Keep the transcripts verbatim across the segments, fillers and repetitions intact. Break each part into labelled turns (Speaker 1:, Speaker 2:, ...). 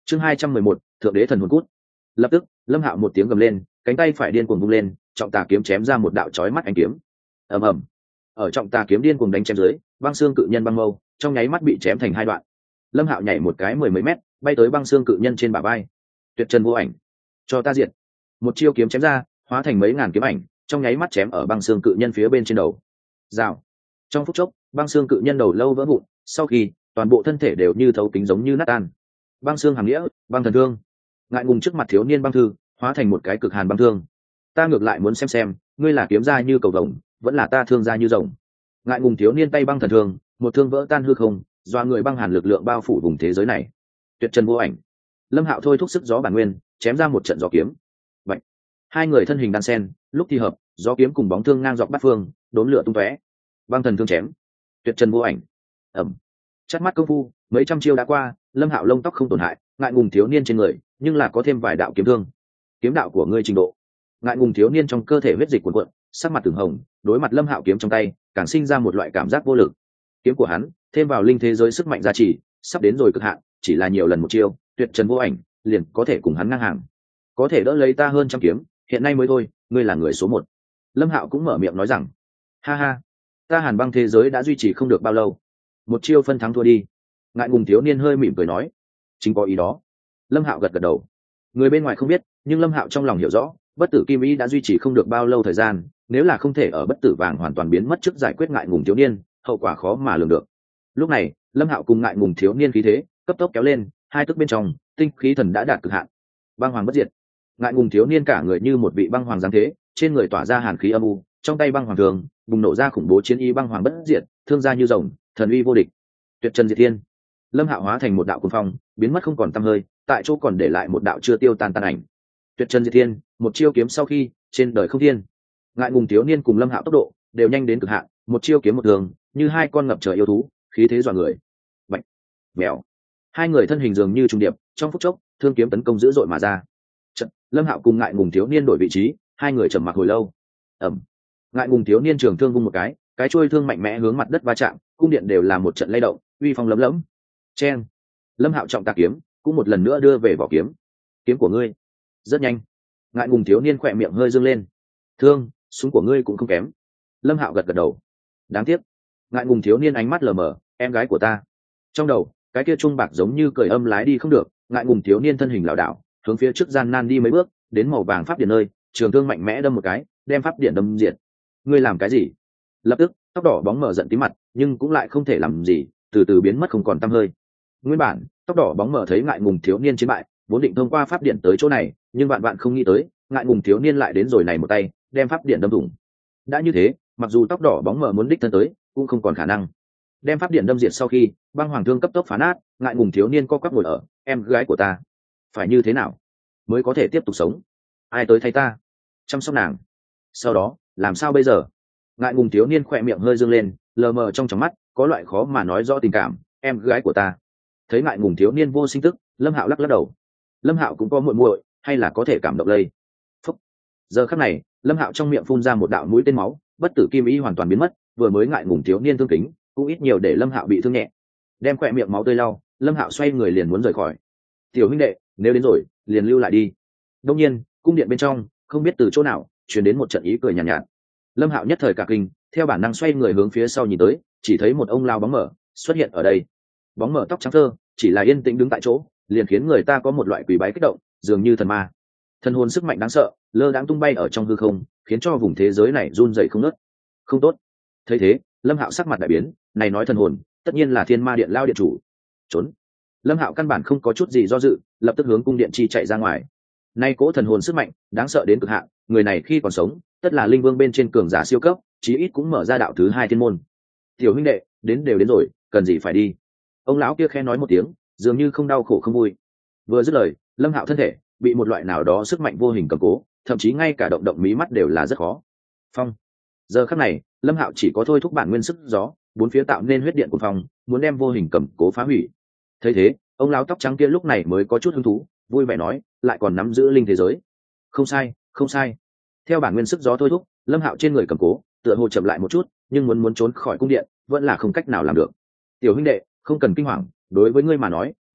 Speaker 1: chương hai trăm mười một thượng đế thần hồn cút. Lập tức Lâm Hạo một tiếng gầm lên, cánh tay phải điên cuồng vung lên, trọng tà kiếm chém ra một đạo chói mắt ánh kiếm. Ầm ầm. Ở trọng tà kiếm điên cuồng đánh chém dưới, băng xương cự nhân băng mâu trong nháy mắt bị chém thành hai đoạn. Lâm Hạo nhảy một cái mười mấy mét, bay tới băng xương cự nhân trên bả vai. Tuyệt trần vô ảnh, cho ta diệt. Một chiêu kiếm chém ra, hóa thành mấy ngàn kiếm ảnh, trong nháy mắt chém ở băng xương cự nhân phía bên trên đầu. Rào. Trong phút chốc, băng xương cự nhân đầu lâu vỡ vụn, sau khi toàn bộ thân thể đều như thấu kính giống như nát tan. Băng xương hàm nghĩa, băng thần thương. Ngại ngùng trước mặt thiếu niên băng thư, hóa thành một cái cực hàn băng thương. Ta ngược lại muốn xem xem, ngươi là kiếm ra như cầu vồng, vẫn là ta thương ra như rồng. Ngại ngùng thiếu niên tay băng thần thương, một thương vỡ tan hư không, doa người băng hàn lực lượng bao phủ vùng thế giới này. Tuyệt trần vô ảnh. Lâm Hạo thôi thúc sức gió bản nguyên, chém ra một trận gió kiếm. Bạch. Hai người thân hình đan sen, lúc thì hợp, gió kiếm cùng bóng thương ngang dọc bát phương, đốn lửa tung tóe. Băng thần thương chém. Tuyệt trần vô ảnh. Ầm. Chắt mắt công phu, mấy trăm chiêu đã qua, Lâm Hạo lông tóc không tổn hại, ngại ngùng thiếu niên trên người, nhưng là có thêm vài đạo kiếm thương. Kiếm đạo của ngươi trình độ. Ngại ngùng thiếu niên trong cơ thể huyết dịch cuồn cuộn, sắc mặt từng hồng, đối mặt Lâm Hạo kiếm trong tay, càng sinh ra một loại cảm giác vô lực. Kiếm của hắn, thêm vào linh thế giới sức mạnh gia trì, sắp đến rồi cực hạn, chỉ là nhiều lần một chiêu, tuyệt trần vô ảnh, liền có thể cùng hắn ngang hàng. Có thể đỡ lấy ta hơn trăm kiếm, hiện nay mới thôi, ngươi là người số một. Lâm Hạo cũng mở miệng nói rằng, ha ha, ta Hàn Băng thế giới đã duy trì không được bao lâu, một chiêu phân thắng thua đi. Ngại ngùng thiếu niên hơi mỉm cười nói, chính có ý đó. Lâm Hạo gật gật đầu. Người bên ngoài không biết, nhưng Lâm Hạo trong lòng hiểu rõ, bất tử kim ý đã duy trì không được bao lâu thời gian, nếu là không thể ở bất tử vàng hoàn toàn biến mất trước giải quyết ngại ngùng thiếu niên, hậu quả khó mà lường được. Lúc này, Lâm Hạo cùng ngại ngùng thiếu niên khí thế cấp tốc kéo lên, hai tức bên trong, tinh khí thần đã đạt cực hạn. Băng hoàng bất diệt. Ngại ngùng thiếu niên cả người như một vị băng hoàng giáng thế, trên người tỏa ra hàn khí âm u, trong tay băng hoàng thường bùng nổ ra khủng bố chiến ý băng hoàng bất diệt, thương gia như rồng, thần uy vô địch. Tuyệt trần diệt thiên. Lâm Hạo hóa thành một đạo cuồng phong, biến mất không còn tăm hơi, tại chỗ còn để lại một đạo chưa tiêu tan tan ảnh. Tuyệt trần diệt thiên, một chiêu kiếm sau khi, trên đời không thiên. Ngại ngùng thiếu niên cùng Lâm Hạo tốc độ đều nhanh đến cực hạn, một chiêu kiếm một thường, như hai con ngập trời yêu thú, khí thế dọa người. Bạch, mèo. Hai người thân hình dường như trùng điệp, trong phút chốc, thương kiếm tấn công dữ dội mà ra. Trận, Lâm Hạo cùng ngại ngùng thiếu niên đổi vị trí, hai người trầm mặc hồi lâu. Ầm. Ngại ngùng thiếu niên trường thương vung một cái, cái chuôi thương mạnh mẽ hướng mặt đất va chạm, cung điện đều là một trận lay động, uy phong lấm lẫm. Chen. Lâm Hạo trọng tạc kiếm, cũng một lần nữa đưa về vỏ kiếm. Kiếm của ngươi, rất nhanh. Ngại ngùng thiếu niên khỏe miệng hơi dương lên. Thương, súng của ngươi cũng không kém. Lâm Hạo gật gật đầu. Đáng tiếc. Ngại ngùng thiếu niên ánh mắt lờ mờ, em gái của ta. Trong đầu, cái kia trung bạc giống như cười âm lái đi không được, ngại ngùng thiếu niên thân hình lảo đảo, hướng phía trước gian nan đi mấy bước, đến màu vàng pháp điện nơi, trường thương mạnh mẽ đâm một cái, đem pháp điện đâm diệt. Ngươi làm cái gì? Lập tức, tóc đỏ bóng mở giận tí mặt, nhưng cũng lại không thể làm gì, từ từ biến mất không còn tăm hơi. Nguyên bản, tóc đỏ bóng mở thấy ngại ngùng thiếu niên chiến bại, vốn định thông qua pháp điện tới chỗ này, nhưng bạn bạn không nghĩ tới, ngại ngùng thiếu niên lại đến rồi này một tay, đem pháp điện đâm thủng. Đã như thế, mặc dù tóc đỏ bóng mở muốn đích thân tới, cũng không còn khả năng. Đem pháp điện đâm diệt sau khi, băng hoàng thương cấp tốc phá nát, ngại ngùng thiếu niên co quắp ngồi ở, em gái của ta, phải như thế nào mới có thể tiếp tục sống? Ai tới thay ta chăm sóc nàng? Sau đó, làm sao bây giờ? Ngại ngùng thiếu niên khỏe miệng hơi dương lên, lờ mờ trong tròng mắt có loại khó mà nói rõ tình cảm, em gái của ta. Thấy ngại ngùng thiếu niên vô sinh tức, Lâm Hạo lắc lắc đầu. Lâm Hạo cũng có muội muội, hay là có thể cảm động lây. Phúc. Giờ khắc này, Lâm Hạo trong miệng phun ra một đạo mũi tên máu, bất tử kim ý hoàn toàn biến mất, vừa mới ngại ngùng thiếu niên thương kính, cũng ít nhiều để Lâm Hạo bị thương nhẹ. Đem khỏe miệng máu tươi lau, Lâm Hạo xoay người liền muốn rời khỏi. Tiểu huynh đệ, nếu đến rồi, liền lưu lại đi. Đương nhiên, cung điện bên trong, không biết từ chỗ nào, truyền đến một trận ý cười nhàn nhạt, nhạt. Lâm Hạo nhất thời cả kinh, theo bản năng xoay người hướng phía sau nhìn tới, chỉ thấy một ông lao bóng mở xuất hiện ở đây. Bóng mở tóc trắng thơ, chỉ là yên tĩnh đứng tại chỗ, liền khiến người ta có một loại quỷ bái kích động, dường như thần ma. Thần hồn sức mạnh đáng sợ, lơ đãng tung bay ở trong hư không, khiến cho vùng thế giới này run rẩy không ngớt. Không tốt. Thấy thế, Lâm Hạo sắc mặt đại biến, này nói thần hồn, tất nhiên là Thiên Ma Điện lao điện chủ. Trốn. Lâm Hạo căn bản không có chút gì do dự, lập tức hướng cung điện chi chạy ra ngoài. Nay cỗ thần hồn sức mạnh, đáng sợ đến cực hạn, người này khi còn sống, tất là linh vương bên trên cường giả siêu cấp, chí ít cũng mở ra đạo thứ hai thiên môn. Tiểu huynh đệ, đến đều đến rồi, cần gì phải đi? Ông lão kia khẽ nói một tiếng, dường như không đau khổ không vui. Vừa dứt lời, Lâm Hạo thân thể bị một loại nào đó sức mạnh vô hình cầm cố, thậm chí ngay cả động động mí mắt đều là rất khó. Phong. Giờ khắc này, Lâm Hạo chỉ có thôi thúc bản nguyên sức gió, bốn phía tạo nên huyết điện của phong, muốn đem vô hình cầm cố phá hủy. Thấy thế, ông lão tóc trắng kia lúc này mới có chút hứng thú, vui vẻ nói, lại còn nắm giữ linh thế giới. Không sai, không sai. Theo bản nguyên sức gió thôi thúc, Lâm Hạo trên người cầm cố, tựa hồ chậm lại một chút, nhưng muốn muốn trốn khỏi cung điện, vẫn là không cách nào làm được. Tiểu huynh đệ, không cần kinh hoàng, đối với ngươi mà nói,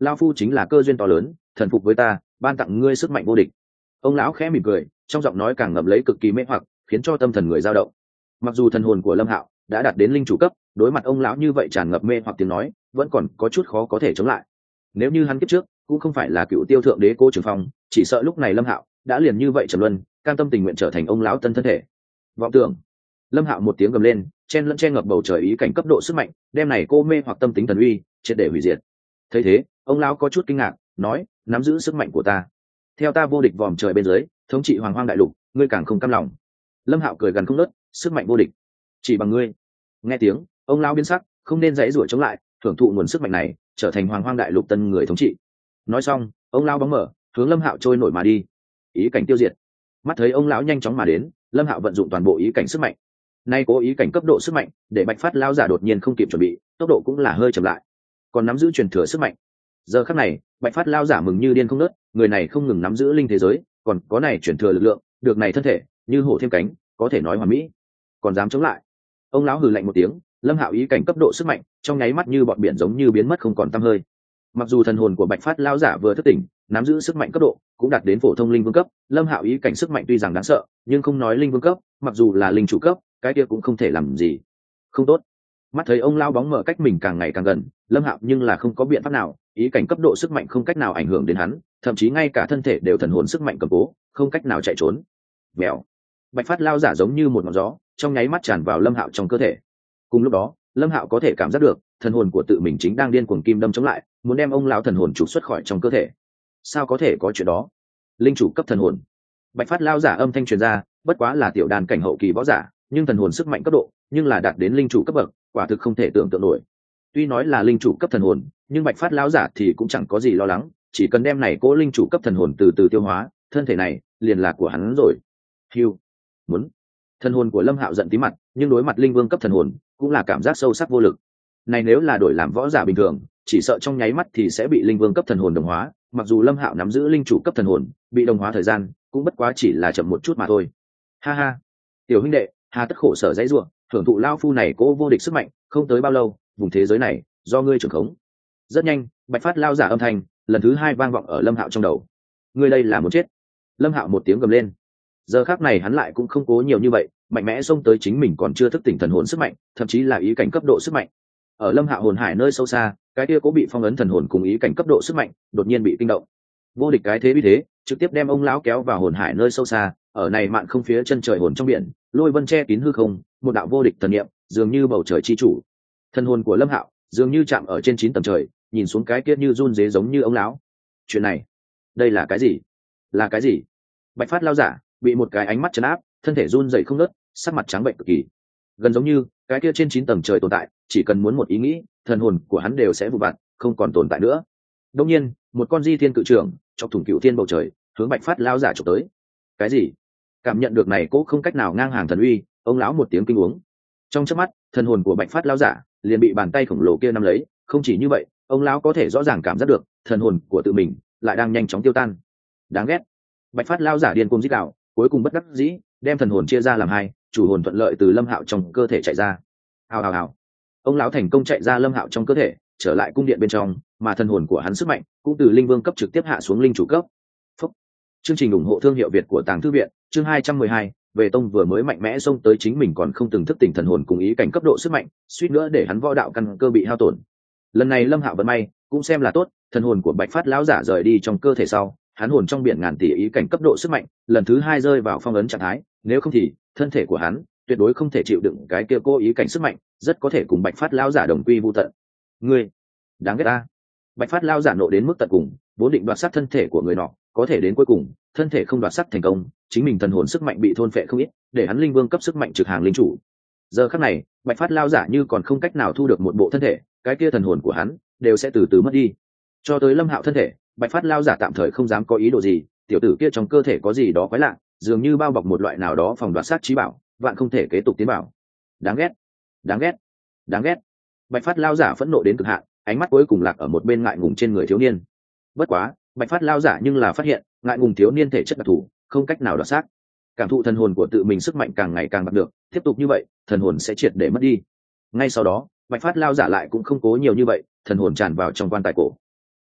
Speaker 1: lao phu chính là cơ duyên to lớn, thần phục với ta, ban tặng ngươi sức mạnh vô địch. Ông lão khẽ mỉm cười, trong giọng nói càng ngậm lấy cực kỳ mê hoặc, khiến cho tâm thần người dao động. Mặc dù thần hồn của Lâm Hạo đã đạt đến linh chủ cấp, đối mặt ông lão như vậy tràn ngập mê hoặc tiếng nói, vẫn còn có chút khó có thể chống lại. Nếu như hắn kiếp trước cũng không phải là cựu tiêu thượng đế Cố Trường Phong, chỉ sợ lúc này Lâm Hạo đã liền như vậy trầm luân, cam tâm tình nguyện trở thành ông lão tân thân thể. Vọng tưởng. Lâm Hạo một tiếng gầm lên, chen lẫn che ngập bầu trời ý cảnh cấp độ sức mạnh, đem này cô mê hoặc tâm tính thần uy, triệt để hủy diệt. Thấy thế, ông lão có chút kinh ngạc, nói: "Nắm giữ sức mạnh của ta, theo ta vô địch vòm trời bên dưới, thống trị hoàng hoang đại lục, ngươi càng không cam lòng." Lâm Hạo cười gần không ngớt, sức mạnh vô địch, chỉ bằng ngươi. Nghe tiếng, ông lão biến sắc, không nên dãy rủa chống lại, thưởng thụ nguồn sức mạnh này, trở thành hoàng hoang đại lục tân người thống trị. Nói xong, ông lão bóng mở, hướng Lâm Hạo trôi nổi mà đi. Ý cảnh tiêu diệt. Mắt thấy ông lão nhanh chóng mà đến, Lâm Hạo vận dụng toàn bộ ý cảnh sức mạnh. Nay cố ý cảnh cấp độ sức mạnh, để Bạch Phát lão giả đột nhiên không kịp chuẩn bị, tốc độ cũng là hơi chậm lại. Còn nắm giữ truyền thừa sức mạnh. Giờ khắc này, Bạch Phát lão giả mừng như điên không ngớt, người này không ngừng nắm giữ linh thế giới, còn có này truyền thừa lực lượng, được này thân thể, như hổ thêm cánh, có thể nói hoàn mỹ. Còn dám chống lại? Ông lão hừ lạnh một tiếng, Lâm Hạo ý cảnh cấp độ sức mạnh, trong nháy mắt như bọn biển giống như biến mất không còn tăm hơi. Mặc dù thần hồn của Bạch Phát lão giả vừa thức tỉnh, nắm giữ sức mạnh cấp độ cũng đạt đến phổ thông linh vương cấp, Lâm Hạo ý cảnh sức mạnh tuy rằng đáng sợ, nhưng không nói linh vương cấp, mặc dù là linh chủ cấp, cái kia cũng không thể làm gì. Không tốt. Mắt thấy ông lão bóng mở cách mình càng ngày càng gần, Lâm Hạo nhưng là không có biện pháp nào, ý cảnh cấp độ sức mạnh không cách nào ảnh hưởng đến hắn, thậm chí ngay cả thân thể đều thần hồn sức mạnh cầm cố, không cách nào chạy trốn. Bèo. Bạch Phát lão giả giống như một ngọn gió, trong nháy mắt tràn vào Lâm Hạo trong cơ thể. Cùng lúc đó, Lâm Hạo có thể cảm giác được, thần hồn của tự mình chính đang điên cuồng kim đâm chống lại, muốn đem ông lão thần hồn trục xuất khỏi trong cơ thể. Sao có thể có chuyện đó? Linh chủ cấp thần hồn. Bạch Phát lão giả âm thanh truyền ra, bất quá là tiểu đàn cảnh hậu kỳ võ giả, nhưng thần hồn sức mạnh cấp độ, nhưng là đạt đến linh chủ cấp bậc, quả thực không thể tưởng tượng nổi. Tuy nói là linh chủ cấp thần hồn, nhưng Bạch Phát lão giả thì cũng chẳng có gì lo lắng, chỉ cần đem này cố linh chủ cấp thần hồn từ từ tiêu hóa, thân thể này liền là của hắn rồi. Hưu. Muốn. Thần hồn của Lâm Hạo giận tí mặt, nhưng đối mặt linh vương cấp thần hồn, cũng là cảm giác sâu sắc vô lực. Này nếu là đổi làm võ giả bình thường, chỉ sợ trong nháy mắt thì sẽ bị linh vương cấp thần hồn đồng hóa, mặc dù Lâm Hạo nắm giữ linh chủ cấp thần hồn, bị đồng hóa thời gian cũng bất quá chỉ là chậm một chút mà thôi. Ha ha, tiểu huynh đệ, hà tất khổ sở dãy rủa, thưởng thụ lao phu này cố vô địch sức mạnh, không tới bao lâu, vùng thế giới này do ngươi trưởng khống. Rất nhanh, Bạch Phát lao giả âm thanh lần thứ hai vang vọng ở Lâm Hạo trong đầu. Ngươi đây là muốn chết. Lâm Hạo một tiếng gầm lên. Giờ khắc này hắn lại cũng không cố nhiều như vậy, mạnh mẽ xông tới chính mình còn chưa thức tỉnh thần hồn sức mạnh, thậm chí là ý cảnh cấp độ sức mạnh. Ở Lâm Hạo hồn hải nơi sâu xa, cái kia cố bị phong ấn thần hồn cùng ý cảnh cấp độ sức mạnh đột nhiên bị kinh động. Vô địch cái thế bí thế, trực tiếp đem ông lão kéo vào hồn hải nơi sâu xa, ở này mạn không phía chân trời hồn trong biển, lôi vân che kín hư không, một đạo vô địch thần niệm, dường như bầu trời chi chủ. Thần hồn của Lâm Hạo dường như chạm ở trên chín tầng trời, nhìn xuống cái kia như run rế giống như ông lão. Chuyện này, đây là cái gì? Là cái gì? Bạch Phát lao giả bị một cái ánh mắt trấn áp, thân thể run rẩy không ngớt, sắc mặt trắng bệnh cực kỳ, gần giống như cái kia trên chín tầng trời tồn tại, chỉ cần muốn một ý nghĩ, thần hồn của hắn đều sẽ vụ vặt, không còn tồn tại nữa. Đương nhiên, một con di thiên cự trưởng chọc thủng cựu thiên bầu trời, hướng Bạch Phát lao giả chụp tới. Cái gì? Cảm nhận được này cố không cách nào ngang hàng thần uy, ông lão một tiếng kinh uống. Trong chớp mắt, thần hồn của Bạch Phát lao giả liền bị bàn tay khổng lồ kia nắm lấy, không chỉ như vậy, ông lão có thể rõ ràng cảm giác được, thần hồn của tự mình lại đang nhanh chóng tiêu tan. Đáng ghét. Bạch Phát lao giả điên cuồng rít gào, cuối cùng bất đắc dĩ, đem thần hồn chia ra làm hai, chủ hồn thuận lợi từ Lâm Hạo trong cơ thể chạy ra. Hào hào hào. Ông lão thành công chạy ra Lâm Hạo trong cơ thể, trở lại cung điện bên trong, mà thần hồn của hắn sức mạnh cũng từ linh vương cấp trực tiếp hạ xuống linh chủ cấp. Phúc. Chương trình ủng hộ thương hiệu Việt của Tàng Thư viện, chương hai trăm mười hai, về tông vừa mới mạnh mẽ xông tới chính mình còn không từng thức tỉnh thần hồn cùng ý cảnh cấp độ sức mạnh, suýt nữa để hắn võ đạo căn cơ bị hao tổn. Lần này Lâm Hạo vận may, cũng xem là tốt, thần hồn của Bạch Phát lão giả rời đi trong cơ thể sau, hắn hồn trong biển ngàn tỷ ý cảnh cấp độ sức mạnh, lần thứ hai rơi vào phong ấn trạng thái, nếu không thì thân thể của hắn tuyệt đối không thể chịu đựng cái kia cố ý cảnh sức mạnh, rất có thể cùng Bạch Phát lão giả đồng quy vu tận. Ngươi, đáng ghét ta. Bạch Phát lão giả nộ đến mức tận cùng, vốn định đoạt sát thân thể của người nọ, có thể đến cuối cùng, thân thể không đoạt sát thành công, chính mình thần hồn sức mạnh bị thôn phệ không ít, để hắn linh vương cấp sức mạnh trực hàng linh chủ. Giờ khắc này, Bạch Phát lão giả như còn không cách nào thu được một bộ thân thể, cái kia thần hồn của hắn đều sẽ từ từ mất đi. Cho tới Lâm Hạo thân thể, Bạch Phát lão giả tạm thời không dám có ý đồ gì, tiểu tử kia trong cơ thể có gì đó quái lạ, dường như bao bọc một loại nào đó phòng đoạt sát trí bảo, vạn không thể kế tục tiến bảo. Đáng ghét, đáng ghét, đáng ghét. Bạch Phát lão giả phẫn nộ đến cực hạn, ánh mắt cuối cùng lạc ở một bên ngại ngùng trên người thiếu niên. Bất quá, Bạch Phát lão giả nhưng là phát hiện, ngại ngùng thiếu niên thể chất đặc thù, không cách nào đoạt sát. Cảm thụ thần hồn của tự mình sức mạnh càng ngày càng bạc được, tiếp tục như vậy, thần hồn sẽ triệt để mất đi. Ngay sau đó, Bạch Phát lão giả lại cũng không cố nhiều như vậy, thần hồn tràn vào trong quan tài cổ.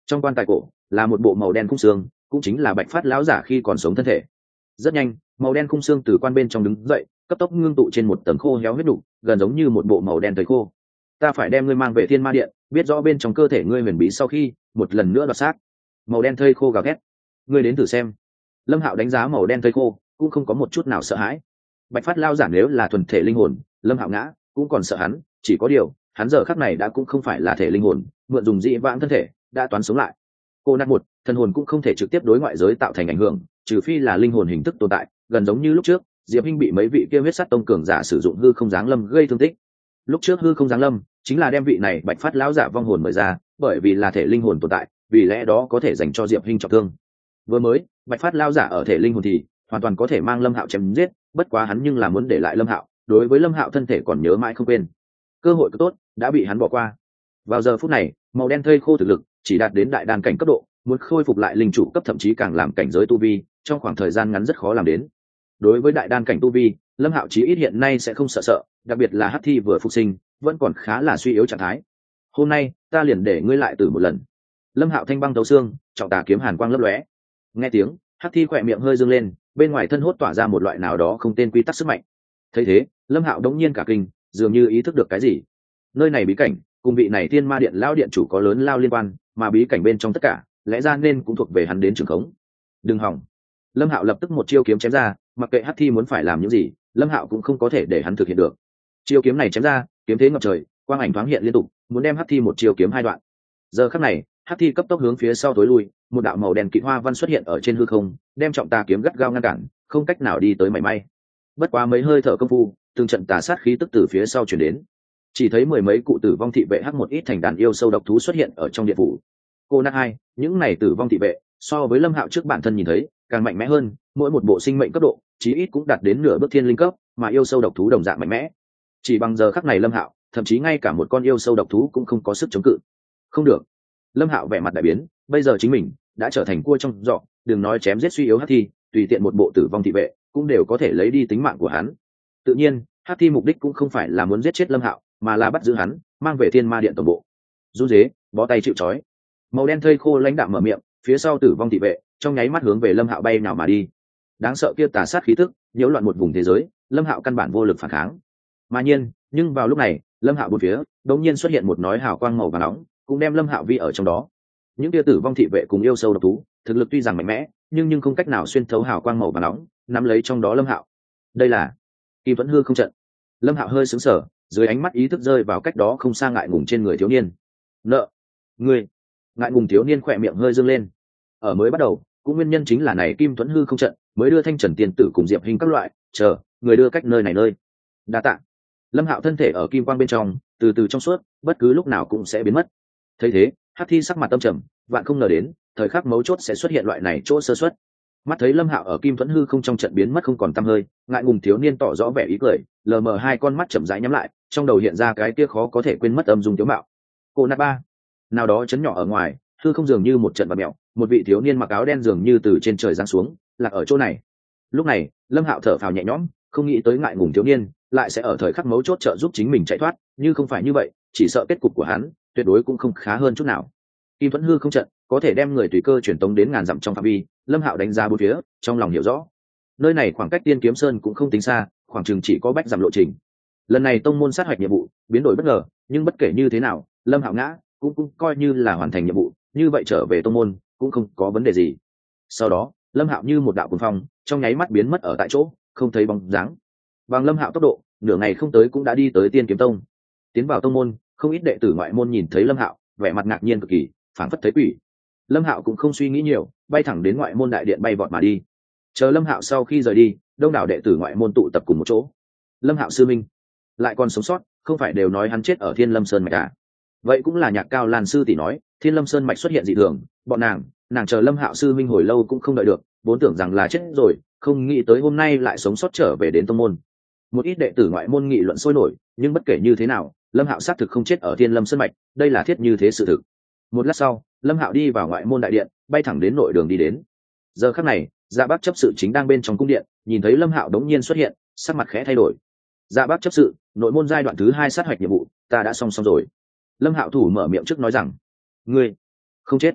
Speaker 1: trong quan tài cổ là một bộ màu đen khung xương, cũng chính là Bạch Phát lão giả khi còn sống thân thể. Rất nhanh, màu đen khung xương từ quan bên trong đứng dậy, cấp tốc ngưng tụ trên một tầng khô héo huyết đủ, gần giống như một bộ màu đen tơi khô. Ta phải đem ngươi mang về Thiên Ma Điện, biết rõ bên trong cơ thể ngươi huyền bí sau khi một lần nữa đoạt xác. Màu đen thây khô gào thét. Ngươi đến thử xem. Lâm Hạo đánh giá màu đen thây khô, cũng không có một chút nào sợ hãi. Bạch Phát lão giả nếu là thuần thể linh hồn, Lâm Hạo ngã cũng còn sợ hắn, chỉ có điều, hắn giờ khắc này đã cũng không phải là thể linh hồn, mượn dùng dị vãng thân thể, đã toán sống lại. Cô nát một, thần hồn cũng không thể trực tiếp đối ngoại giới tạo thành ảnh hưởng, trừ phi là linh hồn hình thức tồn tại, gần giống như lúc trước, Diệp Hinh bị mấy vị kia huyết sắt tông cường giả sử dụng hư không giáng lâm gây thương tích. Lúc trước hư không giáng lâm, chính là đem vị này Bạch Phát lão giả vong hồn mời ra, bởi vì là thể linh hồn tồn tại, vì lẽ đó có thể dành cho Diệp Hinh trọng thương. Vừa mới, Bạch Phát lão giả ở thể linh hồn thì hoàn toàn có thể mang Lâm Hạo chém giết, bất quá hắn nhưng là muốn để lại Lâm Hạo, đối với Lâm Hạo thân thể còn nhớ mãi không quên. Cơ hội tốt đã bị hắn bỏ qua. Vào giờ phút này, màu đen thây khô thực lực chỉ đạt đến đại đan cảnh cấp độ, muốn khôi phục lại linh chủ cấp thậm chí càng làm cảnh giới tu vi, trong khoảng thời gian ngắn rất khó làm đến. Đối với đại đan cảnh tu vi, Lâm Hạo chí ít hiện nay sẽ không sợ sợ, đặc biệt là Hắc Thi vừa phục sinh, vẫn còn khá là suy yếu trạng thái. Hôm nay, ta liền để ngươi lại tử một lần. Lâm Hạo thanh băng thấu xương, trọng tà kiếm hàn quang lấp lóe. Nghe tiếng, Hắc Thi khỏe miệng hơi dương lên, bên ngoài thân hốt tỏa ra một loại nào đó không tên quy tắc sức mạnh. Thấy thế, Lâm Hạo đống nhiên cả kinh, dường như ý thức được cái gì. Nơi này bí cảnh, cùng vị này Thiên Ma Điện lão điện chủ có lớn lao liên quan, mà bí cảnh bên trong tất cả, lẽ ra nên cũng thuộc về hắn đến trường khống. Đừng hỏng. Lâm Hạo lập tức một chiêu kiếm chém ra, mặc kệ Hắc Thi muốn phải làm những gì, Lâm Hạo cũng không có thể để hắn thực hiện được. Chiêu kiếm này chém ra, kiếm thế ngập trời, quang ảnh thoáng hiện liên tục, muốn đem Hắc Thi một chiêu kiếm hai đoạn. Giờ khắc này, Hắc Thi cấp tốc hướng phía sau tối lui, một đạo màu đen kỵ hoa văn xuất hiện ở trên hư không, đem trọng tà kiếm gắt gao ngăn cản, không cách nào đi tới mảy may. Bất quá mấy hơi thở công phu, từng trận tà sát khí tức từ phía sau truyền đến. Chỉ thấy mười mấy cụ tử vong thị vệ hắc một ít thành đàn yêu sâu độc thú xuất hiện ở trong điện phủ. Cô nát hai, những này tử vong thị vệ, so với Lâm Hạo trước bản thân nhìn thấy, càng mạnh mẽ hơn, mỗi một bộ sinh mệnh cấp độ, chí ít cũng đạt đến nửa bước thiên linh cấp, mà yêu sâu độc thú đồng dạng mạnh mẽ. Chỉ bằng giờ khắc này Lâm Hạo, thậm chí ngay cả một con yêu sâu độc thú cũng không có sức chống cự. Không được. Lâm Hạo vẻ mặt đại biến, bây giờ chính mình đã trở thành cua trong giỏ, đừng nói chém giết suy yếu Hắc Thi, tùy tiện một bộ tử vong thị vệ, cũng đều có thể lấy đi tính mạng của hắn. Tự nhiên, Hắc Thi mục đích cũng không phải là muốn giết chết Lâm Hạo, mà là bắt giữ hắn, mang về Thiên Ma Điện tổng bộ. Run rế, bó tay chịu trói. Màu đen thây khô lãnh đạm mở miệng, phía sau tử vong thị vệ, trong nháy mắt hướng về Lâm Hạo bay nào mà đi. Đáng sợ kia tà sát khí tức, nhiễu loạn một vùng thế giới, Lâm Hạo căn bản vô lực phản kháng. Mà nhiên, nhưng vào lúc này, Lâm Hạo bốn phía, đột nhiên xuất hiện một nói hào quang màu vàng nóng, cũng đem Lâm Hạo vi ở trong đó. Những kia tử vong thị vệ cùng yêu sâu độc thú, thực lực tuy rằng mạnh mẽ, nhưng nhưng không cách nào xuyên thấu hào quang màu vàng nóng, nắm lấy trong đó Lâm Hạo. Đây là Kim Thuẫn Hư Không trận. Lâm Hạo hơi sững sờ, dưới ánh mắt ý thức rơi vào cách đó không xa ngại ngùng trên người thiếu niên. Nợ, ngươi. Ngại ngùng thiếu niên khỏe miệng hơi dương lên. Ở mới bắt đầu, cũng nguyên nhân chính là này Kim Thuẫn Hư Không trận mới đưa Thanh Trần Tiên tử cùng Diệp Hinh các loại, chờ, người đưa cách nơi này nơi. Đa tạ. Lâm Hạo thân thể ở kim quang bên trong, từ từ trong suốt, bất cứ lúc nào cũng sẽ biến mất. Thấy thế, Hắc Thi sắc mặt tâm trầm, vạn không ngờ đến, thời khắc mấu chốt sẽ xuất hiện loại này chỗ sơ suất. Mắt thấy Lâm Hạo ở Kim Thuẫn Hư Không trong trận biến mất không còn tăm hơi, ngại ngùng thiếu niên tỏ rõ vẻ ý cười, lờ mờ hai con mắt chậm rãi nhắm lại, trong đầu hiện ra cái kia khó có thể quên mất âm dung thiếu mạo. Cô nát ba. Nào đó chấn nhỏ ở ngoài, hư không dường như một trận bạt mèo, một vị thiếu niên mặc áo đen dường như từ trên trời giáng xuống, lạc ở chỗ này. Lúc này, Lâm Hạo thở phào nhẹ nhõm, không nghĩ tới ngại ngùng thiếu niên lại sẽ ở thời khắc mấu chốt trợ giúp chính mình chạy thoát, như không phải như vậy, chỉ sợ kết cục của hắn tuyệt đối cũng không khá hơn chút nào. Kim Thuẫn Hư Không trận có thể đem người tùy cơ truyền tống đến ngàn dặm trong phạm vi, Lâm Hạo đánh ra bốn phía, trong lòng hiểu rõ. Nơi này khoảng cách Tiên Kiếm Sơn cũng không tính xa, khoảng chừng chỉ có bách dặm lộ trình. Lần này tông môn sát hoạch nhiệm vụ biến đổi bất ngờ, nhưng bất kể như thế nào, Lâm Hạo ngã cũng cũng coi như là hoàn thành nhiệm vụ, như vậy trở về tông môn cũng không có vấn đề gì. Sau đó, Lâm Hạo như một đạo cuồng phong, trong nháy mắt biến mất ở tại chỗ, không thấy bóng dáng. Bằng Lâm Hạo tốc độ, nửa ngày không tới cũng đã đi tới Tiên Kiếm Tông. Tiến vào tông môn, không ít đệ tử ngoại môn nhìn thấy Lâm Hạo, vẻ mặt ngạc nhiên cực kỳ, phảng phất thấy quỷ. Lâm Hạo cũng không suy nghĩ nhiều, bay thẳng đến ngoại môn đại điện bay vọt mà đi. Chờ Lâm Hạo sau khi rời đi, đông đảo đệ tử ngoại môn tụ tập cùng một chỗ. Lâm Hạo sư minh lại còn sống sót, không phải đều nói hắn chết ở Thiên Lâm Sơn mạch à? Vậy cũng là Nhạc Cao Lan sư tỷ nói, Thiên Lâm Sơn mạch xuất hiện dị thường, bọn nàng, nàng chờ Lâm Hạo sư minh hồi lâu cũng không đợi được, vốn tưởng rằng là chết rồi, không nghĩ tới hôm nay lại sống sót trở về đến tông môn. Một ít đệ tử ngoại môn nghị luận sôi nổi, nhưng bất kể như thế nào, Lâm Hạo xác thực không chết ở Thiên Lâm Sơn mạch, đây là thiết như thế sự thực. Một lát sau, Lâm Hạo đi vào ngoại môn đại điện, bay thẳng đến nội đường đi đến. Giờ khắc này, Dạ Bác chấp sự chính đang bên trong cung điện, nhìn thấy Lâm Hạo đống nhiên xuất hiện, sắc mặt khẽ thay đổi. Dạ Bác chấp sự, nội môn giai đoạn thứ hai sát hoạch nhiệm vụ, ta đã xong xong rồi. Lâm Hạo thủ mở miệng trước nói rằng, ngươi không chết.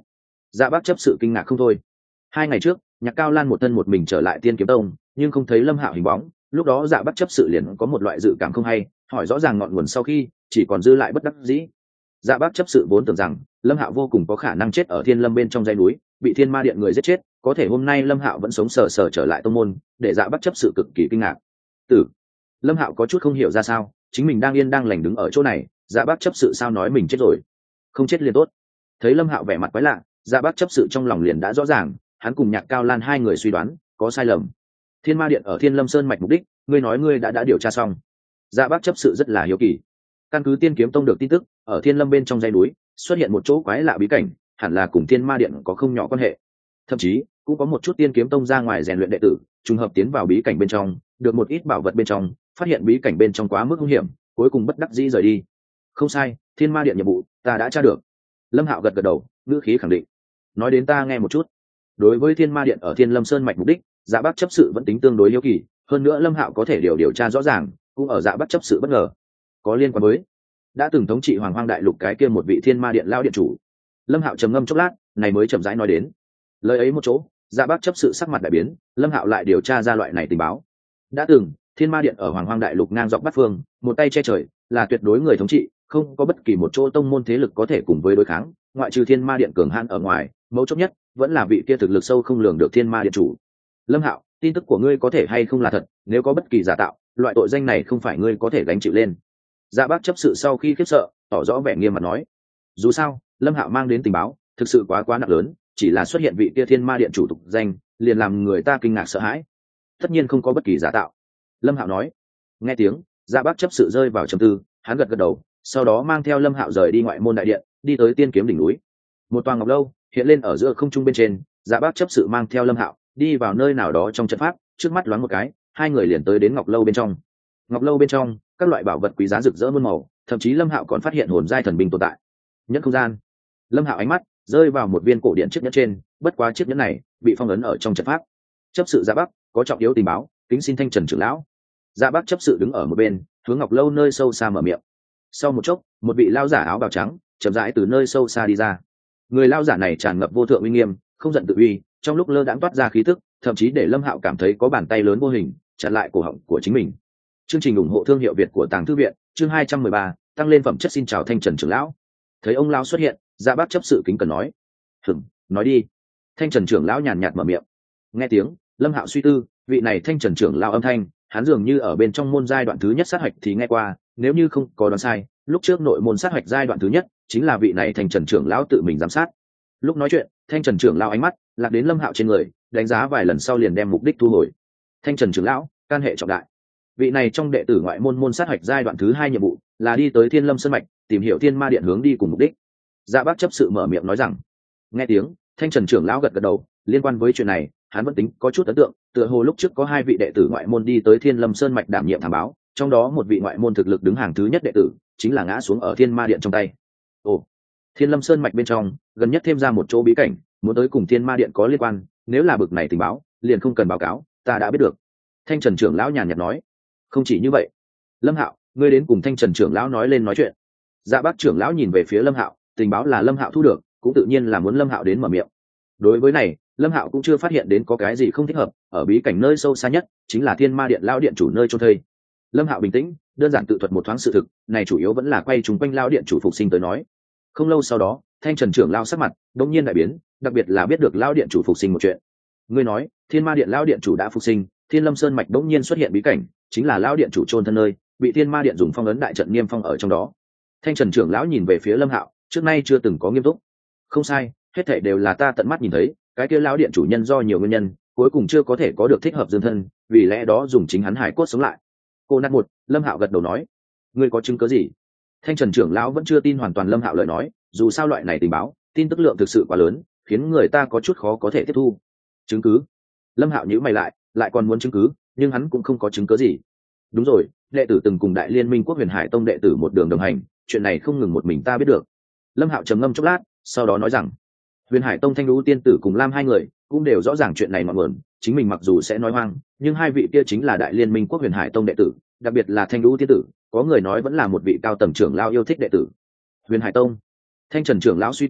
Speaker 1: Dạ bác chấp sự kinh ngạc không thôi. Hai ngày trước, Nhạc Cao Lan một thân một mình trở lại Tiên Kiếm Tông, nhưng không thấy Lâm Hạo hình bóng. Lúc đó Dạ bác chấp sự liền có một loại dự cảm không hay, hỏi rõ ràng ngọn nguồn sau khi, chỉ còn dư lại bất đắc dĩ. Dạ bác chấp sự vốn tưởng rằng Lâm Hạo vô cùng có khả năng chết ở Thiên Lâm bên trong dãy núi, bị Thiên Ma Điện người giết chết, có thể hôm nay Lâm Hạo vẫn sống sờ sờ trở lại tông môn, để Dạ bác chấp sự cực kỳ kinh ngạc. Tử. Lâm Hạo có chút không hiểu ra sao, chính mình đang yên đang lành đứng ở chỗ này, Dạ bác chấp sự sao nói mình chết rồi? Không chết liền tốt. Thấy Lâm Hạo vẻ mặt quái lạ, Dạ bác chấp sự trong lòng liền đã rõ ràng, hắn cùng Nhạc Cao Lan hai người suy đoán có sai lầm. Thiên Ma Điện ở Thiên Lâm Sơn mạch mục đích, ngươi nói ngươi đã đã điều tra xong. Dạ bác chấp sự rất là hiếu kỳ. Căn cứ Tiên Kiếm Tông được tin tức, ở Thiên Lâm bên trong dãy núi xuất hiện một chỗ quái lạ bí cảnh, hẳn là cùng Thiên Ma Điện có không nhỏ quan hệ. Thậm chí cũng có một chút Tiên Kiếm Tông ra ngoài rèn luyện đệ tử, trùng hợp tiến vào bí cảnh bên trong, được một ít bảo vật bên trong, phát hiện bí cảnh bên trong quá mức nguy hiểm, cuối cùng bất đắc dĩ rời đi. Không sai, Thiên Ma Điện nhiệm vụ ta đã tra được. Lâm Hạo gật gật đầu, ngữ khí khẳng định. Nói đến ta nghe một chút. Đối với Thiên Ma Điện ở Thiên Lâm Sơn mạch mục đích, Dạ bác chấp sự vẫn tính tương đối hiếu kỳ, hơn nữa Lâm Hạo có thể điều điều tra rõ ràng, cũng ở Dạ bác chấp sự bất ngờ. Có liên quan với đã từng thống trị Hoàng Hoang Đại Lục cái kia một vị Thiên Ma Điện lão điện chủ. Lâm Hạo trầm ngâm chốc lát, này mới chậm rãi nói đến. Lời ấy một chỗ, Dạ bác chấp sự sắc mặt đại biến, Lâm Hạo lại điều tra ra loại này tình báo. Đã từng, Thiên Ma Điện ở Hoàng Hoang Đại Lục ngang dọc bát phương, một tay che trời, là tuyệt đối người thống trị, không có bất kỳ một chỗ tông môn thế lực có thể cùng với đối kháng, ngoại trừ Thiên Ma Điện cường hãn ở ngoài, mấu chốt nhất vẫn là vị kia thực lực sâu không lường được Thiên Ma Điện chủ. Lâm Hạo, tin tức của ngươi có thể hay không là thật, nếu có bất kỳ giả tạo, loại tội danh này không phải ngươi có thể gánh chịu lên. Dạ bác chấp sự sau khi khiếp sợ, tỏ rõ vẻ nghiêm mặt nói. Dù sao, Lâm Hạo mang đến tình báo, thực sự quá quá nặng lớn, chỉ là xuất hiện vị kia Thiên Ma Điện chủ tục danh, liền làm người ta kinh ngạc sợ hãi. Tất nhiên không có bất kỳ giả tạo. Lâm Hạo nói. Nghe tiếng, Dạ bác chấp sự rơi vào trầm tư, hắn gật gật đầu, sau đó mang theo Lâm Hạo rời đi ngoại môn đại điện, đi tới Tiên Kiếm đỉnh núi. Một tòa ngọc lâu hiện lên ở giữa không trung bên trên, Dạ bác chấp sự mang theo Lâm Hạo đi vào nơi nào đó trong trận pháp, trước mắt loáng một cái, hai người liền tới đến ngọc lâu bên trong. Ngọc lâu bên trong, các loại bảo vật quý giá rực rỡ muôn màu, thậm chí Lâm Hạo còn phát hiện hồn giai thần binh tồn tại. Nhẫn không gian. Lâm Hạo ánh mắt rơi vào một viên cổ điện chiếc nhẫn trên, bất quá chiếc nhẫn này bị phong ấn ở trong trận pháp. Chấp sự Dạ Bắc có trọng yếu tình báo, kính xin Thanh Trần trưởng lão. Dạ Bắc chấp sự đứng ở một bên, hướng ngọc lâu nơi sâu xa mở miệng. Sau một chốc, một vị lao giả áo bào trắng chậm rãi từ nơi sâu xa đi ra. Người lao giả này tràn ngập vô thượng uy nghiêm, không giận tự uy, trong lúc lơ đãng toát ra khí tức, thậm chí để Lâm Hạo cảm thấy có bàn tay lớn vô hình chặn lại cổ họng của chính mình. Chương trình ủng hộ thương hiệu Việt của Tàng Thư viện, chương hai trăm mười ba, tăng lên phẩm chất. Xin chào Thanh Trần trưởng lão. Thấy ông lão xuất hiện, Dạ Bác chấp sự kính cần nói. "Hừm, nói đi." Thanh Trần trưởng lão nhàn nhạt mở miệng. Nghe tiếng, Lâm Hạo suy tư, vị này Thanh Trần trưởng lão âm thanh, hắn dường như ở bên trong môn giai đoạn thứ nhất sát hạch thì nghe qua, nếu như không có đoán sai, lúc trước nội môn sát hạch giai đoạn thứ nhất, chính là vị này Thanh Trần trưởng lão tự mình giám sát. Lúc nói chuyện, Thanh Trần trưởng lão ánh mắt lạc đến Lâm Hạo trên người, đánh giá vài lần sau liền đem mục đích thu hồi. Thanh Trần trưởng lão, can hệ trọng đại. Vị này trong đệ tử ngoại môn môn sát hạch giai đoạn thứ hai nhiệm vụ là đi tới Thiên Lâm Sơn mạch, tìm hiểu Thiên Ma Điện hướng đi cùng mục đích. Dạ Bác chấp sự mở miệng nói rằng. Nghe tiếng, Thanh Trần trưởng lão gật gật đầu, liên quan với chuyện này, hắn vẫn tính có chút ấn tượng, tựa hồ lúc trước có hai vị đệ tử ngoại môn đi tới Thiên Lâm Sơn mạch đảm nhiệm thám báo, trong đó một vị ngoại môn thực lực đứng hàng thứ nhất đệ tử, chính là ngã xuống ở Thiên Ma Điện trong tay. Ồ, Thiên Lâm Sơn mạch bên trong, gần nhất thêm ra một chỗ bí cảnh, muốn tới cùng Thiên Ma Điện có liên quan, nếu là bực này tình báo, liền không cần báo cáo, ta đã biết được. Thanh Trần trưởng lão nhàn nhạt nói. Không chỉ như vậy, Lâm Hạo, ngươi đến cùng Thanh Trần trưởng lão nói lên nói chuyện. Dạ Bác trưởng lão nhìn về phía Lâm Hạo, tình báo là Lâm Hạo thu được, cũng tự nhiên là muốn Lâm Hạo đến mở miệng. Đối với này, Lâm Hạo cũng chưa phát hiện đến có cái gì không thích hợp, ở bí cảnh nơi sâu xa nhất, chính là Thiên Ma Điện lão điện chủ nơi chôn thây. Lâm Hạo bình tĩnh, đơn giản tự thuật một thoáng sự thực, này chủ yếu vẫn là quay chúng quanh lão điện chủ phục sinh tới nói. Không lâu sau đó, Thanh Trần trưởng lão sắc mặt đột nhiên đại biến, đặc biệt là biết được lão điện chủ phục sinh một chuyện. Ngươi nói, Thiên Ma Điện lão điện chủ đã phục sinh, Thiên Lâm Sơn mạch đột nhiên xuất hiện bí cảnh, chính là lão điện chủ chôn thân nơi, bị Thiên Ma Điện dùng phong ấn đại trận niêm phong ở trong đó. Thanh Trần trưởng lão nhìn về phía Lâm Hạo, trước nay chưa từng có nghiêm túc. Không sai, hết thảy đều là ta tận mắt nhìn thấy, cái kia lão điện chủ nhân do nhiều nguyên nhân, cuối cùng chưa có thể có được thích hợp dương thân, vì lẽ đó dùng chính hắn hải cốt sống lại. Cô nát một, Lâm Hạo gật đầu nói, ngươi có chứng cứ gì? Thanh Trần trưởng lão vẫn chưa tin hoàn toàn Lâm Hạo lời nói, dù sao loại này tình báo, tin tức lượng thực sự quá lớn, khiến người ta có chút khó có thể tiếp thu. Chứng cứ? Lâm Hạo nhíu mày lại, lại còn muốn chứng cứ, nhưng hắn cũng không có chứng cứ gì. Đúng rồi, đệ tử từng cùng Đại Liên Minh Quốc Huyền Hải Tông đệ tử một đường đồng hành, chuyện này không ngừng một mình ta biết được. Lâm Hạo trầm ngâm chốc lát, sau đó nói rằng, Huyền Hải Tông Thanh Lũ tiên tử cùng Lam hai người cũng đều rõ ràng chuyện này ngọn nguồn, chính mình mặc dù sẽ nói hoang, nhưng hai vị kia chính là Đại Liên Minh Quốc Huyền Hải Tông đệ tử, đặc biệt là Thanh Lũ tiên tử, có người nói vẫn là một vị cao tầng trưởng lão yêu thích đệ tử. Huyền Hải Tông. Thanh Trần trưởng lão suy tư,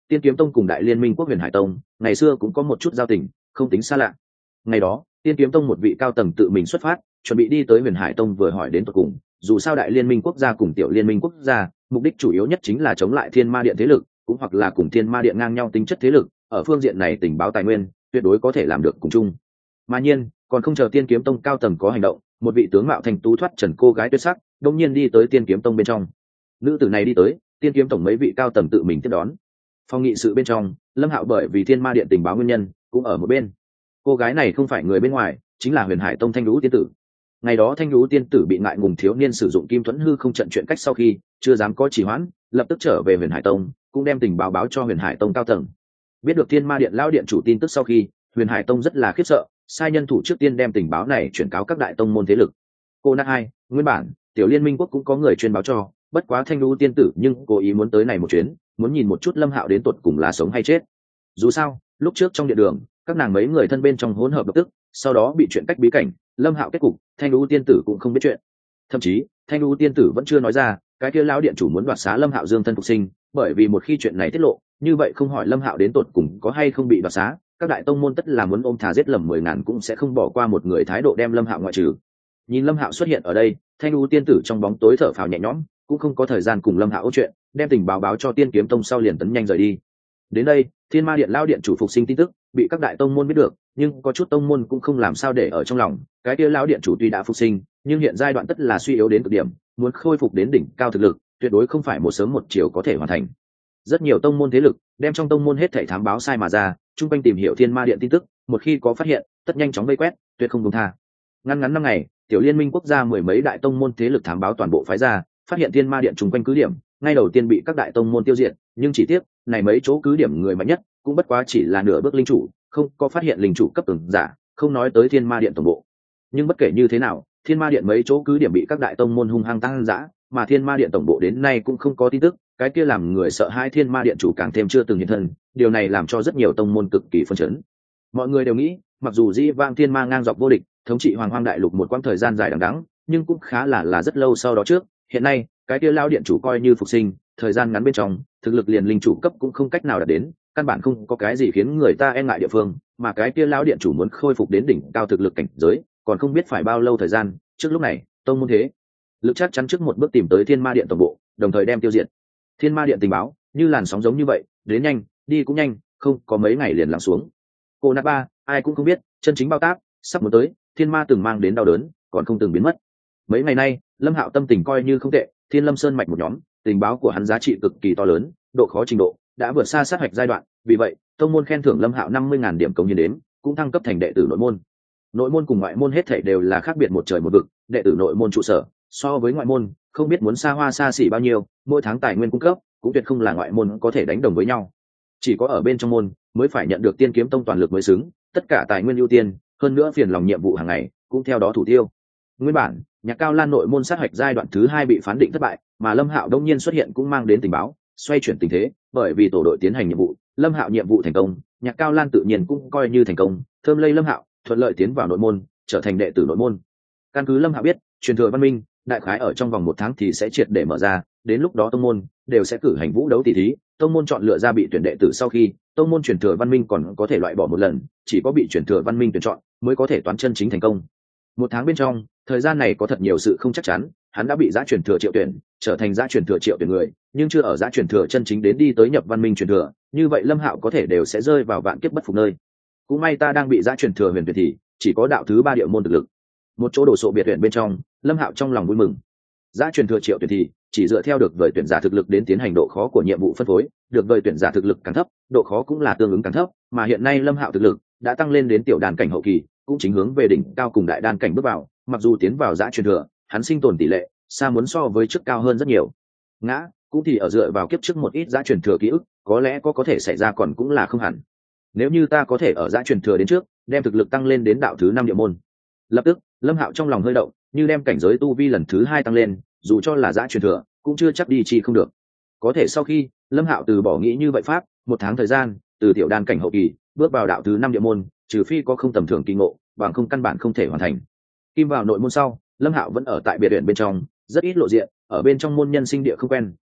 Speaker 1: Tiên Kiếm Tông cùng Đại Liên Minh Quốc Huyền Hải Tông ngày xưa cũng có một chút giao tình, không tính xa lạ. Ngày đó, Tiên Kiếm Tông một vị cao tầng tự mình xuất phát, chuẩn bị đi tới Huyền Hải Tông vừa hỏi đến tận cùng, dù sao Đại Liên Minh Quốc gia cùng Tiểu Liên Minh Quốc gia, mục đích chủ yếu nhất chính là chống lại Thiên Ma Điện thế lực, cũng hoặc là cùng Thiên Ma Điện ngang nhau tính chất thế lực, ở phương diện này tình báo tài nguyên, tuyệt đối có thể làm được cùng chung. Mà nhiên, còn không chờ Tiên Kiếm Tông cao tầng có hành động, một vị tướng mạo thành tú thoát trần cô gái tuyệt sắc, đột nhiên đi tới Tiên Kiếm Tông bên trong. Nữ tử này đi tới, Tiên Kiếm Tổng mấy vị cao tầng tự mình tiếp đón. Phòng nghị sự bên trong, Lâm Hạo bởi vì Thiên Ma Điện tình báo nguyên nhân, cũng ở một bên. Cô gái này không phải người bên ngoài, chính là Huyền Hải Tông Thanh Lũ tiên tử. Ngày đó Thanh Lũ tiên tử bị ngại ngùng thiếu niên sử dụng Kim Thuẫn hư không trận chuyện cách sau khi, chưa dám có trì hoãn, lập tức trở về Huyền Hải Tông, cũng đem tình báo báo cho Huyền Hải Tông cao tầng. Biết được Thiên Ma Điện lão điện chủ tin tức sau khi, Huyền Hải Tông rất là khiếp sợ, sai nhân thủ trước tiên đem tình báo này chuyển cáo các đại tông môn thế lực. Cô nát hai, nguyên bản, Tiểu Liên Minh Quốc cũng có người truyền báo cho, bất quá Thanh Lũ tiên tử nhưng cố ý muốn tới này một chuyến, muốn nhìn một chút Lâm Hạo đến tột cùng là sống hay chết. Dù sao, lúc trước trong điện đường, các nàng mấy người thân bên trong hỗn hợp độc tức, sau đó bị chuyện cách bí cảnh, Lâm Hạo kết cục, Thanh Lũ tiên tử cũng không biết chuyện. Thậm chí, Thanh Lũ tiên tử vẫn chưa nói ra, cái kia lão điện chủ muốn đoạt xá Lâm Hạo dương thân phục sinh, bởi vì một khi chuyện này tiết lộ, như vậy không hỏi Lâm Hạo đến tột cùng có hay không bị đoạt xá, các đại tông môn tất là muốn ôm thà giết lầm mười ngàn cũng sẽ không bỏ qua một người thái độ đem Lâm Hạo ngoại trừ. Nhìn Lâm Hạo xuất hiện ở đây, Thanh Lũ tiên tử trong bóng tối thở phào nhẹ nhõm, cũng không có thời gian cùng Lâm Hạo ôn chuyện, đem tình báo báo cho Tiên Kiếm Tông sau liền tấn nhanh rời đi. Đến đây, Thiên Ma Điện lão điện chủ phục sinh tin tức bị các đại tông môn biết được, nhưng có chút tông môn cũng không làm sao để ở trong lòng, cái kia lão điện chủ tuy đã phục sinh, nhưng hiện giai đoạn tất là suy yếu đến cực điểm, muốn khôi phục đến đỉnh cao thực lực, tuyệt đối không phải một sớm một chiều có thể hoàn thành. Rất nhiều tông môn thế lực đem trong tông môn hết thảy thám báo sai mà ra, trung quanh tìm hiểu Thiên Ma Điện tin tức, một khi có phát hiện, tất nhanh chóng vây quét, tuyệt không buông tha. Ngắn ngắn năm ngày, Tiểu Liên Minh Quốc gia mười mấy đại tông môn thế lực thám báo toàn bộ phái ra, phát hiện Thiên Ma Điện trung quanh cứ điểm, ngay đầu tiên bị các đại tông môn tiêu diệt, nhưng chỉ tiếc, này mấy chỗ cứ điểm người mạnh nhất, cũng bất quá chỉ là nửa bước linh chủ, không có phát hiện linh chủ cấp cường giả, không nói tới Thiên Ma Điện tổng bộ. Nhưng bất kể như thế nào, Thiên Ma Điện mấy chỗ cứ điểm bị các đại tông môn hung hăng tăng dã, mà Thiên Ma Điện tổng bộ đến nay cũng không có tin tức, cái kia làm người sợ hai Thiên Ma Điện chủ càng thêm chưa từng hiện thân, điều này làm cho rất nhiều tông môn cực kỳ phân chấn. Mọi người đều nghĩ, mặc dù Dĩ Vãng Thiên Ma ngang dọc vô địch, thống trị Hoàng Hoang đại lục một quãng thời gian dài đằng đẵng, nhưng cũng khá là là rất lâu sau đó trước, hiện nay, cái kia lão điện chủ coi như phục sinh, thời gian ngắn bên trong, thực lực liền linh chủ cấp cũng không cách nào đạt đến, căn bản không có cái gì khiến người ta e ngại địa phương, mà cái kia lão điện chủ muốn khôi phục đến đỉnh cao thực lực cảnh giới, còn không biết phải bao lâu thời gian, trước lúc này, tông môn thế lực chắc chắn trước một bước tìm tới Thiên Ma Điện tổng bộ, đồng thời đem tiêu diệt. Thiên Ma Điện tình báo, như làn sóng giống như vậy, đến nhanh, đi cũng nhanh, không có mấy ngày liền lắng xuống. Cô nát ba, ai cũng không biết, chân chính bao tác, sắp muốn tới, Thiên Ma từng mang đến đau đớn, còn không từng biến mất. Mấy ngày nay, Lâm Hạo tâm tình coi như không tệ, Thiên Lâm Sơn mạch một nhóm, tình báo của hắn giá trị cực kỳ to lớn, độ khó trình độ đã vượt xa sát hạch giai đoạn, vì vậy, tông môn khen thưởng Lâm Hạo năm mươi ngàn điểm cống hiến đến, cũng thăng cấp thành đệ tử nội môn. Nội môn cùng ngoại môn hết thảy đều là khác biệt một trời một vực, đệ tử nội môn trụ sở, so với ngoại môn, không biết muốn xa hoa xa xỉ bao nhiêu, mỗi tháng tài nguyên cung cấp, cũng tuyệt không là ngoại môn có thể đánh đồng với nhau. Chỉ có ở bên trong môn mới phải nhận được Tiên Kiếm Tông toàn lực mới xứng, tất cả tài nguyên ưu tiên, hơn nữa phiền lòng nhiệm vụ hàng ngày, cũng theo đó thủ tiêu. Nguyên bản, Nhạc Cao Lan nội môn sát hạch giai đoạn thứ hai bị phán định thất bại, mà Lâm Hạo đông nhiên xuất hiện cũng mang đến tình báo, xoay chuyển tình thế, bởi vì tổ đội tiến hành nhiệm vụ, Lâm Hạo nhiệm vụ thành công, Nhạc Cao Lan tự nhiên cũng coi như thành công, thơm lây Lâm Hạo, thuận lợi tiến vào nội môn, trở thành đệ tử nội môn. Căn cứ Lâm Hạo biết, truyền thừa văn minh, đại khái ở trong vòng một tháng thì sẽ triệt để mở ra, đến lúc đó tông môn đều sẽ cử hành vũ đấu tỷ thí, tông môn chọn lựa ra bị tuyển đệ tử sau khi, tông môn truyền thừa văn minh còn có thể loại bỏ một lần, chỉ có bị truyền thừa văn minh tuyển chọn mới có thể toán chân chính thành công. Một tháng bên trong, thời gian này có thật nhiều sự không chắc chắn, hắn đã bị giã truyền thừa triệu tuyển, trở thành giã truyền thừa triệu tuyển người, nhưng chưa ở giã truyền thừa chân chính đến đi tới nhập văn minh truyền thừa, như vậy Lâm Hạo có thể đều sẽ rơi vào vạn kiếp bất phục nơi. Cũng may ta đang bị giã truyền thừa huyền tuyển thì chỉ có đạo thứ ba địa môn thực lực. Một chỗ đổ sộ biệt tuyển bên trong, Lâm Hạo trong lòng vui mừng. Giã truyền thừa triệu tuyển thì chỉ dựa theo được vời tuyển giả thực lực đến tiến hành độ khó của nhiệm vụ phân phối, được vời tuyển giả thực lực càng thấp, độ khó cũng là tương ứng càng thấp, mà hiện nay Lâm Hạo thực lực đã tăng lên đến tiểu đàn cảnh hậu kỳ, cũng chính hướng về đỉnh cao cùng đại đan cảnh bước vào, mặc dù tiến vào giã truyền thừa, hắn sinh tồn tỷ lệ xa muốn so với trước cao hơn rất nhiều. Ngã, cũng thì ở dựa vào kiếp trước một ít giã truyền thừa ký ức, có lẽ có có thể xảy ra còn cũng là không hẳn. Nếu như ta có thể ở giã truyền thừa đến trước, đem thực lực tăng lên đến đạo thứ năm địa môn. Lập tức, Lâm Hạo trong lòng hơi động, như đem cảnh giới tu vi lần thứ hai tăng lên, dù cho là giã truyền thừa, cũng chưa chắc đi chi không được. Có thể sau khi, Lâm Hạo từ bỏ nghĩ như vậy pháp, một tháng thời gian, từ tiểu đan cảnh hậu kỳ, bước vào đạo thứ năm địa môn, trừ phi có không tầm thường kỳ ngộ, bằng không căn bản không thể hoàn thành. Kim vào nội môn sau, Lâm Hạo vẫn ở tại biệt viện bên trong, rất ít lộ diện, ở bên trong môn nhân sinh địa không quen,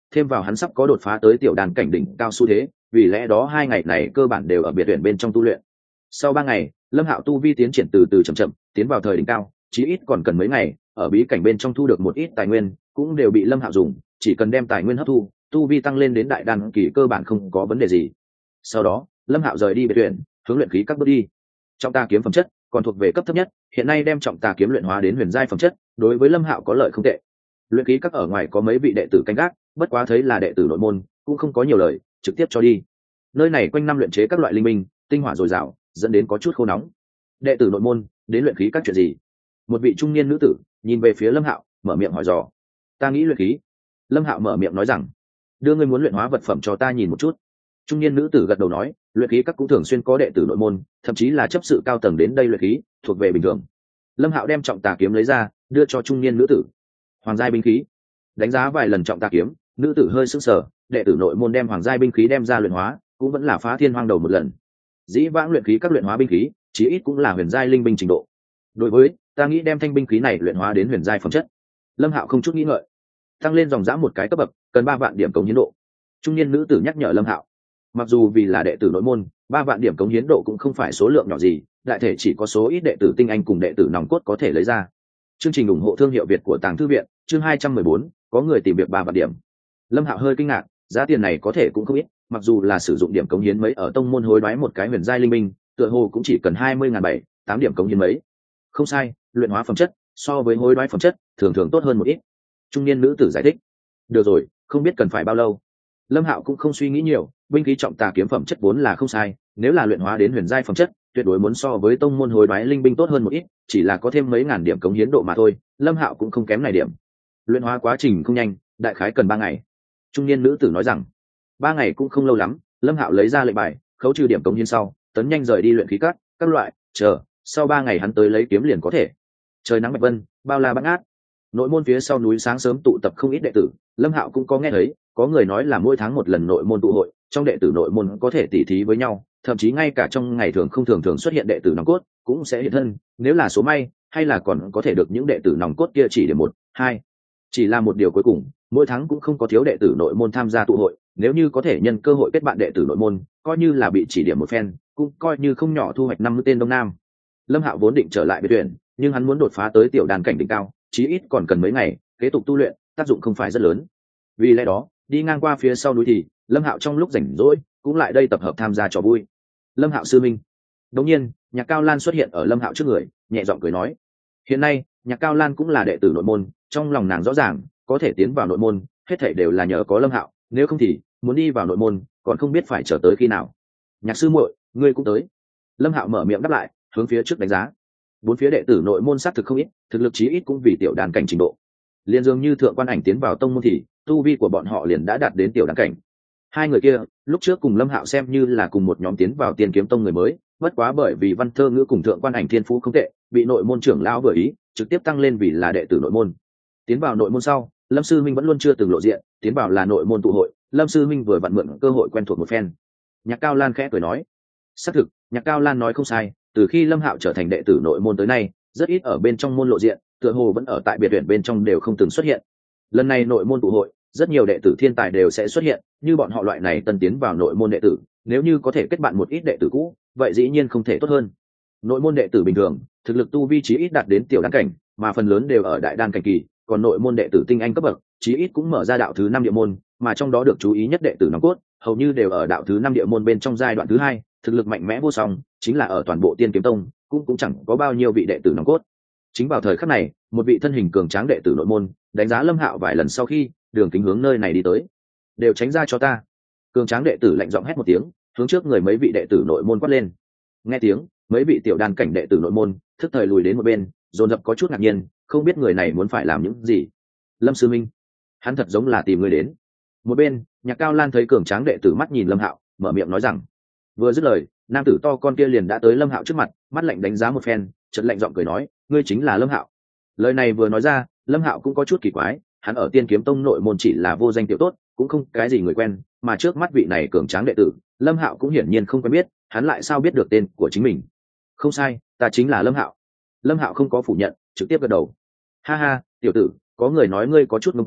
Speaker 1: thêm vào hắn sắp có đột phá tới tiểu đàn cảnh đỉnh cao xu thế, vì lẽ đó hai ngày này cơ bản đều ở biệt viện bên trong tu luyện. Sau ba ngày, Lâm Hạo tu vi tiến triển từ từ chậm chậm, tiến vào thời đỉnh cao, chí ít còn cần mấy ngày, ở bí cảnh bên trong thu được một ít tài nguyên, cũng đều bị Lâm Hạo dùng, chỉ cần đem tài nguyên hấp thu, tu vi tăng lên đến đại đan kỳ cơ bản không có vấn đề gì. Sau đó, Lâm Hạo rời đi biệt viện, hướng luyện khí các bước đi. Trọng tà kiếm phẩm chất còn thuộc về cấp thấp nhất, hiện nay đem trọng tà kiếm luyện hóa đến huyền giai phẩm chất, đối với Lâm Hạo có lợi không tệ. Luyện khí các ở ngoài có mấy vị đệ tử canh gác, bất quá thấy là đệ tử nội môn, cũng không có nhiều lời, trực tiếp cho đi. Nơi này quanh năm luyện chế các loại linh minh, tinh hỏa dồi dào, dẫn đến có chút khô nóng. Đệ tử nội môn đến luyện khí các chuyện gì? Một vị trung niên nữ tử nhìn về phía Lâm Hạo, mở miệng hỏi dò. Ta nghĩ luyện khí. Lâm Hạo mở miệng nói rằng, đưa ngươi muốn luyện hóa vật phẩm cho ta nhìn một chút. Trung niên nữ tử gật đầu nói, luyện khí các cũng thường xuyên có đệ tử nội môn, thậm chí là chấp sự cao tầng đến đây luyện khí, thuộc về bình thường. Lâm Hạo đem trọng tà kiếm lấy ra, đưa cho trung niên nữ tử. Hoàng giai binh khí. Đánh giá vài lần trọng tà kiếm, nữ tử hơi sững sờ, đệ tử nội môn đem hoàng giai binh khí đem ra luyện hóa, cũng vẫn là phá thiên hoang đầu một lần. Dĩ vãng luyện khí các luyện hóa binh khí, chí ít cũng là huyền giai linh binh trình độ. Đối với, ta nghĩ đem thanh binh khí này luyện hóa đến huyền giai phẩm chất. Lâm Hạo không chút nghĩ ngợi, tăng lên dòng dã một cái cấp bậc, cần ba vạn điểm cống hiến độ. Trung niên nữ tử nhắc nhở Lâm Hạo. Mặc dù vì là đệ tử nội môn, ba vạn điểm cống hiến độ cũng không phải số lượng nhỏ gì, đại thể chỉ có số ít đệ tử tinh anh cùng đệ tử nòng cốt có thể lấy ra. Chương trình ủng hộ thương hiệu Việt của Tàng Thư viện, chương hai trăm mười bốn, có người tìm việc ba vạn điểm. Lâm Hạo hơi kinh ngạc, giá tiền này có thể cũng không ít, mặc dù là sử dụng điểm cống hiến mấy ở tông môn hối đoái một cái huyền giai linh minh, tựa hồ cũng chỉ cần hai mươi nghìn bảy, tám điểm cống hiến mấy. Không sai, luyện hóa phẩm chất so với hối đoái phẩm chất thường thường tốt hơn một ít. Trung niên nữ tử giải thích. Được rồi, không biết cần phải bao lâu. Lâm Hạo cũng không suy nghĩ nhiều, binh khí trọng tà kiếm phẩm chất vốn là không sai, nếu là luyện hóa đến huyền giai phẩm chất, tuyệt đối muốn so với tông môn hối đoái linh binh tốt hơn một ít, chỉ là có thêm mấy ngàn điểm cống hiến độ mà thôi, Lâm Hạo cũng không kém này điểm. Luyện hóa quá trình không nhanh, đại khái cần ba ngày. Trung niên nữ tử nói rằng, ba ngày cũng không lâu lắm. Lâm Hạo lấy ra lệnh bài, khấu trừ điểm cống hiến sau, tấn nhanh rời đi luyện khí các, các loại, chờ, sau ba ngày hắn tới lấy kiếm liền có thể. Trời nắng bạch vân, bao la bát ngát. Nội môn phía sau núi sáng sớm tụ tập không ít đệ tử, Lâm Hạo cũng có nghe thấy, có người nói là mỗi tháng một lần nội môn tụ hội, trong đệ tử nội môn có thể tỉ thí với nhau, thậm chí ngay cả trong ngày thường không thường thường xuất hiện đệ tử nòng cốt cũng sẽ hiện thân, nếu là số may, hay là còn có thể được những đệ tử nòng cốt kia chỉ điểm một, hai. Chỉ là một điều cuối cùng, mỗi tháng cũng không có thiếu đệ tử nội môn tham gia tụ hội, nếu như có thể nhân cơ hội kết bạn đệ tử nội môn, coi như là bị chỉ điểm một phen, cũng coi như không nhỏ thu hoạch năm mươi tên đông nam. Lâm Hạo vốn định trở lại biệt tuyển, nhưng hắn muốn đột phá tới tiểu đàn cảnh đỉnh cao, chí ít còn cần mấy ngày, kế tục tu luyện, tác dụng không phải rất lớn. Vì lẽ đó, đi ngang qua phía sau núi thì Lâm Hạo trong lúc rảnh rỗi cũng lại đây tập hợp tham gia trò vui. Lâm Hạo sư minh. Đống nhiên, Nhạc Cao Lan xuất hiện ở Lâm Hạo trước người, nhẹ giọng cười nói: "Hiện nay, Nhạc Cao Lan cũng là đệ tử nội môn, trong lòng nàng rõ ràng, có thể tiến vào nội môn, hết thảy đều là nhờ có Lâm Hạo, nếu không thì muốn đi vào nội môn, còn không biết phải chờ tới khi nào." "Nhạc sư muội, ngươi cũng tới." Lâm Hạo mở miệng đáp lại, hướng phía trước đánh giá. Bốn phía đệ tử nội môn sát thực không ít, thực lực chí ít cũng vì tiểu đàn cảnh trình độ. Liên dường như thượng quan ảnh tiến vào tông môn thì tu vi của bọn họ liền đã đạt đến tiểu đàn cảnh. Hai người kia lúc trước cùng Lâm Hạo xem như là cùng một nhóm tiến vào Tiên Kiếm Tông người mới, bất quá bởi vì văn thơ ngữ cùng thượng quan ảnh thiên phú không tệ, bị nội môn trưởng lão vừa ý, trực tiếp tăng lên vì là đệ tử nội môn. Tiến vào nội môn sau, Lâm sư minh vẫn luôn chưa từng lộ diện, tiến vào là nội môn tụ hội, Lâm sư minh vừa vặn mượn cơ hội quen thuộc một phen. Nhạc Cao Lan khẽ cười nói: "Xác thực, Nhạc Cao Lan nói không sai, từ khi Lâm Hạo trở thành đệ tử nội môn tới nay, rất ít ở bên trong môn lộ diện, tựa hồ vẫn ở tại biệt viện bên trong đều không từng xuất hiện. Lần này nội môn tụ hội, rất nhiều đệ tử thiên tài đều sẽ xuất hiện, như bọn họ loại này tân tiến vào nội môn đệ tử, nếu như có thể kết bạn một ít đệ tử cũ, vậy dĩ nhiên không thể tốt hơn. Nội môn đệ tử bình thường, thực lực tu vi chí ít đạt đến tiểu đan cảnh, mà phần lớn đều ở đại đan cảnh kỳ, còn nội môn đệ tử tinh anh cấp bậc, chí ít cũng mở ra đạo thứ năm địa môn, mà trong đó được chú ý nhất đệ tử nòng cốt, hầu như đều ở đạo thứ năm địa môn bên trong giai đoạn thứ hai, thực lực mạnh mẽ vô song, chính là ở toàn bộ Tiên Kiếm Tông, cũng cũng chẳng có bao nhiêu vị đệ tử nòng cốt. Chính vào thời khắc này, một vị thân hình cường tráng đệ tử nội môn, đánh giá Lâm Hạo vài lần sau khi, đường kính hướng nơi này đi tới. "Đều tránh ra cho ta." Cường tráng đệ tử lạnh giọng hét một tiếng, hướng trước người mấy vị đệ tử nội môn quát lên. Nghe tiếng, mấy vị tiểu đan cảnh đệ tử nội môn thức thời lùi đến một bên, dồn dập có chút ngạc nhiên, không biết người này muốn phải làm những gì. "Lâm sư minh, hắn thật giống là tìm người đến." Một bên, Nhạc Cao Lan thấy cường tráng đệ tử mắt nhìn Lâm Hạo, mở miệng nói rằng. Vừa dứt lời, nam tử to con kia liền đã tới Lâm Hạo trước mặt, mắt lạnh đánh giá một phen, chợt lạnh giọng cười nói: "Ngươi chính là Lâm Hạo." Lời này vừa nói ra, Lâm Hạo cũng có chút kỳ quái, hắn ở Tiên Kiếm Tông nội môn chỉ là vô danh tiểu tốt, cũng không cái gì người quen, mà trước mắt vị này cường tráng đệ tử, Lâm Hạo cũng hiển nhiên không quen biết, hắn lại sao biết được tên của chính mình. "Không sai, ta chính là Lâm Hạo." Lâm Hạo không có phủ nhận, trực tiếp gật đầu. "Ha ha, tiểu tử, có người nói ngươi có chút ngông cuồng,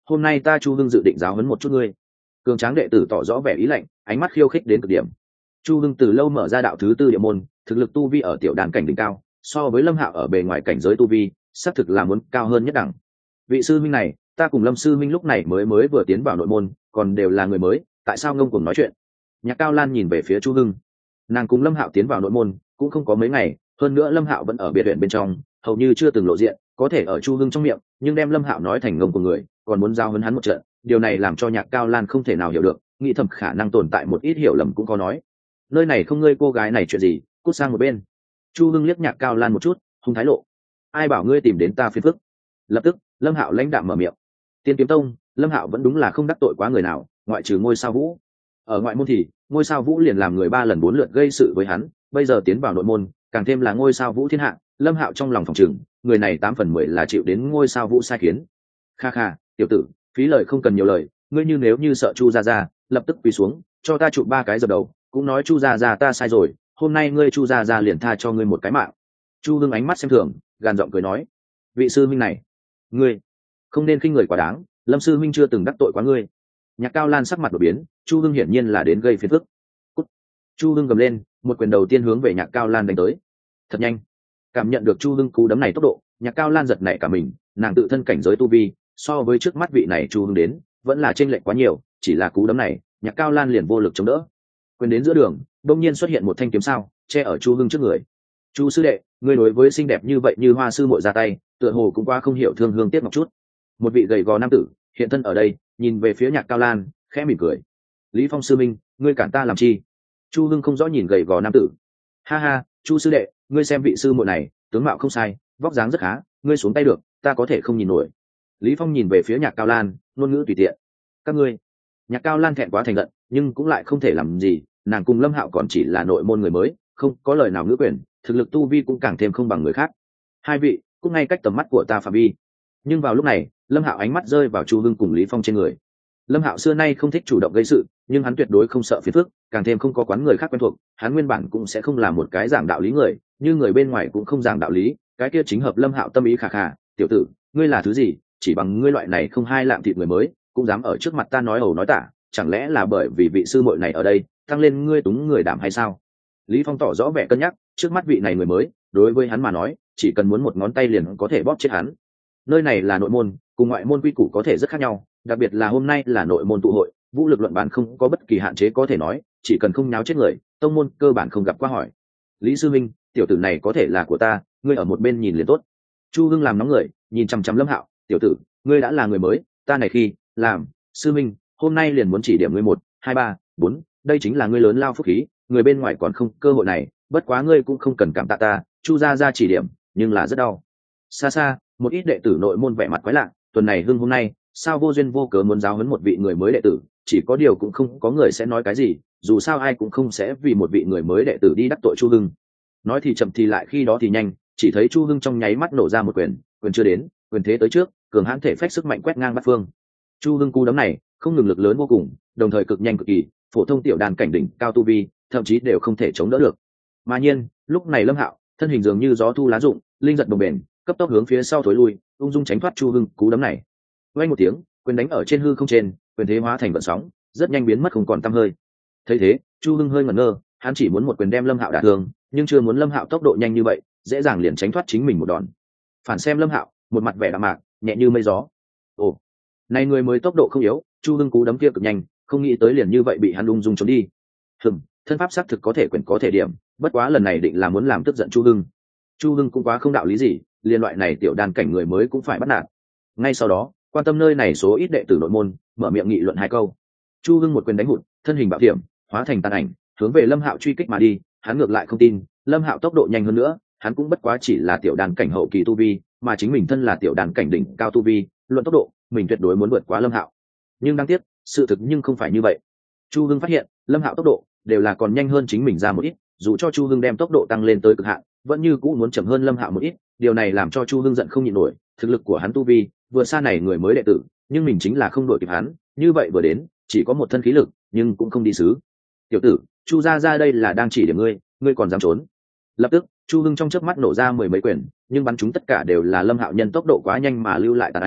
Speaker 1: hôm nay ta Chu Hưng dự định giáo huấn một chút ngươi. Cường tráng đệ tử tỏ rõ vẻ ý lạnh, ánh mắt khiêu khích đến cực điểm. Chu Hưng từ lâu mở ra đạo thứ tư địa môn, thực lực tu vi ở tiểu đàn cảnh đỉnh cao, so với Lâm Hạo ở bề ngoài cảnh giới tu vi, xác thực là muốn cao hơn nhất đẳng. Vị sư minh này, ta cùng Lâm sư minh lúc này mới mới vừa tiến vào nội môn, còn đều là người mới, tại sao ngông cuồng nói chuyện? Nhạc Cao Lan nhìn về phía Chu Hưng. Nàng cùng Lâm Hạo tiến vào nội môn cũng không có mấy ngày, hơn nữa Lâm Hạo vẫn ở biệt viện bên trong, hầu như chưa từng lộ diện, có thể ở Chu Hưng trong miệng, nhưng đem Lâm Hạo nói thành ngông của người, còn muốn giao huấn hắn một trận, điều này làm cho Nhạc Cao Lan không thể nào hiểu được, nghĩ thầm khả năng tồn tại một ít hiểu lầm cũng có nói. Nơi này không ngươi cô gái này chuyện gì, cút sang một bên. Chu Hưng liếc Nhạc Cao Lan một chút, hung thái lộ. Ai bảo ngươi tìm đến ta phiền phức? Lập tức, Lâm Hạo lãnh đạm mở miệng. Tiên Kiếm Tông, Lâm Hạo vẫn đúng là không đắc tội quá người nào, ngoại trừ Ngôi Sao Vũ. Ở ngoại môn thì, Ngôi Sao Vũ liền làm người ba lần bốn lượt gây sự với hắn, bây giờ tiến vào nội môn, càng thêm là Ngôi Sao Vũ thiên hạ, Lâm Hạo trong lòng phòng trừng, người này tám phần mười là chịu đến Ngôi Sao Vũ sai khiến. Kha kha, tiểu tử, phí lời không cần nhiều lời, ngươi như nếu như sợ Chu gia gia, lập tức quỳ xuống, cho ta chụp ba cái dập đầu, cũng nói Chu gia gia ta sai rồi, hôm nay ngươi Chu gia gia liền tha cho ngươi một cái mạng. Chu Hưng ánh mắt xem thường, gàn giọng cười nói, vị sư minh này, ngươi không nên khinh người quá đáng, Lâm sư minh chưa từng đắc tội quá ngươi. Nhạc Cao Lan sắc mặt đổi biến, Chu Hưng hiển nhiên là đến gây phiền phức. Cút. Chu Hưng gầm lên, một quyền đầu tiên hướng về Nhạc Cao Lan đánh tới. Thật nhanh. Cảm nhận được Chu Hưng cú đấm này tốc độ, Nhạc Cao Lan giật nảy cả mình, nàng tự thân cảnh giới tu vi, so với trước mắt vị này Chu Hưng đến, vẫn là chênh lệch quá nhiều, chỉ là cú đấm này, Nhạc Cao Lan liền vô lực chống đỡ. Quyền đến giữa đường, đột nhiên xuất hiện một thanh kiếm sao, che ở Chu Hưng trước người. Chu sư đệ, ngươi đối với xinh đẹp như vậy như hoa sư muội ra tay, tựa hồ cũng qua không hiểu thương hương tiếc ngọc chút. Một vị gầy gò nam tử hiện thân ở đây, nhìn về phía Nhạc Cao Lan, khẽ mỉm cười. Lý Phong sư minh, ngươi cản ta làm chi? Chu Hưng không rõ nhìn gầy gò nam tử. Ha ha, Chu sư đệ, ngươi xem vị sư muội này, tướng mạo không sai, vóc dáng rất khá, ngươi xuống tay được, ta có thể không nhìn nổi. Lý Phong nhìn về phía Nhạc Cao Lan, ngôn ngữ tùy tiện. Các ngươi. Nhạc Cao Lan thẹn quá thành giận, nhưng cũng lại không thể làm gì, nàng cùng Lâm Hạo còn chỉ là nội môn người mới, không có lời nào ngữ quyền, thực lực tu vi cũng càng thêm không bằng người khác. Hai vị, cũng ngay cách tầm mắt của ta phạm vi. Nhưng vào lúc này, Lâm Hạo ánh mắt rơi vào Chu Hưng cùng Lý Phong trên người. Lâm Hạo xưa nay không thích chủ động gây sự, nhưng hắn tuyệt đối không sợ phiền phức, càng thêm không có quán người khác quen thuộc, hắn nguyên bản cũng sẽ không là một cái giảng đạo lý người, như người bên ngoài cũng không giảng đạo lý, cái kia chính hợp Lâm Hạo tâm ý khả khả, tiểu tử, ngươi là thứ gì, chỉ bằng ngươi loại này không hai lạm thịt người mới, cũng dám ở trước mặt ta nói ẩu nói tả, chẳng lẽ là bởi vì vị sư muội này ở đây, tăng lên ngươi túng người đảm hay sao? Lý Phong tỏ rõ vẻ cân nhắc, trước mắt vị này người mới, đối với hắn mà nói, chỉ cần muốn một ngón tay liền có thể bóp chết hắn. Nơi này là nội môn, cùng ngoại môn quy củ có thể rất khác nhau, đặc biệt là hôm nay là nội môn tụ hội, vũ lực luận bản không có bất kỳ hạn chế có thể nói, chỉ cần không náo chết người, tông môn cơ bản không gặp qua hỏi. Lý sư minh, tiểu tử này có thể là của ta, ngươi ở một bên nhìn liền tốt. Chu Hưng làm nóng người, nhìn chằm chằm Lâm Hạo, tiểu tử, ngươi đã là người mới, ta này khi làm sư minh, hôm nay liền muốn chỉ điểm ngươi một, hai ba, bốn, đây chính là ngươi lớn lao phúc khí, người bên ngoài còn không cơ hội này, bất quá ngươi cũng không cần cảm tạ ta, Chu gia gia chỉ điểm, nhưng là rất đau. Xa xa, một ít đệ tử nội môn vẻ mặt quái lạ, tuần này Hưng hôm nay, sao vô duyên vô cớ muốn giáo huấn một vị người mới đệ tử, chỉ có điều cũng không có người sẽ nói cái gì, dù sao ai cũng không sẽ vì một vị người mới đệ tử đi đắc tội Chu Hưng. Nói thì chậm thì lại khi đó thì nhanh, chỉ thấy Chu Hưng trong nháy mắt nổ ra một quyền, quyền chưa đến, quyền thế tới trước, cường hãn thể phách sức mạnh quét ngang bát phương. Chu Hưng cú đấm này, không ngừng lực lớn vô cùng, đồng thời cực nhanh cực kỳ, phổ thông tiểu đàn cảnh đỉnh cao tu vi, thậm chí đều không thể chống đỡ được. Mà nhiên, lúc này Lâm Hạo, thân hình dường như gió thu lá rụng, linh giật đồng bền, cấp tốc hướng phía sau thối lui, ung dung tránh thoát Chu Hưng cú đấm này. Vang một tiếng, quyền đánh ở trên hư không trên, quyền thế hóa thành vận sóng, rất nhanh biến mất không còn tăm hơi. Thấy thế, Chu Hưng hơi ngẩn ngơ, hắn chỉ muốn một quyền đem Lâm Hạo đả thương, nhưng chưa muốn Lâm Hạo tốc độ nhanh như vậy, dễ dàng liền tránh thoát chính mình một đòn. Phản xem Lâm Hạo, một mặt vẻ đạm mạc, nhẹ như mây gió. Ồ, này người mới tốc độ không yếu, Chu Hưng cú đấm kia cực nhanh, không nghĩ tới liền như vậy bị hắn ung dung trốn đi. Hừm, thân pháp xác thực có thể quyền có thể điểm, bất quá lần này định là muốn làm tức giận Chu Hưng. Chu Hưng cũng quá không đạo lý gì, liên loại này tiểu đàn cảnh người mới cũng phải bắt nạt. Ngay sau đó, quan tâm nơi này số ít đệ tử nội môn, mở miệng nghị luận hai câu. Chu Hưng một quyền đánh hụt, thân hình bạo điểm, hóa thành tàn ảnh, hướng về Lâm Hạo truy kích mà đi, hắn ngược lại không tin, Lâm Hạo tốc độ nhanh hơn nữa, hắn cũng bất quá chỉ là tiểu đàn cảnh hậu kỳ tu vi, mà chính mình thân là tiểu đàn cảnh đỉnh cao tu vi, luận tốc độ, mình tuyệt đối muốn vượt quá Lâm Hạo. Nhưng đáng tiếc, sự thực nhưng không phải như vậy. Chu Hưng phát hiện, Lâm Hạo tốc độ đều là còn nhanh hơn chính mình ra một ít, dù cho Chu Hưng đem tốc độ tăng lên tới cực hạn, vẫn như cũ muốn chậm hơn Lâm Hạo một ít, điều này làm cho Chu Hưng giận không nhịn nổi, thực lực của hắn tu vi vừa xa này người mới đệ tử, nhưng mình chính là không đuổi kịp hắn, như vậy vừa đến, chỉ có một thân khí lực, nhưng cũng không đi xứ. Tiểu tử, Chu gia gia đây là đang chỉ điểm ngươi, ngươi còn dám trốn? Lập tức, Chu Hưng trong chớp mắt nổ ra mười mấy quyền, nhưng bắn chúng tất cả đều là Lâm Hạo nhân tốc độ quá nhanh mà lưu lại tàn ảnh,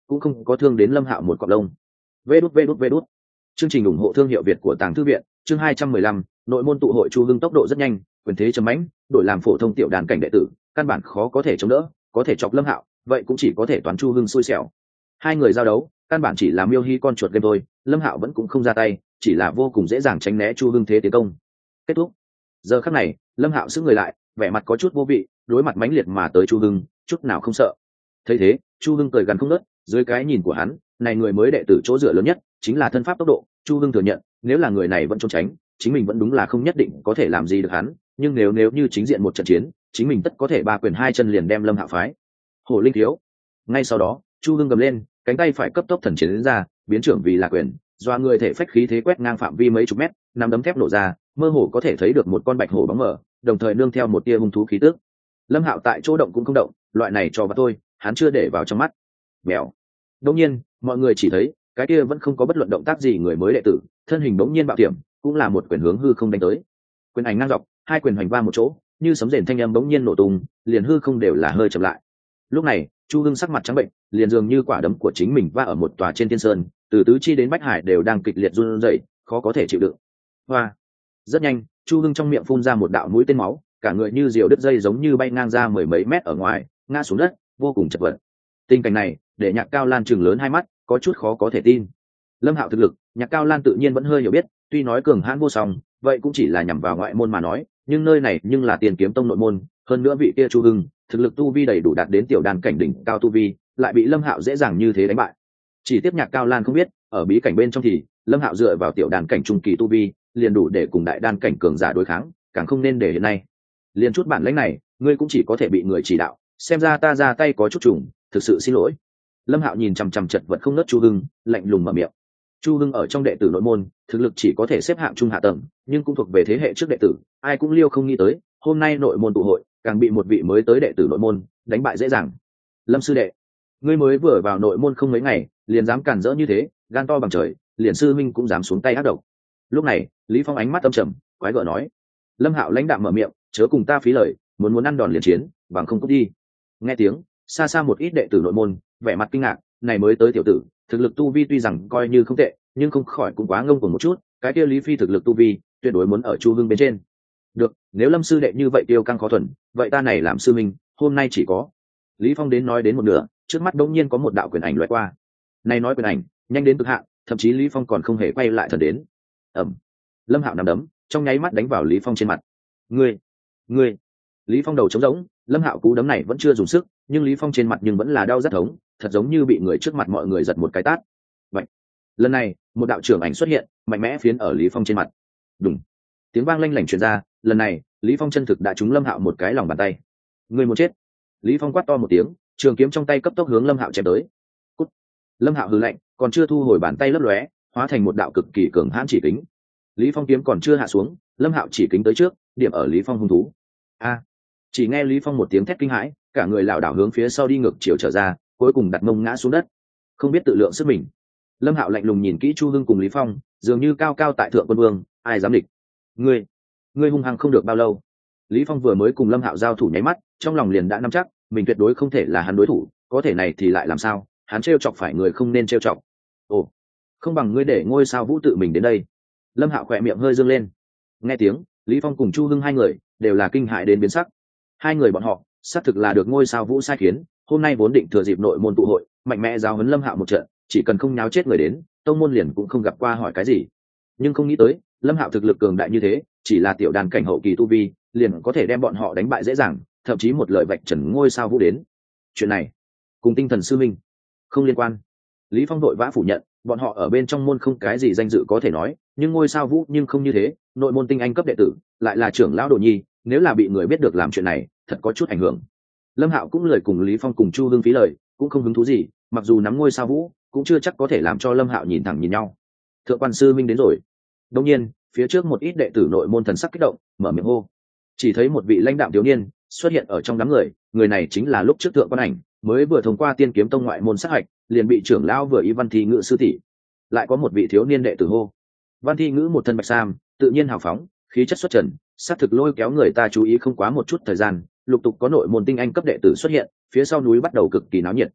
Speaker 1: cũng không có thương đến lâm hạo một cọng lông. Vê đút vê đút vê đút. Chương trình ủng hộ thương hiệu Việt của Tàng Thư viện, chương hai trăm mười lăm, nội môn tụ hội Chu Hưng tốc độ rất nhanh, quyền thế trầm mãnh, đổi làm phổ thông tiểu đàn cảnh đệ tử, căn bản khó có thể chống đỡ, có thể chọc lâm hạo, vậy cũng chỉ có thể toán Chu Hưng xui xẻo. Hai người giao đấu, căn bản chỉ là miêu hi con chuột game thôi, lâm hạo vẫn cũng không ra tay, chỉ là vô cùng dễ dàng tránh né Chu Hưng thế tiến công. Kết thúc. Giờ khắc này, lâm hạo sững người lại, vẻ mặt có chút vô vị, đối mặt mãnh liệt mà tới Chu Hưng, chút nào không sợ. Thấy thế, Chu Hưng cười gần không nớt, dưới cái nhìn của hắn, này người mới đệ tử chỗ dựa lớn nhất chính là thân pháp tốc độ. Chu Hưng thừa nhận, nếu là người này vẫn trốn tránh, chính mình vẫn đúng là không nhất định có thể làm gì được hắn, nhưng nếu nếu như chính diện một trận chiến, chính mình tất có thể ba quyền hai chân liền đem lâm hạo phái. Hổ linh thiếu. Ngay sau đó, Chu Hưng gầm lên, cánh tay phải cấp tốc thần chiến đến ra, biến trưởng vì là quyền, doa người thể phách khí thế quét ngang phạm vi mấy chục mét, nắm đấm thép nổ ra, mơ hồ có thể thấy được một con bạch hổ bóng mờ, đồng thời nương theo một tia hung thú khí tức. Lâm hạo tại chỗ động cũng không động, loại này cho vào tôi, hắn chưa để vào trong mắt. Bèo. Đương nhiên, mọi người chỉ thấy cái kia vẫn không có bất luận động tác gì người mới đệ tử, thân hình bỗng nhiên bạo điểm, cũng là một quyền hướng hư không đánh tới. Quyền ảnh ngang dọc, hai quyền hoành va một chỗ, như sấm rền thanh âm bỗng nhiên nổ tung, liền hư không đều là hơi chậm lại. Lúc này, Chu Hưng sắc mặt trắng bệnh, liền dường như quả đấm của chính mình va ở một tòa trên thiên sơn, từ tứ chi đến bách hải đều đang kịch liệt run rẩy, khó có thể chịu đựng. Hoa. Rất nhanh, Chu Hưng trong miệng phun ra một đạo mũi tên máu, cả người như diều đứt dây giống như bay ngang ra mười mấy mét ở ngoài, ngã xuống đất, vô cùng chật vật. Tình cảnh này, để Nhạc Cao Lan trừng lớn hai mắt, có chút khó có thể tin. Lâm hạo thực lực, Nhạc Cao Lan tự nhiên vẫn hơi hiểu biết, tuy nói cường hãn vô song, vậy cũng chỉ là nhằm vào ngoại môn mà nói, nhưng nơi này nhưng là Tiền Kiếm Tông nội môn, hơn nữa vị kia Chu Hưng, thực lực tu vi đầy đủ đạt đến tiểu đàn cảnh đỉnh cao tu vi, lại bị Lâm hạo dễ dàng như thế đánh bại. Chỉ tiếp Nhạc Cao Lan không biết, ở bí cảnh bên trong thì Lâm hạo dựa vào tiểu đàn cảnh trung kỳ tu vi, liền đủ để cùng đại đan cảnh cường giả đối kháng, càng không nên để hiện nay. Liên chút bản lĩnh này, ngươi cũng chỉ có thể bị người chỉ đạo, xem ra ta ra tay có chút trùng, thực sự xin lỗi. Lâm hạo nhìn chằm chằm chật vật không nớt Chu Hưng, lạnh lùng mở miệng. Chu Hưng ở trong đệ tử nội môn, thực lực chỉ có thể xếp hạng trung hạ tầng, nhưng cũng thuộc về thế hệ trước đệ tử, ai cũng liêu không nghĩ tới, hôm nay nội môn tụ hội, càng bị một vị mới tới đệ tử nội môn đánh bại dễ dàng. Lâm sư đệ, ngươi mới vừa vào nội môn không mấy ngày, liền dám cản rỡ như thế, gan to bằng trời, liền sư minh cũng dám xuống tay ác độc. Lúc này, Lý Phong ánh mắt âm trầm, quái gở nói. Lâm hạo lãnh đạm mở miệng, chớ cùng ta phí lời, muốn muốn ăn đòn liền chiến, bằng không cút đi. Nghe tiếng, xa xa một ít đệ tử nội môn, vẻ mặt kinh ngạc, này mới tới tiểu tử, thực lực tu vi tuy rằng coi như không tệ, nhưng không khỏi cũng quá ngông cuồng một chút, cái kia Lý Phi thực lực tu vi, tuyệt đối muốn ở Chu Hưng bên trên. Được, nếu Lâm sư đệ như vậy tiêu căng khó thuần, vậy ta này làm sư minh, hôm nay chỉ có. Lý Phong đến nói đến một nửa, trước mắt đống nhiên có một đạo quyền ảnh lóe qua. Này nói quyền ảnh, nhanh đến cực hạn, thậm chí Lý Phong còn không hề quay lại thần đến. Ầm. Lâm Hạo nắm đấm, trong nháy mắt đánh vào Lý Phong trên mặt. Ngươi, ngươi. Lý Phong đầu trống rỗng, Lâm Hạo cú đấm này vẫn chưa dùng sức, nhưng Lý Phong trên mặt nhưng vẫn là đau rất thống, thật giống như bị người trước mặt mọi người giật một cái tát. Vậy, lần này, một đạo trưởng ảnh xuất hiện, mạnh mẽ phiến ở Lý Phong trên mặt. Đùng. Tiếng vang lanh lảnh truyền ra, lần này, Lý Phong chân thực đã trúng Lâm Hạo một cái lòng bàn tay. Ngươi muốn chết. Lý Phong quát to một tiếng, trường kiếm trong tay cấp tốc hướng Lâm Hạo chém tới. Cút. Lâm Hạo hừ lạnh, còn chưa thu hồi bàn tay lấp lóe, hóa thành một đạo cực kỳ cường hãn chỉ kính. Lý Phong kiếm còn chưa hạ xuống, Lâm Hạo chỉ kính tới trước, điểm ở Lý Phong hung thú. A! Chỉ nghe Lý Phong một tiếng thét kinh hãi, cả người lảo đảo hướng phía sau đi ngược chiều trở ra, cuối cùng đặt mông ngã xuống đất. Không biết tự lượng sức mình. Lâm Hạo lạnh lùng nhìn kỹ Chu Hưng cùng Lý Phong, dường như cao cao tại thượng quân vương, ai dám địch? Ngươi, ngươi hung hăng không được bao lâu. Lý Phong vừa mới cùng Lâm Hạo giao thủ nháy mắt, trong lòng liền đã nắm chắc, mình tuyệt đối không thể là hắn đối thủ, có thể này thì lại làm sao? Hắn trêu chọc phải người không nên trêu chọc. Ồ, không bằng ngươi để ngôi sao vũ tự mình đến đây. Lâm Hạo khẽ miệng hơi dương lên. Nghe tiếng, Lý Phong cùng Chu Hưng hai người đều là kinh hãi đến biến sắc. Hai người bọn họ, xác thực là được ngôi sao vũ sai khiến, hôm nay vốn định thừa dịp nội môn tụ hội, mạnh mẽ giáo huấn Lâm Hạo một trận, chỉ cần không nháo chết người đến, tông môn liền cũng không gặp qua hỏi cái gì. Nhưng không nghĩ tới, Lâm Hạo thực lực cường đại như thế, chỉ là tiểu đàn cảnh hậu kỳ tu vi, liền có thể đem bọn họ đánh bại dễ dàng, thậm chí một lời vạch trần ngôi sao vũ đến. Chuyện này, cùng tinh thần sư minh không liên quan. Lý Phong đội vã phủ nhận, bọn họ ở bên trong môn không cái gì danh dự có thể nói, nhưng ngôi sao vũ nhưng không như thế, nội môn tinh anh cấp đệ tử, lại là trưởng lão đồ nhi, nếu là bị người biết được làm chuyện này, thật có chút ảnh hưởng. Lâm Hạo cũng lời cùng Lý Phong cùng Chu Hưng phí lời, cũng không hứng thú gì, mặc dù nắm ngôi sao vũ, cũng chưa chắc có thể làm cho Lâm Hạo nhìn thẳng nhìn nhau. Thượng quan sư minh đến rồi. Đương nhiên, phía trước một ít đệ tử nội môn thần sắc kích động, mở miệng hô. Chỉ thấy một vị lãnh đạo thiếu niên xuất hiện ở trong đám người, người này chính là lúc trước thượng quan ảnh, mới vừa thông qua Tiên Kiếm Tông ngoại môn sát hạch, liền bị trưởng lão vừa ý Văn Thi Ngữ sư tỷ. Lại có một vị thiếu niên đệ tử hô. Văn Thi Ngữ một thân bạch sam, tự nhiên hào phóng, khí chất xuất trần, sát thực lôi kéo người ta chú ý không quá một chút thời gian, lục tục có nội môn tinh anh cấp đệ tử xuất hiện, phía sau núi bắt đầu cực kỳ náo nhiệt.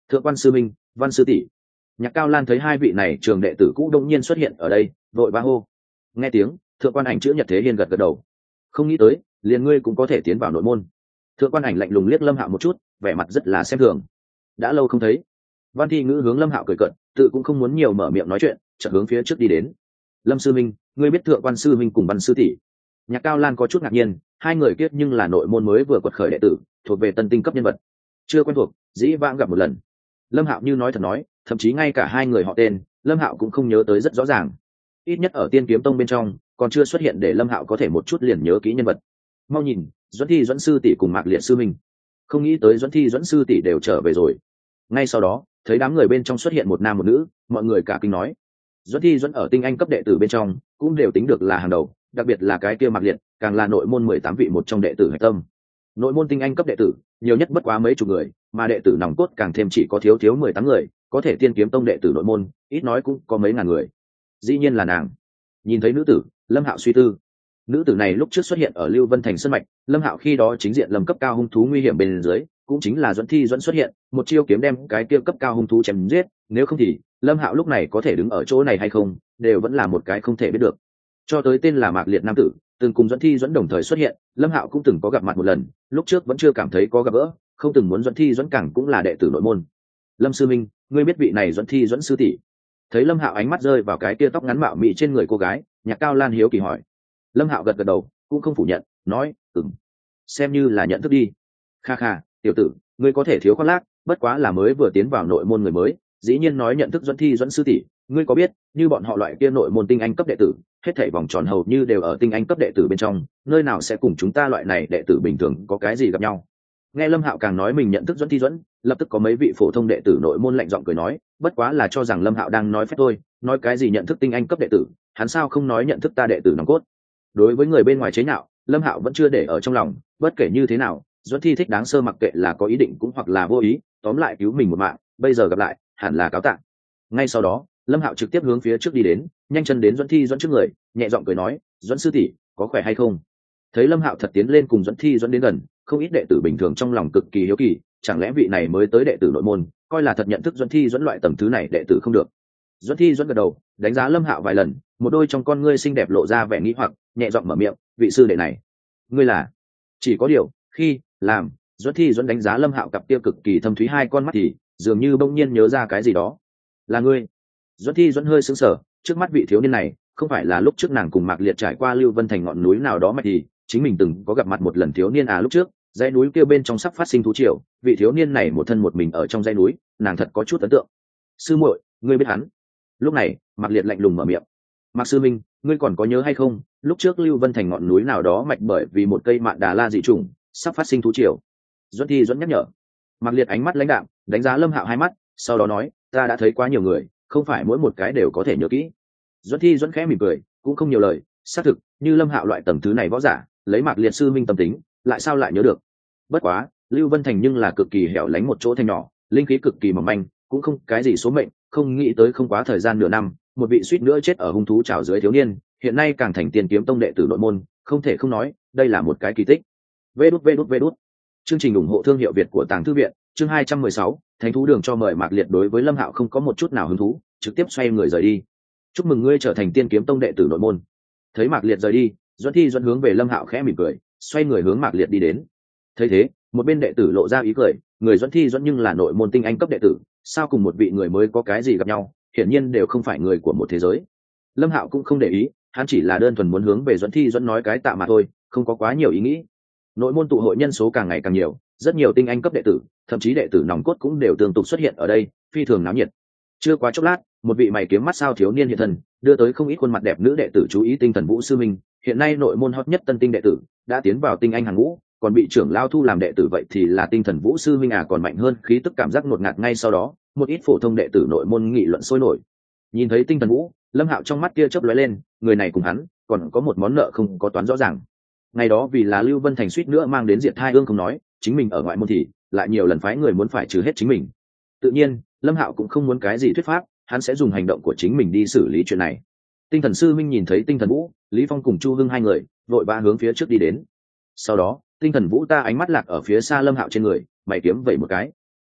Speaker 1: Thượng quan sư minh, Văn sư tỷ. Nhạc Cao Lan thấy hai vị này trường đệ tử cũ đông nhiên xuất hiện ở đây, vội ba hô. Nghe tiếng, thượng quan ảnh chữ Nhật Thế Hiên gật gật đầu. Không nghĩ tới, liền ngươi cũng có thể tiến vào nội môn. Thượng quan ảnh lạnh lùng liếc Lâm Hạo một chút, vẻ mặt rất là xem thường. Đã lâu không thấy. Văn Thi Ngữ hướng Lâm Hạo cười cợt, tự cũng không muốn nhiều mở miệng nói chuyện, chợt hướng phía trước đi đến. Lâm sư minh, ngươi biết thượng quan sư minh cùng Văn sư tỷ? Nhạc Cao Lan có chút ngạc nhiên, hai người kiếp nhưng là nội môn mới vừa quật khởi đệ tử, thuộc về tân tinh cấp nhân vật. Chưa quen thuộc, dĩ vãng gặp một lần. Lâm Hạo như nói thật nói, thậm chí ngay cả hai người họ tên, Lâm Hạo cũng không nhớ tới rất rõ ràng. Ít nhất ở Tiên Kiếm Tông bên trong, còn chưa xuất hiện để Lâm Hạo có thể một chút liền nhớ kỹ nhân vật. Mau nhìn, Duẫn Thi Duẫn sư tỷ cùng Mạc Liệt sư minh. Không nghĩ tới Duẫn Thi Duẫn sư tỷ đều trở về rồi. Ngay sau đó, thấy đám người bên trong xuất hiện một nam một nữ, mọi người cả kinh nói: Duẫn Thi Duẫn ở tinh anh cấp đệ tử bên trong, cũng đều tính được là hàng đầu, đặc biệt là cái kia Mạc Liệt, càng là nội môn mười tám vị một trong đệ tử hạch tâm. Nội môn tinh anh cấp đệ tử, nhiều nhất bất quá mấy chục người, mà đệ tử nòng cốt càng thêm chỉ có thiếu thiếu mười tám người, có thể Tiên Kiếm Tông đệ tử nội môn, ít nói cũng có mấy ngàn người. Dĩ nhiên là nàng. Nhìn thấy nữ tử, Lâm Hạo suy tư. Nữ tử này lúc trước xuất hiện ở Lưu Vân Thành sân mạch, Lâm Hạo khi đó chính diện lâm cấp cao hung thú nguy hiểm bên dưới, cũng chính là Duẫn Thi Duẫn xuất hiện, một chiêu kiếm đem cái kia cấp cao hung thú chém giết, nếu không thì Lâm Hạo lúc này có thể đứng ở chỗ này hay không, đều vẫn là một cái không thể biết được. Cho tới tên là Mạc Liệt nam tử, từng cùng Duẫn Thi Duẫn đồng thời xuất hiện, Lâm Hạo cũng từng có gặp mặt một lần, lúc trước vẫn chưa cảm thấy có gặp gỡ, không từng muốn Duẫn Thi Duẫn càng cũng là đệ tử nội môn. Lâm sư minh, ngươi biết vị này Duẫn Thi Duẫn sư tỷ? Thấy Lâm Hạo ánh mắt rơi vào cái kia tóc ngắn mạo mị trên người cô gái, Nhạc Cao Lan hiếu kỳ hỏi. Lâm Hạo gật gật đầu, cũng không phủ nhận, nói: "Ừm, xem như là nhận thức đi." Kha kha, tiểu tử, ngươi có thể thiếu khoác lác, bất quá là mới vừa tiến vào nội môn người mới, dĩ nhiên nói nhận thức Duẫn Thi Duẫn sư tỷ, ngươi có biết, như bọn họ loại kia nội môn tinh anh cấp đệ tử, hết thảy vòng tròn hầu như đều ở tinh anh cấp đệ tử bên trong, nơi nào sẽ cùng chúng ta loại này đệ tử bình thường có cái gì gặp nhau. Nghe Lâm Hạo càng nói mình nhận thức Duẫn Thi Duẫn, lập tức có mấy vị phổ thông đệ tử nội môn lạnh giọng cười nói, bất quá là cho rằng Lâm Hạo đang nói phép thôi, nói cái gì nhận thức tinh anh cấp đệ tử, hắn sao không nói nhận thức ta đệ tử nòng cốt. Đối với người bên ngoài chế nhạo, Lâm Hạo vẫn chưa để ở trong lòng, bất kể như thế nào, Duẫn Thi thích đáng sơ mặc kệ là có ý định cũng hoặc là vô ý, tóm lại cứu mình một mạng, bây giờ gặp lại, hẳn là cáo tạ. Ngay sau đó, Lâm Hạo trực tiếp hướng phía trước đi đến, nhanh chân đến Duẫn Thi Duẫn trước người, nhẹ giọng cười nói, "Duẫn sư tỷ, có khỏe hay không?" Thấy Lâm Hạo thật tiến lên cùng Duẫn Thi Duẫn đến gần, không ít đệ tử bình thường trong lòng cực kỳ hiếu kỳ, chẳng lẽ vị này mới tới đệ tử nội môn, coi là thật nhận thức Duẫn Thi Duẫn loại tầng thứ này đệ tử không được. Duẫn Thi Duẫn gật đầu, đánh giá Lâm Hạo vài lần, một đôi trong con ngươi xinh đẹp lộ ra vẻ nghi hoặc, nhẹ giọng mở miệng, "Vị sư đệ này, ngươi là?" Chỉ có điều, khi làm Duẫn Thi Duẫn đánh giá Lâm Hạo cặp kia cực kỳ thâm thúy hai con mắt thì dường như bỗng nhiên nhớ ra cái gì đó. "Là ngươi?" Duẫn Thi Duẫn hơi sững sờ, trước mắt vị thiếu niên này, không phải là lúc trước nàng cùng Mạc Liệt trải qua Lưu Vân Thành ngọn núi nào đó mà thì chính mình từng có gặp mặt một lần thiếu niên à lúc trước, dãy núi kia bên trong sắp phát sinh thú triều, vị thiếu niên này một thân một mình ở trong dãy núi, nàng thật có chút ấn tượng. "Sư muội, ngươi biết hắn?" Lúc này, Mạc Liệt lạnh lùng mở miệng. "Mạc sư minh, ngươi còn có nhớ hay không, lúc trước Lưu Vân Thành ngọn núi nào đó mạch bởi vì một cây mạn đà la dị trùng, sắp phát sinh thú triều." Duẫn Thi Duẫn nhắc nhở. Mạc Liệt ánh mắt lãnh đạm, đánh giá Lâm Hạo hai mắt, sau đó nói, "Ta đã thấy quá nhiều người, không phải mỗi một cái đều có thể nhớ kỹ." Duẫn Thi Duẫn khẽ mỉm cười, cũng không nhiều lời, xác thực, như Lâm Hạo loại tầng thứ này võ giả, lấy Mạc Liệt sư minh tâm tính, lại sao lại nhớ được. Bất quá, Lưu Vân Thành nhưng là cực kỳ hẻo lánh một chỗ thanh nhỏ, linh khí cực kỳ mỏng manh, cũng không cái gì số mệnh, không nghĩ tới không quá thời gian nửa năm, một vị suýt nữa chết ở hung thú trảo dưới thiếu niên, hiện nay càng thành Tiên Kiếm Tông đệ tử nội môn, không thể không nói, đây là một cái kỳ tích. Vê đút vê đút vê đút. Chương trình ủng hộ thương hiệu Việt của Tàng Thư viện, chương hai trăm mười sáu, Thánh thú đường cho mời. Mạc Liệt đối với Lâm Hạo không có một chút nào hứng thú, trực tiếp xoay người rời đi. "Chúc mừng ngươi trở thành Tiên Kiếm Tông đệ tử nội môn." Thấy Mạc Liệt rời đi, Duẫn Thi Duẫn hướng về Lâm Hạo khẽ mỉm cười, xoay người hướng Mạc Liệt đi đến. Thấy thế, một bên đệ tử lộ ra ý cười, người Duẫn Thi Duẫn nhưng là nội môn tinh anh cấp đệ tử, sao cùng một vị người mới có cái gì gặp nhau, hiển nhiên đều không phải người của một thế giới. Lâm Hạo cũng không để ý, hắn chỉ là đơn thuần muốn hướng về Duẫn Thi Duẫn nói cái tạ mà thôi, không có quá nhiều ý nghĩ. Nội môn tụ hội nhân số càng ngày càng nhiều, rất nhiều tinh anh cấp đệ tử, thậm chí đệ tử nòng cốt cũng đều tương tục xuất hiện ở đây, phi thường náo nhiệt. Chưa quá chốc lát, một vị mày kiếm mắt sao thiếu niên hiện thân, đưa tới không ít khuôn mặt đẹp nữ đệ tử chú ý. Tinh Thần Vũ sư minh, hiện nay nội môn hot nhất tân tinh đệ tử, đã tiến vào tinh anh hàng ngũ, còn bị trưởng lao thu làm đệ tử, vậy thì là Tinh Thần Vũ sư minh à, còn mạnh hơn, khí tức cảm giác ngột ngạt. Ngay sau đó, một ít phổ thông đệ tử nội môn nghị luận sôi nổi. Nhìn thấy Tinh Thần Vũ, Lâm Hạo trong mắt kia chớp lóe lên, người này cùng hắn còn có một món nợ không có toán rõ ràng. Ngày đó vì là Lưu Vân Thành suýt nữa mang đến diệt thai ương không nói, chính mình ở ngoại môn thì lại nhiều lần phái người muốn phải trừ hết chính mình. Tự nhiên, Lâm Hạo cũng không muốn cái gì thuyết pháp, hắn sẽ dùng hành động của chính mình đi xử lý chuyện này. Tinh Thần sư minh nhìn thấy Tinh Thần Vũ, Lý Phong cùng Chu Hưng hai người vội vã hướng phía trước đi đến. Sau đó, Tinh Thần Vũ ta ánh mắt lạc ở phía xa Lâm Hạo trên người, mày kiếm vẩy một cái.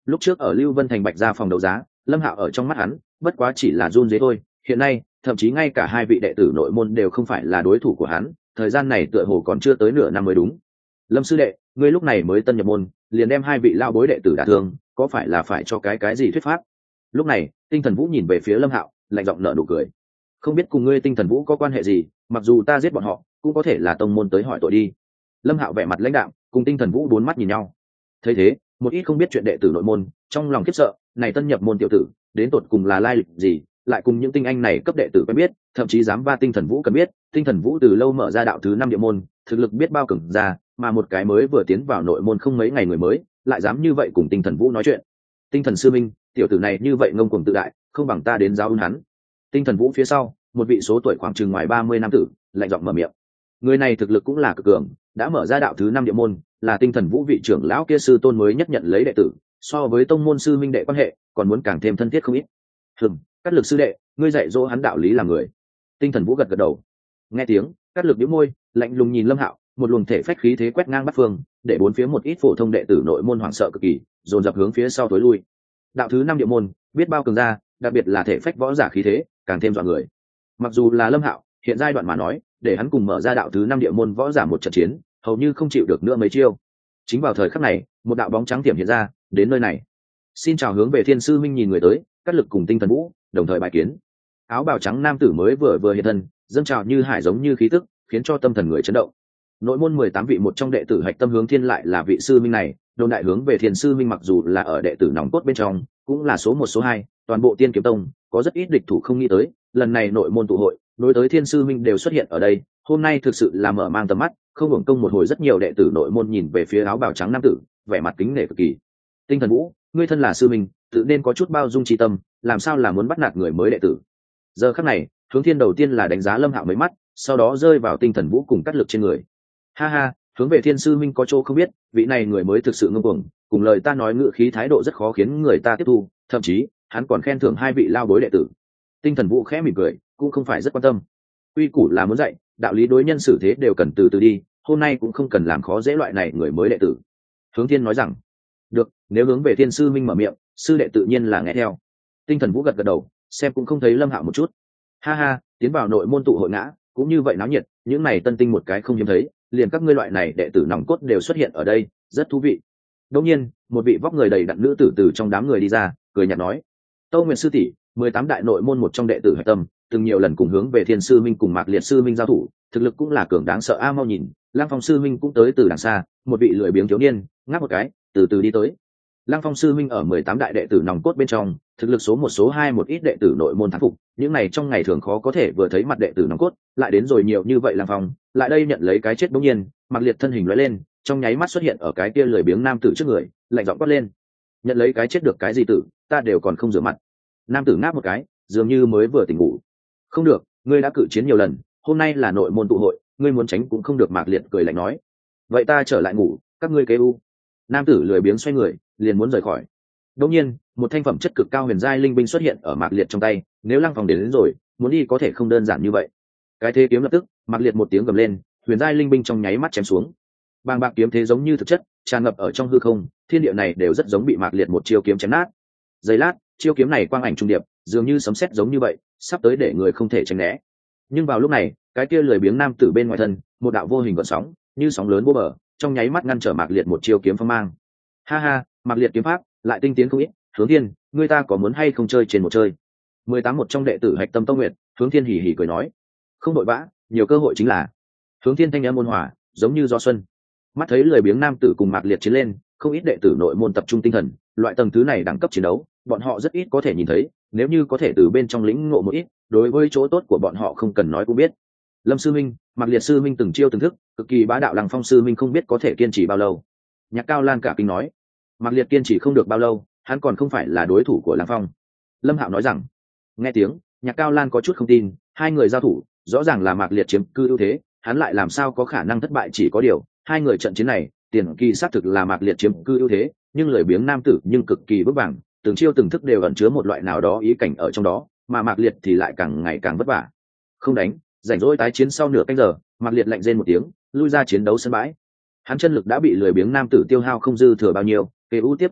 Speaker 1: lúc trước ở Lưu Vân Thành Bạch gia phòng đấu giá, Lâm Hạo ở trong mắt hắn bất quá chỉ là run dế thôi, hiện nay thậm chí ngay cả hai vị đệ tử nội môn đều không phải là đối thủ của hắn, thời gian này tựa hồ còn chưa tới nửa năm mới đúng. Lâm sư đệ, ngươi lúc này mới tân nhập môn, liền đem hai vị lao bối đệ tử đả thương, có phải là phải cho cái cái gì thuyết pháp? Lúc này Tinh Thần Vũ nhìn về phía Lâm Hạo, lạnh giọng nở nụ cười. Không biết cùng ngươi Tinh Thần Vũ có quan hệ gì, mặc dù ta giết bọn họ cũng có thể là tông môn tới hỏi tội đi. Lâm Hạo vẻ mặt lãnh đạm, cùng Tinh Thần Vũ bốn mắt nhìn nhau. Thấy thế, một ít không biết chuyện đệ tử nội môn trong lòng khiếp sợ, này tân nhập môn tiểu tử đến tột cùng là lai lịch gì, lại cùng những tinh anh này cấp đệ tử quen biết, thậm chí dám va Tinh Thần Vũ cần biết. Tinh Thần Vũ từ lâu mở ra đạo thứ năm địa môn, thực lực biết bao cường ra, mà một cái mới vừa tiến vào nội môn không mấy ngày người mới lại dám như vậy cùng Tinh Thần Vũ nói chuyện. Tinh Thần sư minh, tiểu tử này như vậy ngông cuồng tự đại, không bằng ta đến giáo huấn hắn. Tinh Thần Vũ phía sau một vị số tuổi khoảng chừng ngoài ba mươi nam tử lạnh giọng mở miệng. Người này thực lực cũng là cực cường, đã mở ra đạo thứ năm địa môn, là Tinh Thần Vũ vị trưởng lão kia sư tôn mới nhất nhận lấy đệ tử, so với tông môn sư minh đệ quan hệ còn muốn càng thêm thân thiết không ít. Hừm, Cát Lực sư đệ, ngươi dạy dỗ hắn đạo lý làm người. Tinh Thần Vũ gật gật đầu. Nghe tiếng, Cát Lực nhíu môi, lạnh lùng nhìn Lâm Hạo, một luồng thể phách khí thế quét ngang bát phương, để bốn phía một ít phổ thông đệ tử nội môn hoảng sợ cực kỳ, dồn dập hướng phía sau tối lui. Đạo thứ năm địa môn, biết bao cường gia, đặc biệt là thể phách võ giả khí thế, càng thêm dọa người. Mặc dù là Lâm Hạo, hiện giai đoạn mà nói, để hắn cùng mở ra đạo thứ năm địa môn võ giả một trận chiến, hầu như không chịu được nữa mấy chiêu. Chính vào thời khắc này, một đạo bóng trắng tiềm hiện ra, đến nơi này. Xin chào, hướng về Thiên sư minh nhìn người tới, Cát Lực cùng Tinh Thần Vũ đồng thời bài kiến. Áo bào trắng nam tử mới vừa vừa hiện thân, dâng trào như hải giống như khí tức, khiến cho tâm thần người chấn động. Nội môn mười tám vị một trong đệ tử hạch tâm hướng thiên lại là vị sư minh này, đồn đại hướng về Thiên sư minh mặc dù là ở đệ tử nòng cốt bên trong, cũng là số một số hai, toàn bộ Tiên Kiếm Tông có rất ít địch thủ không nghĩ tới, lần này nội môn tụ hội, đối tới Thiên sư minh đều xuất hiện ở đây, hôm nay thực sự là mở mang tầm mắt, không hưởng công một hồi rất nhiều đệ tử nội môn nhìn về phía áo bào trắng nam tử, vẻ mặt kính nể cực kỳ. Tinh Thần Vũ, ngươi thân là sư minh, tự nên có chút bao dung tri tâm, làm sao là muốn bắt nạt người mới đệ tử? Giờ khắc này, hướng thiên đầu tiên là đánh giá Lâm Hạo mấy mắt, sau đó rơi vào Tinh Thần Vũ cùng Cát Lực trên người. Ha ha, hướng về Thiên sư minh có chỗ không biết, vị này người mới thực sự ngông cuồng, cùng lời ta nói ngữ khí thái độ rất khó khiến người ta tiếp thu, thậm chí hắn còn khen thưởng hai vị lao bối đệ tử. Tinh Thần Vũ khẽ mỉm cười, cũng không phải rất quan tâm. Quy củ là muốn dạy, đạo lý đối nhân xử thế đều cần từ từ đi, hôm nay cũng không cần làm khó dễ loại này người mới đệ tử. Hướng Thiên nói rằng, được, nếu hướng về Thiên sư minh mở miệng, sư đệ tự nhiên là nghe theo. Tinh Thần Vũ gật gật đầu, xem cũng không thấy Lâm Hạo một chút. Ha ha, tiến vào nội môn tụ hội ngã, cũng như vậy náo nhiệt, những này tân tinh một cái không hiếm thấy, liền các ngươi loại này đệ tử nòng cốt đều xuất hiện ở đây, rất thú vị. Đột nhiên, một vị vóc người đầy đặn nữ tử từ trong đám người đi ra, cười nhạt nói: "Tâu Nguyệt sư tỷ, mười tám đại nội môn một trong đệ tử hạch tâm, từng nhiều lần cùng hướng về Thiên sư minh cùng Mạc Liệt sư minh giao thủ, thực lực cũng là cường đáng sợ a, mau nhìn, Lăng Phong sư minh cũng tới từ đằng xa." Một vị lười biếng thiếu niên ngáp một cái, từ từ đi tới. Lăng Phong sư minh ở mười tám đại đệ tử nòng cốt bên trong, thực lực số một số hai, một ít đệ tử nội môn thắng phục, những này trong ngày thường khó có thể vừa thấy mặt đệ tử nòng cốt, lại đến rồi nhiều như vậy Lăng Phong, lại đây nhận lấy cái chết bỗng nhiên, Mạc Liệt thân hình lóe lên, trong nháy mắt xuất hiện ở cái kia lười biếng nam tử trước người, lạnh giọng quát lên: "Nhận lấy cái chết được cái gì tử, ta đều còn không rửa mặt." Nam tử ngáp một cái, dường như mới vừa tỉnh ngủ. "Không được, ngươi đã cự chiến nhiều lần, hôm nay là nội môn tụ hội, ngươi muốn tránh cũng không được." Mạc Liệt cười lạnh nói: "Vậy ta trở lại ngủ, các ngươi kế u." Nam tử lười biếng xoay người, liền muốn rời khỏi. Đột nhiên, một thanh phẩm chất cực cao huyền giai linh binh xuất hiện ở Mạc Liệt trong tay, nếu Lăng Phong đến, đến rồi, muốn đi có thể không đơn giản như vậy. Cái thế kiếm lập tức, Mạc Liệt một tiếng gầm lên, huyền giai linh binh trong nháy mắt chém xuống. Bàng bạc kiếm thế giống như thực chất, tràn ngập ở trong hư không, thiên địa này đều rất giống bị Mạc Liệt một chiêu kiếm chém nát. Giây lát, chiêu kiếm này quang ảnh trung điệp, dường như sấm sét giống như vậy, sắp tới để người không thể tránh né. Nhưng vào lúc này, cái kia lười biếng nam tử bên ngoài thân, một đạo vô hình gợn sóng, như sóng lớn vô bờ, trong nháy mắt ngăn trở Mạc Liệt một chiêu kiếm phong mang. Ha ha, Mạc Liệt kiếm pháp lại tinh tiến không ít, Hướng Thiên, ngươi ta có muốn hay không chơi trên một chơi? Mười tám một trong đệ tử hạch tâm Tông Nguyệt, Hướng Thiên hỉ hỉ cười nói: "Không đội vã, nhiều cơ hội chính là." Hướng Thiên thanh âm ôn hòa, giống như gió xuân. Mắt thấy lười biếng nam tử cùng Mạc Liệt chiến lên, không ít đệ tử nội môn tập trung tinh thần, loại tầng thứ này đẳng cấp chiến đấu, bọn họ rất ít có thể nhìn thấy, nếu như có thể từ bên trong lĩnh ngộ một ít, đối với chỗ tốt của bọn họ không cần nói cũng biết. Lâm sư minh, Mạc Liệt sư minh từng chiêu từng thức, cực kỳ bá đạo. Lăng Phong sư minh không biết có thể kiên trì bao lâu. Nhạc Cao Lan cả kinh nói: Mạc Liệt kiên trì không được bao lâu, hắn còn không phải là đối thủ của Lăng Phong. Lâm Hạo nói rằng. Nghe tiếng, Nhạc Cao Lan có chút không tin, hai người giao thủ, rõ ràng là Mạc Liệt chiếm cư ưu thế, hắn lại làm sao có khả năng thất bại? Chỉ có điều, hai người trận chiến này, tiền kỳ xác thực là Mạc Liệt chiếm cư ưu thế, nhưng lười biếng nam tử nhưng cực kỳ vững vàng, từng chiêu từng thức đều ẩn chứa một loại nào đó ý cảnh ở trong đó, mà Mạc Liệt thì lại càng ngày càng vất vả. Không đánh, rảnh rỗi tái chiến sau nửa canh giờ, Mạc Liệt lạnh rên một tiếng, lui ra chiến đấu sân bãi. Hắn chân lực đã bị lười biếng nam tử tiêu hao không dư thừa bao nhiêu, kế u tiếp tục đánh,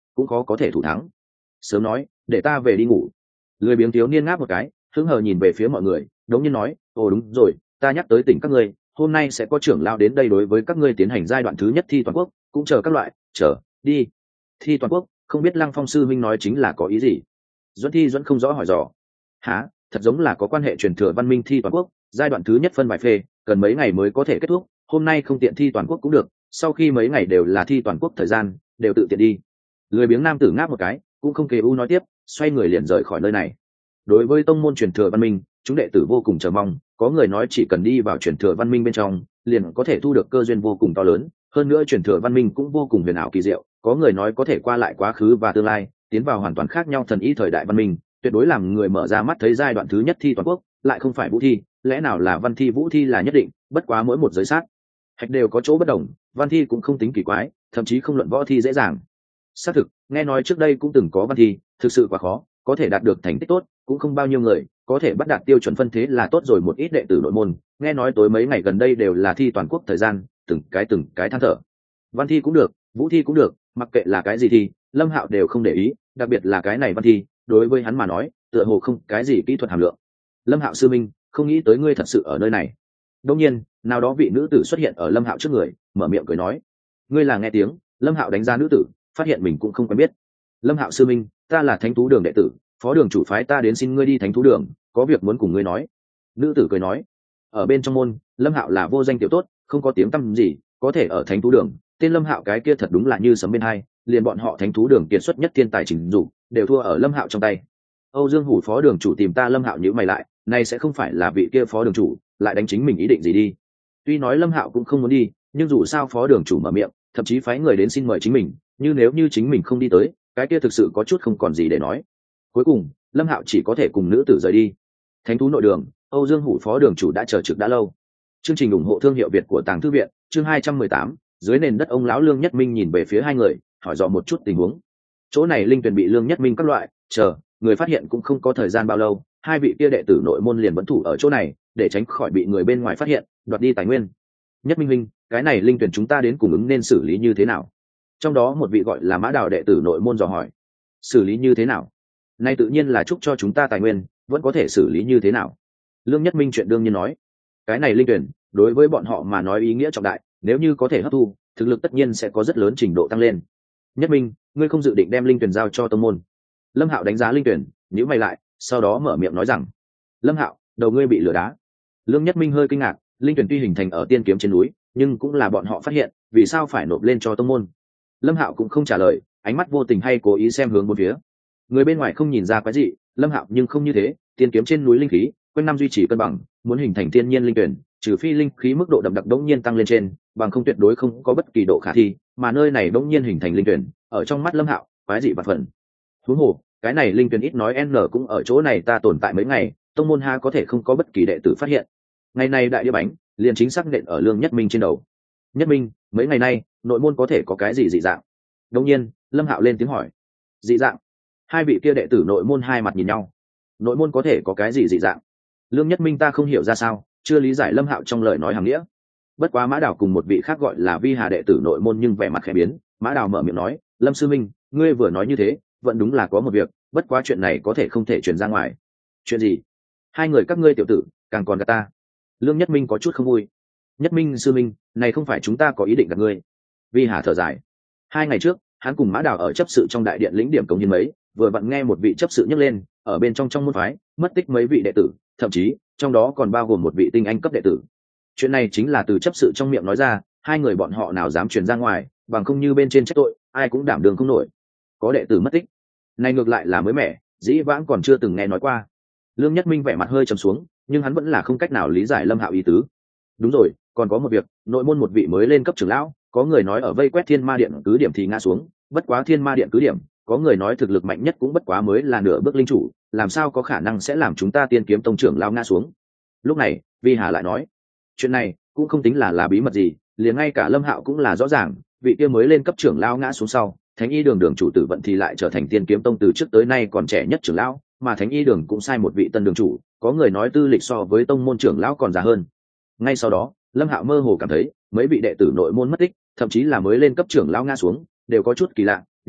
Speaker 1: cũng khó có thể thủ thắng. Sớm nói để ta về đi ngủ. Lười biếng thiếu niên ngáp một cái, hứng hờ nhìn về phía mọi người, đống nhiên nói, ồ đúng rồi, ta nhắc tới tỉnh các ngươi, hôm nay sẽ có trưởng lao đến đây đối với các ngươi tiến hành giai đoạn thứ nhất thi toàn quốc, cũng chờ các loại, chờ đi. Thi toàn quốc, không biết Lăng Phong sư minh nói chính là có ý gì? Duẫn Thi Duẫn không rõ hỏi dò. Hả, thật giống là có quan hệ truyền thừa văn minh thi toàn quốc, giai đoạn thứ nhất phân bài phê, cần mấy ngày mới có thể kết thúc, hôm nay không tiện thi toàn quốc cũng được, sau khi mấy ngày đều là thi toàn quốc thời gian, đều tự tiện đi. Lười biếng nam tử ngáp một cái, cũng không kề u nói tiếp, xoay người liền rời khỏi nơi này. Đối với tông môn truyền thừa văn minh, chúng đệ tử vô cùng chờ mong, có người nói chỉ cần đi vào truyền thừa văn minh bên trong, liền có thể thu được cơ duyên vô cùng to lớn, hơn nữa truyền thừa văn minh cũng vô cùng huyền ảo kỳ diệu, có người nói có thể qua lại quá khứ và tương lai, tiến vào hoàn toàn khác nhau thần ý thời đại văn minh, tuyệt đối làm người mở ra mắt thấy giai đoạn thứ nhất thi toàn quốc, lại không phải vũ thi, lẽ nào là văn thi vũ thi là nhất định, bất quá mỗi một giới sát hạch đều có chỗ bất đồng, văn thi cũng không tính kỳ quái, thậm chí không luận võ thi dễ dàng. Xác thực, nghe nói trước đây cũng từng có văn thi, thực sự quá khó, có thể đạt được thành tích tốt, cũng không bao nhiêu người, có thể bắt đạt tiêu chuẩn phân thế là tốt rồi. Một ít đệ tử nội môn, nghe nói tối mấy ngày gần đây đều là thi toàn quốc thời gian, từng cái từng cái than thở. Văn thi cũng được, vũ thi cũng được, mặc kệ là cái gì thì Lâm Hạo đều không để ý, đặc biệt là cái này văn thi, đối với hắn mà nói, tựa hồ không cái gì kỹ thuật hàm lượng. Lâm Hạo sư minh, không nghĩ tới ngươi thật sự ở nơi này. Đương nhiên, nào đó vị nữ tử xuất hiện ở Lâm Hạo trước người, mở miệng cười nói, ngươi là nghe tiếng. Lâm Hạo đánh giá nữ tử, phát hiện mình cũng không quen biết. Lâm Hạo sư minh, ta là Thánh thú đường đệ tử, phó đường chủ phái ta đến xin ngươi đi Thánh thú đường, có việc muốn cùng ngươi nói. Nữ tử cười nói, ở bên trong môn, Lâm Hạo là vô danh tiểu tốt, không có tiếng tăm gì, có thể ở Thánh thú đường, tên Lâm Hạo cái kia thật đúng là như sấm bên hai, liền bọn họ Thánh thú đường kiệt xuất nhất thiên tài trình dụ, đều thua ở Lâm Hạo trong tay. Âu Dương Hủ phó đường chủ tìm ta. Lâm Hạo nhíu mày lại, này sẽ không phải là vị kia phó đường chủ lại đánh chính mình ý định gì đi. Tuy nói Lâm Hạo cũng không muốn đi, nhưng dù sao phó đường chủ mở miệng, thậm chí phái người đến xin mời chính mình, như nếu như chính mình không đi tới, cái kia thực sự có chút không còn gì để nói. Cuối cùng, Lâm Hạo chỉ có thể cùng nữ tử rời đi. Thánh thú nội đường, Âu Dương Hủ phó đường chủ đã chờ trực đã lâu. Chương trình ủng hộ thương hiệu Việt của Tàng Thư viện, chương hai trăm mười tám, dưới nền đất. Ông lão Lương Nhất Minh nhìn về phía hai người, hỏi dò một chút tình huống. Chỗ này linh tuyển bị Lương Nhất Minh các loại, chờ, người phát hiện cũng không có thời gian bao lâu, hai vị kia đệ tử nội môn liền vẫn thủ ở chỗ này, để tránh khỏi bị người bên ngoài phát hiện, đoạt đi tài nguyên. Nhất Minh Minh, cái này linh tuyển chúng ta đến cùng ứng nên xử lý như thế nào? Trong đó một vị gọi là Mã Đào đệ tử nội môn dò hỏi. Xử lý như thế nào? Nay tự nhiên là chúc cho chúng ta tài nguyên, vẫn có thể xử lý như thế nào? Lương Nhất Minh chuyện đương nhiên nói, cái này linh tuyển đối với bọn họ mà nói ý nghĩa trọng đại, nếu như có thể hấp thu, thực lực tất nhiên sẽ có rất lớn trình độ tăng lên. Nhất Minh, ngươi không dự định đem linh tuyển giao cho tông môn? Lâm Hạo đánh giá linh tuyển, nhíu mày lại, sau đó mở miệng nói rằng, Lâm Hạo, đầu ngươi bị lửa đá. Lương Nhất Minh hơi kinh ngạc, linh tuyển tuy hình thành ở tiên kiếm trên núi, nhưng cũng là bọn họ phát hiện, vì sao phải nộp lên cho tông môn? Lâm Hạo cũng không trả lời, ánh mắt vô tình hay cố ý xem hướng bốn phía. Người bên ngoài không nhìn ra cái gì, Lâm Hạo nhưng không như thế, tiên kiếm trên núi linh khí quanh năm duy trì cân bằng, muốn hình thành thiên nhiên linh tuyển, trừ phi linh khí mức độ đậm đặc đống nhiên tăng lên trên, bằng không tuyệt đối không có bất kỳ độ khả thi, mà nơi này đống nhiên hình thành linh tuyển, ở trong mắt Lâm Hạo, quái dị vạn phần. Huống hồ, cái này linh tuyển ít nói n cũng ở chỗ này ta tồn tại mấy ngày, tông môn ha có thể không có bất kỳ đệ tử phát hiện. Ngày này đại đĩa bánh, liền chính xác nện ở Lương Nhất Minh trên đầu. Nhất Minh, mấy ngày nay, nội môn có thể có cái gì dị dạng? Đương nhiên, Lâm Hạo lên tiếng hỏi. Dị dạng? Hai vị kia đệ tử nội môn hai mặt nhìn nhau. Nội môn có thể có cái gì dị dạng? Lương Nhất Minh ta không hiểu ra sao, chưa lý giải Lâm Hạo trong lời nói hàng nghĩa. Bất quá Mã Đào cùng một vị khác gọi là Vi Hà đệ tử nội môn nhưng vẻ mặt khẽ biến, Mã Đào mở miệng nói, Lâm sư minh, ngươi vừa nói như thế, vẫn đúng là có một việc, bất quá chuyện này có thể không thể truyền ra ngoài. Chuyện gì? Hai người các ngươi tiểu tử, càng còn gạt ta. Lương Nhất Minh có chút không vui. Nhất Minh sư minh, này không phải chúng ta có ý định gạt ngươi. Vi Hà thở dài. Hai ngày trước, hắn cùng Mã Đào ở chấp sự trong đại điện lĩnh điểm cống hiến mấy, vừa vặn nghe một vị chấp sự nhắc lên, ở bên trong trong môn phái, mất tích mấy vị đệ tử, thậm chí trong đó còn bao gồm một vị tinh anh cấp đệ tử. Chuyện này chính là từ chấp sự trong miệng nói ra, hai người bọn họ nào dám truyền ra ngoài, bằng không như bên trên trách tội, ai cũng đảm đương không nổi. Có đệ tử mất tích, này ngược lại là mới mẻ, dĩ vãng còn chưa từng nghe nói qua. Lương Nhất Minh vẻ mặt hơi trầm xuống, nhưng hắn vẫn là không cách nào lý giải Lâm Hạo ý tứ. Đúng rồi, còn có một việc, nội môn một vị mới lên cấp trưởng lão, có người nói ở vây quét Thiên Ma Điện cứ điểm thì ngã xuống, bất quá Thiên Ma Điện cứ điểm, có người nói thực lực mạnh nhất cũng bất quá mới là nửa bước linh chủ, làm sao có khả năng sẽ làm chúng ta Tiên Kiếm tông trưởng lão ngã xuống. Lúc này, Vi Hà lại nói, chuyện này cũng không tính là là bí mật gì, liền ngay cả Lâm Hạo cũng là rõ ràng, vị kia mới lên cấp trưởng lão ngã xuống sau, Thánh Y Đường đường chủ Tử Vận thì lại trở thành Tiên Kiếm tông từ trước tới nay còn trẻ nhất trưởng lão, mà Thánh Y Đường cũng sai một vị tân đường chủ, có người nói tư lịch so với tông môn trưởng lão còn già hơn. Ngay sau đó, Lâm Hạo mơ hồ cảm thấy, mấy vị đệ tử nội môn mất tích, thậm chí là mới lên cấp trưởng lão ngã xuống, đều có chút kỳ lạ,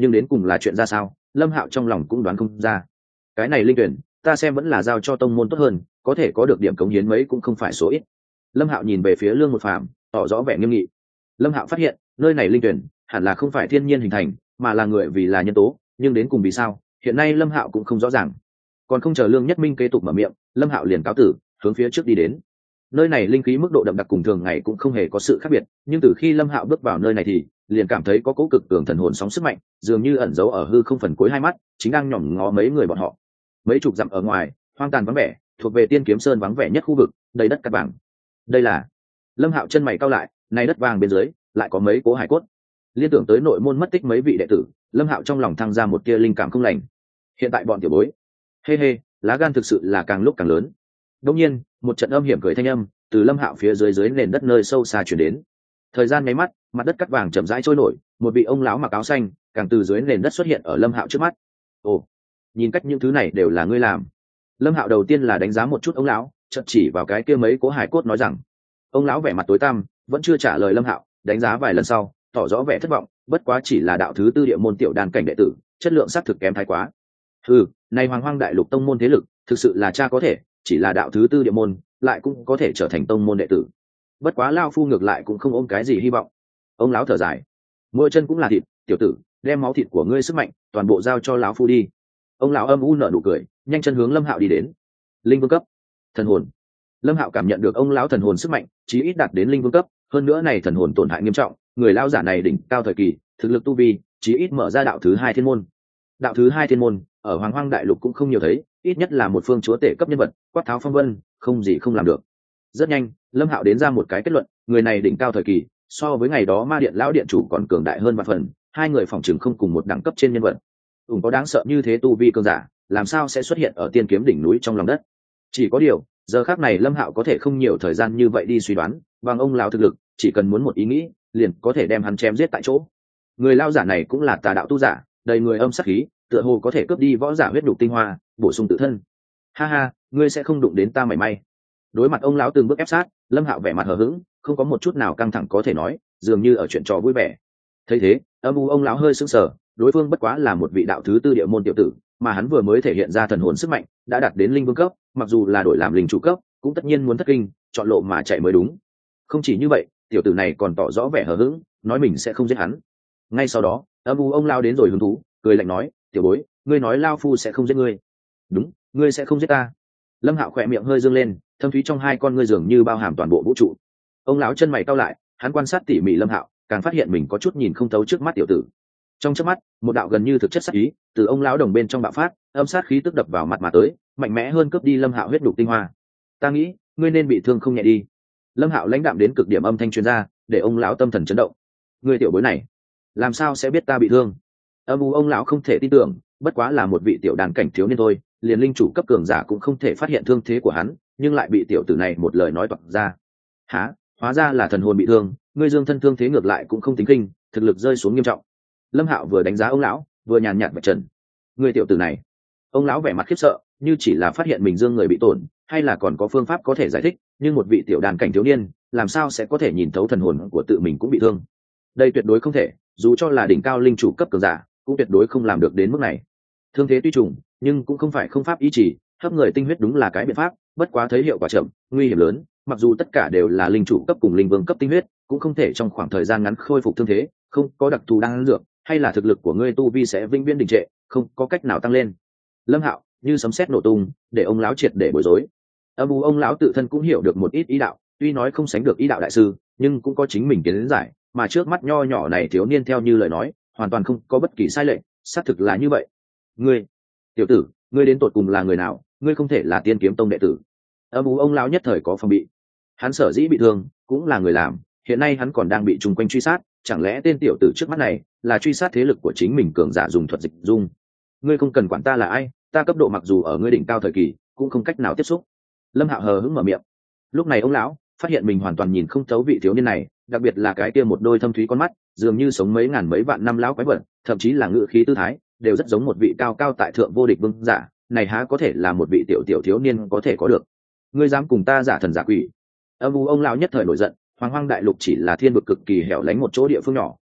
Speaker 1: nhưng đến cùng là chuyện ra sao lâm hạo trong lòng cũng đoán không ra. Cái này linh tuyển ta xem vẫn là giao cho tông môn tốt hơn, có thể có được điểm cống hiến mấy cũng không phải số ít. Lâm hạo nhìn về phía Lương Một Phàm tỏ rõ vẻ nghiêm nghị. Lâm hạo phát hiện nơi này linh tuyển hẳn là không phải thiên nhiên hình thành mà là người vì là nhân tố, nhưng đến cùng vì sao hiện nay Lâm hạo cũng không rõ ràng. Còn không chờ Lương Nhất Minh kế tục mở miệng, Lâm hạo liền cáo tử hướng phía trước đi đến. Nơi này linh khí mức độ đậm đặc cùng thường ngày cũng không hề có sự khác biệt, nhưng từ khi Lâm hạo bước vào nơi này thì liền cảm thấy có cố cực cường thần hồn sóng sức mạnh dường như ẩn giấu ở hư không phần cuối hai mắt, chính đang nhòm ngó mấy người bọn họ. Mấy chục dặm ở ngoài hoang tàn vắng vẻ, thuộc về Tiên Kiếm Sơn vắng vẻ nhất khu vực, đầy đất cát vàng. Đây là Lâm hạo chân mày cau lại, này đất vàng bên dưới lại có mấy cố hải cốt. Liên tưởng tới nội môn mất tích mấy vị đệ tử, Lâm hạo trong lòng thăng ra một tia linh cảm không lành. Hiện tại bọn tiểu bối hê hê lá gan thực sự là càng lúc càng lớn. Đột nhiên một trận âm hiểm cười thanh âm từ Lâm hạo phía dưới dưới nền đất nơi sâu xa chuyển đến. Thời gian nháy mắt, mặt đất cát vàng chậm rãi trôi nổi, một vị ông lão mặc áo xanh càng từ dưới nền đất xuất hiện ở Lâm hạo trước mắt. Ồ, nhìn cách những thứ này đều là ngươi làm. Lâm hạo đầu tiên là đánh giá một chút ông lão, chợt chỉ vào cái kia mấy cố hải cốt nói rằng. Ông lão vẻ mặt tối tăm vẫn chưa trả lời Lâm hạo, đánh giá vài lần sau tỏ rõ vẻ thất vọng, bất quá chỉ là đạo thứ tư địa môn tiểu đan cảnh đệ tử, chất lượng xác thực kém thái quá. Ừ, này Hoàng Hoang Đại Lục tông môn thế lực thực sự là cha có thể, chỉ là đạo thứ tư địa môn lại cũng có thể trở thành tông môn đệ tử. Bất quá lao phu ngược lại cũng không ôm cái gì hy vọng. Ông lão thở dài, mỗi chân cũng là thịt, tiểu tử, đem máu thịt của ngươi sức mạnh toàn bộ giao cho lão phu đi. Ông lão âm u nở nụ cười, nhanh chân hướng Lâm hạo đi đến. Linh vương cấp thần hồn. Lâm hạo cảm nhận được ông lão thần hồn sức mạnh chí ít đạt đến linh vương cấp, hơn nữa này thần hồn tổn hại nghiêm trọng, người lão giả này đỉnh cao thời kỳ thực lực tu vi chí ít mở ra đạo thứ hai thiên môn. Đạo thứ hai thiên môn ở Hoàng Hoang Đại Lục cũng không nhiều thấy, ít nhất là một phương chúa tể cấp nhân vật, quát tháo phong vân, không gì không làm được. Rất nhanh Lâm hạo đến ra một cái kết luận, người này đỉnh cao thời kỳ so với ngày đó ma điện lão điện chủ còn cường đại hơn vạn phần, hai người phỏng chừng không cùng một đẳng cấp trên nhân vật. Ủng có đáng sợ như thế tu vi cường giả làm sao sẽ xuất hiện ở Tiên Kiếm đỉnh núi trong lòng đất. Chỉ có điều giờ khác này Lâm hạo có thể không nhiều thời gian như vậy đi suy đoán, bằng ông lão thực lực chỉ cần muốn một ý nghĩ liền có thể đem hắn chém giết tại chỗ. Người lao giả này cũng là tà đạo tu giả, đầy người âm sát khí, tựa hồ có thể cướp đi võ giả huyết đục tinh hoa, bổ sung tự thân. Ha ha, ngươi sẽ không đụng đến ta mảy may. Đối mặt ông lão từng bước ép sát, Lâm hạo vẻ mặt hờ hững, không có một chút nào căng thẳng có thể nói, dường như ở chuyện trò vui vẻ. Thấy thế âm u ông lão hơi sững sờ, đối phương bất quá là một vị đạo thứ tư địa môn tiểu tử, mà hắn vừa mới thể hiện ra thần hồn sức mạnh đã đạt đến linh vương cấp, mặc dù là đổi làm linh chủ cấp cũng tất nhiên muốn thất kinh, chọn lộ mà chạy mới đúng. Không chỉ như vậy, tiểu tử này còn tỏ rõ vẻ hờ hững, nói mình sẽ không giết hắn. Ngay sau đó âm u ông lao đến rồi hứng thú cười lạnh nói, tiểu bối, ngươi nói lao phu sẽ không giết ngươi. Đúng, ngươi sẽ không giết ta. Lâm hạo khỏe miệng hơi dương lên, thâm thúy trong hai con ngươi dường như bao hàm toàn bộ vũ trụ. Ông lão chân mày cau lại, hắn quan sát tỉ mỉ Lâm hạo, càng phát hiện mình có chút nhìn không thấu trước mắt tiểu tử. Trong chớp mắt một đạo gần như thực chất sát ý từ ông lão đồng bên trong bạo phát, âm sát khí tức đập vào mặt mà tới, mạnh mẽ hơn cướp đi Lâm hạo huyết đục tinh hoa. Ta nghĩ ngươi nên bị thương không nhẹ đi. Lâm hạo lãnh đạm đến cực điểm âm thanh truyền ra, để ông lão tâm thần chấn động. Ngươi tiểu bối này làm sao sẽ biết ta bị thương? Âm u ông lão không thể tin tưởng, bất quá là một vị tiểu đàn cảnh thiếu niên thôi, liền linh chủ cấp cường giả cũng không thể phát hiện thương thế của hắn, nhưng lại bị tiểu tử này một lời nói toạc ra. Hả? Hóa ra là thần hồn bị thương, ngươi dương thân thương thế ngược lại cũng không tính kinh, thực lực rơi xuống nghiêm trọng. Lâm hạo vừa đánh giá ông lão vừa nhàn nhạt vạch trần. Ngươi tiểu tử này. Ông lão vẻ mặt khiếp sợ, như chỉ là phát hiện mình dương người bị tổn, hay là còn có phương pháp có thể giải thích, nhưng một vị tiểu đàn cảnh thiếu niên làm sao sẽ có thể nhìn thấu thần hồn của tự mình cũng bị thương? Đây tuyệt đối không thể, dù cho là đỉnh cao linh chủ cấp cường giả cũng tuyệt đối không làm được đến mức này. Thương thế tuy trùng nhưng cũng không phải không pháp ý chỉ, hấp người tinh huyết đúng là cái biện pháp, bất quá thấy hiệu quả chậm, nguy hiểm lớn, mặc dù tất cả đều là linh chủ cấp cùng linh vương cấp tinh huyết cũng không thể trong khoảng thời gian ngắn khôi phục thương thế, không có đặc thù đang dược hay là thực lực của ngươi tu vi sẽ vĩnh viễn đình trệ, không có cách nào tăng lên. Lâm hạo như sấm sét nổ tung, để ông lão triệt để bối rối. Âm u ông lão tự thân cũng hiểu được một ít ý đạo, tuy nói không sánh được ý đạo đại sư nhưng cũng có chính mình kiến giải, mà trước mắt nho nhỏ này thiếu niên theo như lời nói hoàn toàn không có bất kỳ sai lệch, xác thực là như vậy. Ngươi tiểu tử, ngươi đến tột cùng là người nào? Ngươi không thể là Tiên Kiếm Tông đệ tử. Âm u ông lão nhất thời có phòng bị. Hắn sở dĩ bị thương cũng là người làm, hiện nay hắn còn đang bị chung quanh truy sát, chẳng lẽ tên tiểu tử trước mắt này là truy sát thế lực của chính mình cường giả dùng thuật dịch dung? Ngươi không cần quản ta là ai, ta cấp độ mặc dù ở ngươi đỉnh cao thời kỳ cũng không cách nào tiếp xúc. Lâm hạo hờ hững mở miệng. Lúc này ông lão phát hiện mình hoàn toàn nhìn không thấu vị thiếu niên này, đặc biệt là cái kia một đôi thâm thúy con mắt dường như sống mấy ngàn mấy vạn năm lão quái vật, thậm chí là ngữ khí tư thái đều rất giống một vị cao cao tại thượng vô địch vương giả, này há có thể là một vị tiểu tiểu thiếu niên có thể có được? Ngươi dám cùng ta giả thần giả quỷ? Âm u ông lão nhất thời nổi giận. Hoàng Hoang Đại Lục chỉ là thiên vực cực kỳ hẻo lánh một chỗ địa phương nhỏ,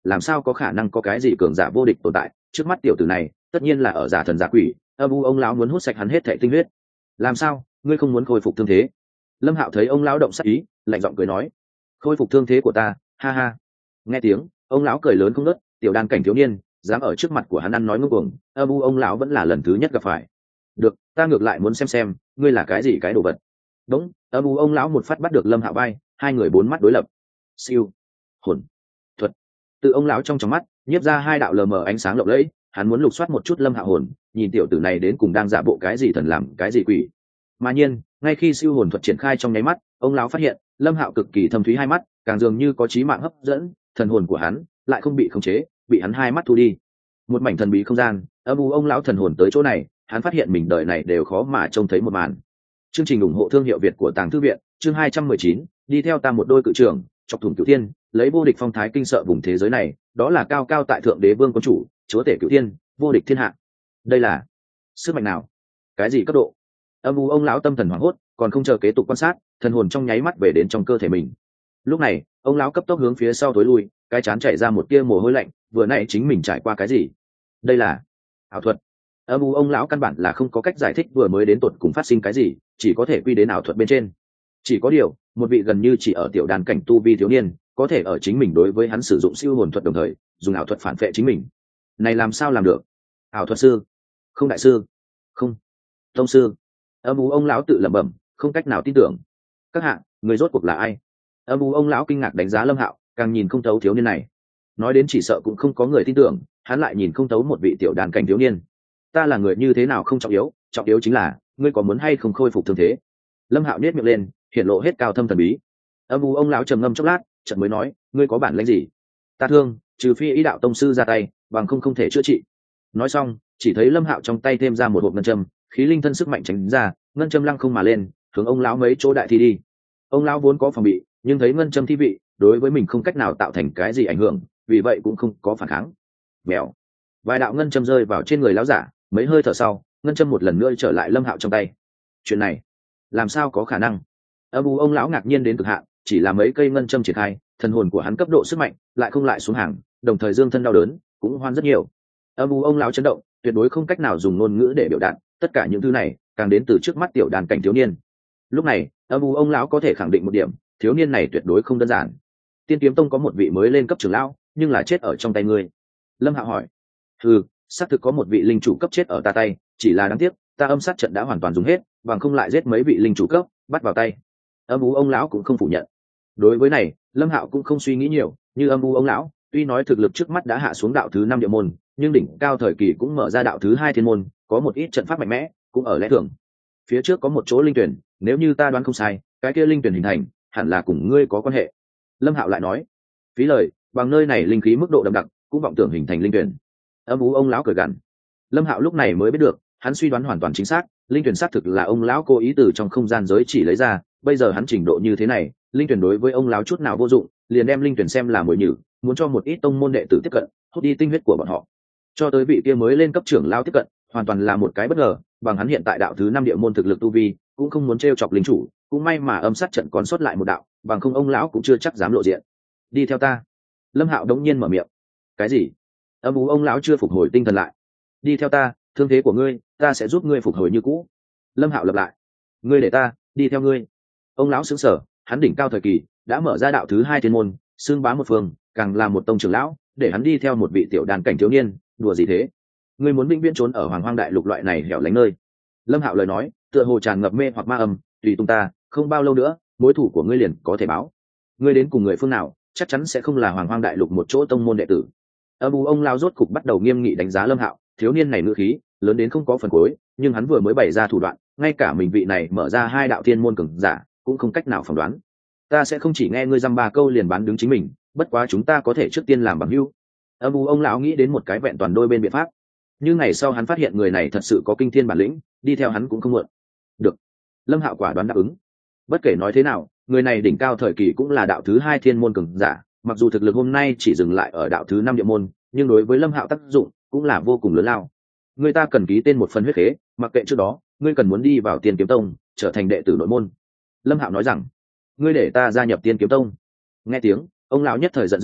Speaker 1: làm sao có khả năng có cái gì cường giả vô địch tồn tại, trước mắt tiểu tử này tất nhiên là ở giả thần giả quỷ. Âm u ông lão muốn hút sạch hắn hết thảy tinh huyết. Làm sao ngươi không muốn khôi phục thương thế? Lâm Hạo thấy ông lão động sắc ý, lạnh giọng cười nói, khôi phục thương thế của ta, ha ha. Nghe tiếng ông lão cười lớn không ngớt, tiểu đan cảnh thiếu niên dám ở trước mặt của hắn ăn nói ngông cuồng, âm u ông lão vẫn là lần thứ nhất gặp phải. Được, ta ngược lại muốn xem xem ngươi là cái gì cái đồ vật. Đúng, âm u ông lão một phát bắt được Lâm Hạo vai, hai người bốn mắt đối lập. Siêu, hồn, thuật. Từ ông lão trong trong mắt nhiếp ra hai đạo lờ mờ ánh sáng lộng lẫy, hắn muốn lục soát một chút Lâm Hạo hồn, nhìn tiểu tử này đến cùng đang giả bộ cái gì thần làm cái gì quỷ. Mà nhiên, ngay khi siêu hồn thuật triển khai trong nháy mắt, ông lão phát hiện Lâm Hạo cực kỳ thâm thúy hai mắt, càng dường như có chí mạng hấp dẫn, thần hồn của hắn lại không bị khống chế, bị hắn hai mắt thu đi. Một mảnh thần bí không gian, âm u ông lão thần hồn tới chỗ này, hắn phát hiện mình đời này đều khó mà trông thấy một màn. Chương trình ủng hộ thương hiệu Việt của Tàng Thư viện, chương hai trăm mười chín, đi theo ta một đôi cự trưởng, chọc thủng cửu thiên, lấy vô địch phong thái kinh sợ vùng thế giới này, đó là cao cao tại thượng đế vương quân chủ, chúa tể cửu thiên, vô địch thiên hạ. Đây là sức mạnh nào? Cái gì cấp độ? Âm u ông lão tâm thần hoảng hốt, còn không chờ kế tục quan sát, thần hồn trong nháy mắt về đến trong cơ thể mình. Lúc này, ông lão cấp tốc hướng phía sau tối lui, cái chán chảy ra một tia mồ hôi lạnh, vừa nãy chính mình trải qua cái gì? Đây là ảo thuật. Âm u ông lão căn bản là không có cách giải thích vừa mới đến tột cùng phát sinh cái gì, chỉ có thể quy đến ảo thuật bên trên. Chỉ có điều, một vị gần như chỉ ở tiểu đàn cảnh tu vi thiếu niên, có thể ở chính mình đối với hắn sử dụng siêu hồn thuật đồng thời, dùng ảo thuật phản vệ chính mình. Này làm sao làm được? Ảo thuật sư? Không đại sư? Không. Tông sư? Âm u ông lão tự lẩm bẩm, không cách nào tin tưởng. Các hạ, người rốt cuộc là ai? Âm u ông lão kinh ngạc đánh giá Lâm Hạo, càng nhìn không thấu thiếu niên này. Nói đến chỉ sợ cũng không có người tin tưởng, hắn lại nhìn không thấu một vị tiểu đàn cảnh thiếu niên. Ta là người như thế nào không trọng yếu, trọng yếu chính là ngươi có muốn hay không khôi phục thương thế. Lâm Hạo nhếch miệng lên, hiện lộ hết cao thâm thần bí. Âm u ông lão trầm ngâm chốc lát, chợt mới nói, ngươi có bản lĩnh gì? Ta thương, trừ phi ý đạo tông sư ra tay, bằng không không thể chữa trị. Nói xong, chỉ thấy Lâm Hạo trong tay thêm ra một hộp ngân châm, khí linh thân sức mạnh tránh ra, ngân châm lăng không mà lên, hướng ông lão mấy chỗ đại thi đi. Ông lão vốn có phòng bị, nhưng thấy ngân châm thi vị đối với mình không cách nào tạo thành cái gì ảnh hưởng, vì vậy cũng không có phản kháng. Mèo, vài đạo ngân châm rơi vào trên người lão giả, mấy hơi thở sau, ngân châm một lần nữa trở lại Lâm Hạo trong tay. Chuyện này làm sao có khả năng? Âm u ông lão ngạc nhiên đến cực hạn, chỉ là mấy cây ngân châm triển khai, thần hồn của hắn cấp độ sức mạnh lại không lại xuống hàng, đồng thời dương thân đau đớn cũng hoan rất nhiều. Âm u ông lão chấn động, tuyệt đối không cách nào dùng ngôn ngữ để biểu đạt, tất cả những thứ này càng đến từ trước mắt tiểu đàn cảnh thiếu niên. Lúc này, âm u ông lão có thể khẳng định một điểm, thiếu niên này tuyệt đối không đơn giản. Tiên Kiếm Tông có một vị mới lên cấp trưởng lão, nhưng là chết ở trong tay ngươi. Lâm Hạo hỏi. Ừ, xác thực có một vị linh chủ cấp chết ở ta tay, chỉ là đáng tiếc, ta âm sát trận đã hoàn toàn dùng hết, bằng không lại giết mấy vị linh chủ cấp, bắt vào tay. Âm u ông lão cũng không phủ nhận. Đối với này, Lâm Hạo cũng không suy nghĩ nhiều, như âm u ông lão, tuy nói thực lực trước mắt đã hạ xuống đạo thứ năm địa môn, nhưng đỉnh cao thời kỳ cũng mở ra đạo thứ hai thiên môn, có một ít trận pháp mạnh mẽ, cũng ở lẽ thường. Phía trước có một chỗ linh tuyển, nếu như ta đoán không sai, cái kia linh tuyển hình thành, hẳn là cùng ngươi có quan hệ. Lâm Hạo lại nói. Phí lời, bằng nơi này linh khí mức độ đậm đặc, cũng vọng tưởng hình thành linh tuyển. Âm u ông lão cười gằn. Lâm Hạo lúc này mới biết được, hắn suy đoán hoàn toàn chính xác, linh tuyển xác thực là ông lão cố ý từ trong không gian giới chỉ lấy ra, bây giờ hắn trình độ như thế này, linh tuyển đối với ông lão chút nào vô dụng, liền đem linh tuyển xem là mồi nhử, muốn cho một ít tông môn đệ tử tiếp cận, hút đi tinh huyết của bọn họ. Cho tới vị kia mới lên cấp trưởng lão tiếp cận, hoàn toàn là một cái bất ngờ, bằng hắn hiện tại đạo thứ năm địa môn thực lực tu vi, cũng không muốn trêu chọc linh chủ, cũng may mà âm sát trận còn sót lại một đạo, bằng không ông lão cũng chưa chắc dám lộ diện. Đi theo ta. Lâm Hạo đống nhiên mở miệng. Cái gì? Âm u ông lão chưa phục hồi tinh thần lại. Đi theo ta, thương thế của ngươi, ta sẽ giúp ngươi phục hồi như cũ. Lâm Hạo lặp lại. Ngươi để ta đi theo ngươi. Ông lão sững sờ, hắn đỉnh cao thời kỳ đã mở ra đạo thứ hai thiên môn, xương bá một phương, càng là một tông trưởng lão, để hắn đi theo một vị tiểu đàn cảnh thiếu niên, đùa gì thế? Ngươi muốn vĩnh viễn trốn ở Hoàng Hoang Đại Lục loại này hẻo lánh nơi? Lâm Hạo lời nói tựa hồ tràn ngập mê hoặc ma âm, tùy tung ta, không bao lâu nữa, mối thủ của ngươi liền có thể báo. Ngươi đến cùng người phương nào, chắc chắn sẽ không là Hoàng Hoang Đại Lục một chỗ tông môn đệ tử. Âm u ông lao rốt cục bắt đầu nghiêm nghị đánh giá Lâm Hạo, thiếu niên này ngữ khí lớn đến không có phần cuối, nhưng hắn vừa mới bày ra thủ đoạn, ngay cả mình vị này mở ra hai đạo thiên môn cường giả cũng không cách nào phỏng đoán. Ta sẽ không chỉ nghe ngươi dăm ba câu liền bán đứng chính mình, bất quá chúng ta có thể trước tiên làm bằng hữu. Âm u ông lão nghĩ đến một cái vẹn toàn đôi bên biện pháp, nhưng ngày sau hắn phát hiện người này thật sự có kinh thiên bản lĩnh, đi theo hắn cũng không muộn. Được. Lâm Hạo quả đoán đáp ứng. Bất kể nói thế nào, người này đỉnh cao thời kỳ cũng là đạo thứ hai thiên môn cường giả, mặc dù thực lực hôm nay chỉ dừng lại ở đạo thứ năm địa môn, nhưng đối với Lâm Hạo tác dụng cũng là vô cùng lớn lao. Người ta cần ký tên một phần huyết khế, mặc kệ trước đó ngươi cần muốn đi vào Tiên Kiếm Tông, trở thành đệ tử nội môn. Lâm Hạo nói rằng, ngươi để ta gia nhập Tiên Kiếm Tông. Nghe tiếng, ông lão nhất thời giận dữ,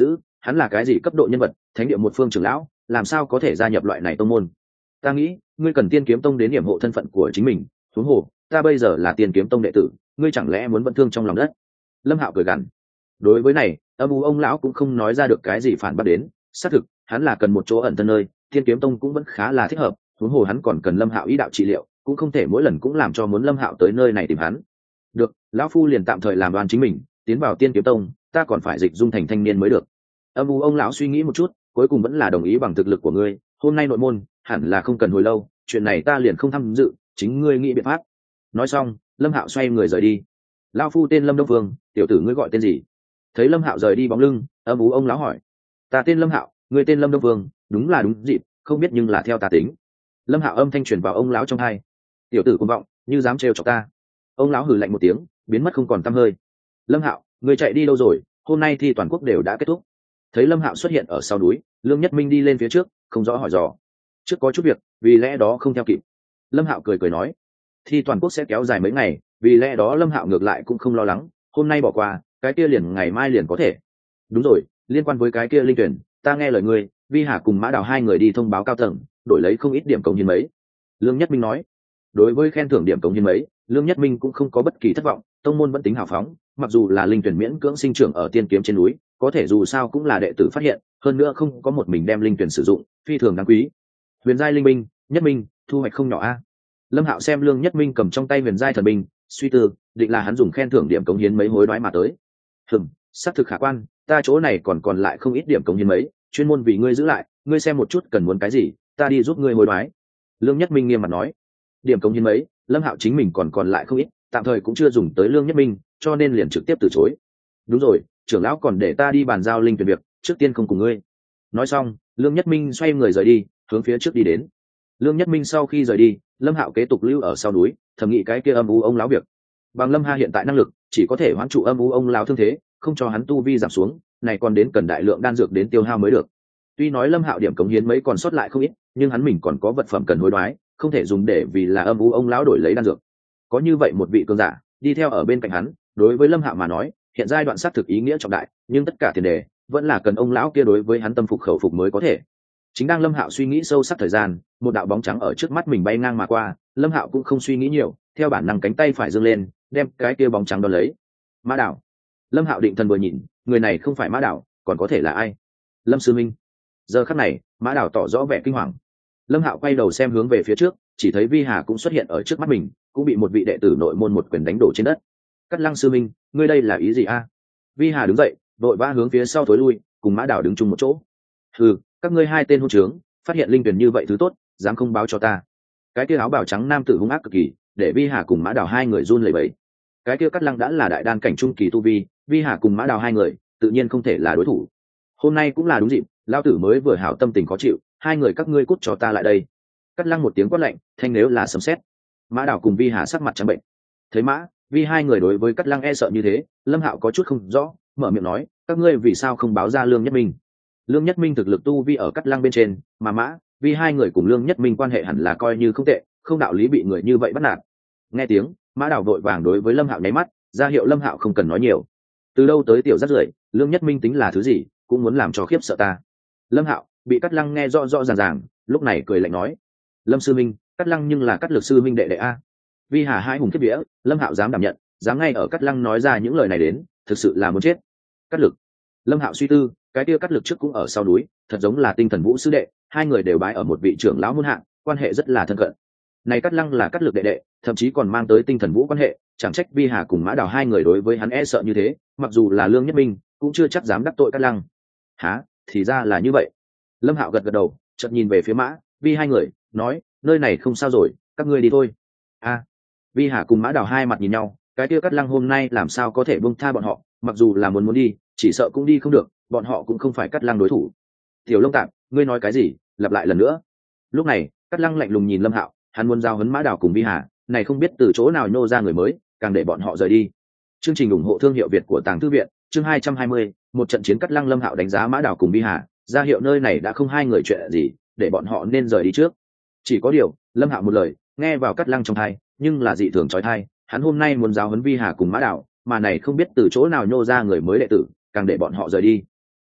Speaker 1: hắn là cái gì cấp độ nhân vật, thánh địa một phương trưởng lão, làm sao có thể gia nhập loại này tông môn? Ta nghĩ ngươi cần tiên kiếm tông đến điểm hộ thân phận của chính mình. Huống hồ ta bây giờ là tiên kiếm tông đệ tử, ngươi chẳng lẽ muốn vẫn thương trong lòng đất? Lâm Hạo cười gằn. Đối với này, âm u ông lão cũng không nói ra được cái gì phản bác đến. Xác thực hắn là cần một chỗ ẩn thân nơi, tiên kiếm tông cũng vẫn khá là thích hợp. Huống hồ hắn còn cần Lâm Hạo ý đạo trị liệu, cũng không thể mỗi lần cũng làm cho muốn Lâm Hạo tới nơi này tìm hắn. Được, lão phu liền tạm thời làm đoàn chính mình, tiến vào tiên kiếm tông, ta còn phải dịch dung thành thanh niên mới được. Âm u ông lão suy nghĩ một chút, cuối cùng vẫn là đồng ý bằng thực lực của ngươi. Hôm nay nội môn hẳn là không cần hồi lâu, chuyện này ta liền không tham dự, chính ngươi nghĩ biện pháp. Nói xong, Lâm Hạo xoay người rời đi. Lão phu tên Lâm Đông Phương, tiểu tử ngươi gọi tên gì? Thấy Lâm Hạo rời đi bóng lưng, âm u ông lão hỏi. Ta tên Lâm Hạo, ngươi tên Lâm Đông Phương, đúng là đúng dịp, không biết nhưng là theo ta tính. Lâm Hạo âm thanh truyền vào ông lão trong tai. Tiểu tử cuồng vọng, như dám trêu chọc ta. Ông lão hừ lạnh một tiếng, biến mất không còn tăm hơi. Lâm Hạo, ngươi chạy đi đâu rồi? Hôm nay thi toàn quốc đều đã kết thúc. Thấy Lâm Hạo xuất hiện ở sau núi, Lương Nhất Minh đi lên phía trước, không rõ hỏi dò. Trước có chút việc, vì lẽ đó không theo kịp. Lâm Hạo cười cười nói, thi toàn quốc sẽ kéo dài mấy ngày, vì lẽ đó Lâm Hạo ngược lại cũng không lo lắng, hôm nay bỏ qua, cái kia liền ngày mai liền có thể. Đúng rồi, liên quan với cái kia linh tuyển, ta nghe lời ngươi, Vi Hà cùng Mã Đào hai người đi thông báo cao tầng, đổi lấy không ít điểm cống hiến mấy. Lương Nhất Minh nói, đối với khen thưởng điểm cống hiến mấy, Lương Nhất Minh cũng không có bất kỳ thất vọng, tông môn vẫn tính hào phóng, mặc dù là linh tuyển miễn cưỡng sinh trưởng ở tiên kiếm trên núi, có thể dù sao cũng là đệ tử phát hiện, hơn nữa không có một mình đem linh tuyển sử dụng, phi thường đáng quý. Huyền giai linh binh, Nhất Minh, thu hoạch không nhỏ a. Lâm Hạo xem Lương Nhất Minh cầm trong tay huyền giai thần binh, suy tư, định là hắn dùng khen thưởng điểm cống hiến mấy hối đoái mà tới. Hừm, xác thực khả quan, ta chỗ này còn còn lại không ít điểm cống hiến mấy, chuyên môn vì ngươi giữ lại, ngươi xem một chút cần muốn cái gì, ta đi giúp ngươi hối đoái. Lương Nhất Minh nghiêm mặt nói. Điểm cống hiến mấy, Lâm Hạo chính mình còn còn lại không ít, tạm thời cũng chưa dùng tới Lương Nhất Minh, cho nên liền trực tiếp từ chối. Đúng rồi, trưởng lão còn để ta đi bàn giao linh tuyển việc, trước tiên không cùng ngươi. Nói xong, Lương Nhất Minh xoay người rời đi, hướng phía trước đi đến. Lương Nhất Minh sau khi rời đi, Lâm Hạo kế tục lưu ở sau núi, thầm nghĩ cái kia âm u ông lão việc. Bằng Lâm Ha hiện tại năng lực, chỉ có thể hoãn trụ âm u ông lão thương thế, không cho hắn tu vi giảm xuống, này còn đến cần đại lượng đan dược đến tiêu hao mới được. Tuy nói Lâm Hạo điểm cống hiến mấy còn sót lại không ít, nhưng hắn mình còn có vật phẩm cần hối đoái, không thể dùng để vì là âm u ông lão đổi lấy đan dược. Có như vậy một vị cường giả đi theo ở bên cạnh hắn, đối với Lâm Hạo mà nói, hiện giai đoạn xác thực ý nghĩa trọng đại, nhưng tất cả tiền đề vẫn là cần ông lão kia đối với hắn tâm phục khẩu phục mới có thể. Chính đang Lâm Hạo suy nghĩ sâu sắc thời gian, một đạo bóng trắng ở trước mắt mình bay ngang mà qua, Lâm Hạo cũng không suy nghĩ nhiều, theo bản năng cánh tay phải giương lên, đem cái kia bóng trắng đón lấy. Mã Đảo. Lâm Hạo định thần vừa nhìn, người này không phải Mã Đảo, còn có thể là ai? Lâm Sư Minh. Giờ khắc này, Mã Đảo tỏ rõ vẻ kinh hoàng. Lâm Hạo quay đầu xem hướng về phía trước, chỉ thấy Vi Hà cũng xuất hiện ở trước mắt mình, cũng bị một vị đệ tử nội môn một quyền đánh đổ trên đất. Cát Lăng Sư Minh, ngươi đây là ý gì a? Vi Hà đứng dậy, đội vã hướng phía sau thối lui, cùng Mã Đảo đứng chung một chỗ. Hừ, các ngươi hai tên hôn trướng, phát hiện linh tuyển như vậy thứ tốt, dám không báo cho ta? Cái kia áo bào trắng nam tử hung ác cực kỳ, để Vi Hà cùng Mã Đảo hai người run lẩy bẩy. Cái kia Cát Lăng đã là đại đan cảnh trung kỳ tu vi, Vi Hà cùng Mã Đảo hai người, tự nhiên không thể là đối thủ. Hôm nay cũng là đúng dịp, lão tử mới vừa hảo tâm tình khó chịu, hai người các ngươi cút cho ta lại đây. Cát Lăng một tiếng quát lạnh, thanh nếu là sấm sét. Mã Đảo cùng Vi Hà sắc mặt trắng bệnh. Thấy Mã, Vi hai người đối với Cát Lăng e sợ như thế, Lâm Hạo có chút không rõ, mở miệng nói, các ngươi vì sao không báo ra Lương Nhất Minh? Lương Nhất Minh thực lực tu vi ở Cát Lăng bên trên, mà Mã, Vi hai người cùng Lương Nhất Minh quan hệ hẳn là coi như không tệ, không đạo lý bị người như vậy bắt nạt. Nghe tiếng, Mã Đảo vội vàng đối với Lâm Hạo nháy mắt, ra hiệu Lâm Hạo không cần nói nhiều. Từ đâu tới tiểu rắc rưởi, Lương Nhất Minh tính là thứ gì, cũng muốn làm cho khiếp sợ ta. Lâm Hạo bị Cát Lăng nghe rõ rõ ràng ràng, lúc này cười lạnh nói, Lâm Sư Minh, Cát Lăng nhưng là Cát Lực Sư Minh đệ đệ a. Vi Hà hai hùng kiếp vía, Lâm Hạo dám đảm nhận, dám ngay ở Cát Lăng nói ra những lời này đến, thực sự là muốn chết. Cát Lực. Lâm Hạo suy tư, cái kia Cát Lực trước cũng ở sau núi, thật giống là Tinh Thần Vũ sư đệ, hai người đều bái ở một vị trưởng lão môn hạ, quan hệ rất là thân cận. Này Cát Lăng là Cát Lực đệ đệ, thậm chí còn mang tới Tinh Thần Vũ quan hệ, chẳng trách Vi Hà cùng Mã Đào hai người đối với hắn e sợ như thế, mặc dù là Lương Nhất Minh, cũng chưa chắc dám đắc tội Cát Lăng. Hả, thì ra là như vậy. Lâm Hạo gật gật đầu, chợt nhìn về phía Mã, Vi hai người, nói, nơi này không sao rồi, các ngươi đi thôi. A. Vi Hà cùng Mã Đào hai mặt nhìn nhau, cái kia Cát Lăng hôm nay làm sao có thể buông tha bọn họ, mặc dù là muốn muốn đi, chỉ sợ cũng đi không được, bọn họ cũng không phải Cát Lăng đối thủ. Tiểu Long Tạm, ngươi nói cái gì? Lặp lại lần nữa. Lúc này, Cát Lăng lạnh lùng nhìn Lâm Hạo, hắn muốn giao huấn Mã Đào cùng Vi Hà, này không biết từ chỗ nào nhô ra người mới, càng để bọn họ rời đi. Chương trình ủng hộ thương hiệu Việt của Tàng Thư viện, chương hai trăm hai mươi, một trận chiến Cát Lăng Lâm Hạo đánh giá Mã Đào cùng Vi Hà, ra hiệu nơi này đã không hai người chuyện gì, để bọn họ nên rời đi trước. Chỉ có điều, Lâm Hạo một lời, nghe vào Cát Lăng trong tai, nhưng là dị thường chói tai, hắn hôm nay muốn giáo huấn Vi Hà cùng Mã Đào, mà này không biết từ chỗ nào nhô ra người mới đệ tử, càng để bọn họ rời đi.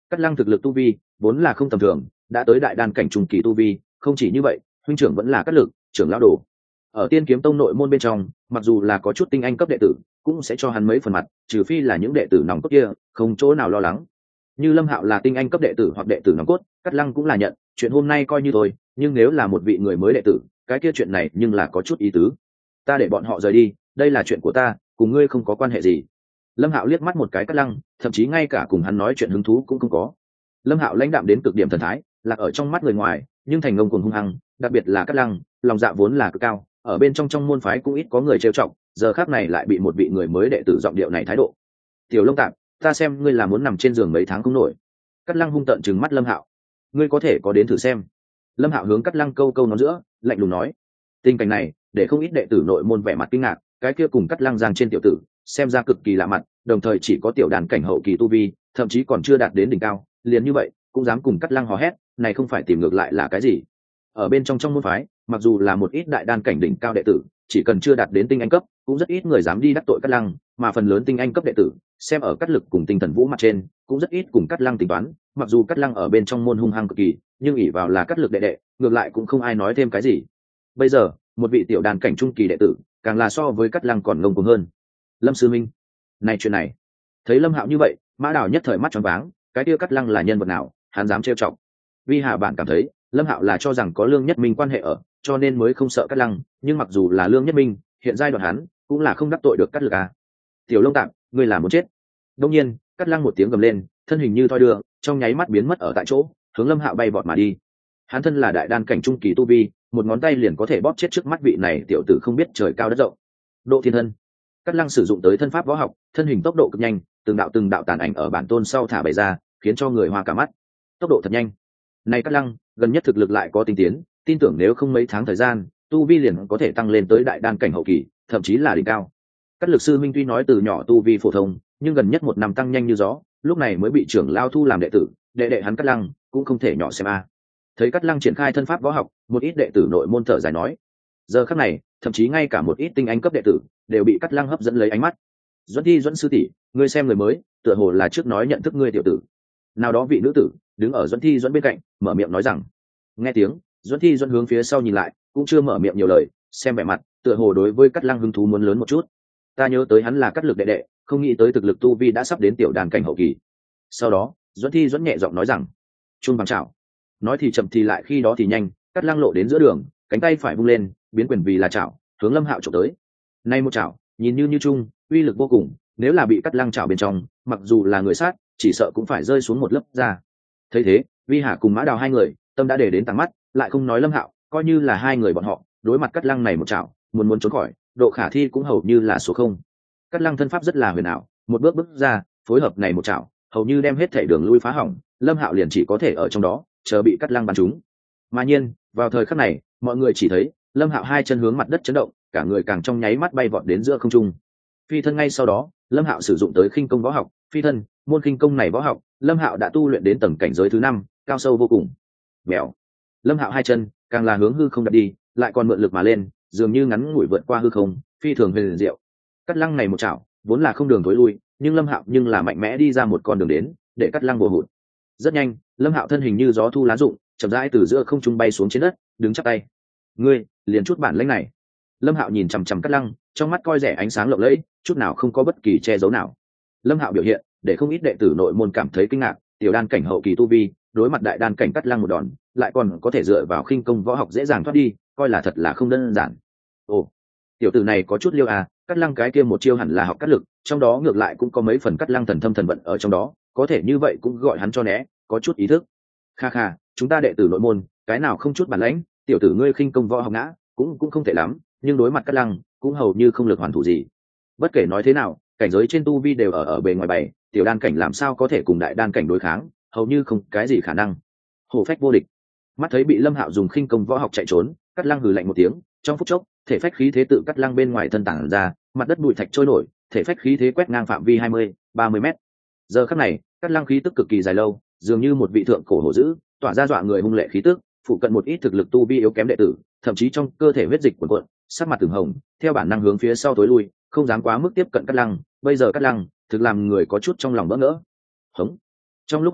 Speaker 1: Cát Lăng thực lực tu vi vốn là không tầm thường, đã tới đại đan cảnh trung kỳ tu vi. Không chỉ như vậy, huynh trưởng vẫn là Cát Lực, trưởng lão đồ. Ở Tiên Kiếm Tông nội môn bên trong, mặc dù là có chút tinh anh cấp đệ tử, cũng sẽ cho hắn mấy phần mặt, trừ phi là những đệ tử nòng cốt kia, không chỗ nào lo lắng. Như Lâm Hạo là tinh anh cấp đệ tử hoặc đệ tử nòng cốt, Cát Lăng cũng là nhận, chuyện hôm nay coi như thôi, nhưng nếu là một vị người mới đệ tử, cái kia chuyện này nhưng là có chút ý tứ. Ta để bọn họ rời đi, đây là chuyện của ta, cùng ngươi không có quan hệ gì. Lâm Hạo liếc mắt một cái Cát Lăng, thậm chí ngay cả cùng hắn nói chuyện hứng thú cũng không có. Lâm Hạo lãnh đạm đến cực điểm thần thái, lạc ở trong mắt người ngoài, nhưng thành ngông cuồng hung hăng, đặc biệt là Cát Lăng, lòng dạ vốn là cực cao, ở bên trong trong môn phái cũng ít có người trêu chọc, giờ khắc này lại bị một vị người mới đệ tử giọng điệu này thái độ. Tiểu Long Tạp, ta xem ngươi là muốn nằm trên giường mấy tháng không nổi. Cát Lăng hung tợn trừng mắt Lâm Hạo. Ngươi có thể có đến thử xem. Lâm Hạo hướng Cát Lăng câu câu ngón giữa, lạnh lùng nói. Tình cảnh này, để không ít đệ tử nội môn vẻ mặt kinh ngạc, cái kia cùng Cát Lăng giang trên tiểu tử, xem ra cực kỳ lạ mặt, đồng thời chỉ có tiểu đàn cảnh hậu kỳ tu vi, thậm chí còn chưa đạt đến đỉnh cao, liền như vậy, cũng dám cùng Cát Lăng hò hét, này không phải tìm ngược lại là cái gì? Ở bên trong trong môn phái, mặc dù là một ít đại đan cảnh đỉnh cao đệ tử, chỉ cần chưa đạt đến tinh anh cấp, cũng rất ít người dám đi đắc tội Cát Lăng, mà phần lớn tinh anh cấp đệ tử, xem ở Cát Lực cùng Tinh Thần Vũ mặt trên, cũng rất ít cùng Cát Lăng tính toán, mặc dù Cát Lăng ở bên trong môn hung hăng cực kỳ, nhưng ỷ vào là Cát Lực đệ đệ, ngược lại cũng không ai nói thêm cái gì. Bây giờ, một vị tiểu đàn cảnh trung kỳ đệ tử, càng là so với Cát Lăng còn ngông cuồng hơn. Lâm sư minh, này chuyện này, thấy Lâm Hạo như vậy, Mã Đào nhất thời mắt tròn váng, cái kia Cát Lăng là nhân vật nào, hắn dám trêu chọc. Vi Hà bạn cảm thấy, Lâm Hạo là cho rằng có Lương Nhất Minh quan hệ ở, cho nên mới không sợ Cát Lăng, nhưng mặc dù là Lương Nhất Minh, hiện giai đoạn hắn cũng là không đắc tội được Cát Lực à. Tiểu Long Tạm, ngươi là muốn chết. Đương nhiên, Cát Lăng một tiếng gầm lên, thân hình như thoi đưa, trong nháy mắt biến mất ở tại chỗ, hướng Lâm Hạo bay vọt mà đi. Hắn thân là đại đan cảnh trung kỳ tu vi, một ngón tay liền có thể bóp chết trước mắt vị này tiểu tử không biết trời cao đất rộng. Độ Thiên Thân. Cát Lăng sử dụng tới thân pháp võ học, thân hình tốc độ cực nhanh, từng đạo từng đạo tàn ảnh ở bản tôn sau thả bày ra, khiến cho người hoa cả mắt. Tốc độ thật nhanh. Này Cát Lăng, gần nhất thực lực lại có tinh tiến, tin tưởng nếu không mấy tháng thời gian, tu vi liền có thể tăng lên tới đại đan cảnh hậu kỳ, thậm chí là đỉnh cao. Cát Lực sư minh tuy nói từ nhỏ tu vi phổ thông, nhưng gần nhất một năm tăng nhanh như gió, lúc này mới bị trưởng lao thu làm đệ tử, đệ đệ hắn Cát Lăng cũng không thể nhỏ xem a. Thấy Cát Lăng triển khai thân pháp võ học, một ít đệ tử nội môn thở dài nói, giờ khắc này, thậm chí ngay cả một ít tinh anh cấp đệ tử đều bị Cát Lăng hấp dẫn lấy ánh mắt. Duẫn Thi Duẫn sư tỷ, ngươi xem người mới, tựa hồ là trước nói nhận thức ngươi tiểu tử. Nào đó vị nữ tử đứng ở Duẫn Thi Duẫn bên cạnh, mở miệng nói rằng. Nghe tiếng, Duẫn Thi Duẫn hướng phía sau nhìn lại, cũng chưa mở miệng nhiều lời, xem vẻ mặt, tựa hồ đối với Cát Lăng hứng thú muốn lớn một chút. Ta nhớ tới hắn là Cát Lực đệ đệ, không nghĩ tới thực lực tu vi đã sắp đến tiểu đàn cảnh hậu kỳ. Sau đó, Duẫn Thi Duẫn nhẹ giọng nói rằng, chuông bằng chảo. Nói thì chậm thì lại khi đó thì nhanh, Cát Lăng lộ đến giữa đường, cánh tay phải vung lên, biến quyền vì là chảo, hướng Lâm Hạo chụp tới. Nay một chảo, nhìn như như chung, uy lực vô cùng, nếu là bị Cát Lăng chảo bên trong, mặc dù là người sát, chỉ sợ cũng phải rơi xuống một lớp da. Thấy thế, Vi Hà cùng Mã Đào hai người, tâm đã để đến tàng mắt, lại không nói Lâm Hạo, coi như là hai người bọn họ, đối mặt Cát Lăng này một chảo, muốn muốn trốn khỏi, độ khả thi cũng hầu như là số không. Cát Lăng thân pháp rất là huyền ảo, một bước bước ra, phối hợp này một chảo, hầu như đem hết thảy đường lui phá hỏng, Lâm Hạo liền chỉ có thể ở trong đó, chờ bị Cát Lăng bắn trúng. Mà nhiên, vào thời khắc này, mọi người chỉ thấy, Lâm Hạo hai chân hướng mặt đất chấn động, cả người càng trong nháy mắt bay vọt đến giữa không trung. Phi thân ngay sau đó, Lâm Hạo sử dụng tới khinh công võ học, phi thân, môn khinh công này võ học, Lâm Hạo đã tu luyện đến tầng cảnh giới thứ năm, cao sâu vô cùng. Mèo. Lâm Hạo hai chân càng là hướng hư không đặt đi, lại còn mượn lực mà lên, dường như ngắn ngủi vượt qua hư không, phi thường huyền diệu. Cát Lăng này một chảo, vốn là không đường tối lui, nhưng Lâm Hạo nhưng là mạnh mẽ đi ra một con đường đến, để Cát Lăng bổ hụt. Rất nhanh, Lâm Hạo thân hình như gió thu lá rụng, chậm rãi từ giữa không trung bay xuống trên đất, đứng chắp tay. Ngươi, liền chút bản lĩnh này. Lâm Hạo nhìn chằm chằm Cát Lăng, trong mắt coi rẻ ánh sáng lộng lẫy, chút nào không có bất kỳ che giấu nào. Lâm Hạo biểu hiện, để không ít đệ tử nội môn cảm thấy kinh ngạc, tiểu đan cảnh hậu kỳ tu vi, đối mặt đại đan cảnh Cát Lăng một đòn, lại còn có thể dựa vào khinh công võ học dễ dàng thoát đi, coi là thật là không đơn giản. Ồ, tiểu tử này có chút liêu à, Cát Lăng cái kia một chiêu hẳn là học cát lực, trong đó ngược lại cũng có mấy phần Cát Lăng thần thâm thần vận ở trong đó, có thể như vậy cũng gọi hắn cho né, có chút ý thức. Kha kha, chúng ta đệ tử nội môn, cái nào không chút bản lãnh, tiểu tử ngươi khinh công võ học ngã, cũng cũng không tệ lắm, nhưng đối mặt Cát Lăng, cũng hầu như không lực hoàn thủ gì. Bất kể nói thế nào, cảnh giới trên tu vi đều ở ở bề ngoài bày, tiểu đan cảnh làm sao có thể cùng đại đan cảnh đối kháng, hầu như không cái gì khả năng. Hổ phách vô địch. Mắt thấy bị Lâm Hạo dùng khinh công võ học chạy trốn, Cát Lăng hừ lạnh một tiếng, trong phút chốc, thể phách khí thế tự Cát Lăng bên ngoài thân tản ra, mặt đất bụi thạch trôi nổi, thể phách khí thế quét ngang phạm vi hai mươi, ba mươi mét. Giờ khắc này, Cát Lăng khí tức cực kỳ dài lâu, dường như một vị thượng cổ hổ dữ, tỏa ra dọa người hung lệ khí tức, phụ cận một ít thực lực tu vi yếu kém đệ tử, thậm chí trong cơ thể huyết dịch cuồn cuộn, sắc mặt từng hồng, theo bản năng hướng phía sau tối lui, không dám quá mức tiếp cận Cát Lăng. Bây giờ Cát Lăng, thực làm người có chút trong lòng bỡ ngỡ. Hống. Trong lúc hoảng hốt,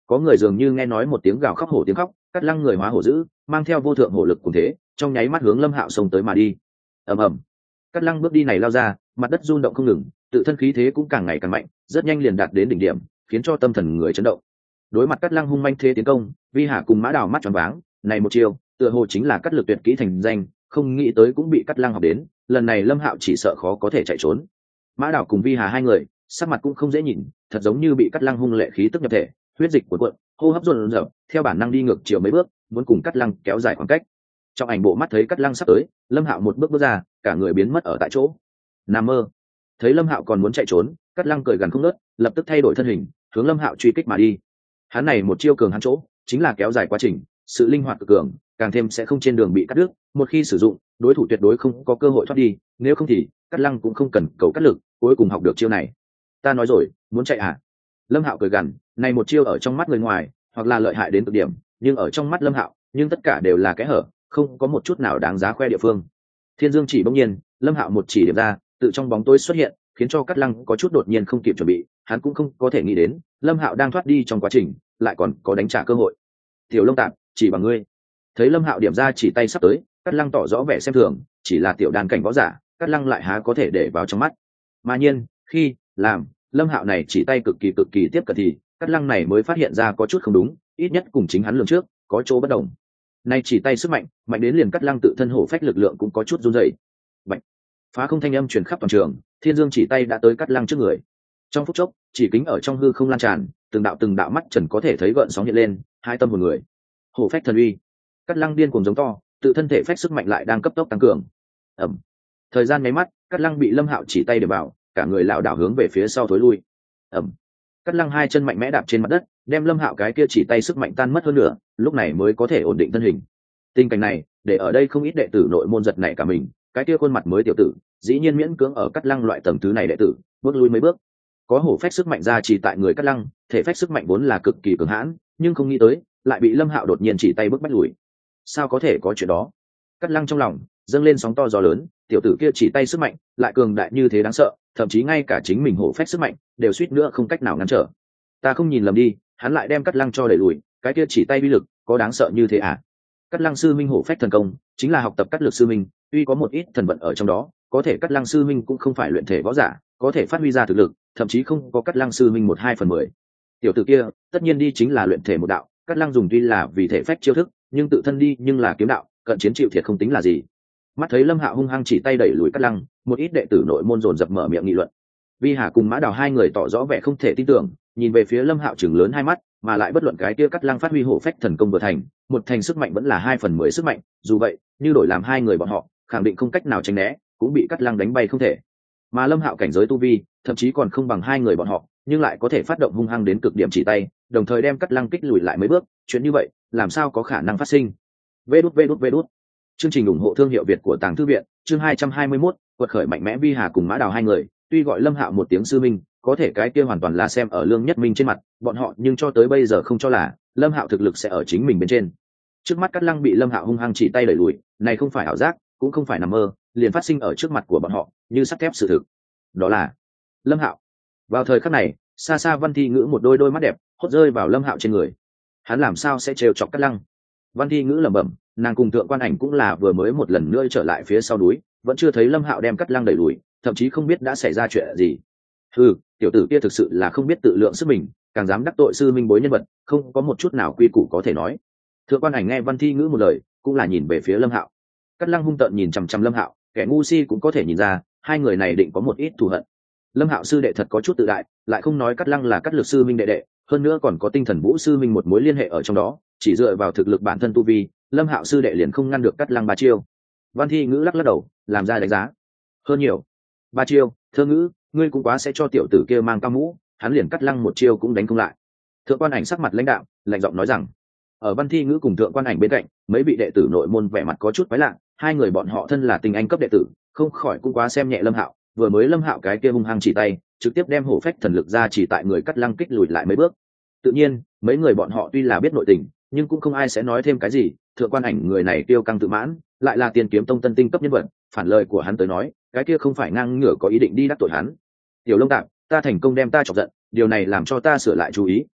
Speaker 1: có người dường như nghe nói một tiếng gào khóc hổ tiếng khóc, Cát Lăng người hóa hổ dữ, mang theo vô thượng hổ lực cùng thế, trong nháy mắt hướng Lâm Hạo xông tới mà đi. Ầm ầm. Cát Lăng bước đi này lao ra, mặt đất rung động không ngừng, tự thân khí thế cũng càng ngày càng mạnh, rất nhanh liền đạt đến đỉnh điểm, khiến cho tâm thần người chấn động. Đối mặt Cát Lăng hung manh thế tiến công, Vi Hà cùng Mã Đào mắt tròn váng, này một chiêu, tựa hồ chính là cắt lực tuyệt kỹ thành danh, không nghĩ tới cũng bị Cát Lăng học đến, lần này Lâm Hạo chỉ sợ khó có thể chạy trốn. Mã Đào cùng Vi Hà hai người, sắc mặt cũng không dễ nhìn, thật giống như bị Cát Lăng hung lệ khí tức nhập thể, huyết dịch cuộn cuộn, hô hấp dồn dập, theo bản năng đi ngược chiều mấy bước, muốn cùng Cát Lăng kéo dài khoảng cách. Trong ảnh bộ mắt thấy Cát Lăng sắp tới, Lâm Hạo một bước bước ra, cả người biến mất ở tại chỗ. Nằm mơ. Thấy Lâm Hạo còn muốn chạy trốn, Cát Lăng cười gần không ngớt, lập tức thay đổi thân hình, hướng Lâm Hạo truy kích mà đi. Hắn này một chiêu cường hắn chỗ, chính là kéo dài quá trình, sự linh hoạt cực cường, càng thêm sẽ không trên đường bị cắt đứt, một khi sử dụng, đối thủ tuyệt đối không có cơ hội thoát đi, nếu không thì Cát Lăng cũng không cần cầu cắt lực, cuối cùng học được chiêu này. Ta nói rồi, muốn chạy à? Lâm Hạo cười gằn, này một chiêu ở trong mắt người ngoài, hoặc là lợi hại đến cực điểm, nhưng ở trong mắt Lâm Hạo, nhưng tất cả đều là kẽ hở, không có một chút nào đáng giá khoe địa phương. Thiên Dương chỉ bỗng nhiên, Lâm Hạo một chỉ điểm ra, tự trong bóng tối xuất hiện, khiến cho Cát Lăng có chút đột nhiên không kịp chuẩn bị, hắn cũng không có thể nghĩ đến, Lâm Hạo đang thoát đi trong quá trình, lại còn có đánh trả cơ hội. Tiểu Lông Tạp, chỉ bằng ngươi. Thấy Lâm Hạo điểm ra chỉ tay sắp tới, Cát Lăng tỏ rõ vẻ xem thường, chỉ là tiểu đàn cảnh võ giả, Cát Lăng lại há có thể để vào trong mắt. Mà nhiên, khi làm Lâm Hạo này chỉ tay cực kỳ cực kỳ tiếp cận thì Cát Lăng này mới phát hiện ra có chút không đúng, ít nhất cùng chính hắn lường trước có chỗ bất đồng. Nay chỉ tay sức mạnh, mạnh đến liền Cát Lăng tự thân hổ phách lực lượng cũng có chút run rẩy. Bạch. Phá không thanh âm truyền khắp toàn trường, Thiên Dương chỉ tay đã tới Cát Lăng trước người. Trong phút chốc, chỉ kính ở trong hư không lan tràn, từng đạo từng đạo mắt trần có thể thấy gợn sóng hiện lên, hai tâm một người. Hổ phách thần uy. Cát Lăng điên cuồng giống to, tự thân thể phách sức mạnh lại đang cấp tốc tăng cường. Ầm. Thời gian nháy mắt, Cát Lăng bị Lâm Hạo chỉ tay điểm vào, cả người lảo đảo hướng về phía sau thối lui. Ầm. Cát Lăng hai chân mạnh mẽ đạp trên mặt đất, đem Lâm Hạo cái kia chỉ tay sức mạnh tan mất hơn nữa, lúc này mới có thể ổn định thân hình. Tình cảnh này, để ở đây không ít đệ tử nội môn giật nảy cả mình, cái kia khuôn mặt mới tiểu tử, dĩ nhiên miễn cưỡng ở Cát Lăng loại tầng thứ này đệ tử, bước lui mấy bước. Có hổ phách sức mạnh ra chỉ tại người Cát Lăng, thể phách sức mạnh vốn là cực kỳ cường hãn, nhưng không nghĩ tới, lại bị Lâm Hạo đột nhiên chỉ tay bước bách lùi. Sao có thể có chuyện đó? Cát Lăng trong lòng dâng lên sóng to gió lớn, tiểu tử kia chỉ tay sức mạnh lại cường đại như thế đáng sợ, thậm chí ngay cả chính mình hổ phách sức mạnh đều suýt nữa không cách nào ngăn trở. Ta không nhìn lầm đi, hắn lại đem Cát Lăng cho đẩy lùi, cái kia chỉ tay uy lực có đáng sợ như thế à? Cát Lăng sư minh hổ phách thần công chính là học tập Cát Lực sư minh, tuy có một ít thần vận ở trong đó, có thể Cát Lăng sư minh cũng không phải luyện thể võ giả, có thể phát huy ra thực lực, thậm chí không có Cát Lăng sư minh một hai phần mười. Tiểu tử kia, tất nhiên đi chính là luyện thể một đạo, Cát Lăng dùng tuy là vì thể phách chiêu thức, nhưng tự thân đi nhưng là kiếm đạo, cận chiến chịu thiệt không tính là gì. Mắt thấy Lâm Hạo hung hăng chỉ tay đẩy lùi Cát Lăng, một ít đệ tử nội môn dồn dập mở miệng nghị luận. Vi Hà cùng Mã Đào hai người tỏ rõ vẻ không thể tin tưởng, nhìn về phía Lâm Hạo trừng lớn hai mắt, mà lại bất luận cái kia Cát Lăng phát huy hổ phách thần công vừa thành, một thành sức mạnh vẫn là hai phần mười sức mạnh, dù vậy, như đổi làm hai người bọn họ, khẳng định không cách nào tránh né, cũng bị Cát Lăng đánh bay không thể. Mà Lâm Hạo cảnh giới tu vi, thậm chí còn không bằng hai người bọn họ, nhưng lại có thể phát động hung hăng đến cực điểm chỉ tay, đồng thời đem Cát Lăng kích lùi lại mấy bước, chuyện như vậy, làm sao có khả năng phát sinh? Vê đút vê đút vê đút. Chương trình ủng hộ thương hiệu Việt của Tàng Thư viện, chương hai trăm hai mươi mốt, quật khởi mạnh mẽ. Vi Hà cùng Mã Đào hai người, tuy gọi Lâm Hạo một tiếng sư minh, có thể cái kia hoàn toàn là xem ở Lương Nhất Minh trên mặt, bọn họ nhưng cho tới bây giờ không cho là Lâm Hạo thực lực sẽ ở chính mình bên trên. Trước mắt Cát Lăng bị Lâm Hạo hung hăng chỉ tay đẩy lùi, này không phải ảo giác, cũng không phải nằm mơ, liền phát sinh ở trước mặt của bọn họ, như sắt thép sự thực. Đó là Lâm Hạo. Vào thời khắc này, xa xa Văn Thi Ngữ một đôi đôi mắt đẹp hốt rơi vào Lâm Hạo trên người. Hắn làm sao sẽ trêu chọc Cát Lăng? Văn Thi Ngữ lẩm bẩm, nàng cùng Thượng Quan Ảnh cũng là vừa mới một lần nữa trở lại phía sau núi, vẫn chưa thấy Lâm Hạo đem Cát Lăng đẩy lùi, thậm chí không biết đã xảy ra chuyện gì. Hừ, tiểu tử kia thực sự là không biết tự lượng sức mình, càng dám đắc tội sư minh bối nhân vật, không có một chút nào quy củ có thể nói. Thượng Quan Ảnh nghe Văn Thi Ngữ một lời, cũng là nhìn về phía Lâm Hạo. Cát Lăng hung tợn nhìn chằm chằm Lâm Hạo, kẻ ngu si cũng có thể nhìn ra, hai người này định có một ít thù hận. Lâm Hạo sư đệ thật có chút tự đại, lại không nói Cát Lăng là Cát Lực sư minh đệ đệ, hơn nữa còn có Tinh Thần Vũ sư minh một mối liên hệ ở trong đó, chỉ dựa vào thực lực bản thân tu vi, Lâm Hạo sư đệ liền không ngăn được Cát Lăng ba chiêu. Văn Thi Ngữ lắc lắc đầu, làm ra đánh giá. Hơn nhiều. Ba chiêu, Thơ Ngữ, ngươi cũng quá sẽ cho tiểu tử kia mang cao mũ, hắn liền Cát Lăng một chiêu cũng đánh không lại. Thượng Quan Ảnh sắc mặt lãnh đạm, lạnh giọng nói rằng. Ở Văn Thi Ngữ cùng Thượng Quan Ảnh bên cạnh, mấy vị đệ tử nội môn vẻ mặt có chút quái lạ, hai người bọn họ thân là tinh anh cấp đệ tử, không khỏi cũng quá xem nhẹ Lâm Hạo, vừa mới Lâm Hạo cái kia hung hăng chỉ tay, trực tiếp đem hổ phách thần lực ra chỉ tại người Cát Lăng kích lùi lại mấy bước. Tự nhiên, mấy người bọn họ tuy là biết nội tình, nhưng cũng không ai sẽ nói thêm cái gì. Thượng Quan Ảnh người này tiêu căng tự mãn, lại là Tiên Kiếm Tông tân tinh cấp nhân vật, phản lời của hắn tới nói, cái kia không phải ngang ngửa có ý định đi đắc tội hắn. Tiểu Lông Tạp, ta thành công đem ta chọc giận, điều này làm cho ta sửa lại chú ý,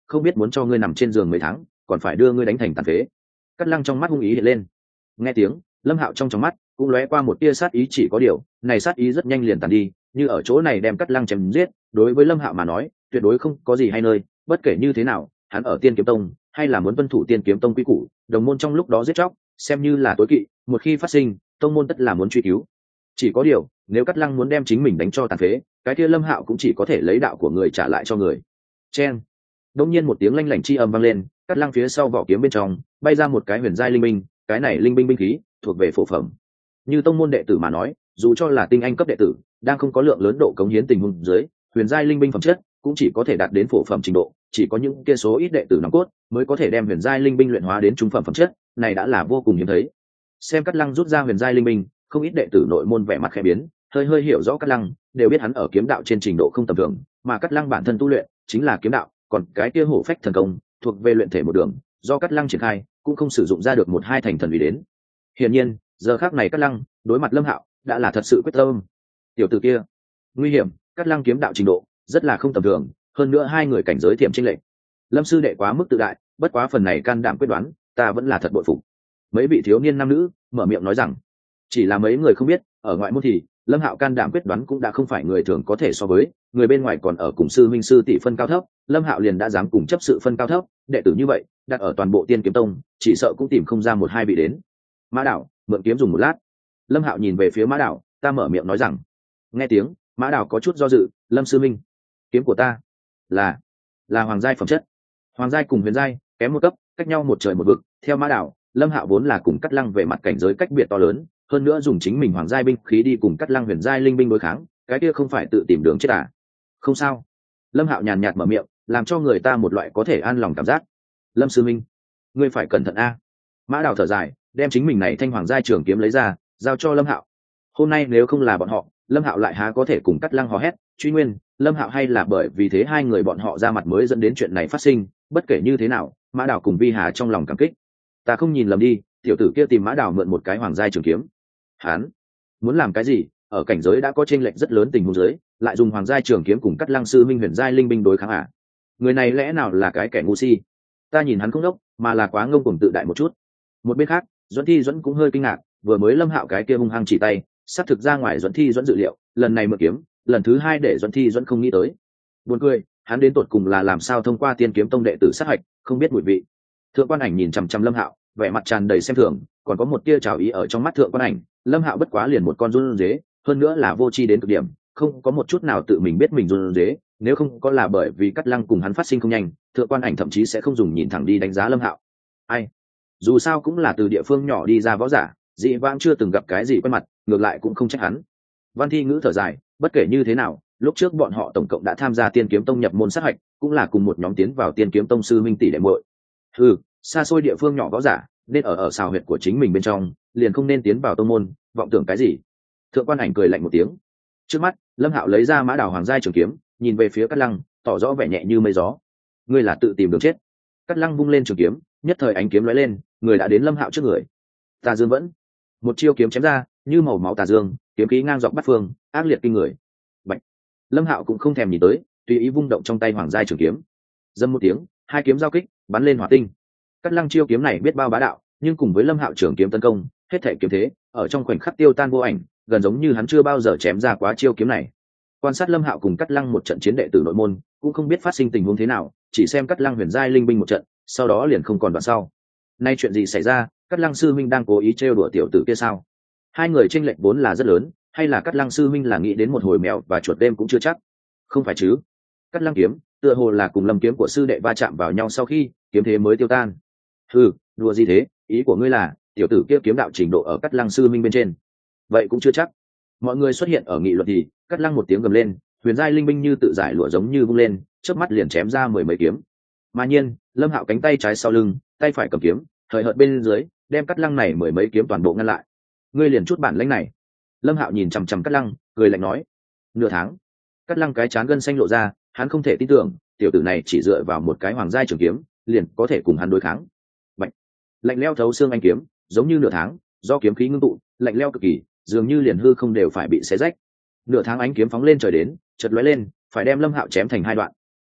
Speaker 1: không biết muốn cho ngươi nằm trên giường mấy tháng còn phải đưa ngươi đánh thành tàn phế. Cát Lăng trong mắt hung ý hiện lên. Nghe tiếng, Lâm Hạo trong trong mắt cũng lóe qua một tia sát ý, chỉ có điều này sát ý rất nhanh liền tàn đi, như ở chỗ này đem Cát Lăng chém giết, đối với Lâm Hạo mà nói tuyệt đối không có gì hay nơi. Bất kể như thế nào, hắn ở Tiên Kiếm Tông hay là muốn tuân thủ Tiên Kiếm Tông quy củ, đồng môn trong lúc đó giết chóc xem như là tối kỵ, một khi phát sinh tông môn tất là muốn truy cứu. Chỉ có điều nếu Cát Lăng muốn đem chính mình đánh cho tàn phế, cái kia Lâm Hạo cũng chỉ có thể lấy đạo của người trả lại cho người. Chen. Đột nhiên một tiếng lanh lảnh chi âm vang lên, Cát Lăng phía sau vỏ kiếm bên trong bay ra một cái huyền giai linh binh, cái này linh binh binh khí thuộc về phổ phẩm. Như tông môn đệ tử mà nói, dù cho là tinh anh cấp đệ tử, đang không có lượng lớn độ cống hiến tình huống dưới, huyền giai linh binh phẩm chất cũng chỉ có thể đạt đến phổ phẩm trình độ, chỉ có những kia số ít đệ tử nòng cốt mới có thể đem huyền giai linh binh luyện hóa đến trung phẩm phẩm chất, này đã là vô cùng hiếm thấy. Xem Cát Lăng rút ra huyền giai linh binh, không ít đệ tử nội môn vẻ mặt khẽ biến, hơi hơi hiểu rõ Cát Lăng, đều biết hắn ở kiếm đạo trên trình độ không tầm thường, mà Cát Lăng bản thân tu luyện chính là kiếm đạo, còn cái kia hổ phách thần công thuộc về luyện thể một đường, do Cát Lăng triển khai cũng không sử dụng ra được một hai thành thần uy đến. Hiển nhiên, giờ khắc này Cát Lăng đối mặt Lâm Hạo đã là thật sự quyết tâm. Tiểu tử kia nguy hiểm, Cát Lăng kiếm đạo trình độ rất là không tầm thường, hơn nữa hai người cảnh giới thiểm chênh lệch. Lâm sư đệ quá mức tự đại, bất quá phần này can đảm quyết đoán, ta vẫn là thật bội phục. Mấy vị thiếu niên nam nữ mở miệng nói rằng, chỉ là mấy người không biết, ở ngoại môn thì Lâm Hạo can đảm quyết đoán cũng đã không phải người thường có thể so với, người bên ngoài còn ở cùng sư minh sư tỷ phân cao thấp, Lâm Hạo liền đã dám cùng chấp sự phân cao thấp, đệ tử như vậy, đặt ở toàn bộ Tiên Kiếm Tông, chỉ sợ cũng tìm không ra một hai vị đến. Mã Đảo, mượn kiếm dùng một lát. Lâm Hạo nhìn về phía Mã Đảo, ta mở miệng nói rằng. Nghe tiếng, Mã Đảo có chút do dự, Lâm sư minh, kiếm của ta là là hoàng giai phẩm chất. Hoàng giai cùng huyền giai kém một cấp, cách nhau một trời một vực, theo Mã Đảo, Lâm Hạo vốn là cùng Cát Lăng về mặt cảnh giới cách biệt to lớn, hơn nữa dùng chính mình hoàng giai binh khí đi cùng Cát Lăng huyền giai linh binh đối kháng, cái kia không phải tự tìm đường chết à? Không sao. Lâm Hạo nhàn nhạt mở miệng, làm cho người ta một loại có thể an lòng cảm giác. Lâm sư minh, ngươi phải cẩn thận a. Mã Đào thở dài, đem chính mình này thanh hoàng giai trường kiếm lấy ra, giao cho Lâm Hạo. Hôm nay nếu không là bọn họ, Lâm Hạo lại há có thể cùng Cát Lăng hò hét truy nguyên. Lâm Hạo hay là bởi vì thế hai người bọn họ ra mặt mới dẫn đến chuyện này phát sinh. Bất kể như thế nào, Mã Đào cùng Vi Hà trong lòng cảm kích. Ta không nhìn lầm đi, tiểu tử kia tìm Mã Đào mượn một cái hoàng giai trường kiếm. Hán muốn làm cái gì? Ở cảnh giới đã có chênh lệch rất lớn tình huống dưới, lại dùng hoàng giai trường kiếm cùng Cát Lăng sư minh huyền giai linh binh đối kháng à? Người này lẽ nào là cái kẻ ngu si? Ta nhìn hắn không đốc, mà là quá ngông cuồng tự đại một chút. Một bên khác, Duẫn Thi Duẫn cũng hơi kinh ngạc, vừa mới Lâm Hạo cái kia hung hăng chỉ tay, sắp thực ra ngoài Duẫn Thi Duẫn dự liệu, lần này mượn kiếm, lần thứ hai để Duẫn Thi Duẫn không nghĩ tới. Buồn cười, hắn đến tột cùng là làm sao thông qua Tiên Kiếm Tông đệ tử sát hạch, không biết mùi vị. Thượng Quan Ảnh nhìn chằm chằm Lâm Hạo, vẻ mặt tràn đầy xem thường, còn có một tia trào ý ở trong mắt Thượng Quan Ảnh. Lâm Hạo bất quá liền một con run dế, hơn nữa là vô tri đến cực điểm, không có một chút nào tự mình biết mình run dế, nếu không có là bởi vì Cát Lăng cùng hắn phát sinh không nhanh, Thượng Quan Ảnh thậm chí sẽ không dùng nhìn thẳng đi đánh giá Lâm Hạo. Ai, dù sao cũng là từ địa phương nhỏ đi ra võ giả, dị vãng chưa từng gặp cái gì quen mặt, ngược lại cũng không trách hắn. Văn Thi Ngữ thở dài, bất kể như thế nào, lúc trước bọn họ tổng cộng đã tham gia Tiên Kiếm Tông nhập môn sát hạch, cũng là cùng một nhóm tiến vào Tiên Kiếm Tông sư minh tỷ đệ muội. Ừ, xa xôi địa phương nhỏ võ giả, nên ở ở xào huyệt của chính mình bên trong, liền không nên tiến vào tông môn, vọng tưởng cái gì. Thượng Quan Ảnh cười lạnh một tiếng. Trước mắt, Lâm Hạo lấy ra Mã Đào hoàng giai trường kiếm, nhìn về phía Cát Lăng, tỏ rõ vẻ nhẹ như mây gió. Ngươi là tự tìm đường chết. Cát Lăng vung lên trường kiếm, nhất thời ánh kiếm lóe lên, người đã đến Lâm Hạo trước người. Tà Dương vẫn, một chiêu kiếm chém ra, như màu máu tà dương, kiếm khí ngang dọc bát phương, ác liệt kinh người. Bạch. Lâm Hạo cũng không thèm nhìn tới, tùy ý vung động trong tay hoàng giai trường kiếm. Dâm một tiếng, hai kiếm giao kích, bắn lên hỏa tinh. Cát Lăng chiêu kiếm này biết bao bá đạo, nhưng cùng với Lâm Hạo trường kiếm tấn công, hết thảy kiếm thế, ở trong khoảnh khắc tiêu tan vô ảnh, gần giống như hắn chưa bao giờ chém ra quá chiêu kiếm này. Quan sát Lâm Hạo cùng Cát Lăng một trận chiến đệ tử nội môn, cũng không biết phát sinh tình huống thế nào, chỉ xem Cát Lăng huyền giai linh binh một trận, sau đó liền không còn đoạn sau. Nay chuyện gì xảy ra? Cát Lăng sư minh đang cố ý trêu đùa tiểu tử kia sao? Hai người chênh lệch vốn là rất lớn, hay là Cát Lăng sư minh là nghĩ đến một hồi mèo và chuột đêm cũng chưa chắc. Không phải chứ? Cát Lăng kiếm, tựa hồ là cùng Lâm kiếm của sư đệ va chạm vào nhau sau khi, kiếm thế mới tiêu tan. Hừ, đùa gì thế? Ý của ngươi là, tiểu tử kia kiếm đạo trình độ ở Cát Lăng sư minh bên trên. Vậy cũng chưa chắc. Mọi người xuất hiện ở nghị luận thì, Cát Lăng một tiếng gầm lên, huyền giai linh binh như tự giải lụa giống như vung lên, chớp mắt liền chém ra mười mấy kiếm. Mà nhiên, Lâm Hạo cánh tay trái sau lưng, tay phải cầm kiếm, thời hợt bên dưới, đem Cát Lăng này mười mấy kiếm toàn bộ ngăn lại. Ngươi liền chút bản lĩnh này. Lâm Hạo nhìn chằm chằm Cát Lăng, cười lạnh nói. Nửa tháng. Cát Lăng cái chán gân xanh lộ ra, hắn không thể tin tưởng, tiểu tử này chỉ dựa vào một cái hoàng giai trường kiếm, liền có thể cùng hắn đối kháng. Bạch. Lạnh lẽo thấu xương anh kiếm, giống như nửa tháng, do kiếm khí ngưng tụ, lạnh lẽo cực kỳ, dường như liền hư không đều phải bị xé rách. Nửa tháng ánh kiếm phóng lên trời đến, chợt lóe lên, phải đem Lâm Hạo chém thành hai đoạn.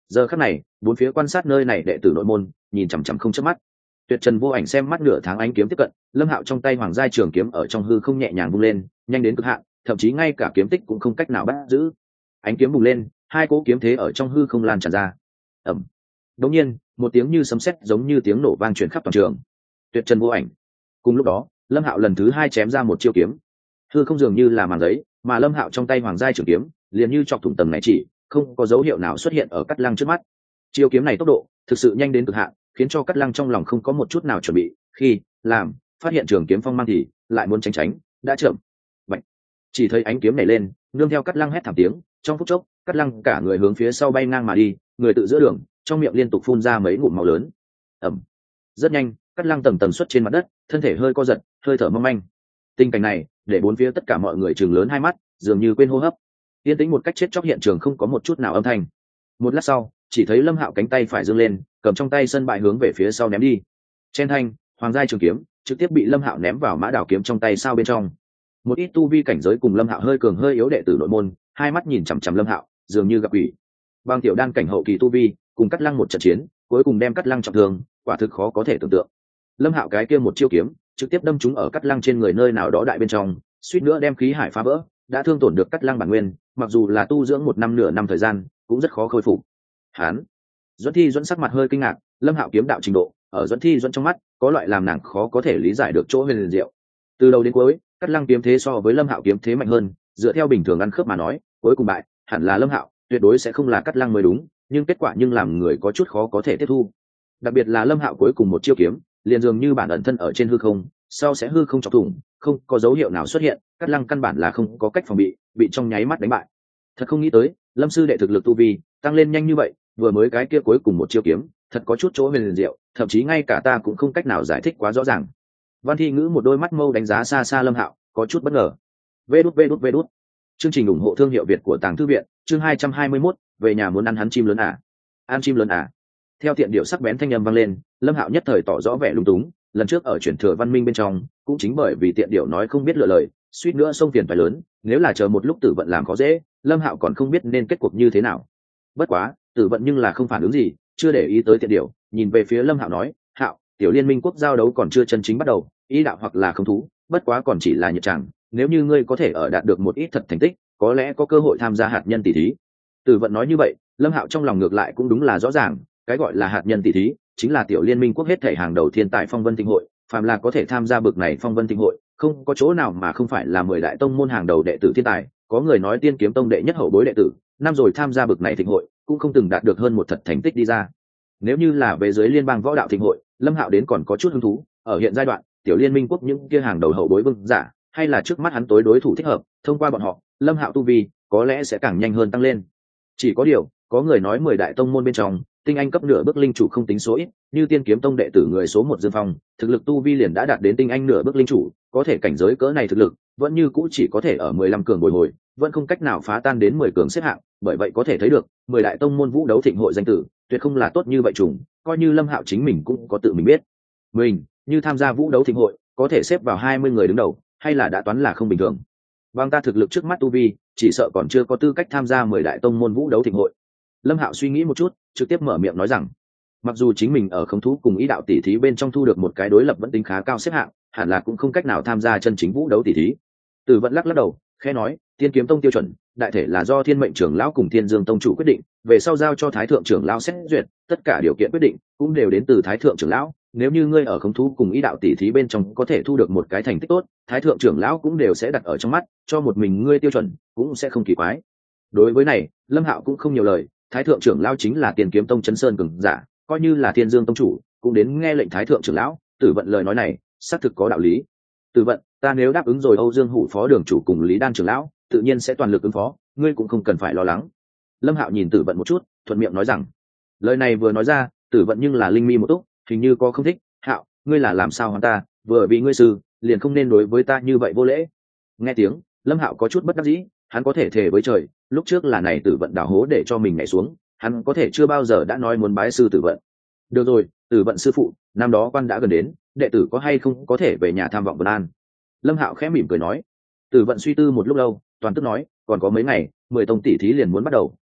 Speaker 1: Giờ khắc này bốn phía quan sát nơi này đệ tử nội môn nhìn chằm chằm không chớp mắt. Tuyệt trần vô ảnh xem mắt nửa tháng ánh kiếm tiếp cận, lâm hạo trong tay hoàng giai trường kiếm ở trong hư không nhẹ nhàng vung lên, nhanh đến cực hạn, thậm chí ngay cả kiếm tích cũng không cách nào bắt giữ. Ánh kiếm bùng lên, hai cỗ kiếm thế ở trong hư không lan tràn ra. Ầm. Đột nhiên, một tiếng như sấm sét giống như tiếng nổ vang truyền khắp toàn trường. Tuyệt trần vô ảnh. Cùng lúc đó, lâm hạo lần thứ hai chém ra một chiêu kiếm. Hư không dường như là màng giấy, mà lâm hạo trong tay hoàng giai trường kiếm liền như chọc thủng tầng này chỉ, không có dấu hiệu nào xuất hiện ở Cát Lăng trước mắt. Chiêu kiếm này tốc độ thực sự nhanh đến cực hạn, khiến cho Cát Lăng trong lòng không có một chút nào chuẩn bị, khi làm phát hiện trường kiếm phong mang thì lại muốn tránh tránh, đã chậm. Bạch. Chỉ thấy ánh kiếm nảy lên, nương theo Cát Lăng hét thảm tiếng, trong phút chốc, Cát Lăng cả người hướng phía sau bay ngang mà đi, người tự giữa đường, trong miệng liên tục phun ra mấy ngụm máu lớn. Ầm. Rất nhanh, Cát Lăng tầng tầng xuất trên mặt đất, thân thể hơi co giật, hơi thở mong manh. Tình cảnh này, để bốn phía tất cả mọi người trừng lớn hai mắt, dường như quên hô hấp. Yên tĩnh một cách chết chóc, hiện trường không có một chút nào âm thanh. Một lát sau, chỉ thấy lâm hạo cánh tay phải giương lên, cầm trong tay sân bại hướng về phía sau ném đi. Chen thanh, hoàng giai trường kiếm trực tiếp bị lâm hạo ném vào mã đảo kiếm trong tay sao bên trong. Một ít tu vi cảnh giới cùng lâm hạo hơi cường hơi yếu đệ tử nội môn, hai mắt nhìn chằm chằm lâm hạo, dường như gặp quỷ. Bang tiểu đan cảnh hậu kỳ tu vi, cùng Cát Lăng một trận chiến, cuối cùng đem Cát Lăng trọng thương, quả thực khó có thể tưởng tượng. Lâm hạo cái kia một chiêu kiếm, trực tiếp đâm trúng ở Cát Lăng trên người nơi nào đó đại bên trong, suýt nữa đem khí hải phá vỡ, đã thương tổn được Cát Lăng bản nguyên, mặc dù là tu dưỡng một năm nửa năm thời gian, cũng rất khó khôi phục. Hán, Duẫn Thi Duẫn sắc mặt hơi kinh ngạc, lâm hạo kiếm đạo trình độ, ở Duẫn Thi Duẫn trong mắt, có loại làm nàng khó có thể lý giải được chỗ huyền diệu. Từ đầu đến cuối, Cát Lăng kiếm thế so với lâm hạo kiếm thế mạnh hơn, dựa theo bình thường ăn khớp mà nói, cuối cùng bại, hẳn là lâm hạo, tuyệt đối sẽ không là Cát Lăng mới đúng, nhưng kết quả nhưng làm người có chút khó có thể tiếp thu. Đặc biệt là lâm hạo cuối cùng một chiêu kiếm, liền dường như bản ẩn thân ở trên hư không, sau sẽ hư không chọc thủng, không có dấu hiệu nào xuất hiện, Cát Lăng căn bản là không có cách phòng bị, bị trong nháy mắt đánh bại. Thật không nghĩ tới, lâm sư đệ thực lực tu vi tăng lên nhanh như vậy, vừa mới cái kia cuối cùng một chiêu kiếm, thật có chút chỗ huyền diệu, thậm chí ngay cả ta cũng không cách nào giải thích quá rõ ràng. Văn Thi Ngữ một đôi mắt mâu đánh giá xa xa lâm hạo, có chút bất ngờ. Vê đút vê đút vê đút. Chương trình ủng hộ thương hiệu Việt của Tàng Thư viện, chương hai trăm hai mươi mốt, về nhà muốn ăn hắn chim lớn à? Ăn chim lớn à? Theo thiện điệu sắc bén thanh âm vang lên, lâm hạo nhất thời tỏ rõ vẻ lung túng. Lần trước ở chuyển thừa văn minh bên trong, cũng chính bởi vì tiện điệu nói không biết lựa lời, suýt nữa xông tiền phải lớn, nếu là chờ một lúc Tử Vận làm khó dễ, lâm hạo còn không biết nên kết cuộc như thế nào. Bất quá, Tử Vận nhưng là không phản ứng gì, chưa để ý tới tiện điệu, nhìn về phía lâm hạo nói, hạo, tiểu liên minh quốc giao đấu còn chưa chân chính bắt đầu, ý đạo hoặc là không thú, bất quá còn chỉ là nhiệt tràng, nếu như ngươi có thể ở đạt được một ít thật thành tích, có lẽ có cơ hội tham gia hạt nhân tỷ thí. Tử Vận nói như vậy, lâm hạo trong lòng ngược lại cũng đúng là rõ ràng, cái gọi là hạt nhân tỷ thí chính là tiểu liên minh quốc hết thể hàng đầu thiên tài phong vân thịnh hội, phàm là có thể tham gia bực này phong vân thịnh hội, không có chỗ nào mà không phải là mười đại tông môn hàng đầu đệ tử thiên tài. Có người nói Tiên Kiếm Tông đệ nhất hậu bối đệ tử, năm rồi tham gia bực này thịnh hội, cũng không từng đạt được hơn một thật thành tích đi ra. Nếu như là về dưới liên bang võ đạo thịnh hội, lâm hạo đến còn có chút hứng thú. Ở hiện giai đoạn, tiểu liên minh quốc những kia hàng đầu hậu bối vương giả, hay là trước mắt hắn tối đối thủ thích hợp, thông qua bọn họ, lâm hạo tu vi có lẽ sẽ càng nhanh hơn tăng lên. Chỉ có điều, có người nói mười đại tông môn bên trong, tinh anh cấp nửa bước linh chủ không tính số ít, như Tiên Kiếm Tông đệ tử người số một Dương Phong, thực lực tu vi liền đã đạt đến tinh anh nửa bước linh chủ, có thể cảnh giới cỡ này thực lực, vẫn như cũ chỉ có thể ở mười lăm cường bồi hồi, vẫn không cách nào phá tan đến mười cường xếp hạng, bởi vậy có thể thấy được, mười đại tông môn vũ đấu thịnh hội danh tử, tuyệt không là tốt như vậy trùng, coi như Lâm Hạo chính mình cũng có tự mình biết. Mình, như tham gia vũ đấu thịnh hội, có thể xếp vào hai mươi người đứng đầu, hay là đã toán là không bình thường. Bằng ta thực lực trước mắt tu vi, chỉ sợ còn chưa có tư cách tham gia mười đại tông môn vũ đấu thịnh hội. Lâm Hạo suy nghĩ một chút, trực tiếp mở miệng nói rằng, mặc dù chính mình ở không thú cùng ý đạo tỷ thí bên trong thu được một cái đối lập vẫn tính khá cao xếp hạng, hẳn là cũng không cách nào tham gia chân chính vũ đấu tỷ thí. Từ Vận lắc lắc đầu, khẽ nói, Tiên Kiếm Tông tiêu chuẩn, đại thể là do Thiên Mệnh trưởng lão cùng Thiên Dương tông chủ quyết định, về sau giao cho Thái thượng trưởng lão xét duyệt, tất cả điều kiện quyết định cũng đều đến từ Thái thượng trưởng lão. Nếu như ngươi ở không thú cùng ý đạo tỷ thí bên trong có thể thu được một cái thành tích tốt, Thái thượng trưởng lão cũng đều sẽ đặt ở trong mắt, cho một mình ngươi tiêu chuẩn, cũng sẽ không kỳ quái. Đối với này, Lâm Hạo cũng không nhiều lời, Thái thượng trưởng lão chính là Tiên Kiếm Tông Chấn Sơn cường giả, coi như là Thiên Dương tông chủ, cũng đến nghe lệnh Thái thượng trưởng lão. Tử Vận lời nói này, xác thực có đạo lý. Tử Vận, ta nếu đáp ứng rồi Âu Dương Hủ phó đường chủ cùng Lý Đan trưởng lão, tự nhiên sẽ toàn lực ứng phó, ngươi cũng không cần phải lo lắng. Lâm Hạo nhìn Tử Vận một chút, thuận miệng nói rằng, lời này vừa nói ra, Tử Vận nhưng là linh mi một túc, hình như có không thích. Hạo, ngươi là làm sao hắn ta, vừa bị ngươi sư, liền không nên đối với ta như vậy vô lễ. Nghe tiếng, Lâm Hạo có chút bất đắc dĩ, hắn có thể thề với trời, lúc trước là này Tử Vận đào hố để cho mình nhảy xuống, hắn có thể chưa bao giờ đã nói muốn bái sư Tử Vận. Được rồi, Tử Vận sư phụ, năm đó quan đã gần đến, đệ tử có hay không có thể về nhà tham vọng Vân An. Lâm Hạo khẽ mỉm cười nói. Tử Vận suy tư một lúc lâu, toàn tức nói, còn có mấy ngày, mười tông tỷ thí liền muốn bắt đầu,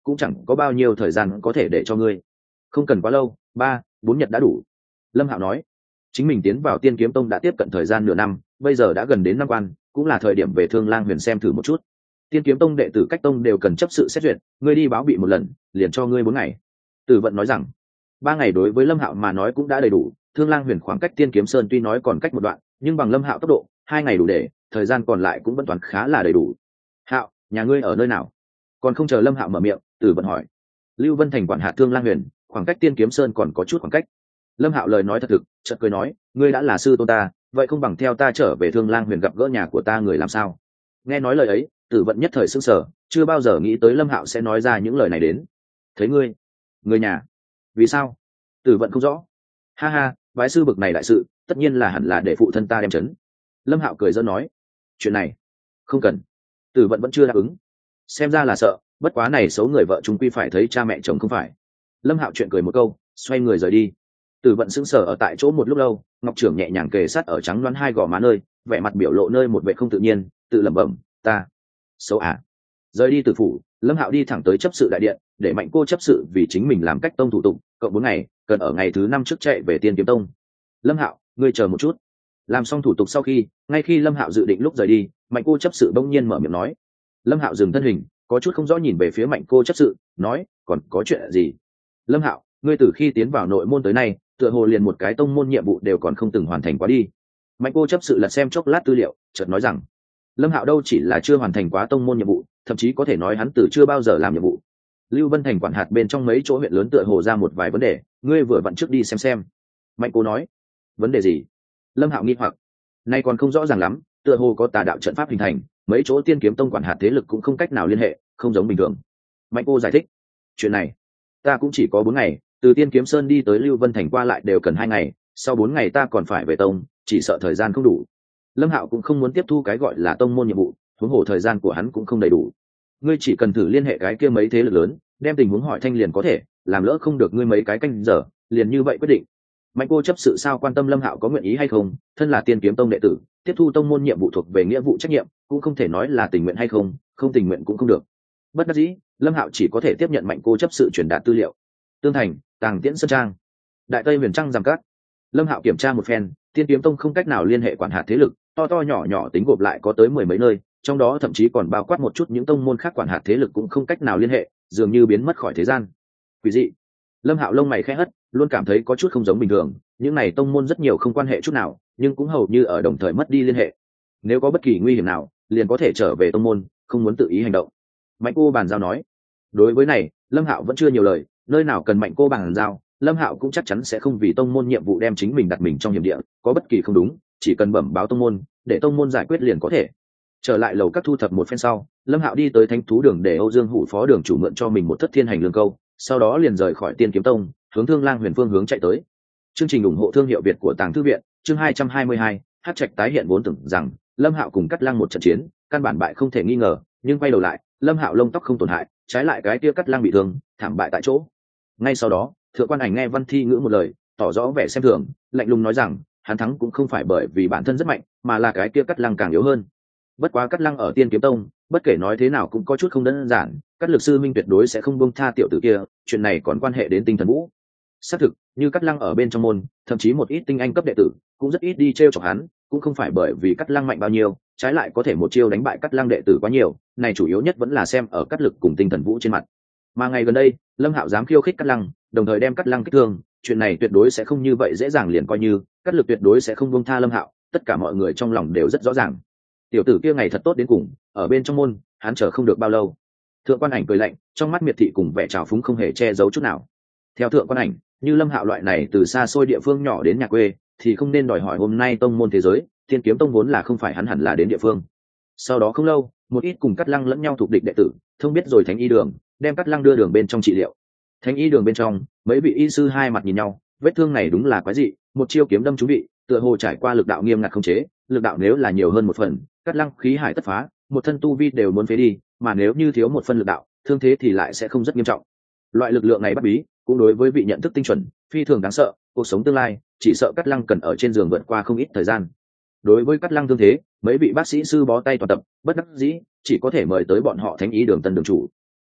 Speaker 1: cũng chẳng có bao nhiêu thời gian có thể để cho ngươi. Không cần quá lâu, ba bốn nhật đã đủ. Lâm Hạo nói. Chính mình tiến vào Tiên Kiếm Tông đã tiếp cận thời gian nửa năm, bây giờ đã gần đến năm quan, cũng là thời điểm về Thương Lang Huyền xem thử một chút. Tiên Kiếm Tông đệ tử cách tông đều cần chấp sự xét duyệt, ngươi đi báo bị một lần, liền cho ngươi bốn ngày. Tử Vận nói rằng, ba ngày đối với Lâm Hạo mà nói cũng đã đầy đủ. Thương Lang Huyền khoảng cách Tiên Kiếm Sơn tuy nói còn cách một đoạn, nhưng bằng Lâm Hạo tốc độ, hai ngày đủ để, thời gian còn lại cũng vẫn toàn khá là đầy đủ. Hạo, nhà ngươi ở nơi nào? Còn không chờ Lâm Hạo mở miệng, Tử Vận hỏi. Lưu Vân Thành quản hạt Thương Lang Huyền, khoảng cách Tiên Kiếm Sơn còn có chút khoảng cách. Lâm Hạo lời nói thật thực, chợt cười nói, ngươi đã là sư tôn ta, vậy không bằng theo ta trở về Thương Lang Huyền gặp gỡ nhà của ta người làm sao? Nghe nói lời ấy, Tử Vận nhất thời sững sờ, chưa bao giờ nghĩ tới Lâm Hạo sẽ nói ra những lời này đến. Thấy ngươi, người nhà, vì sao? Tử Vận không rõ. Ha ha, bái sư bực này đại sự, tất nhiên là hẳn là để phụ thân ta đem chấn. Lâm Hạo cười giỡn nói, chuyện này không cần. Tử Vận vẫn chưa đáp ứng, xem ra là sợ, bất quá này xấu người vợ chúng quy phải thấy cha mẹ chồng không phải. Lâm Hạo chuyện cười một câu, xoay người rời đi. Tử Vận sững sờ ở tại chỗ một lúc lâu, Ngọc Trưởng nhẹ nhàng kề sát ở trắng loáng hai gò má nơi, vẻ mặt biểu lộ nơi một vẻ không tự nhiên, tự lẩm bẩm, ta xấu à. Rời đi Tử phủ, Lâm Hạo đi thẳng tới chấp sự đại điện, để Mạnh cô chấp sự vì chính mình làm cách tông thủ tục, cộng bốn ngày, cần ở ngày thứ năm trước chạy về Tiên Kiếm Tông. Lâm Hạo, ngươi chờ một chút. Làm xong thủ tục sau khi, ngay khi Lâm Hạo dự định lúc rời đi, Mạnh cô chấp sự bỗng nhiên mở miệng nói. Lâm Hạo dừng thân hình, có chút không rõ nhìn về phía Mạnh cô chấp sự, nói, còn có chuyện gì? Lâm Hạo, ngươi từ khi tiến vào nội môn tới nay, tựa hồ liền một cái tông môn nhiệm vụ đều còn không từng hoàn thành quá đi. Mạnh cô chấp sự lật xem chốc lát tư liệu, chợt nói rằng, Lâm Hạo đâu chỉ là chưa hoàn thành quá tông môn nhiệm vụ, thậm chí có thể nói hắn từ chưa bao giờ làm nhiệm vụ. Lưu Vân Thành quản hạt bên trong mấy chỗ huyện lớn tựa hồ ra một vài vấn đề, ngươi vừa vặn trước đi xem xem. Mạnh cô nói, vấn đề gì? Lâm Hạo nghi hoặc, nay còn không rõ ràng lắm, tựa hồ có tà đạo trận pháp hình thành, mấy chỗ Tiên Kiếm Tông quản hạt thế lực cũng không cách nào liên hệ, không giống bình thường. Mạnh cô giải thích, chuyện này, ta cũng chỉ có bốn ngày, từ Tiên Kiếm Sơn đi tới Lưu Vân Thành qua lại đều cần hai ngày, sau bốn ngày ta còn phải về tông, chỉ sợ thời gian không đủ. Lâm Hạo cũng không muốn tiếp thu cái gọi là tông môn nhiệm vụ, huống hồ thời gian của hắn cũng không đầy đủ. Ngươi chỉ cần thử liên hệ cái kia mấy thế lực lớn, đem tình huống hỏi thanh liền có thể, làm lỡ không được ngươi mấy cái canh giờ, liền như vậy quyết định. Mạnh cô chấp sự sao quan tâm Lâm Hạo có nguyện ý hay không, thân là Tiên Kiếm Tông đệ tử, tiếp thu tông môn nhiệm vụ thuộc về nghĩa vụ trách nhiệm, cũng không thể nói là tình nguyện hay không, không tình nguyện cũng không được. Bất đắc dĩ, Lâm Hạo chỉ có thể tiếp nhận Mạnh cô chấp sự truyền đạt tư liệu. Tương Thành, Tàng Tiễn Sơn Trang, Đại Tây Huyền Trăng giằng cát. Lâm Hạo kiểm tra một phen, Tiên Kiếm Tông không cách nào liên hệ quản hạt thế lực, to to nhỏ nhỏ tính gộp lại có tới mười mấy nơi, trong đó thậm chí còn bao quát một chút những tông môn khác quản hạt thế lực cũng không cách nào liên hệ, dường như biến mất khỏi thế gian. Quỷ dị. Lâm Hạo lông mày khẽ hất, luôn cảm thấy có chút không giống bình thường, những này tông môn rất nhiều không quan hệ chút nào, nhưng cũng hầu như ở đồng thời mất đi liên hệ. Nếu có bất kỳ nguy hiểm nào, liền có thể trở về tông môn, không muốn tự ý hành động. Mạnh cô bàn giao nói. Đối với này, Lâm Hạo vẫn chưa nhiều lời, nơi nào cần Mạnh cô bàn giao, Lâm Hạo cũng chắc chắn sẽ không vì tông môn nhiệm vụ đem chính mình đặt mình trong hiểm địa, có bất kỳ không đúng, chỉ cần bẩm báo tông môn, để tông môn giải quyết liền có thể. Trở lại lầu các thu thập một phen sau, Lâm Hạo đi tới Thánh thú đường để Âu Dương Hủ phó đường chủ mượn cho mình một thất thiên hành lương câu, sau đó liền rời khỏi Tiên Kiếm Tông, hướng Thương Lang Huyền phương hướng chạy tới. Chương trình ủng hộ thương hiệu Việt của Tàng Thư viện, chương hai trăm hai mươi hai, Hắc Trạch tái hiện vốn tưởng rằng Lâm Hạo cùng Cắt Lăng một trận chiến, căn bản bại không thể nghi ngờ, nhưng quay đầu lại, Lâm Hạo lông tóc không tổn hại, trái lại cái kia Cắt Lăng bị thương, thảm bại tại chỗ. Ngay sau đó, Thượng Quan Ảnh nghe Văn Thi ngữ một lời, tỏ rõ vẻ xem thường, lạnh lùng nói rằng, hắn thắng cũng không phải bởi vì bản thân rất mạnh, mà là cái kia Cắt Lăng càng yếu hơn. Bất quá Cắt Lăng ở Tiên Kiếm Tông, bất kể nói thế nào cũng có chút không đơn giản, Cắt Lực sư minh tuyệt đối sẽ không buông tha tiểu tử kia, chuyện này còn quan hệ đến Tinh Thần Vũ. Xác thực, như Cắt Lăng ở bên trong môn, thậm chí một ít tinh anh cấp đệ tử cũng rất ít đi trêu chọc hắn, cũng không phải bởi vì Cắt Lăng mạnh bao nhiêu, trái lại có thể một chiêu đánh bại Cắt Lăng đệ tử quá nhiều, này chủ yếu nhất vẫn là xem ở Cắt Lực cùng Tinh Thần Vũ trên mặt. Mà ngày gần đây, Lâm Hạo dám khiêu khích Cắt Lăng, đồng thời đem Cắt Lăng kích thương, chuyện này tuyệt đối sẽ không như vậy dễ dàng liền coi như, Cắt Lực tuyệt đối sẽ không buông tha Lâm Hạo, tất cả mọi người trong lòng đều rất rõ ràng. Tiểu tử kia ngày thật tốt đến cùng, ở bên trong môn, hắn chờ không được bao lâu. Thượng Quan Ảnh cười lạnh, trong mắt miệt thị cùng vẻ trào phúng không hề che giấu chút nào. Theo Thượng Quan Ảnh, như Lâm Hạo loại này từ xa xôi địa phương nhỏ đến nhà quê, thì không nên đòi hỏi hôm nay tông môn thế giới, Tiên Kiếm Tông vốn là không phải hắn hẳn là đến địa phương. Sau đó không lâu, một ít cùng Cắt Lăng lẫn nhau thuộc địch đệ tử, thông biết rồi Thánh Y Đường, đem Cắt Lăng đưa đường bên trong trị liệu. Thánh Y Đường bên trong, mấy vị y sư hai mặt nhìn nhau, vết thương này đúng là quái dị, một chiêu kiếm đâm trúng vị, tựa hồ trải qua lực đạo nghiêm ngặt không chế, lực đạo nếu là nhiều hơn một phần, Cắt Lăng khí hải tất phá, một thân tu vi đều muốn phế đi, mà nếu như thiếu một phần lực đạo, thương thế thì lại sẽ không rất nghiêm trọng. Loại lực lượng này bất bí, cũng đối với vị nhận thức tinh chuẩn, phi thường đáng sợ, cuộc sống tương lai, chỉ sợ Cắt Lăng cần ở trên giường vượt qua không ít thời gian. Đối với Cắt Lăng thương thế, mấy vị bác sĩ sư bó tay toàn tập, bất đắc dĩ, chỉ có thể mời tới bọn họ Thánh Y Đường tân đường chủ.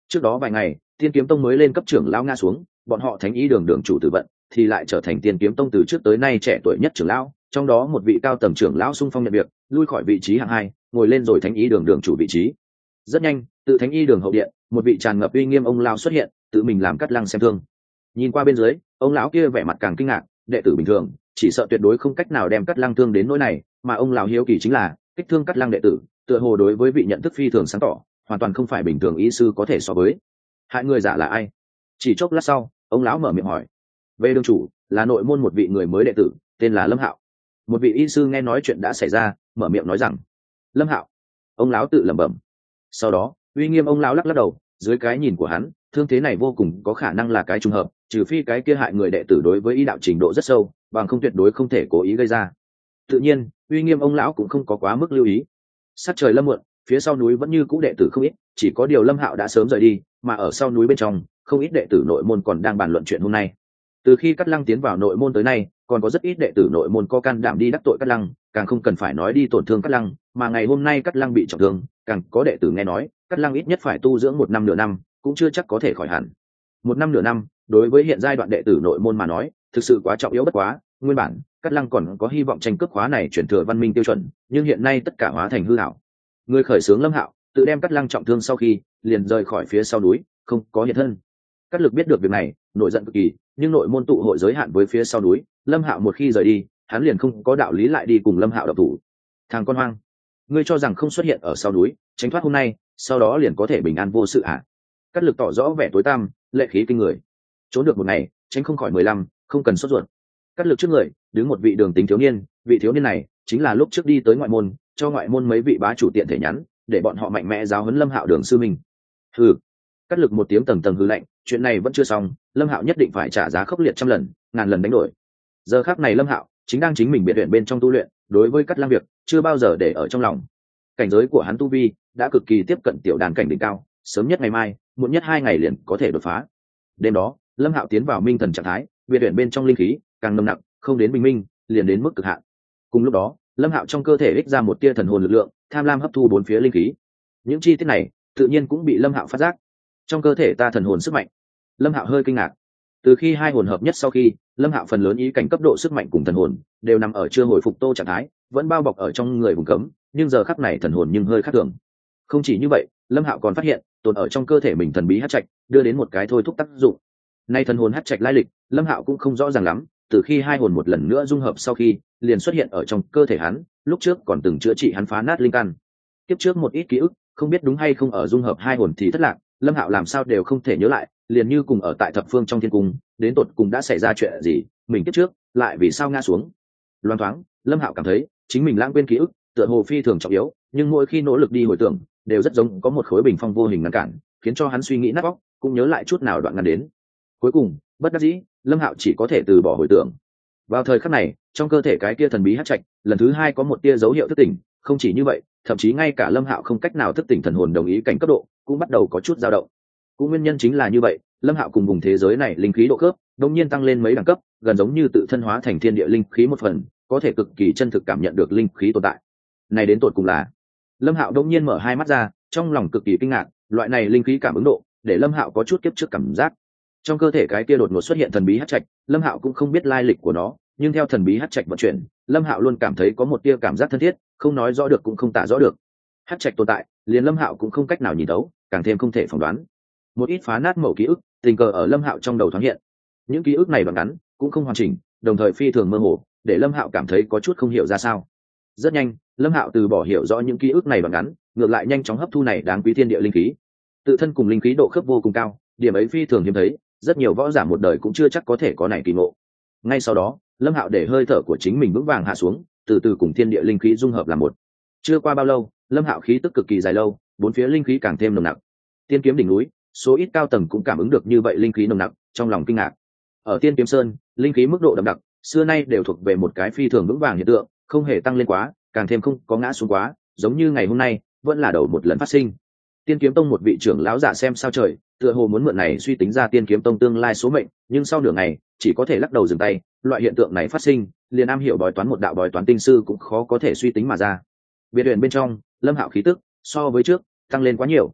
Speaker 1: Trước đó vài ngày tiên kiếm tông mới lên cấp trưởng lão ngã xuống, bọn họ thánh ý đường đường chủ tử vận thì lại trở thành tiên kiếm tông từ trước tới nay trẻ tuổi nhất trưởng lão, trong đó một vị cao tầng trưởng lão xung phong nhận việc, lui khỏi vị trí hạng hai, ngồi lên rồi thánh ý đường đường chủ vị trí. Rất nhanh, tự thánh ý đường hậu điện, một vị tràn ngập uy nghiêm ông lão xuất hiện, tự mình làm Cát Lăng xem thương. Nhìn qua bên dưới, ông lão kia vẻ mặt càng kinh ngạc, đệ tử bình thường chỉ sợ tuyệt đối không cách nào đem Cát Lăng thương đến nỗi này, mà ông lão hiếu kỳ chính là kích thương Cát Lăng đệ tử, tựa hồ đối với vị nhận thức phi thường sáng tỏ, hoàn toàn không phải bình thường y sư có thể so với. Hại người giả là ai? Chỉ chốc lát sau, ông lão mở miệng hỏi. Về đường chủ, là nội môn một vị người mới đệ tử, tên là Lâm Hạo. Một vị y sư nghe nói chuyện đã xảy ra, mở miệng nói rằng: Lâm Hạo. Ông lão tự lẩm bẩm. Sau đó, uy nghiêm ông lão lắc lắc đầu, dưới cái nhìn của hắn, thương thế này vô cùng có khả năng là cái trùng hợp, trừ phi cái kia hại người đệ tử đối với y đạo trình độ rất sâu, bằng không tuyệt đối không thể cố ý gây ra. Tự nhiên, uy nghiêm ông lão cũng không có quá mức lưu ý. Sát trời lâm muộn, phía sau núi vẫn như cũ đệ tử không ít, chỉ có điều Lâm Hạo đã sớm rời đi, mà ở sau núi bên trong, không ít đệ tử nội môn còn đang bàn luận chuyện hôm nay. Từ khi Cát Lăng tiến vào nội môn tới nay, còn có rất ít đệ tử nội môn có can đảm đi đắc tội Cát Lăng, càng không cần phải nói đi tổn thương Cát Lăng, mà ngày hôm nay Cát Lăng bị trọng thương, càng có đệ tử nghe nói, Cát Lăng ít nhất phải tu dưỡng một năm nửa năm, cũng chưa chắc có thể khỏi hẳn. Một năm nửa năm, đối với hiện giai đoạn đệ tử nội môn mà nói, thực sự quá trọng yếu bất quá, nguyên bản, Cát Lăng còn có hy vọng tranh cướp khóa này chuyển thừa văn minh tiêu chuẩn, nhưng hiện nay tất cả hóa thành hư ảo. Người khởi xướng Lâm Hạo, tự đem Cát Lăng trọng thương sau khi, liền rời khỏi phía sau núi, không có hiện thân. Cát Lực biết được việc này, nổi giận cực kỳ, nhưng nội môn tụ hội giới hạn với phía sau núi, Lâm Hạo một khi rời đi, hắn liền không có đạo lý lại đi cùng Lâm Hạo độc thủ. Thằng con hoang, ngươi cho rằng không xuất hiện ở sau núi, tránh thoát hôm nay, sau đó liền có thể bình an vô sự à? Cát Lực tỏ rõ vẻ tối tăm, lệ khí kinh người. Trốn được một ngày, tránh không khỏi mười lăm, không cần sốt ruột. Cát Lực trước người, đứng một vị đường tính thiếu niên, vị thiếu niên này chính là lúc trước đi tới ngoại môn, cho ngoại môn mấy vị bá chủ tiện thể nhắn, để bọn họ mạnh mẽ giáo huấn Lâm Hạo đường sư minh. Hừ. Cát Lực một tiếng tầng tầng hừ lạnh, chuyện này vẫn chưa xong, Lâm Hạo nhất định phải trả giá khốc liệt trăm lần, ngàn lần đánh đổi. Giờ khắc này Lâm Hạo chính đang chính mình biệt luyện bên trong tu luyện, đối với Cát Lăng việc chưa bao giờ để ở trong lòng. Cảnh giới của hắn tu vi đã cực kỳ tiếp cận tiểu đàn cảnh đỉnh cao, sớm nhất ngày mai, muộn nhất hai ngày liền có thể đột phá. Đêm đó, Lâm Hạo tiến vào minh thần trạng thái, biệt luyện bên trong linh khí càng nồng nặc, không đến bình minh, liền đến mức cực hạn. Cùng lúc đó, Lâm Hạo trong cơ thể ích ra một tia thần hồn lực lượng, tham lam hấp thu bốn phía linh khí. Những chi tiết này, tự nhiên cũng bị Lâm Hạo phát giác. Trong cơ thể ta thần hồn sức mạnh. Lâm Hạo hơi kinh ngạc. Từ khi hai hồn hợp nhất sau khi, Lâm Hạo phần lớn ý cảnh cấp độ sức mạnh cùng thần hồn đều nằm ở chưa hồi phục tô trạng thái, vẫn bao bọc ở trong người vùng cấm, nhưng giờ khắc này thần hồn nhưng hơi khác thường. Không chỉ như vậy, Lâm Hạo còn phát hiện, tồn ở trong cơ thể mình thần bí hắc trạch, đưa đến một cái thôi thúc tác dụng. Nay thần hồn hắc trạch lai lịch, Lâm Hạo cũng không rõ ràng lắm, từ khi hai hồn một lần nữa dung hợp sau khi, liền xuất hiện ở trong cơ thể hắn, lúc trước còn từng chữa trị hắn phá nát linh căn. Kiếp trước một ít ký ức, không biết đúng hay không ở dung hợp hai hồn thì thất lạc, Lâm Hạo làm sao đều không thể nhớ lại, liền như cùng ở tại thập phương trong thiên cung, đến tột cùng đã xảy ra chuyện gì, mình kiếp trước lại vì sao ngã xuống. Loan thoáng, Lâm Hạo cảm thấy chính mình lãng quên ký ức, tựa hồ phi thường trọng yếu, nhưng mỗi khi nỗ lực đi hồi tưởng, đều rất giống có một khối bình phong vô hình ngăn cản, khiến cho hắn suy nghĩ nát óc, cũng nhớ lại chút nào đoạn ngắn đến. Cuối cùng, bất đắc dĩ, Lâm Hạo chỉ có thể từ bỏ hồi tưởng. Vào thời khắc này, trong cơ thể cái kia thần bí hắc trạch, lần thứ hai có một tia dấu hiệu thức tỉnh, không chỉ như vậy, thậm chí ngay cả Lâm Hạo không cách nào thức tỉnh thần hồn đồng ý cảnh cấp độ, cũng bắt đầu có chút dao động. Cũng nguyên nhân chính là như vậy, Lâm Hạo cùng vùng thế giới này linh khí độ khớp, đột nhiên tăng lên mấy đẳng cấp, gần giống như tự thân hóa thành thiên địa linh khí một phần, có thể cực kỳ chân thực cảm nhận được linh khí tồn tại. Này đến tột cùng là, Lâm Hạo đột nhiên mở hai mắt ra, trong lòng cực kỳ kinh ngạc, loại này linh khí cảm ứng độ, để Lâm Hạo có chút kiếp trước cảm giác. Trong cơ thể cái kia đột ngột xuất hiện thần bí hắc trạch, Lâm Hạo cũng không biết lai lịch của nó, nhưng theo thần bí hắc trạch vận chuyển, Lâm Hạo luôn cảm thấy có một tia cảm giác thân thiết, không nói rõ được cũng không tả rõ được. Hắc trạch tồn tại, liền Lâm Hạo cũng không cách nào nhìn thấu, càng thêm không thể phỏng đoán. Một ít phá nát mẩu ký ức, tình cờ ở Lâm Hạo trong đầu thoáng hiện. Những ký ức này đoạn ngắn, cũng không hoàn chỉnh, đồng thời phi thường mơ hồ, để Lâm Hạo cảm thấy có chút không hiểu ra sao. Rất nhanh, Lâm Hạo từ bỏ hiểu rõ những ký ức này đoạn ngắn, ngược lại nhanh chóng hấp thu này đáng quý thiên địa linh khí. Tự thân cùng linh khí độ khớp vô cùng cao, điểm ấy phi thường hiếm thấy, rất nhiều võ giả một đời cũng chưa chắc có thể có này kỳ ngộ. Ngay sau đó, Lâm Hạo để hơi thở của chính mình vững vàng hạ xuống, từ từ cùng thiên địa linh khí dung hợp làm một. Chưa qua bao lâu, Lâm Hạo khí tức cực kỳ dài lâu, bốn phía linh khí càng thêm nồng nặc. Tiên kiếm đỉnh núi, số ít cao tầng cũng cảm ứng được như vậy linh khí nồng nặc, trong lòng kinh ngạc. Ở Tiên Kiếm Sơn, linh khí mức độ đậm đặc, xưa nay đều thuộc về một cái phi thường vững vàng hiện tượng, không hề tăng lên quá, càng thêm không có ngã xuống quá, giống như ngày hôm nay, vẫn là đầu một lần phát sinh. Tiên Kiếm Tông một vị trưởng lão giả xem sao trời, tựa hồ muốn mượn này suy tính ra Tiên Kiếm Tông tương lai số mệnh, nhưng sau nửa ngày, chỉ có thể lắc đầu dừng tay, loại hiện tượng này phát sinh, liền am hiểu bói toán một đạo bói toán tinh sư cũng khó có thể suy tính mà ra. Biệt huyền bên trong, Lâm Hạo khí tức so với trước tăng lên quá nhiều.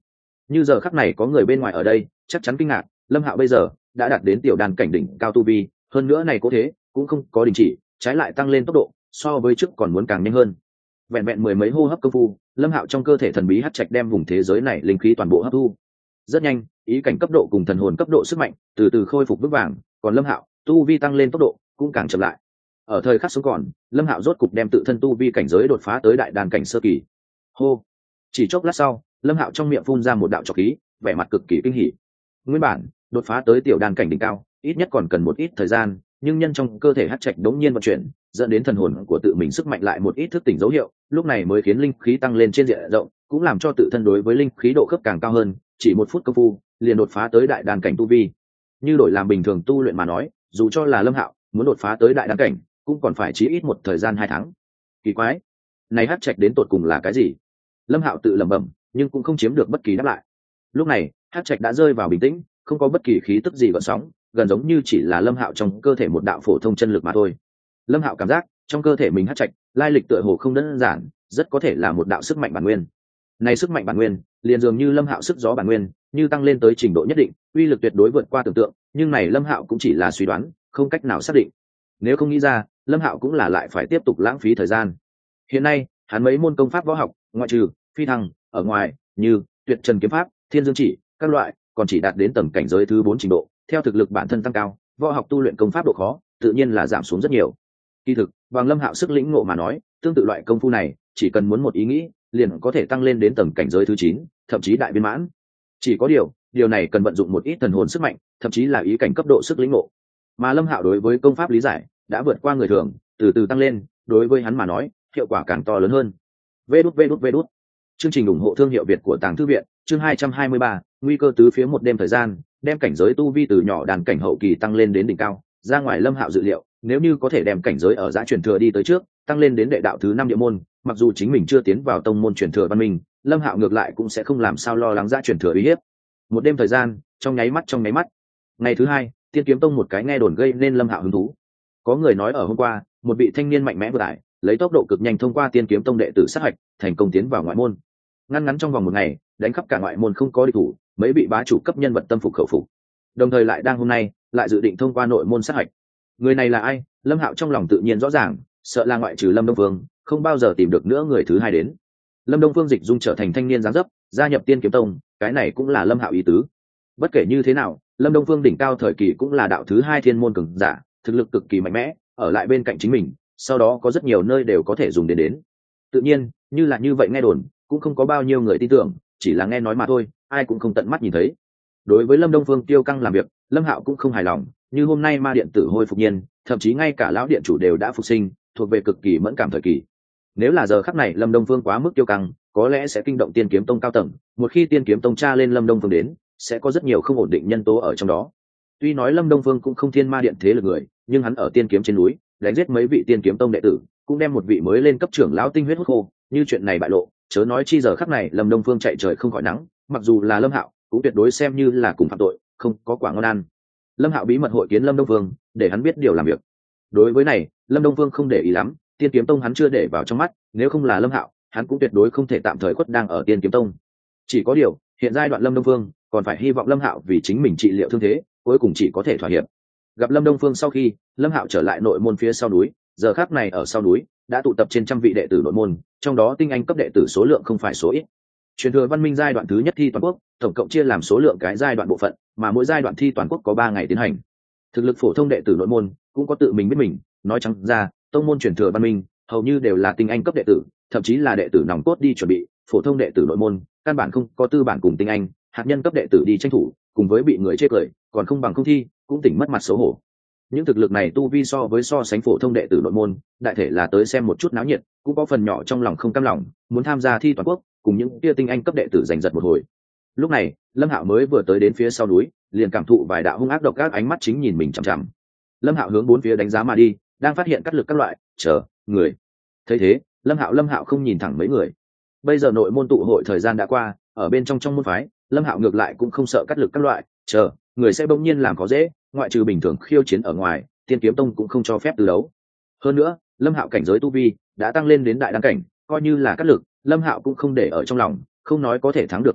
Speaker 1: như giờ khắc này có người bên ngoài ở đây chắc chắn kinh ngạc, lâm hạo bây giờ đã đạt đến tiểu đàn cảnh đỉnh cao tu vi, hơn nữa này có thế cũng không có đình chỉ, trái lại tăng lên tốc độ so với trước còn muốn càng nhanh hơn. Vẹn vẹn mười mấy hô hấp công phu, lâm hạo trong cơ thể thần bí hắc trạch đem vùng thế giới này linh khí toàn bộ hấp thu. Rất nhanh, ý cảnh cấp độ cùng thần hồn cấp độ sức mạnh từ từ khôi phục vững vàng, còn lâm hạo tu vi tăng lên tốc độ cũng càng chậm lại. Ở thời khắc sống còn, lâm hạo rốt cục đem tự thân tu vi cảnh giới đột phá tới đại đàn cảnh sơ kỳ. Hô, chỉ chốc lát sau, lâm hạo trong miệng phun ra một đạo trọc khí, vẻ mặt cực kỳ kinh hỉ. Nguyên bản đột phá tới tiểu đàn cảnh đỉnh cao ít nhất còn cần một ít thời gian, nhưng nhân trong cơ thể hắc trạch đống nhiên vận chuyển, dẫn đến thần hồn của tự mình sức mạnh lại một ít thức tỉnh dấu hiệu, lúc này mới khiến linh khí tăng lên trên diện rộng, cũng làm cho tự thân đối với linh khí độ khớp càng cao hơn, chỉ một phút công phu liền đột phá tới đại đàn cảnh tu vi. Như đổi làm bình thường tu luyện mà nói, dù cho là lâm hạo muốn đột phá tới đại đàn cảnh cũng còn phải chí ít một thời gian hai tháng. Kỳ quái, này hắc trạch đến tột cùng là cái gì? Lâm hạo tự lẩm bẩm, nhưng cũng không chiếm được bất kỳ đáp lại. Lúc này hắc trạch đã rơi vào bình tĩnh, không có bất kỳ khí tức gì gợn sóng, gần giống như chỉ là lâm hạo trong cơ thể một đạo phổ thông chân lực mà thôi. Lâm hạo cảm giác trong cơ thể mình hắc trạch lai lịch tựa hồ không đơn giản, rất có thể là một đạo sức mạnh bản nguyên. Này sức mạnh bản nguyên liền dường như lâm hạo sức gió bản nguyên, như tăng lên tới trình độ nhất định, uy lực tuyệt đối vượt qua tưởng tượng, nhưng này lâm hạo cũng chỉ là suy đoán, không cách nào xác định. Nếu không nghĩ ra, lâm hạo cũng là lại phải tiếp tục lãng phí thời gian. Hiện nay hắn mấy môn công pháp võ học, ngoại trừ phi thăng ở ngoài, như tuyệt trần kiếm pháp, thiên dương chỉ các loại, còn chỉ đạt đến tầng cảnh giới thứ bốn trình độ. Theo thực lực bản thân tăng cao, võ học tu luyện công pháp độ khó tự nhiên là giảm xuống rất nhiều. Kỳ thực bằng lâm hạo sức lĩnh ngộ mà nói, tương tự loại công phu này chỉ cần muốn một ý nghĩ liền có thể tăng lên đến tầng cảnh giới thứ chín, thậm chí đại viên mãn. Chỉ có điều điều này cần vận dụng một ít thần hồn sức mạnh, thậm chí là ý cảnh cấp độ sức lĩnh ngộ, mà lâm hạo đối với công pháp lý giải đã vượt qua người thường, từ từ tăng lên, đối với hắn mà nói hiệu quả càng to lớn hơn. Vê đút vê đút vê đút. Chương trình ủng hộ thương hiệu Việt của Tàng Thư Viện, chương hai trăm hai mươi ba, nguy cơ tứ phía một đêm thời gian, đem cảnh giới tu vi từ nhỏ đàn cảnh hậu kỳ tăng lên đến đỉnh cao. Ra ngoài lâm hạo dự liệu, nếu như có thể đem cảnh giới ở giã truyền thừa đi tới trước, tăng lên đến đệ đạo thứ năm địa môn, mặc dù chính mình chưa tiến vào tông môn truyền thừa văn minh, lâm hạo ngược lại cũng sẽ không làm sao lo lắng giã truyền thừa uy hiếp. Một đêm thời gian trong nháy mắt trong nháy mắt. Ngày thứ hai, Tiên Kiếm Tông một cái nghe đồn gây nên lâm hạo hứng thú. Có người nói ở hôm qua, một vị thanh niên mạnh mẽ vừa đại, lấy tốc độ cực nhanh thông qua Tiên Kiếm Tông đệ tử sát hạch, thành công tiến vào ngoại môn. Ngăn ngắn trong vòng một ngày, đánh khắp cả ngoại môn không có địch thủ, mấy vị bá chủ cấp nhân vật tâm phục khẩu phục. Đồng thời lại đang hôm nay, lại dự định thông qua nội môn sát hạch. Người này là ai? Lâm Hạo trong lòng tự nhiên rõ ràng, sợ là ngoại trừ Lâm Đông Phương, không bao giờ tìm được nữa người thứ hai đến. Lâm Đông Phương dịch dung trở thành thanh niên dáng dấp, gia nhập Tiên Kiếm Tông, cái này cũng là Lâm Hạo ý tứ. Bất kể như thế nào, Lâm Đông Phương đỉnh cao thời kỳ cũng là đạo thứ hai thiên môn cường giả, thực lực cực kỳ mạnh mẽ, ở lại bên cạnh chính mình, sau đó có rất nhiều nơi đều có thể dùng đến đến. Tự nhiên, như là như vậy nghe đồn, cũng không có bao nhiêu người tin tưởng, chỉ là nghe nói mà thôi, ai cũng không tận mắt nhìn thấy. Đối với Lâm Đông Phương tiêu căng làm việc, Lâm Hạo cũng không hài lòng, như hôm nay ma điện tử hồi phục nhiên, thậm chí ngay cả lão điện chủ đều đã phục sinh, thuộc về cực kỳ mẫn cảm thời kỳ. Nếu là giờ khắc này Lâm Đông Phương quá mức tiêu căng, có lẽ sẽ kinh động Tiên Kiếm Tông cao tầng, một khi Tiên Kiếm Tông tra lên Lâm Đông Phương đến, sẽ có rất nhiều không ổn định nhân tố ở trong đó. Tuy nói Lâm Đông Phương cũng không thiên ma điện thế lực người, nhưng hắn ở Tiên Kiếm trên núi, đánh giết mấy vị Tiên Kiếm Tông đệ tử, cũng đem một vị mới lên cấp trưởng lão tinh huyết hút khô, như chuyện này bại lộ, chớ nói chi giờ khắc này Lâm Đông Phương chạy trời không khỏi nắng, mặc dù là Lâm Hạo, cũng tuyệt đối xem như là cùng phạm tội, không có quả ngon ăn. Lâm Hạo bí mật hội kiến Lâm Đông Phương, để hắn biết điều làm việc. Đối với này, Lâm Đông Phương không để ý lắm, Tiên Kiếm Tông hắn chưa để vào trong mắt, nếu không là Lâm Hạo, hắn cũng tuyệt đối không thể tạm thời khuất đang ở Tiên Kiếm Tông. Chỉ có điều, hiện giai đoạn Lâm Đông Phương còn phải hy vọng Lâm Hạo vì chính mình trị liệu thương thế, cuối cùng chỉ có thể thỏa hiệp. Gặp Lâm Đông Phương sau khi, Lâm Hạo trở lại nội môn phía sau núi, giờ khắc này ở sau núi đã tụ tập trên trăm vị đệ tử nội môn, trong đó tinh anh cấp đệ tử số lượng không phải số ít. Truyền thừa văn minh giai đoạn thứ nhất thi toàn quốc, tổng cộng chia làm số lượng cái giai đoạn bộ phận, mà mỗi giai đoạn thi toàn quốc có ba ngày tiến hành. Thực lực phổ thông đệ tử nội môn cũng có tự mình biết mình, nói trắng ra, tông môn truyền thừa văn minh hầu như đều là tinh anh cấp đệ tử, thậm chí là đệ tử nòng cốt đi chuẩn bị, phổ thông đệ tử nội môn căn bản không có tư bản cùng tinh anh, hạt nhân cấp đệ tử đi tranh thủ, cùng với bị người chê cười, còn không bằng không thi, cũng tỉnh mất mặt xấu hổ. Những thực lực này tu vi so với so sánh phổ thông đệ tử nội môn, đại thể là tới xem một chút náo nhiệt, cũng có phần nhỏ trong lòng không cam lòng, muốn tham gia thi toàn quốc, cùng những kia tinh anh cấp đệ tử giành giật một hồi. Lúc này, Lâm Hạo mới vừa tới đến phía sau núi, liền cảm thụ vài đạo hung ác độc các ánh mắt chính nhìn mình chằm chằm. Lâm Hạo hướng bốn phía đánh giá mà đi, đang phát hiện cắt lực các loại, chờ, người. Thấy thế, Lâm Hạo Lâm Hạo không nhìn thẳng mấy người. Bây giờ nội môn tụ hội thời gian đã qua, ở bên trong trong môn phái, Lâm Hạo ngược lại cũng không sợ cắt lực các loại, chờ, người sẽ bỗng nhiên làm có dễ, ngoại trừ bình thường khiêu chiến ở ngoài, Tiên Kiếm Tông cũng không cho phép từ đấu. Hơn nữa, Lâm Hạo cảnh giới tu vi đã tăng lên đến đại đăng cảnh, coi như là cắt lực, Lâm Hạo cũng không để ở trong lòng, không nói có thể thắng được cắt lực,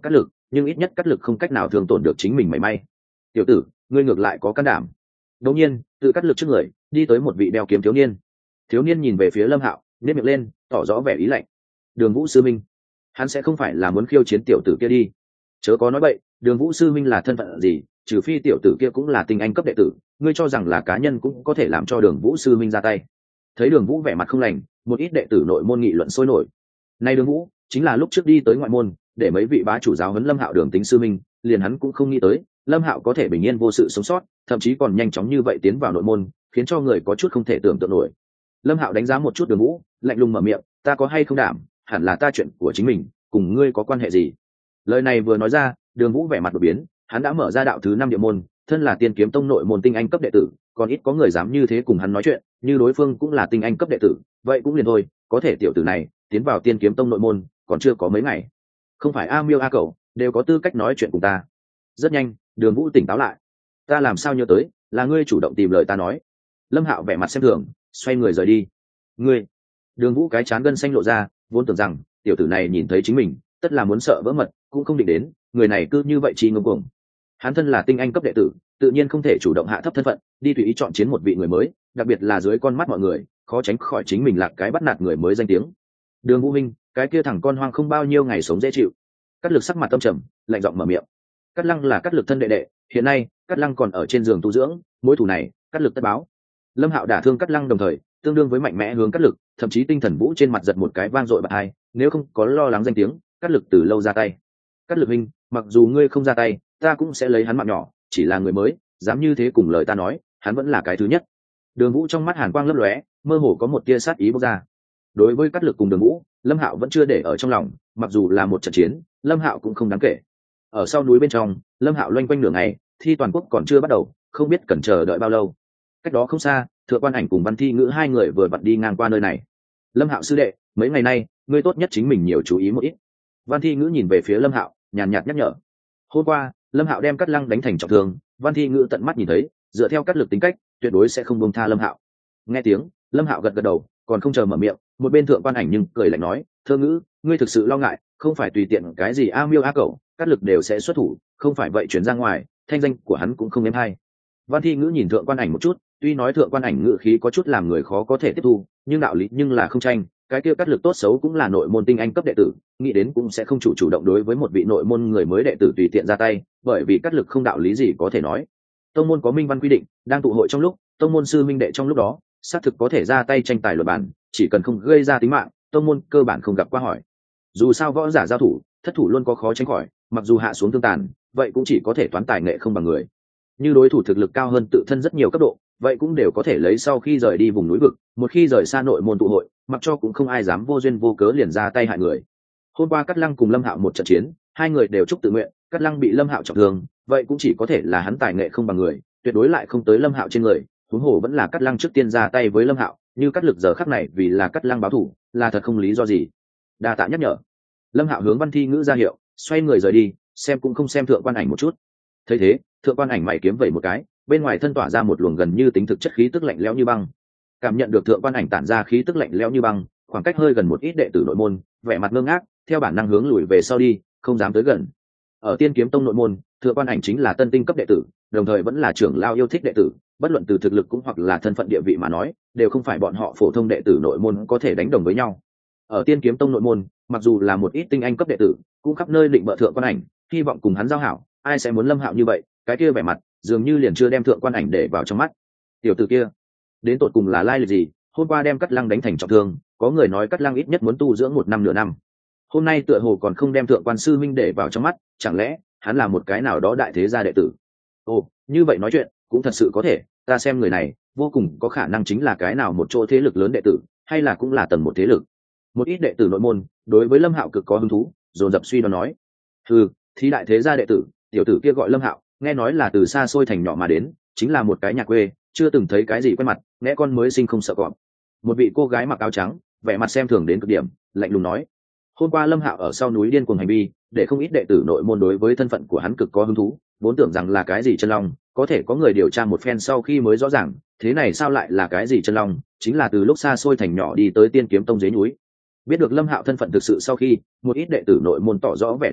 Speaker 1: nhưng ít nhất cắt lực không cách nào thương tổn được chính mình mảy may. Tiểu tử, ngươi ngược lại có can đảm. Đột nhiên tự cắt lực trước người đi tới một vị đeo kiếm thiếu niên. Thiếu niên nhìn về phía Lâm Hạo, nhếch miệng lên tỏ rõ vẻ ý lạnh. Đường Vũ sư minh, hắn sẽ không phải là muốn khiêu chiến tiểu tử kia đi? Chớ có nói bậy, Đường Vũ sư minh là thân phận gì? Trừ phi tiểu tử kia cũng là tinh anh cấp đệ tử, ngươi cho rằng là cá nhân cũng có thể làm cho Đường Vũ sư minh ra tay? Thấy Đường Vũ vẻ mặt không lành, một ít đệ tử nội môn nghị luận sôi nổi. Này Đường Vũ chính là lúc trước đi tới ngoại môn để mấy vị bá chủ giáo huấn Lâm Hạo Đường tính sư minh, liền hắn cũng không nghĩ tới Lâm Hạo có thể bình yên vô sự sống sót, thậm chí còn nhanh chóng như vậy tiến vào nội môn, khiến cho người có chút không thể tưởng tượng nổi. Lâm Hạo đánh giá một chút Đường Vũ, lạnh lùng mở miệng, ta có hay không đảm, hẳn là ta chuyện của chính mình, cùng ngươi có quan hệ gì? Lời này vừa nói ra, Đường Vũ vẻ mặt đột biến, hắn đã mở ra đạo thứ năm địa môn, thân là Tiên Kiếm Tông nội môn tinh anh cấp đệ tử, còn ít có người dám như thế cùng hắn nói chuyện, như đối phương cũng là tinh anh cấp đệ tử, vậy cũng liền thôi, có thể tiểu tử này tiến vào Tiên Kiếm Tông nội môn, còn chưa có mấy ngày. Không phải A Miêu A Cẩu đều có tư cách nói chuyện cùng ta. Rất nhanh, Đường Vũ tỉnh táo lại. Ta làm sao nhớ tới, là ngươi chủ động tìm lời ta nói. Lâm Hạo vẻ mặt xem thường, xoay người rời đi. Ngươi? Đường Vũ cái chán gân xanh lộ ra, vốn tưởng rằng tiểu tử này nhìn thấy chính mình, tất là muốn sợ vỡ mật, cũng không định đến, người này cứ như vậy chi ngông cuồng. Hắn thân là tinh anh cấp đệ tử, tự nhiên không thể chủ động hạ thấp thân phận, đi tùy ý chọn chiến một vị người mới, đặc biệt là dưới con mắt mọi người, khó tránh khỏi chính mình lạc cái bắt nạt người mới danh tiếng. Đường Vũ Minh, cái kia thằng con hoang không bao nhiêu ngày sống dễ chịu. Cắt Lực sắc mặt tâm trầm, lạnh giọng mở miệng. Cắt Lăng là Cắt Lực thân đệ đệ, hiện nay Cắt Lăng còn ở trên giường tu dưỡng, mối thù này Cắt Lực tất báo. Lâm Hạo đả thương Cắt Lăng đồng thời tương đương với mạnh mẽ hướng Cắt Lực, thậm chí tinh thần vũ trên mặt giật một cái vang dội bật hai, nếu không có lo lắng danh tiếng, Cắt Lực từ lâu ra tay. Cắt Lực Minh, mặc dù ngươi không ra tay, ta cũng sẽ lấy hắn mạng nhỏ, chỉ là người mới dám như thế cùng lời ta nói, hắn vẫn là cái thứ nhất. Đường Vũ trong mắt hàn quang lấp lóe, mơ hồ có một tia sát ý bốc ra. Đối với Cắt Lực cùng Đường Vũ, Lâm Hạo vẫn chưa để ở trong lòng, mặc dù là một trận chiến, Lâm Hạo cũng không đáng kể. Ở sau núi bên trong, Lâm Hạo loanh quanh nửa ngày, thi toàn quốc còn chưa bắt đầu, không biết cần chờ đợi bao lâu. Cách đó không xa, Thượng Quan Ảnh cùng Văn Thi Ngữ hai người vừa vặn đi ngang qua nơi này. Lâm Hạo sư đệ, mấy ngày nay ngươi tốt nhất chính mình nhiều chú ý một ít. Văn Thi Ngữ nhìn về phía Lâm Hạo, nhàn nhạt nhắc nhở. Hôm qua Lâm Hạo đem Cắt Lăng đánh thành trọng thương, Văn Thi Ngữ tận mắt nhìn thấy, dựa theo Cắt Lực tính cách, tuyệt đối sẽ không buông tha Lâm Hạo. Nghe tiếng, Lâm Hạo gật gật đầu, còn không chờ mở miệng, một bên Thượng Quan Ảnh nhưng cười lạnh nói, Thơ Ngữ, ngươi thực sự lo ngại, không phải tùy tiện cái gì A Miêu A Cẩu, Cắt Lực đều sẽ xuất thủ, không phải vậy chuyển ra ngoài, thanh danh của hắn cũng không êm hay. Văn Thi Ngữ nhìn Thượng Quan Ảnh một chút, tuy nói Thượng Quan Ảnh ngữ khí có chút làm người khó có thể tiếp thu, nhưng đạo lý nhưng là không tranh, cái kia Cắt Lực tốt xấu cũng là nội môn tinh anh cấp đệ tử, nghĩ đến cũng sẽ không chủ chủ động đối với một vị nội môn người mới đệ tử tùy tiện ra tay, bởi vì Cắt Lực không đạo lý gì có thể nói. Tông môn có minh văn quy định, đang tụ hội trong lúc, tông môn sư minh đệ trong lúc đó, xác thực có thể ra tay tranh tài luật bản, chỉ cần không gây ra tính mạng, tông môn cơ bản không gặp qua hỏi. Dù sao võ giả giao thủ, thất thủ luôn có khó tránh khỏi, mặc dù hạ xuống thương tàn, vậy cũng chỉ có thể toán tài nghệ không bằng người. Như đối thủ thực lực cao hơn tự thân rất nhiều cấp độ, vậy cũng đều có thể lấy sau khi rời đi vùng núi vực, một khi rời xa nội môn tụ hội, mặc cho cũng không ai dám vô duyên vô cớ liền ra tay hại người. Hôm qua Cắt Lăng cùng Lâm Hạo một trận chiến, hai người đều chúc tự nguyện, Cắt Lăng bị Lâm Hạo trọng thương, vậy cũng chỉ có thể là hắn tài nghệ không bằng người, tuyệt đối lại không tới Lâm Hạo trên người, huống hồ vẫn là Cắt Lăng trước tiên ra tay với Lâm Hạo, như Cắt Lực giờ khắc này vì là Cắt Lăng báo thù, là thật không lý do gì. Đa tạ nhắc nhở. Lâm Hạo hướng Văn Thi Ngữ ra hiệu, xoay người rời đi, xem cũng không xem Thượng Quan Ảnh một chút. Thấy thế, Thượng Quan Ảnh mày kiếm vẩy một cái, bên ngoài thân tỏa ra một luồng gần như tính thực chất khí tức lạnh lẽo như băng. Cảm nhận được Thượng Quan Ảnh tản ra khí tức lạnh lẽo như băng, khoảng cách hơi gần một ít đệ tử nội môn, vẻ mặt ngơ ngác, theo bản năng hướng lùi về sau đi, không dám tới gần. Ở Tiên Kiếm Tông nội môn, Thượng Quan Ảnh chính là tân tinh cấp đệ tử, đồng thời vẫn là trưởng lao yêu thích đệ tử, bất luận từ thực lực cũng hoặc là thân phận địa vị mà nói, đều không phải bọn họ phổ thông đệ tử nội môn có thể đánh đồng với nhau. Ở Tiên Kiếm Tông nội môn, mặc dù là một ít tinh anh cấp đệ tử, cũng khắp nơi định bợ Thượng Quan Ảnh, hy vọng cùng hắn giao hảo, ai sẽ muốn Lâm Hạo như vậy, cái kia vẻ mặt, dường như liền chưa đem Thượng Quan Ảnh để vào trong mắt. Tiểu tử kia, đến tột cùng là lai lịch gì, hôm qua đem Cắt Lăng đánh thành trọng thương, có người nói Cắt Lăng ít nhất muốn tu dưỡng một năm nửa năm. Hôm nay tựa hồ còn không đem Thượng Quan sư minh để vào trong mắt, chẳng lẽ hắn là một cái nào đó đại thế gia đệ tử? Ồ, như vậy nói chuyện, cũng thật sự có thể, ta xem người này, vô cùng có khả năng chính là cái nào một chỗ thế lực lớn đệ tử, hay là cũng là tầng một thế lực. Một ít đệ tử nội môn, đối với Lâm Hạo cực có hứng thú, dồn dập suy đoán nói: "Hừ, thí đại thế gia đệ tử, tiểu tử kia gọi Lâm Hạo, nghe nói là từ xa xôi thành nhỏ mà đến, chính là một cái nhà quê, chưa từng thấy cái gì quen mặt, nghe con mới sinh không sợ cọp." Một vị cô gái mặc áo trắng, vẻ mặt xem thường đến cực điểm, lạnh lùng nói: "Hôm qua Lâm Hạo ở sau núi điên cuồng hành vi, để không ít đệ tử nội môn đối với thân phận của hắn cực có hứng thú, vốn tưởng rằng là cái gì chân long, có thể có người điều tra một phen sau khi mới rõ ràng, thế này sao lại là cái gì chân long, chính là từ lúc xa xôi thành nhỏ đi tới Tiên Kiếm Tông dưới núi." Biết được Lâm Hạo thân phận thực sự sau khi, một ít đệ tử nội môn tỏ rõ vẻ thất vọng,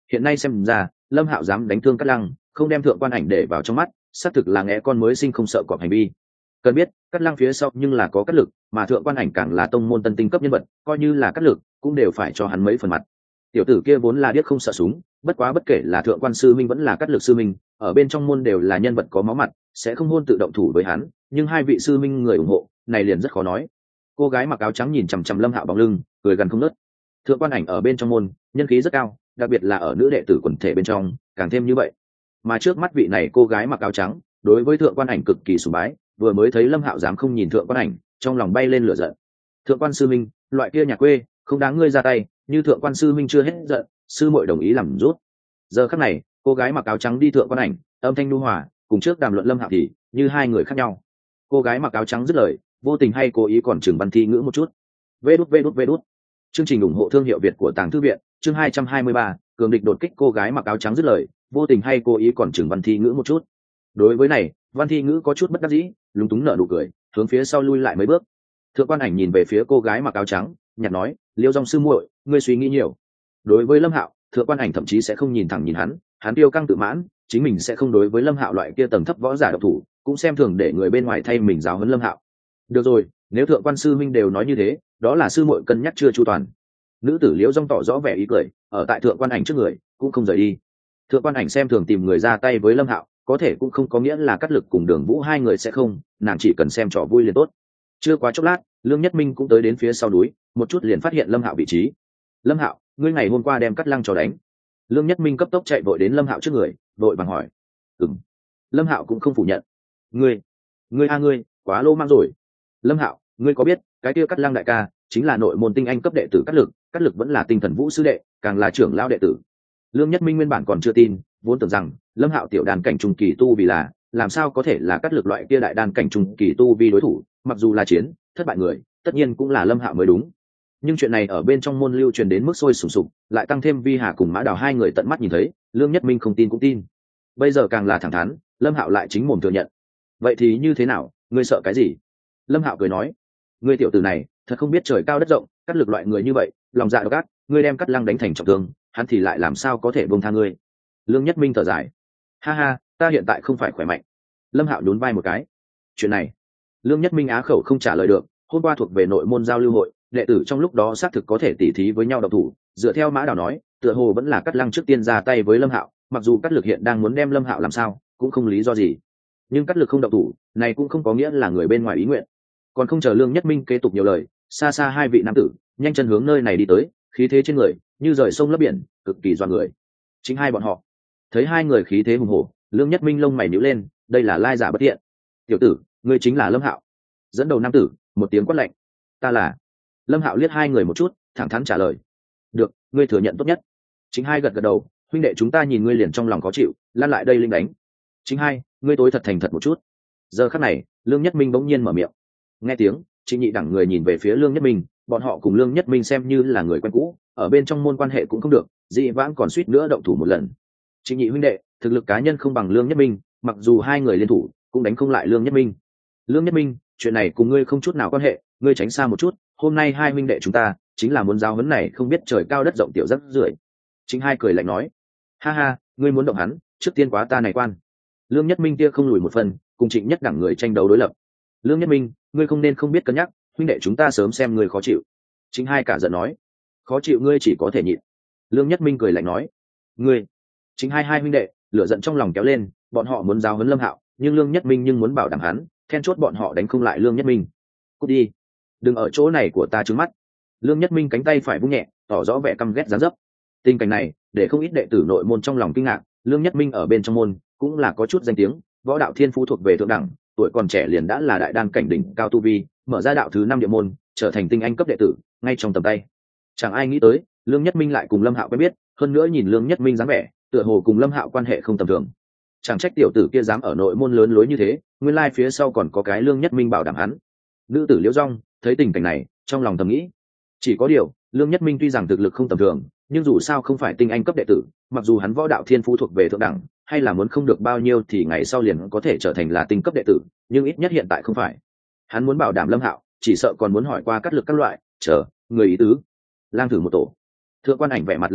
Speaker 1: hiện nay xem ra lâm hạo dám đánh thương cát lăng, không đem thượng quan ảnh để vào trong mắt, xác thực là nghe con mới sinh không sợ cọp hành vi. Cần biết cát lăng phía sau nhưng là có cát lực, mà thượng quan ảnh càng là tông môn tân tinh cấp nhân vật, coi như là cát lực cũng đều phải cho hắn mấy phần mặt. Tiểu tử kia vốn là điếc không sợ súng, bất quá bất kể là thượng quan sư minh vẫn là cát lực sư minh, ở bên trong môn đều là nhân vật có máu mặt, sẽ không hôn tự động thủ với hắn, nhưng hai vị sư minh người ủng hộ này liền rất khó nói. Cô gái mặc áo trắng nhìn chằm chằm lâm hạo bóng lưng, cười gần không nớt. Thượng quan ảnh ở bên trong môn nhân khí rất cao, đặc biệt là ở nữ đệ tử quần thể bên trong càng thêm như vậy. Mà trước mắt vị này cô gái mặc áo trắng đối với thượng quan ảnh cực kỳ sùng bái, vừa mới thấy lâm hạo dám không nhìn thượng quan ảnh, trong lòng bay lên lửa giận. Thượng quan sư minh, loại kia nhà quê không đáng ngươi ra tay, như thượng quan sư minh chưa hết giận, sư muội đồng ý làm rút. Giờ khắc này cô gái mặc áo trắng đi thượng quan ảnh, âm thanh nhu hòa, cùng trước đàm luận lâm hạo thì như hai người khác nhau. Cô gái mặc áo trắng dứt lời, vô tình hay cố ý còn chừng văn thi ngữ một chút. Vê đút vê đút vê đút. Chương trình ủng hộ thương hiệu Việt của Tàng Thư viện, chương hai trăm hai mươi ba, cường địch đột kích. Cô gái mặc áo trắng dứt lời, vô tình hay cố ý còn chừng văn thi ngữ một chút. Đối với này, văn thi ngữ có chút bất đắc dĩ, lúng túng nở nụ cười, hướng phía sau lui lại mấy bước. Thượng quan ảnh nhìn về phía cô gái mặc áo trắng, nhạt nói, Liêu Dung sư muội, ngươi suy nghĩ nhiều. Đối với lâm hạo, thượng quan ảnh thậm chí sẽ không nhìn thẳng nhìn hắn, hắn tiêu căng tự mãn, chính mình sẽ không đối với lâm hạo loại kia tầng thấp võ giả độc thủ, cũng xem thường để người bên ngoài thay mình giáo huấn lâm hạo. Được rồi, nếu thượng quan sư minh đều nói như thế, đó là sư muội cân nhắc chưa chu toàn. Nữ tử Liễu Dung tỏ rõ vẻ ý cười, ở tại thượng quan ảnh trước người cũng không rời đi. Thượng quan ảnh xem thường tìm người ra tay với lâm hạo, có thể cũng không có nghĩa là cắt lực cùng Đường Vũ hai người sẽ không, nàng chỉ cần xem trò vui liền tốt. Chưa quá chốc lát, Lương Nhất Minh cũng tới đến phía sau núi, một chút liền phát hiện lâm hạo vị trí. Lâm hạo, ngươi ngày hôm qua đem cắt lăng cho đánh. Lương Nhất Minh cấp tốc chạy vội đến lâm hạo trước người, vội bằng hỏi. Ừm. Lâm hạo cũng không phủ nhận. Ngươi, ngươi a ngươi, quá lô mang rồi. Lâm hạo, ngươi có biết cái kia cắt lăng đại ca chính là nội môn tinh anh cấp đệ tử cắt lực, cắt lực vẫn là tinh thần vũ sư đệ, càng là trưởng lão đệ tử. Lương Nhất Minh nguyên bản còn chưa tin, vốn tưởng rằng lâm hạo tiểu đàn cảnh trung kỳ tu vì là làm sao có thể là cắt lực loại kia đại đan cảnh trung kỳ tu vi đối thủ, mặc dù là chiến thất bại người tất nhiên cũng là lâm hạo mới đúng. Nhưng chuyện này ở bên trong môn lưu truyền đến mức sôi sùng sục, lại tăng thêm Vi Hà cùng Mã Đào hai người tận mắt nhìn thấy, Lương Nhất Minh không tin cũng tin. Bây giờ càng là thẳng thắn, lâm hạo lại chính mồm thừa nhận. Vậy thì như thế nào, ngươi sợ cái gì? Lâm hạo cười nói, ngươi tiểu tử này thật không biết trời cao đất rộng, cắt lực loại người như vậy lòng dạ độc ác, ngươi đem cắt lăng đánh thành trọng thương, hắn thì lại làm sao có thể buông tha ngươi? Lương Nhất Minh thở dài, ha ha, ta hiện tại không phải khỏe mạnh. Lâm hạo nhún vai một cái. Chuyện này Lương Nhất Minh á khẩu không trả lời được. Hôm qua thuộc về nội môn giao lưu hội, đệ tử trong lúc đó xác thực có thể tỉ thí với nhau độc thủ, dựa theo Mã Đào nói, tựa hồ vẫn là cắt lăng trước tiên ra tay với lâm hạo, mặc dù cắt lực hiện đang muốn đem lâm hạo làm sao cũng không lý do gì, nhưng cắt lực không độc thủ này cũng không có nghĩa là người bên ngoài ý nguyện. Còn không chờ Lương Nhất Minh kế tục nhiều lời, xa xa hai vị nam tử nhanh chân hướng nơi này đi tới, khí thế trên người như rời sông lấp biển, cực kỳ doan người. Chính hai bọn họ thấy hai người khí thế hùng hổ, Lương Nhất Minh lông mày nhíu lên, đây là lai giả bất thiện. Tiểu tử, ngươi chính là lâm hạo? Dẫn đầu nam tử một tiếng quát lạnh. Ta là. Lâm hạo liếc hai người một chút, thẳng thắn trả lời. Được, ngươi thừa nhận tốt nhất. Chính hai gật gật đầu, huynh đệ chúng ta nhìn ngươi liền trong lòng khó chịu, lan lại đây linh đánh. Chính hai, ngươi tối thật thành thật một chút. Giờ khắc này, Lương Nhất Minh bỗng nhiên mở miệng. Nghe tiếng, Trịnh Nhị đẳng người nhìn về phía Lương Nhất Minh, bọn họ cùng Lương Nhất Minh xem như là người quen cũ, ở bên trong môn quan hệ cũng không được, dị vãng còn suýt nữa động thủ một lần. Trịnh Nhị huynh đệ, thực lực cá nhân không bằng Lương Nhất Minh, mặc dù hai người liên thủ, cũng đánh không lại Lương Nhất Minh. Lương Nhất Minh, chuyện này cùng ngươi không chút nào quan hệ, ngươi tránh xa một chút, hôm nay hai huynh đệ chúng ta chính là muốn giao huấn này không biết trời cao đất rộng tiểu rắc rưởi. Chính hai cười lạnh nói, ha ha, ngươi muốn động hắn, trước tiên quá ta này quan. Lương Nhất Minh kia không lùi một phần, cùng Trịnh Nhất đẳng người tranh đấu đối lập. Lương Nhất Minh, ngươi không nên không biết cân nhắc, huynh đệ chúng ta sớm xem ngươi khó chịu. Chính hai cả giận nói, khó chịu ngươi chỉ có thể nhịn. Lương Nhất Minh cười lạnh nói, ngươi. Chính hai hai huynh đệ lửa giận trong lòng kéo lên, bọn họ muốn giao huấn lâm hạo, nhưng Lương Nhất Minh nhưng muốn bảo đảm hắn, then chốt bọn họ đánh không lại Lương Nhất Minh. Cút đi, đừng ở chỗ này của ta trướng mắt. Lương Nhất Minh cánh tay phải vung nhẹ, tỏ rõ vẻ căm ghét gián dấp. Tình cảnh này để không ít đệ tử nội môn trong lòng kinh ngạc. Lương Nhất Minh ở bên trong môn cũng là có chút danh tiếng, võ đạo thiên phú thuộc về thượng đẳng, tuổi còn trẻ liền đã là đại đan cảnh đỉnh cao tu vi, mở ra đạo thứ năm địa môn, trở thành tinh anh cấp đệ tử ngay trong tầm tay. Chẳng ai nghĩ tới Lương Nhất Minh lại cùng lâm hạo quen biết, hơn nữa nhìn Lương Nhất Minh dáng vẻ tựa hồ cùng lâm hạo quan hệ không tầm thường. Chẳng trách tiểu tử kia dám ở nội môn lớn lối như thế, nguyên lai phía sau còn có cái Lương Nhất Minh bảo đảm hắn. Nữ tử Liễu Dung thấy tình cảnh này trong lòng thầm nghĩ, chỉ có điều Lương Nhất Minh tuy rằng thực lực không tầm thường, nhưng dù sao không phải tinh anh cấp đệ tử, mặc dù hắn võ đạo thiên phú thuộc về thượng đẳng, hay là muốn không được bao nhiêu thì ngày sau liền có thể trở thành là tinh cấp đệ tử, nhưng ít nhất hiện tại không phải. Hắn muốn bảo đảm lâm hạo, chỉ sợ còn muốn hỏi qua cắt lực các loại, chờ người ý tứ. Lang thử một tổ. Thượng quan ảnh vẻ mặt lạnh lùng,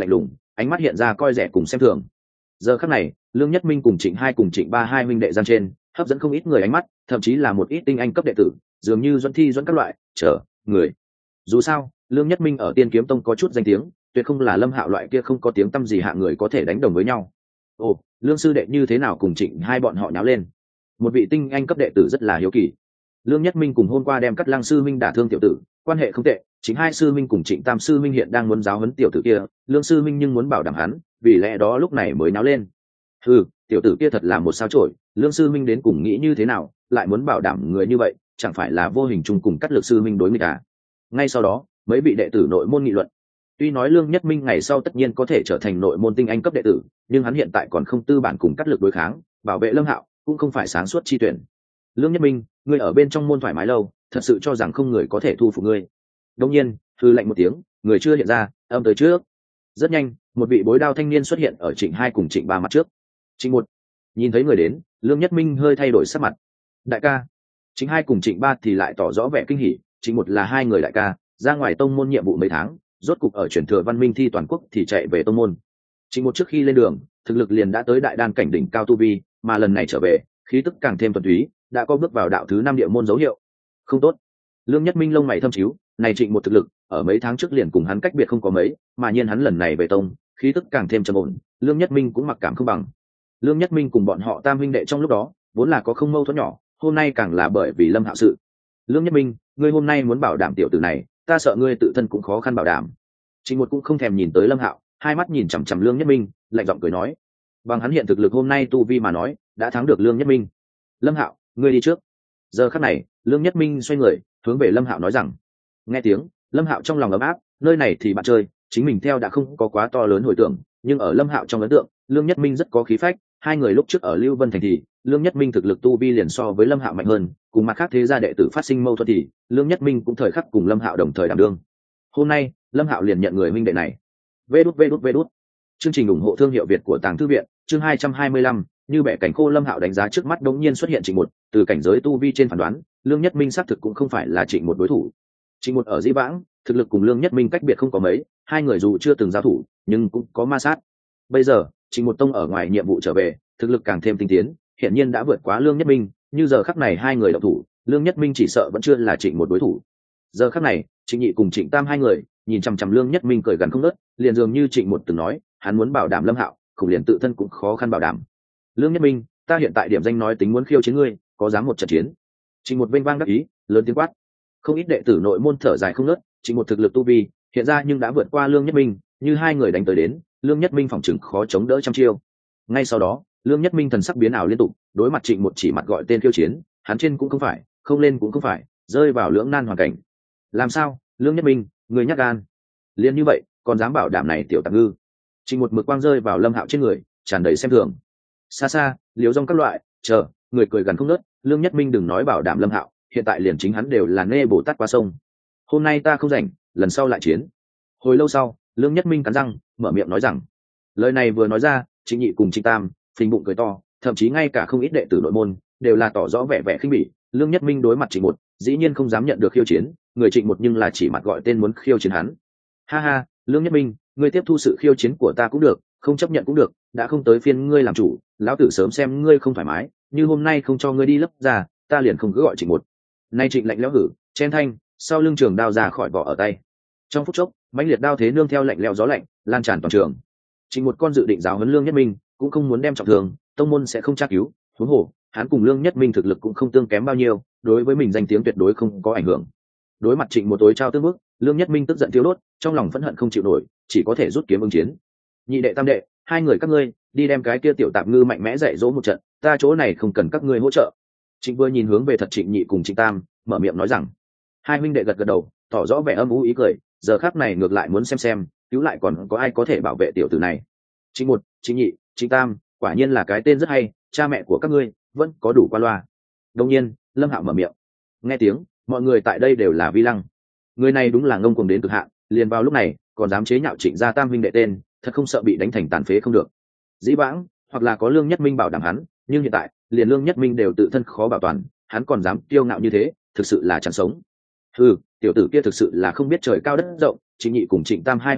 Speaker 1: ánh mắt hiện ra coi rẻ cùng xem thường. Giờ khắc này lương nhất minh cùng trịnh hai cùng trịnh ba hai minh đệ giang trên hấp dẫn không ít người ánh mắt, thậm chí là một ít tinh anh cấp đệ tử dường như Duẫn Thi Duẫn các loại chờ người. Dù sao lương nhất minh ở Tiên Kiếm Tông có chút danh tiếng, tuyệt không là Lâm Hạo loại kia không có tiếng tăm gì hạng người có thể đánh đồng với nhau. Ồ, lương sư đệ như thế nào cùng trịnh hai bọn họ nháo lên? Một vị tinh anh cấp đệ tử rất là hiếu kỳ. Lương nhất minh cùng hôm qua đem Cắt Lăng sư minh đả thương tiểu tử, quan hệ không tệ. Chính hai sư minh cùng trịnh tam sư minh hiện đang muốn giáo huấn tiểu tử kia, lương sư minh nhưng muốn bảo đảm hắn, vì lẽ đó lúc này mới náo lên. Ừ, tiểu tử kia thật là một sao chổi, lương sư minh đến cùng nghĩ như thế nào, lại muốn bảo đảm người như vậy, chẳng phải là vô hình chung cùng Cắt Lực sư minh đối nghịch à? Ngay sau đó mấy vị đệ tử nội môn nghị luận. Tuy nói lương nhất minh ngày sau tất nhiên có thể trở thành nội môn tinh anh cấp đệ tử, nhưng hắn hiện tại còn không tư bản cùng Cắt Lực đối kháng, bảo vệ Lâm Hạo cũng không phải sáng suốt chi tuyển. Lương nhất minh, ngươi ở bên trong môn thoải mái lâu, thật sự cho rằng không người có thể thu phục ngươi? Đông nhiên hư lạnh một tiếng, người chưa hiện ra, âm tới trước. Rất nhanh một vị bối đao thanh niên xuất hiện ở trịnh hai cùng trịnh ba mặt trước. Trịnh một nhìn thấy người đến, lương nhất minh hơi thay đổi sắc mặt. Đại ca. Trịnh hai cùng trịnh ba thì lại tỏ rõ vẻ kinh hỉ. Trịnh một là hai người đại ca, ra ngoài tông môn nhiệm vụ mấy tháng, rốt cục ở chuyển thừa văn minh thi toàn quốc thì chạy về tông môn. Trịnh một trước khi lên đường thực lực liền đã tới đại đan cảnh đỉnh cao tu vi, mà lần này trở về khí tức càng thêm thuần túy, đã có bước vào đạo thứ năm địa môn dấu hiệu. Không tốt. Lương nhất minh lông mày thâm chiếu, này trịnh một thực lực ở mấy tháng trước liền cùng hắn cách biệt không có mấy, mà nhiên hắn lần này về tông khí tức càng thêm trầm ổn, lương nhất minh cũng mặc cảm không bằng. Lương nhất minh cùng bọn họ tam huynh đệ trong lúc đó vốn là có không mâu thuẫn nhỏ, hôm nay càng là bởi vì Lâm Hạo sự. Lương nhất minh, ngươi hôm nay muốn bảo đảm tiểu tử này, ta sợ ngươi tự thân cũng khó khăn bảo đảm. Trịnh một cũng không thèm nhìn tới Lâm Hạo, hai mắt nhìn chằm chằm lương nhất minh, lạnh giọng cười nói, bằng hắn hiện thực lực hôm nay tu vi mà nói đã thắng được lương nhất minh. Lâm Hạo, ngươi đi trước. Giờ khắc này lương nhất minh xoay người hướng về Lâm Hạo nói rằng. Nghe tiếng Lâm Hạo trong lòng ấm áp, nơi này thì bạn chơi, chính mình theo đã không có quá to lớn hồi tưởng, nhưng ở Lâm Hạo trong ấn tượng lương nhất minh rất có khí phách. Hai người lúc trước ở Lưu Vân thành thì lương nhất minh thực lực tu vi liền so với Lâm Hạo mạnh hơn, cùng mặt khác thế gia đệ tử phát sinh mâu thuẫn thì lương nhất minh cũng thời khắc cùng Lâm Hạo đồng thời đảm đương. Hôm nay Lâm Hạo liền nhận người huynh đệ này. Vê đút vê đút vê đút. Chương trình ủng hộ thương hiệu Việt của Tàng Thư viện, chương hai trăm hai mươi lăm, như bẻ cảnh khô. Lâm Hạo đánh giá trước mắt đống nhiên xuất hiện Trịnh một, từ cảnh giới tu vi trên phán đoán, lương nhất minh xác thực cũng không phải là Trịnh một đối thủ. Trịnh một ở Dĩ Vãng, thực lực cùng lương nhất minh cách biệt không có mấy, hai người dù chưa từng giao thủ, nhưng cũng có ma sát. Bây giờ, Trịnh một tông ở ngoài nhiệm vụ trở về, thực lực càng thêm tinh tiến, hiện nhiên đã vượt quá lương nhất minh, như giờ khắc này hai người động thủ, lương nhất minh chỉ sợ vẫn chưa là Trịnh một đối thủ. Giờ khắc này Trịnh nhị cùng Trịnh tam hai người nhìn chằm chằm lương nhất minh cười gần không ngớt, liền dường như Trịnh một từng nói, hắn muốn bảo đảm Lâm Hạo, khủng liền tự thân cũng khó khăn bảo đảm. Lương nhất minh, ta hiện tại điểm danh nói tính muốn khiêu chiến ngươi, có dám một trận chiến? Trịnh một vênh vang đắc ý, lớn tiếng quát. Không ít đệ tử nội môn thở dài không ngớt, Trịnh một thực lực tu vi hiện ra nhưng đã vượt qua lương nhất minh, như hai người đánh tới đến, lương nhất minh phòng chừng khó chống đỡ trăm chiêu. Ngay sau đó lương nhất minh thần sắc biến ảo liên tục, đối mặt Trịnh một chỉ mặt gọi tên khiêu chiến, hắn trên cũng không phải, không lên cũng không phải, rơi vào lưỡng nan hoàn cảnh. Làm sao, lương nhất minh, người nhát gan, liền như vậy còn dám bảo đảm này tiểu tạp ngư? Trịnh một mực quang rơi vào Lâm Hạo trên người, tràn đầy xem thường. Xa xa liếu rong các loại chờ người cười gần không nớt. Lương nhất minh đừng nói bảo đảm Lâm Hạo, hiện tại liền chính hắn đều là nê bồ tát qua sông. Hôm nay ta không rảnh, lần sau lại chiến. Hồi lâu sau lương nhất minh cắn răng mở miệng nói rằng. Lời này vừa nói ra, Trịnh nhị cùng Trịnh tam phình bụng cười to, thậm chí ngay cả không ít đệ tử nội môn đều là tỏ rõ vẻ vẻ khinh bỉ. Lương nhất minh đối mặt Trịnh một dĩ nhiên không dám nhận được khiêu chiến, người Trịnh một nhưng là chỉ mặt gọi tên muốn khiêu chiến hắn. Ha ha, lương nhất minh, ngươi tiếp thu sự khiêu chiến của ta cũng được, không chấp nhận cũng được, đã không tới phiên ngươi làm chủ, lão tử sớm xem ngươi không thoải mái, như hôm nay không cho ngươi đi lấp ra, ta liền không cứ gọi Trịnh một. Nay Trịnh lạnh lẽo hử chen thanh, sau lưng trường đao ra khỏi vỏ ở tay. Trong phút chốc mãnh liệt đao thế nương theo lạnh lẽo gió lạnh lan tràn toàn trường. Trịnh một con dự định giáo huấn lương nhất minh, cũng không muốn đem trọng thương, tông môn sẽ không tra cứu, huống hồ hắn cùng lương nhất minh thực lực cũng không tương kém bao nhiêu, đối với mình danh tiếng tuyệt đối không có ảnh hưởng. Đối mặt Trịnh một tối trao tương bước, lương nhất minh tức giận thiếu đốt, trong lòng phẫn hận không chịu nổi, chỉ có thể rút kiếm ứng chiến. Nhị đệ tam đệ, hai người các ngươi đi đem cái kia tiểu tạp ngư mạnh mẽ dạy dỗ một trận, ta chỗ này không cần các ngươi hỗ trợ. Trịnh vừa nhìn hướng về thật Trịnh nhị cùng Trịnh tam, mở miệng nói rằng. Hai huynh đệ gật gật đầu, tỏ rõ vẻ âm u ý cười, giờ khắc này ngược lại muốn xem xem cứu lại còn có ai có thể bảo vệ tiểu tử này. Trịnh một, Trịnh nhị, Trịnh tam, quả nhiên là cái tên rất hay, cha mẹ của các ngươi vẫn có đủ qua loa. Đương nhiên Lâm Hạo mở miệng. Nghe tiếng mọi người tại đây đều là vi lăng. Người này đúng là ngông cuồng đến cực hạn, liền vào lúc này còn dám chế nhạo Trịnh gia tam huynh đệ tên, thật không sợ bị đánh thành tàn phế không được. Dĩ vãng hoặc là có lương nhất minh bảo đảm hắn, nhưng hiện tại liền lương nhất minh đều tự thân khó bảo toàn, hắn còn dám kiêu ngạo như thế, thực sự là chẳng sống. Ừ, tiểu tử kia thực sự là không biết trời cao đất rộng. Trịnh nhị cùng Trịnh tam hai huynh đệ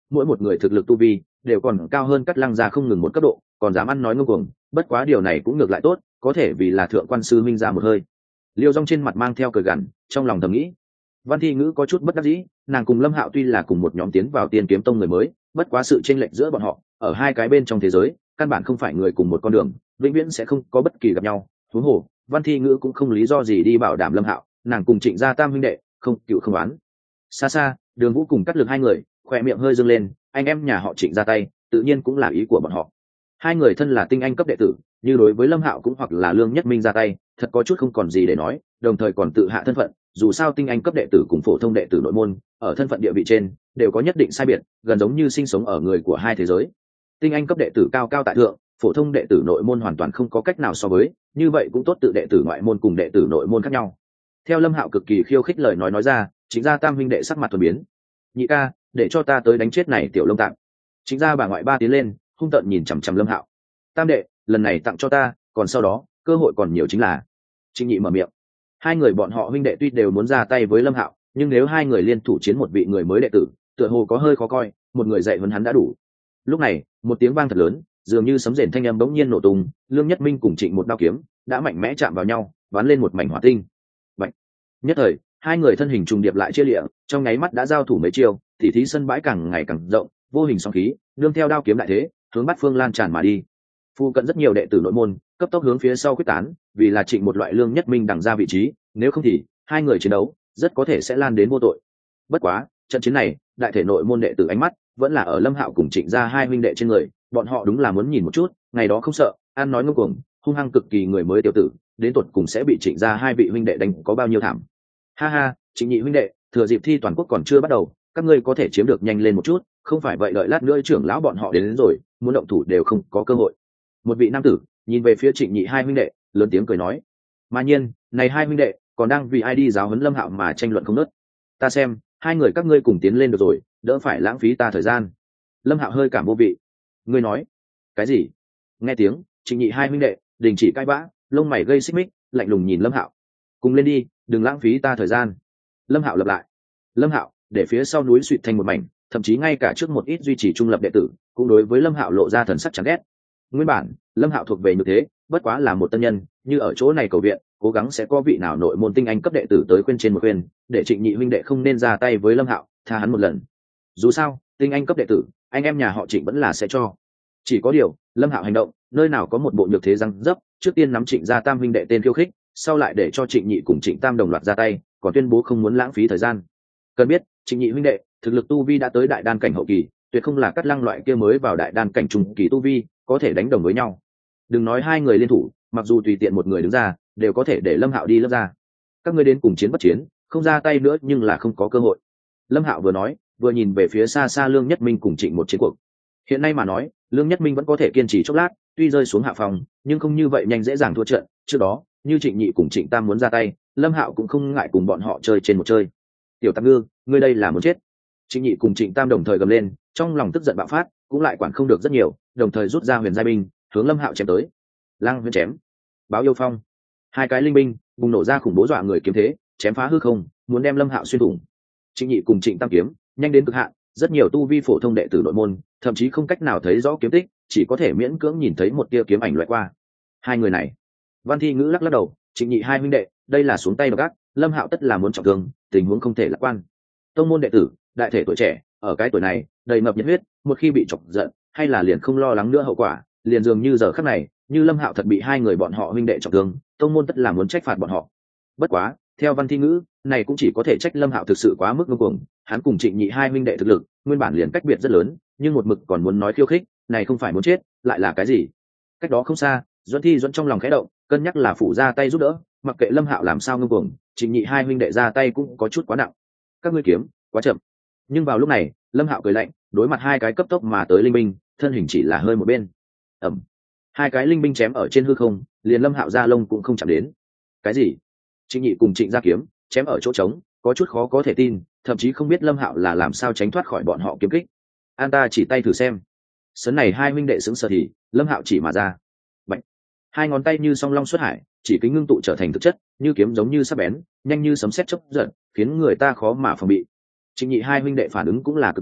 Speaker 1: mỗi một người thực lực tu vi đều còn cao hơn Cát Lăng gia không ngừng một cấp độ, còn dám ăn nói ngông cuồng, bất quá điều này cũng ngược lại tốt, có thể vì là thượng quan sư minh ra một hơi. Liêu Dung trên mặt mang theo cười gằn, trong lòng thầm nghĩ. Văn Thi Ngữ có chút bất đắc dĩ, nàng cùng Lâm Hạo tuy là cùng một nhóm tiến vào Tiên Kiếm Tông người mới, bất quá sự chênh lệch giữa bọn họ, ở hai cái bên trong thế giới, căn bản không phải người cùng một con đường, vĩnh viễn sẽ không có bất kỳ gặp nhau. Huống hồ, Văn Thi Ngữ cũng không lý do gì đi bảo đảm Lâm Hạo, nàng cùng Trịnh gia tam huynh đệ, không cựu không oán. Xa xa, Đường Vũ cùng Cát Lực hai người, khóe miệng hơi dương lên, anh em nhà họ Trịnh ra tay, tự nhiên cũng là ý của bọn họ. Hai người thân là tinh anh cấp đệ tử, như đối với Lâm Hạo cũng hoặc là Lương Nhất Minh ra tay, thật có chút không còn gì để nói, đồng thời còn tự hạ thân phận, dù sao tinh anh cấp đệ tử cùng phổ thông đệ tử nội môn, ở thân phận địa vị trên, đều có nhất định sai biệt, gần giống như sinh sống ở người của hai thế giới. Tinh anh cấp đệ tử cao cao tại thượng, phổ thông đệ tử nội môn hoàn toàn không có cách nào so với, như vậy cũng tốt tự đệ tử ngoại môn cùng đệ tử nội môn khác nhau. Theo Lâm Hạo cực kỳ khiêu khích lời nói nói ra, chính gia tam huynh đệ sắc mặt thuần biến. Nhị ca, để cho ta tới đánh chết này tiểu Lông Tạm. Chính gia bà ngoại ba tiến lên, hung tợn nhìn chằm chằm Lâm Hạo. Tam đệ, lần này tặng cho ta, còn sau đó, cơ hội còn nhiều chính là. Trịnh Nhị mở miệng. Hai người bọn họ huynh đệ tuy đều muốn ra tay với Lâm Hạo, nhưng nếu hai người liên thủ chiến một vị người mới đệ tử, tựa hồ có hơi khó coi, một người dạy huấn hắn đã đủ. Lúc này, một tiếng vang thật lớn, dường như sấm rền thanh âm bỗng nhiên nổ tung, Lương Nhất Minh cùng Trịnh một đao kiếm, đã mạnh mẽ chạm vào nhau, ván lên một mảnh hỏa tinh. Bạch. Nhất thời, hai người thân hình trùng điệp lại chia liệng, trong nháy mắt đã giao thủ mấy chiêu, tỉ thí sân bãi càng ngày càng rộng, vô hình sóng khí, nương theo đao kiếm đại thế, hướng bát phương lan tràn mà đi. Phu cận rất nhiều đệ tử nội môn, cấp tốc hướng phía sau quyết tán, vì là Trịnh một loại Lương Nhất Minh đằng ra vị trí, nếu không thì hai người chiến đấu rất có thể sẽ lan đến vô tội. Bất quá, trận chiến này, đại thể nội môn đệ tử ánh mắt vẫn là ở Lâm Hạo cùng Trịnh gia hai huynh đệ trên người, bọn họ đúng là muốn nhìn một chút, ngày đó không sợ, ăn nói ngông cuồng, hung hăng cực kỳ người mới tiểu tử, đến tuột cùng sẽ bị Trịnh gia hai vị huynh đệ đánh có bao nhiêu thảm. Ha ha, Trịnh Nhị huynh đệ, thừa dịp thi toàn quốc còn chưa bắt đầu, các ngươi có thể chiếm được nhanh lên một chút, không phải vậy đợi lát nữa trưởng lão bọn họ đến, đến rồi, muốn động thủ đều không có cơ hội. Một vị nam tử nhìn về phía Trịnh Nhị hai huynh đệ, lớn tiếng cười nói. Mà nhiên, này hai huynh đệ còn đang vì ai đi giáo huấn Lâm Hạo mà tranh luận không ngớt. Ta xem, hai người các ngươi cùng tiến lên được rồi, đỡ phải lãng phí ta thời gian. Lâm Hạo hơi cảm vô vị. Ngươi nói cái gì? Nghe tiếng, Trịnh Nhị hai huynh đệ đình chỉ cãi vã, lông mày gây xích mích, lạnh lùng nhìn Lâm Hạo. Cùng lên đi, đừng lãng phí ta thời gian. Lâm Hạo lặp lại. Lâm Hạo để phía sau núi suýt thành một mảnh, thậm chí ngay cả trước một ít duy trì trung lập đệ tử cũng đối với Lâm Hạo lộ ra thần sắc chán ghét. Nguyên bản Lâm Hạo thuộc về như thế, bất quá là một tân nhân, như ở chỗ này cầu viện, cố gắng sẽ có vị nào nội môn tinh anh cấp đệ tử tới khuyên trên một khuyên, để Trịnh Nhị huynh đệ không nên ra tay với Lâm Hạo, tha hắn một lần. Dù sao, tinh anh cấp đệ tử, anh em nhà họ Trịnh vẫn là sẽ cho. Chỉ có điều, Lâm Hạo hành động, nơi nào có một bộ nhược thế răng dấp, trước tiên nắm Trịnh gia tam huynh đệ tên khiêu khích, sau lại để cho Trịnh Nhị cùng Trịnh Tam đồng loạt ra tay, còn tuyên bố không muốn lãng phí thời gian. Cần biết, Trịnh Nhị huynh đệ, thực lực tu vi đã tới đại đan cảnh hậu kỳ, tuyệt không là Cát Lăng loại kia mới vào đại đan cảnh trung kỳ tu vi, có thể đánh đồng với nhau. Đừng nói hai người liên thủ, mặc dù tùy tiện một người đứng ra, đều có thể để Lâm Hạo đi lớp ra. Các ngươi đến cùng chiến bất chiến, không ra tay nữa nhưng là không có cơ hội. Lâm Hạo vừa nói, vừa nhìn về phía xa xa Lương Nhất Minh cùng Trịnh một chiến cuộc. Hiện nay mà nói, Lương Nhất Minh vẫn có thể kiên trì chốc lát, tuy rơi xuống hạ phòng, nhưng không như vậy nhanh dễ dàng thua trận. Trước đó, như Trịnh Nhị cùng Trịnh Tam muốn ra tay, Lâm Hạo cũng không ngại cùng bọn họ chơi trên một chơi. Tiểu Tam Ngư, ngươi đây là muốn chết. Trịnh Nhị cùng Trịnh Tam đồng thời gầm lên, trong lòng tức giận bạo phát, cũng lại quản không được rất nhiều, đồng thời rút ra huyền giai binh, hướng Lâm Hạo chém tới. Lăng huyền chém, báo yêu phong, hai cái linh binh bùng nổ ra khủng bố dọa người kiếm thế, chém phá hư không, muốn đem Lâm Hạo xuyên thủng. Trịnh Nhị cùng Trịnh Tam kiếm nhanh đến cực hạn, rất nhiều tu vi phổ thông đệ tử nội môn thậm chí không cách nào thấy rõ kiếm tích, chỉ có thể miễn cưỡng nhìn thấy một tia kiếm ảnh loại qua. Hai người này, Văn Thi Ngữ lắc lắc đầu, Trịnh Nhị hai huynh đệ, đây là xuống tay độc ác, Lâm Hạo tất là muốn trọng thương, tình huống không thể lạc quan. Tông môn đệ tử, đại thể tuổi trẻ, ở cái tuổi này, đầy ngập nhiệt huyết, một khi bị chọc giận, hay là liền không lo lắng nữa hậu quả, liền dường như giờ khắc này, như Lâm Hạo thật bị hai người bọn họ huynh đệ trọng thương, tông môn tất là muốn trách phạt bọn họ. Bất quá, theo Văn Thi Ngữ, này cũng chỉ có thể trách Lâm Hạo thực sự quá mức ngông cuồng, hắn cùng Trịnh Nhị hai huynh đệ thực lực, nguyên bản liền cách biệt rất lớn, nhưng một mực còn muốn nói khiêu khích, này không phải muốn chết, lại là cái gì? Cách đó không xa, Duẫn Thi Duẫn trong lòng khẽ động, cân nhắc là phụ ra tay giúp đỡ, mặc kệ Lâm Hạo làm sao ngông cuồng, Trịnh Nhị hai huynh đệ ra tay cũng có chút quá nặng. Các ngươi kiếm, quá chậm. Nhưng vào lúc này, Lâm Hạo cười lạnh, đối mặt hai cái cấp tốc mà tới linh binh, thân hình chỉ là hơi một bên. Ầm. Hai cái linh binh chém ở trên hư không, liền Lâm Hạo ra lông cũng không chạm đến. Cái gì? Trịnh Nhị cùng Trịnh gia kiếm chém ở chỗ trống, có chút khó có thể tin, thậm chí không biết Lâm Hạo là làm sao tránh thoát khỏi bọn họ kiếm kích. An ta chỉ tay thử xem. Sấn này hai huynh đệ sững sờ thì, Lâm Hạo chỉ mà ra. Bạch. Hai ngón tay như song long xuất hải, chỉ kính ngưng tụ trở thành thực chất, như kiếm giống như sắc bén, nhanh như sấm sét chớp giật, khiến người ta khó mà phòng bị. Trịnh Nhị hai huynh đệ phản ứng cũng là cực nhanh,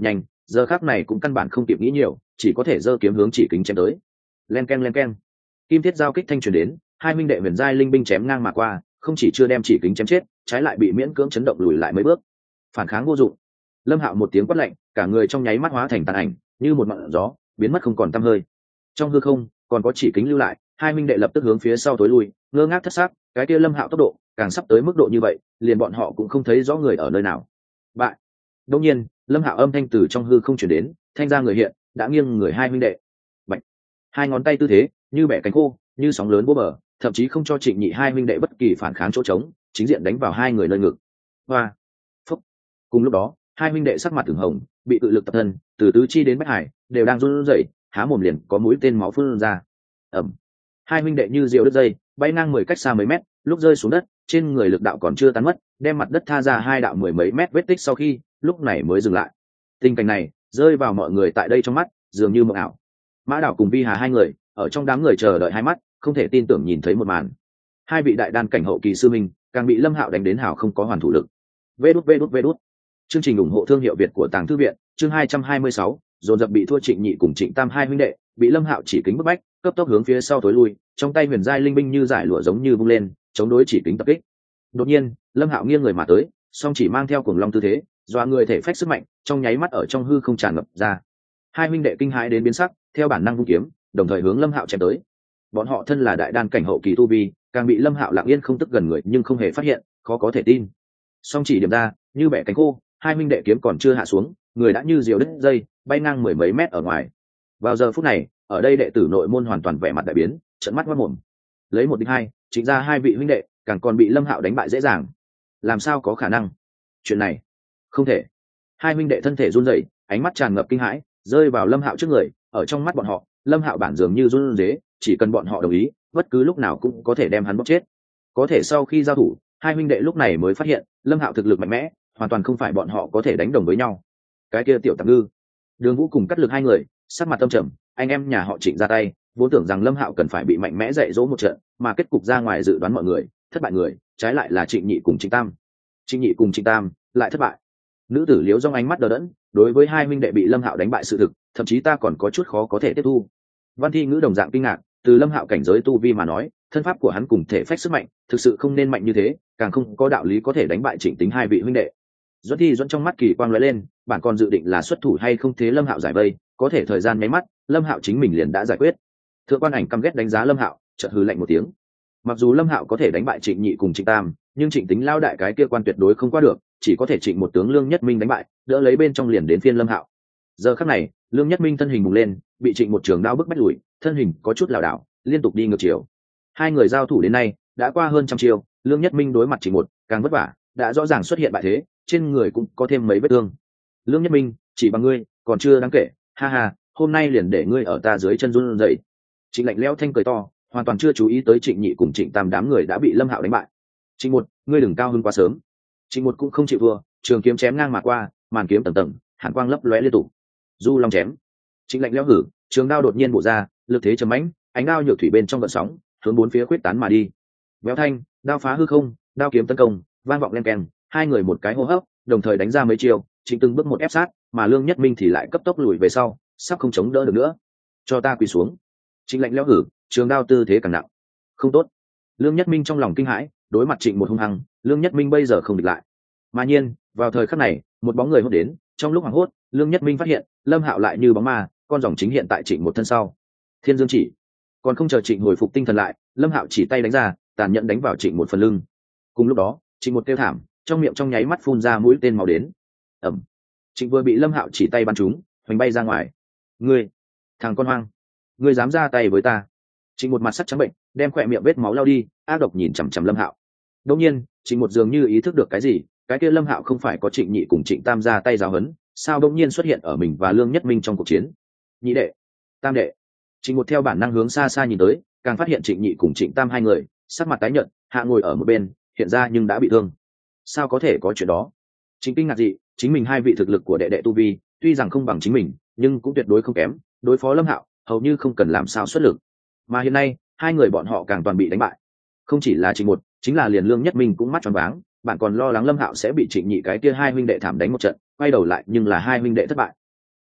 Speaker 1: giờ khác này cũng căn bản không kịp nghĩ nhiều, chỉ có thể giơ kiếm hướng chỉ kính chém tới. Len keng len keng, kim thiết giao kích thanh truyền đến, hai minh đệ huyền giai linh binh chém ngang mà qua, không chỉ chưa đem chỉ kính chém chết, trái lại bị miễn cưỡng chấn động lùi lại mấy bước. Phản kháng vô dụng. Lâm Hạo một tiếng quát lạnh, cả người trong nháy mắt hóa thành tàn ảnh, như một ngọn gió, biến mất không còn tăm hơi. Trong hư không còn có chỉ kính lưu lại, hai minh đệ lập tức hướng phía sau tối lui, ngơ ngác thất xác. Cái kia Lâm Hạo tốc độ càng sắp tới mức độ như vậy, liền bọn họ cũng không thấy rõ người ở nơi nào. Bại. Đột nhiên, Lâm Hạo âm thanh từ trong hư không truyền đến, thanh ra người hiện, đã nghiêng người hai minh đệ. Bạch. Hai ngón tay tư thế, như bẻ cánh khô, như sóng lớn vô bờ, thậm chí không cho Trịnh Nhị hai minh đệ bất kỳ phản kháng chỗ trống, chính diện đánh vào hai người nơi ngực. Hoa. Phúc. Cùng lúc đó, hai minh đệ sắc mặt ửng hồng, bị tự lực tập thân, từ tứ chi đến bách hải, đều đang run rẩy, há mồm liền có mũi tên máu phun ra. Ầm. Hai minh đệ như diều đứt dây, bay ngang mười cách xa mấy mét, lúc rơi xuống đất, trên người lực đạo còn chưa tán mất, đem mặt đất tha ra hai đạo mười mấy mét vết tích sau khi, lúc này mới dừng lại. Tình cảnh này rơi vào mọi người tại đây trong mắt, dường như mộng ảo. Mã Đảo cùng Vi Hà hai người ở trong đám người chờ đợi hai mắt, không thể tin tưởng nhìn thấy một màn. Hai vị đại đan cảnh hậu kỳ sư minh, càng bị Lâm Hạo đánh đến hào không có hoàn thủ lực. Vê đút vê đút vê đút. Chương trình ủng hộ thương hiệu Việt của Tàng Thư viện, chương hai trăm hai mươi sáu, dồn dập bị thua Trịnh Nhị cùng Trịnh Tam hai huynh đệ, bị Lâm Hạo chỉ kính bức bách, cấp tốc hướng phía sau tối lui, trong tay huyền giai linh binh như giải lụa giống như vung lên, chống đối chỉ kính tập kích. Đột nhiên, Lâm Hạo nghiêng người mà tới, song chỉ mang theo cuồng long tư thế, dọa người thể phách sức mạnh, trong nháy mắt ở trong hư không tràn ngập ra. Hai huynh đệ kinh hãi đến biến sắc, theo bản năng vung kiếm, đồng thời hướng Lâm Hạo chém tới. Bọn họ thân là đại đan cảnh hậu kỳ tu vi, càng bị Lâm Hạo lặng yên không tức gần người nhưng không hề phát hiện, khó có thể tin. Song chỉ điểm ra, như bẻ cánh khô, hai huynh đệ kiếm còn chưa hạ xuống, người đã như diều đứt dây, bay ngang mười mấy mét ở ngoài. Vào giờ phút này, ở đây đệ tử nội môn hoàn toàn vẻ mặt đại biến, trợn mắt ngoác mồm. Lấy một địch hai, chính ra hai vị huynh đệ, càng còn bị Lâm Hạo đánh bại dễ dàng. Làm sao có khả năng? Chuyện này, không thể. Hai huynh đệ thân thể run rẩy, ánh mắt tràn ngập kinh hãi, rơi vào Lâm Hạo trước người, ở trong mắt bọn họ, Lâm Hạo bản dường như run rế, chỉ cần bọn họ đồng ý, bất cứ lúc nào cũng có thể đem hắn bóp chết. Có thể sau khi giao thủ, hai huynh đệ lúc này mới phát hiện, Lâm Hạo thực lực mạnh mẽ, hoàn toàn không phải bọn họ có thể đánh đồng với nhau. Cái kia tiểu tạp ngư, Đường Vũ cùng cắt lực hai người, sắc mặt tâm trầm, anh em nhà họ Trịnh ra tay, vốn tưởng rằng Lâm Hạo cần phải bị mạnh mẽ dạy dỗ một trận, mà kết cục ra ngoài dự đoán mọi người, thất bại người, trái lại là Trịnh Nhị cùng Trịnh Tam. Trịnh Nhị cùng Trịnh Tam lại thất bại. Nữ tử Liễu Dung ánh mắt đờ đẫn, đối với hai huynh đệ bị Lâm Hạo đánh bại sự thực, thậm chí ta còn có chút khó có thể tiếp thu. Văn Thi Ngữ đồng dạng kinh ngạc, từ Lâm Hạo cảnh giới tu vi mà nói, thân pháp của hắn cùng thể phách sức mạnh, thực sự không nên mạnh như thế, càng không có đạo lý có thể đánh bại Trịnh Tính hai vị huynh đệ. Duẫn Thi Duẫn trong mắt kỳ quang lóe lên, bản còn dự định là xuất thủ hay không thế Lâm Hạo giải vây, có thể thời gian nháy mắt, Lâm Hạo chính mình liền đã giải quyết. Thượng quan Ảnh căm ghét đánh giá Lâm Hạo, chợt hừ lạnh một tiếng. Mặc dù Lâm Hạo có thể đánh bại Trịnh Nhị cùng Trịnh Tam, nhưng Trịnh Tính lao đại cái kia quan tuyệt đối không qua được, chỉ có thể Trịnh một tướng Lương Nhất Minh đánh bại, đỡ lấy bên trong liền đến phiên Lâm Hạo. Giờ khắc này, Lương Nhất Minh thân hình bùng lên, bị Trịnh một trường đao bức bách lùi, thân hình có chút lảo đảo, liên tục đi ngược chiều. Hai người giao thủ đến nay, đã qua hơn trăm chiêu, Lương Nhất Minh đối mặt Trịnh một, càng vất vả, đã rõ ràng xuất hiện bại thế, trên người cũng có thêm mấy vết thương. Lương Nhất Minh, chỉ bằng ngươi, còn chưa đáng kể, ha ha, hôm nay liền để ngươi ở ta dưới chân run rẩy. Trịnh Lạnh lẽo thanh cười to, hoàn toàn chưa chú ý tới Trịnh Nhị cùng Trịnh Tam đám người đã bị Lâm Hạo đánh bại. Trịnh một, ngươi đừng cao hơn quá sớm. Trịnh một cũng không chịu thua, trường kiếm chém ngang mà qua, màn kiếm tầng tầng, hàn quang lấp lóe liên tục. Du long chém. Trịnh Lạnh lẽo hử, trường đao đột nhiên bổ ra, lực thế trầm mãnh, ánh đao nhược thủy bên trong gợn sóng, hướng bốn phía quyết tán mà đi. Véo thanh, đao phá hư không, đao kiếm tấn công, vang vọng len keng, hai người một cái hô hấp, đồng thời đánh ra mấy chiêu, Trịnh từng bước một ép sát, mà Lương Nhất Minh thì lại cấp tốc lùi về sau, sắp không chống đỡ được nữa. Cho ta quỳ xuống. Trịnh Lạnh lẽo hử, trường đao tư thế càng nặng. Không tốt. Lương Nhất Minh trong lòng kinh hãi, đối mặt Trịnh một hung hăng, Lương Nhất Minh bây giờ không địch lại. Mà nhiên, vào thời khắc này, một bóng người hốt đến, trong lúc hoảng hốt, Lương Nhất Minh phát hiện, Lâm Hạo lại như bóng ma, con dòng chính hiện tại Trịnh một thân sau. Thiên Dương chỉ. Còn không chờ Trịnh hồi phục tinh thần lại, Lâm Hạo chỉ tay đánh ra, tàn nhẫn đánh vào Trịnh một phần lưng. Cùng lúc đó, Trịnh một kêu thảm, trong miệng trong nháy mắt phun ra mũi tên màu đến. Ầm. Trịnh vừa bị Lâm Hạo chỉ tay bắn trúng, hoành bay ra ngoài. Ngươi, thằng con hoang, ngươi dám ra tay với ta? Trịnh một mặt sắc trắng bệnh, đem khỏe miệng vết máu lau đi, ác độc nhìn chằm chằm Lâm Hạo. Đột nhiên, Trịnh một dường như ý thức được cái gì, cái kia Lâm Hạo không phải có Trịnh Nhị cùng Trịnh Tam ra tay giáo huấn, sao đột nhiên xuất hiện ở mình và Lương Nhất Minh trong cuộc chiến? Nhị đệ, Tam đệ. Trịnh một theo bản năng hướng xa xa nhìn tới, càng phát hiện Trịnh Nhị cùng Trịnh Tam hai người, sắc mặt tái nhợt, hạ ngồi ở một bên, hiện ra nhưng đã bị thương. Sao có thể có chuyện đó? Trịnh kinh ngạc gì, chính mình hai vị thực lực của đệ đệ tu vi, tuy rằng không bằng chính mình, nhưng cũng tuyệt đối không kém, đối phó Lâm Hạo, hầu như không cần làm sao xuất lực. Mà hiện nay, hai người bọn họ càng toàn bị đánh bại. Không chỉ là Trịnh một, chính là liền Lương Nhất Minh cũng mắt tròn váng, bạn còn lo lắng Lâm Hạo sẽ bị Trịnh Nhị cái kia hai huynh đệ thảm đánh một trận, quay đầu lại nhưng là hai huynh đệ thất bại.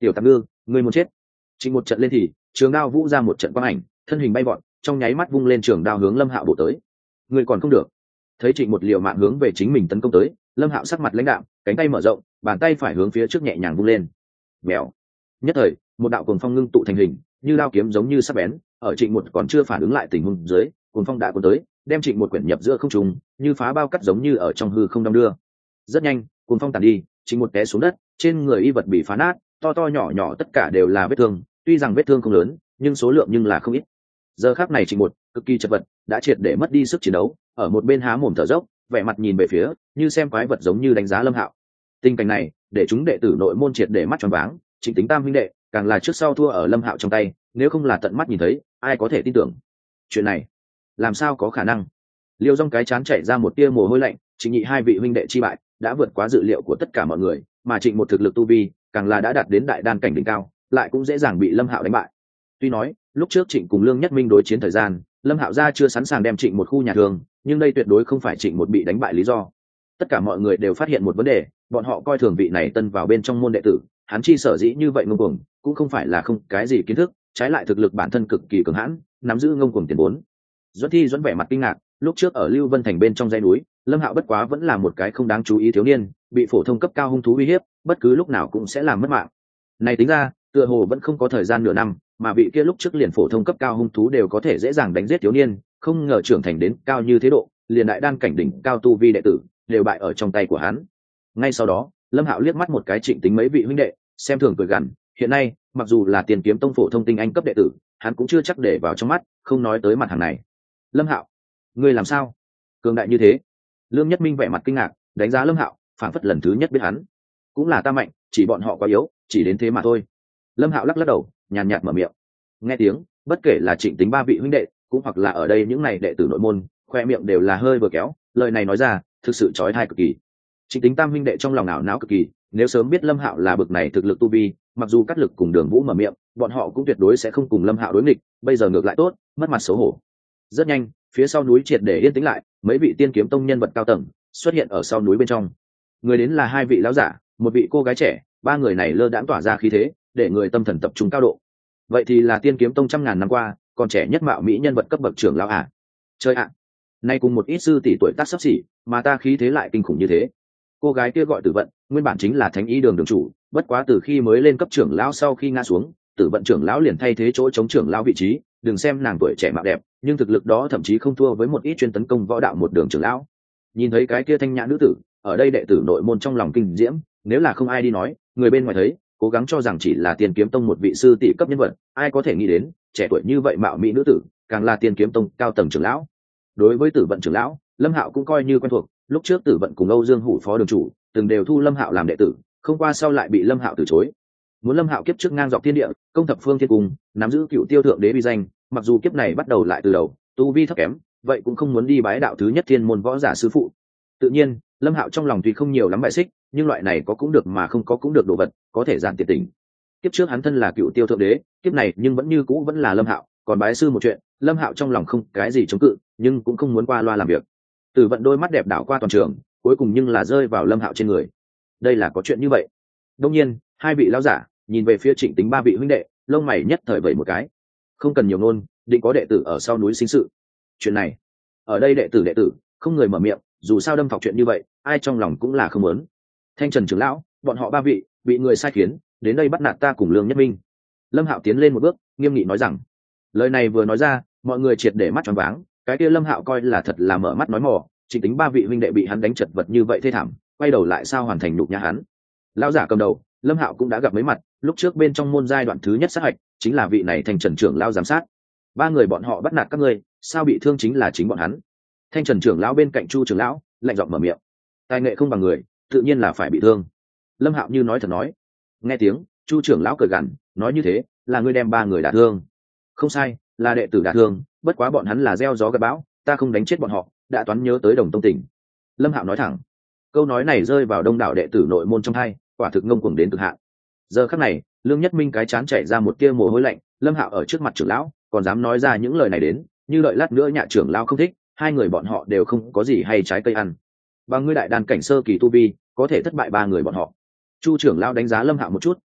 Speaker 1: tiểu tạp ngư, ngươi muốn chết. Trịnh một trận lên thì trường đao vũ ra một trận quang ảnh, thân hình bay vọt, trong nháy mắt vung lên trường đao hướng Lâm Hạo bổ tới. Ngươi còn không được. Thấy Trịnh một liều mạng hướng về chính mình tấn công tới, Lâm Hạo sắc mặt lãnh đạm, cánh tay mở rộng, bàn tay phải hướng phía trước nhẹ nhàng vung lên. Bèo. Nhất thời, một đạo cuồng phong ngưng tụ thành hình, như đao kiếm giống như sắc bén, ở Trịnh một còn chưa phản ứng lại tình huống dưới, cuồng phong đã cuốn tới, đem Trịnh một quyển nhập giữa không trung, như phá bao cắt giống như ở trong hư không đong đưa. Rất nhanh, cuồng phong tàn đi, Trịnh một té xuống đất, trên người y vật bị phá nát, to to nhỏ nhỏ tất cả đều là vết thương, tuy rằng vết thương không lớn, nhưng số lượng nhưng là không ít. Giờ khắc này Trịnh một cực kỳ chật vật, đã triệt để mất đi sức chiến đấu, ở một bên há mồm thở dốc, vẻ mặt nhìn về phía, như xem quái vật giống như đánh giá Lâm Hạo. Tình cảnh này, để chúng đệ tử nội môn triệt để mắt tròn váng, Trịnh Tính Tam huynh đệ, càng là trước sau thua ở Lâm Hạo trong tay, nếu không là tận mắt nhìn thấy, ai có thể tin tưởng. Chuyện này, làm sao có khả năng? Liêu Dung cái chán chảy ra một tia mồ hôi lạnh, Trịnh Nhị hai vị huynh đệ chi bại, đã vượt quá dự liệu của tất cả mọi người, mà Trịnh một thực lực tu vi, càng là đã đạt đến đại đan cảnh đỉnh cao, lại cũng dễ dàng bị Lâm Hạo đánh bại. Tuy nói, lúc trước Trịnh cùng Lương Nhất Minh đối chiến thời gian, Lâm Hạo gia chưa sẵn sàng đem Trịnh một khu nhà thường, nhưng đây tuyệt đối không phải Trịnh một bị đánh bại lý do. Tất cả mọi người đều phát hiện một vấn đề, bọn họ coi thường vị này tân vào bên trong môn đệ tử, hắn chi sở dĩ như vậy ngông cuồng, cũng không phải là không cái gì kiến thức, trái lại thực lực bản thân cực kỳ cường hãn, nắm giữ ngông cuồng tiền vốn. Duẫn Thi Duẫn vẻ mặt kinh ngạc, lúc trước ở Lưu Vân Thành bên trong dãy núi, Lâm Hạo bất quá vẫn là một cái không đáng chú ý thiếu niên, bị phổ thông cấp cao hung thú uy hiếp, bất cứ lúc nào cũng sẽ làm mất mạng. Này tính ra, tựa hồ vẫn không có thời gian nửa năm, mà vị kia lúc trước liền phổ thông cấp cao hung thú đều có thể dễ dàng đánh giết thiếu niên, không ngờ trưởng thành đến cao như thế độ, liền đại đan cảnh đỉnh cao tu vi đệ tử đều bại ở trong tay của hắn. Ngay sau đó, Lâm Hạo liếc mắt một cái Trịnh Tính mấy vị huynh đệ, xem thường cười gằn, hiện nay, mặc dù là Tiền Kiếm Tông phổ thông tinh anh cấp đệ tử, hắn cũng chưa chắc để vào trong mắt, không nói tới mặt hàng này. Lâm Hạo, ngươi làm sao? Cường đại như thế? Lương Nhất Minh vẻ mặt kinh ngạc, đánh giá Lâm Hạo, phảng phất lần thứ nhất biết hắn. Cũng là ta mạnh, chỉ bọn họ quá yếu, chỉ đến thế mà thôi. Lâm Hạo lắc lắc đầu, nhàn nhạt mở miệng. Nghe tiếng, bất kể là Trịnh Tính ba vị huynh đệ, cũng hoặc là ở đây những này đệ tử nội môn, khoe miệng đều là hơi vừa kéo, lời này nói ra, thực sự chói tai cực kỳ. Trịnh Tính tam huynh đệ trong lòng não não cực kỳ, nếu sớm biết Lâm Hạo là bực này thực lực tu vi, mặc dù cắt lực cùng Đường Vũ mở miệng, bọn họ cũng tuyệt đối sẽ không cùng Lâm Hạo đối nghịch, bây giờ ngược lại tốt, mất mặt xấu hổ. Rất nhanh, phía sau núi triệt để yên tĩnh lại, mấy vị Tiên Kiếm Tông nhân vật cao tầng xuất hiện ở sau núi bên trong. Người đến là hai vị lão giả, một vị cô gái trẻ, ba người này lơ đãng tỏa ra khí thế, để người tâm thần tập trung cao độ. Vậy thì là Tiên Kiếm Tông trăm ngàn năm qua, còn trẻ nhất mạo mỹ nhân vật cấp bậc trưởng lão à? Chơi ạ. À. Nay cùng một ít sư tỷ tuổi tác sắp xỉ, mà ta khí thế lại kinh khủng như thế. Cô gái kia gọi Tử Vận, nguyên bản chính là Thánh Y Đường đường chủ, bất quá từ khi mới lên cấp trưởng lão sau khi ngã xuống, Tử Vận trưởng lão liền thay thế chỗ chống trưởng lão vị trí, đừng xem nàng tuổi trẻ mạo đẹp, nhưng thực lực đó thậm chí không thua với một ít chuyên tấn công võ đạo một đường trưởng lão. Nhìn thấy cái kia thanh nhã nữ tử, ở đây đệ tử nội môn trong lòng kinh diễm, nếu là không ai đi nói, người bên ngoài thấy, cố gắng cho rằng chỉ là Tiên Kiếm Tông một vị sư tỷ cấp nhân vật, ai có thể nghĩ đến, trẻ tuổi như vậy mạo mỹ nữ tử, càng là Tiên Kiếm Tông cao tầng trưởng lão. Đối với Tử Vận trưởng lão, Lâm Hạo cũng coi như quen thuộc, lúc trước Tử Vận cùng Âu Dương Hủ phó đường chủ, từng đều thu Lâm Hạo làm đệ tử, không qua sau lại bị Lâm Hạo từ chối. Muốn Lâm Hạo kiếp trước ngang dọc thiên địa, công thập phương thiên cung, nắm giữ cựu tiêu thượng đế uy danh, mặc dù kiếp này bắt đầu lại từ đầu, tu vi thấp kém, vậy cũng không muốn đi bái đạo thứ nhất thiên môn võ giả sư phụ. Tự nhiên, Lâm Hạo trong lòng tuy không nhiều lắm bại xích, nhưng loại này có cũng được mà không có cũng được đồ vật, có thể giản tiệt tình. Kiếp trước hắn thân là cựu tiêu thượng đế, kiếp này nhưng vẫn như cũ vẫn là Lâm Hạo, còn bái sư một chuyện, Lâm Hạo trong lòng không cái gì chống cự, nhưng cũng không muốn qua loa làm việc. Tử Vận đôi mắt đẹp đảo qua toàn trường, cuối cùng nhưng là rơi vào Lâm Hạo trên người. Đây là có chuyện như vậy. Đương nhiên, hai vị lão giả nhìn về phía Trịnh Tính ba vị huynh đệ, lông mày nhất thời vẩy một cái. Không cần nhiều ngôn, định có đệ tử ở sau núi sinh sự. Chuyện này, ở đây đệ tử đệ tử, không người mở miệng, dù sao đâm thọc chuyện như vậy, ai trong lòng cũng là không muốn. Thanh Trần trưởng lão, bọn họ ba vị bị người sai khiến, đến đây bắt nạt ta cùng Lương Nhất Minh. Lâm Hạo tiến lên một bước, nghiêm nghị nói rằng. Lời này vừa nói ra, mọi người triệt để mắt tròn váng, cái kia Lâm Hạo coi là thật là mở mắt nói mò, Trịnh Tính ba vị huynh đệ bị hắn đánh chật vật như vậy thê thảm, quay đầu lại sao hoàn thành nhục nhã hắn. Lão giả cầm đầu, Lâm Hạo cũng đã gặp mấy mặt, lúc trước bên trong môn giai đoạn thứ nhất sát hạch, chính là vị này Thanh Trần trưởng lão giám sát. Ba người bọn họ bắt nạt các ngươi, sao bị thương chính là chính bọn hắn. Thanh Trần trưởng lão bên cạnh Chu trưởng lão lạnh giọng mở miệng. Tài nghệ không bằng người, tự nhiên là phải bị thương. Lâm Hạo như nói thật nói. Nghe tiếng, Chu trưởng lão cười gằn, nói như thế, là ngươi đem ba người đả thương. Không sai, là đệ tử đả thương, bất quá bọn hắn là gieo gió gặt bão, ta không đánh chết bọn họ, đã toán nhớ tới Đồng Tông tỉnh. Lâm Hạo nói thẳng. Câu nói này rơi vào đông đảo đệ tử nội môn trong hai, quả thực ngông cuồng đến cực hạn. Giờ khắc này, Lương Nhất Minh cái chán chảy ra một tia mồ hôi lạnh, Lâm Hạo ở trước mặt trưởng lão, còn dám nói ra những lời này đến, như đợi lát nữa nhạ trưởng lão không thích, hai người bọn họ đều không có gì hay trái cây ăn. Bằng ngươi đại đàn cảnh sơ kỳ tu vi, có thể thất bại ba người bọn họ. Chu trưởng lão đánh giá Lâm Hạo một chút,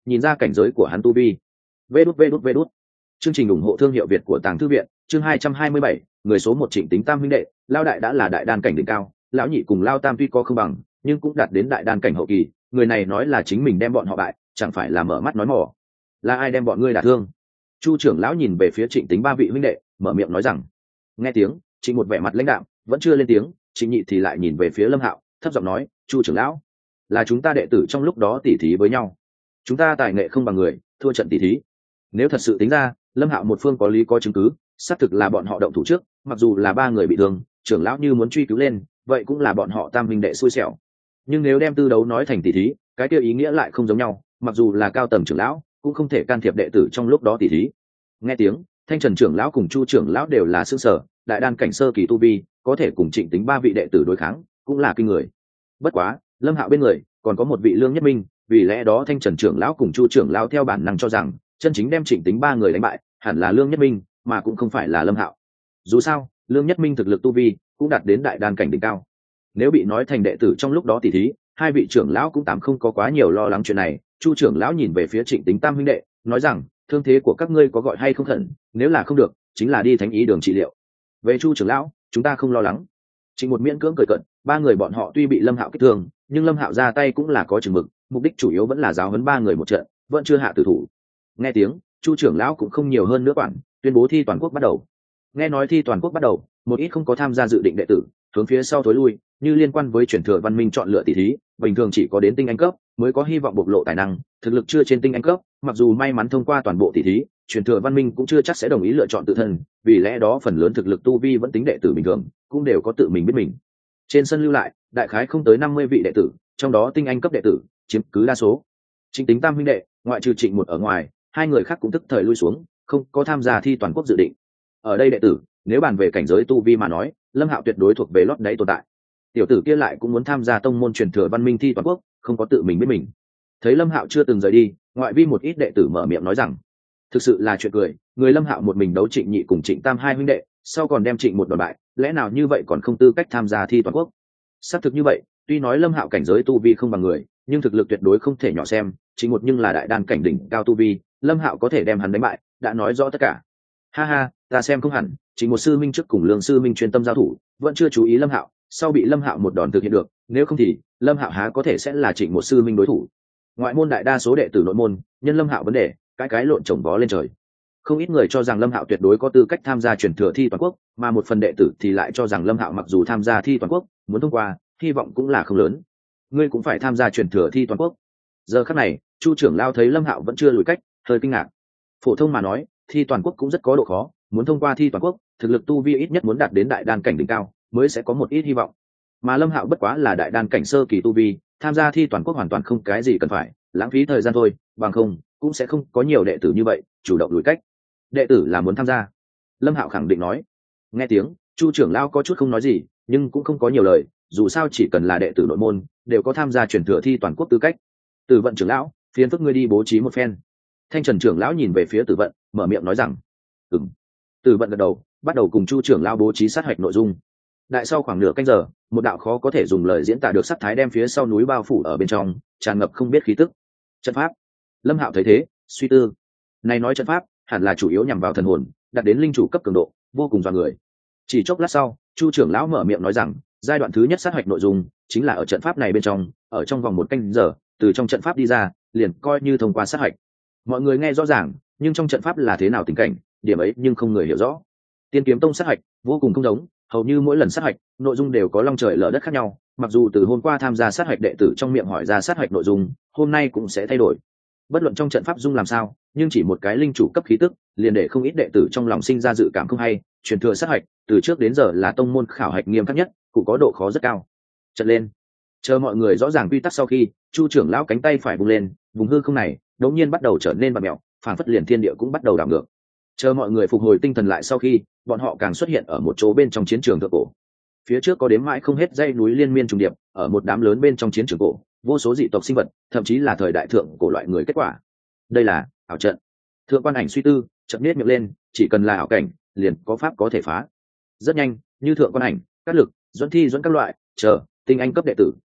Speaker 1: nhìn ra cảnh giới của hắn tu vi. Vê đút vê đút vê đút. Chương trình ủng hộ thương hiệu Việt của Tàng Thư viện, chương hai trăm hai mươi bảy, người số một Trịnh Tính Tam huynh đệ, Lao đại đã là đại đan cảnh đỉnh cao, lão nhị cùng Lao tam tuy có không bằng, nhưng cũng đạt đến đại đan cảnh hậu kỳ, người này nói là chính mình đem bọn họ bại, chẳng phải là mở mắt nói mỏ. Là ai đem bọn ngươi đả thương? Chu trưởng lão nhìn về phía Trịnh Tính ba vị huynh đệ, mở miệng nói rằng. Nghe tiếng, Trịnh một vẻ mặt lãnh đạm, vẫn chưa lên tiếng, Trịnh nhị thì lại nhìn về phía Lâm Hạo, thấp giọng nói, Chu trưởng lão, là chúng ta đệ tử trong lúc đó tỉ thí với nhau, chúng ta tài nghệ không bằng người, thua trận tỉ thí. Nếu thật sự tính ra, Lâm Hạo một phương có lý có chứng cứ, xác thực là bọn họ động thủ trước, mặc dù là ba người bị thương, trưởng lão như muốn truy cứu lên, vậy cũng là bọn họ tam huynh đệ xui xẻo. Nhưng nếu đem tư đấu nói thành tỉ thí, cái kia ý nghĩa lại không giống nhau, mặc dù là cao tầng trưởng lão, cũng không thể can thiệp đệ tử trong lúc đó tỉ thí. Nghe tiếng, Thanh Trần trưởng lão cùng Chu trưởng lão đều là sương sở, đại đan cảnh sơ kỳ tu vi, có thể cùng Trịnh Tính ba vị đệ tử đối kháng, cũng là kinh người. Bất quá, Lâm Hạo bên người còn có một vị Lương Nhất Minh, vì lẽ đó Thanh Trần trưởng lão cùng Chu trưởng lão theo bản năng cho rằng, chân chính đem Trịnh Tính ba người đánh bại, hẳn là Lương Nhất Minh, mà cũng không phải là Lâm Hạo. Dù sao, Lương Nhất Minh thực lực tu vi cũng đạt đến đại đan cảnh đỉnh cao. Nếu bị nói thành đệ tử trong lúc đó tỉ thí, hai vị trưởng lão cũng tạm không có quá nhiều lo lắng chuyện này. Chu trưởng lão nhìn về phía Trịnh Tính tam huynh đệ, nói rằng, thương thế của các ngươi có gọi hay không khẩn, nếu là không được, chính là đi thánh ý đường trị liệu. Về Chu trưởng lão, chúng ta không lo lắng. Trịnh một miễn cưỡng cười cận, ba người bọn họ tuy bị Lâm Hạo kích thương, nhưng Lâm Hạo ra tay cũng là có chừng mực, mục đích chủ yếu vẫn là giáo huấn ba người một trận, vẫn chưa hạ tử thủ. Nghe tiếng, Chu trưởng lão cũng không nhiều hơn nữa quản, tuyên bố thi toàn quốc bắt đầu. Nghe nói thi toàn quốc bắt đầu, một ít không có tham gia dự định đệ tử hướng phía sau thối lui, như liên quan với chuyển thừa văn minh chọn lựa tỷ thí, bình thường chỉ có đến tinh anh cấp mới có hy vọng bộc lộ tài năng, thực lực chưa trên tinh anh cấp, mặc dù may mắn thông qua toàn bộ tỷ thí, chuyển thừa văn minh cũng chưa chắc sẽ đồng ý lựa chọn tự thân, vì lẽ đó phần lớn thực lực tu vi vẫn tính đệ tử bình thường, cũng đều có tự mình biết mình. Trên sân lưu lại, đại khái không tới năm mươi vị đệ tử, trong đó tinh anh cấp đệ tử chiếm cứ đa số. Trịnh Tính tam huynh đệ, ngoại trừ Trịnh một ở ngoài, hai người khác cũng tức thời lui xuống, không có tham gia thi toàn quốc dự định. Ở đây đệ tử, nếu bàn về cảnh giới tu vi mà nói, Lâm Hạo tuyệt đối thuộc về lót đáy tồn tại. Tiểu tử kia lại cũng muốn tham gia tông môn truyền thừa văn minh thi toàn quốc, không có tự mình biết mình. Thấy Lâm Hạo chưa từng rời đi, ngoại vi một ít đệ tử mở miệng nói rằng, thực sự là chuyện cười, người Lâm Hạo một mình đấu Trịnh nhị cùng Trịnh tam hai huynh đệ, sau còn đem Trịnh một đòn bại, lẽ nào như vậy còn không tư cách tham gia thi toàn quốc? Xác thực như vậy, tuy nói Lâm Hạo cảnh giới tu vi không bằng người, nhưng thực lực tuyệt đối không thể nhỏ xem, Trịnh một nhưng là đại đan cảnh đỉnh cao tu vi, Lâm Hạo có thể đem hắn đánh bại, đã nói rõ tất cả. Ha ha, ta xem không hẳn, Trịnh một sư minh trước cùng Lương sư minh chuyên tâm giao thủ, vẫn chưa chú ý Lâm Hạo, sau bị Lâm Hạo một đòn thực hiện được, nếu không thì Lâm Hạo há có thể sẽ là Trịnh một sư minh đối thủ. Ngoại môn đại đa số đệ tử nội môn, nhân Lâm Hạo vấn đề, cái cái lộn chồng vó lên trời. Không ít người cho rằng Lâm Hạo tuyệt đối có tư cách tham gia truyền thừa thi toàn quốc, mà một phần đệ tử thì lại cho rằng Lâm Hạo mặc dù tham gia thi toàn quốc, muốn thông qua, hy vọng cũng là không lớn. Ngươi cũng phải tham gia truyền thừa thi toàn quốc. Giờ khắc này, Chu trưởng lao thấy Lâm Hạo vẫn chưa lùi cách, hơi kinh ngạc. Phổ thông mà nói, thi toàn quốc cũng rất có độ khó, muốn thông qua thi toàn quốc, thực lực tu vi ít nhất muốn đạt đến đại đan cảnh đỉnh cao, mới sẽ có một ít hy vọng. Mà Lâm Hạo bất quá là đại đan cảnh sơ kỳ tu vi, tham gia thi toàn quốc hoàn toàn không cái gì cần phải, lãng phí thời gian thôi, bằng không cũng sẽ không có nhiều đệ tử như vậy chủ động lùi cách. Đệ tử là muốn tham gia. Lâm Hạo khẳng định nói. Nghe tiếng, Chu trưởng lao có chút không nói gì, nhưng cũng không có nhiều lời, dù sao chỉ cần là đệ tử nội môn, đều có tham gia truyền thừa thi toàn quốc tư cách. Tử Vận trưởng lão, phiền phức ngươi đi bố trí một phen. Thanh Trần trưởng lão nhìn về phía Tử Vận, mở miệng nói rằng, ừm. Tử Vận gật đầu, bắt đầu cùng Chu trưởng lão bố trí sát hạch nội dung. Đại sau khoảng nửa canh giờ, một đạo khó có thể dùng lời diễn tả được sắc thái đem phía sau núi bao phủ ở bên trong, tràn ngập không biết khí tức. Trận pháp. Lâm Hạo thấy thế, suy tư. Này nói trận pháp, hẳn là chủ yếu nhằm vào thần hồn, đạt đến linh chủ cấp cường độ, vô cùng dọa người. Chỉ chốc lát sau, Chu trưởng lão mở miệng nói rằng, giai đoạn thứ nhất sát hạch nội dung chính là ở trận pháp này bên trong, ở trong vòng một canh giờ, từ trong trận pháp đi ra, liền coi như thông qua sát hạch. Mọi người nghe rõ ràng, nhưng trong trận pháp là thế nào tình cảnh, điểm ấy nhưng không người hiểu rõ. Tiên Kiếm Tông sát hạch vô cùng không giống, hầu như mỗi lần sát hạch, nội dung đều có long trời lở đất khác nhau, mặc dù từ hôm qua tham gia sát hạch đệ tử trong miệng hỏi ra sát hạch nội dung, hôm nay cũng sẽ thay đổi. Bất luận trong trận pháp dung làm sao, nhưng chỉ một cái linh chủ cấp khí tức, liền để không ít đệ tử trong lòng sinh ra dự cảm không hay, truyền thừa sát hạch, từ trước đến giờ là tông môn khảo hạch nghiêm khắc nhất, cũng có độ khó rất cao. Trận lên. Chờ mọi người rõ ràng quy tắc sau khi, Chu trưởng lão cánh tay phải vung lên, vùng hư không này đột nhiên bắt đầu trở nên bặm mèo, phảng phất liền thiên địa cũng bắt đầu đảo ngược. Chờ mọi người phục hồi tinh thần lại sau khi, bọn họ càng xuất hiện ở một chỗ bên trong chiến trường thượng cổ. Phía trước có đếm mãi không hết dãy núi liên miên trùng điệp, ở một đám lớn bên trong chiến trường cổ, vô số dị tộc sinh vật, thậm chí là thời đại thượng cổ loại người kết quả. Đây là ảo trận. Thượng Quan Ảnh suy tư, chậm nết miệng lên, chỉ cần là ảo cảnh, liền có pháp có thể phá. Rất nhanh, như Thượng Quan Ảnh, Cát Lực, Duẫn Thi Duẫn các loại, chờ tinh anh cấp đệ tử,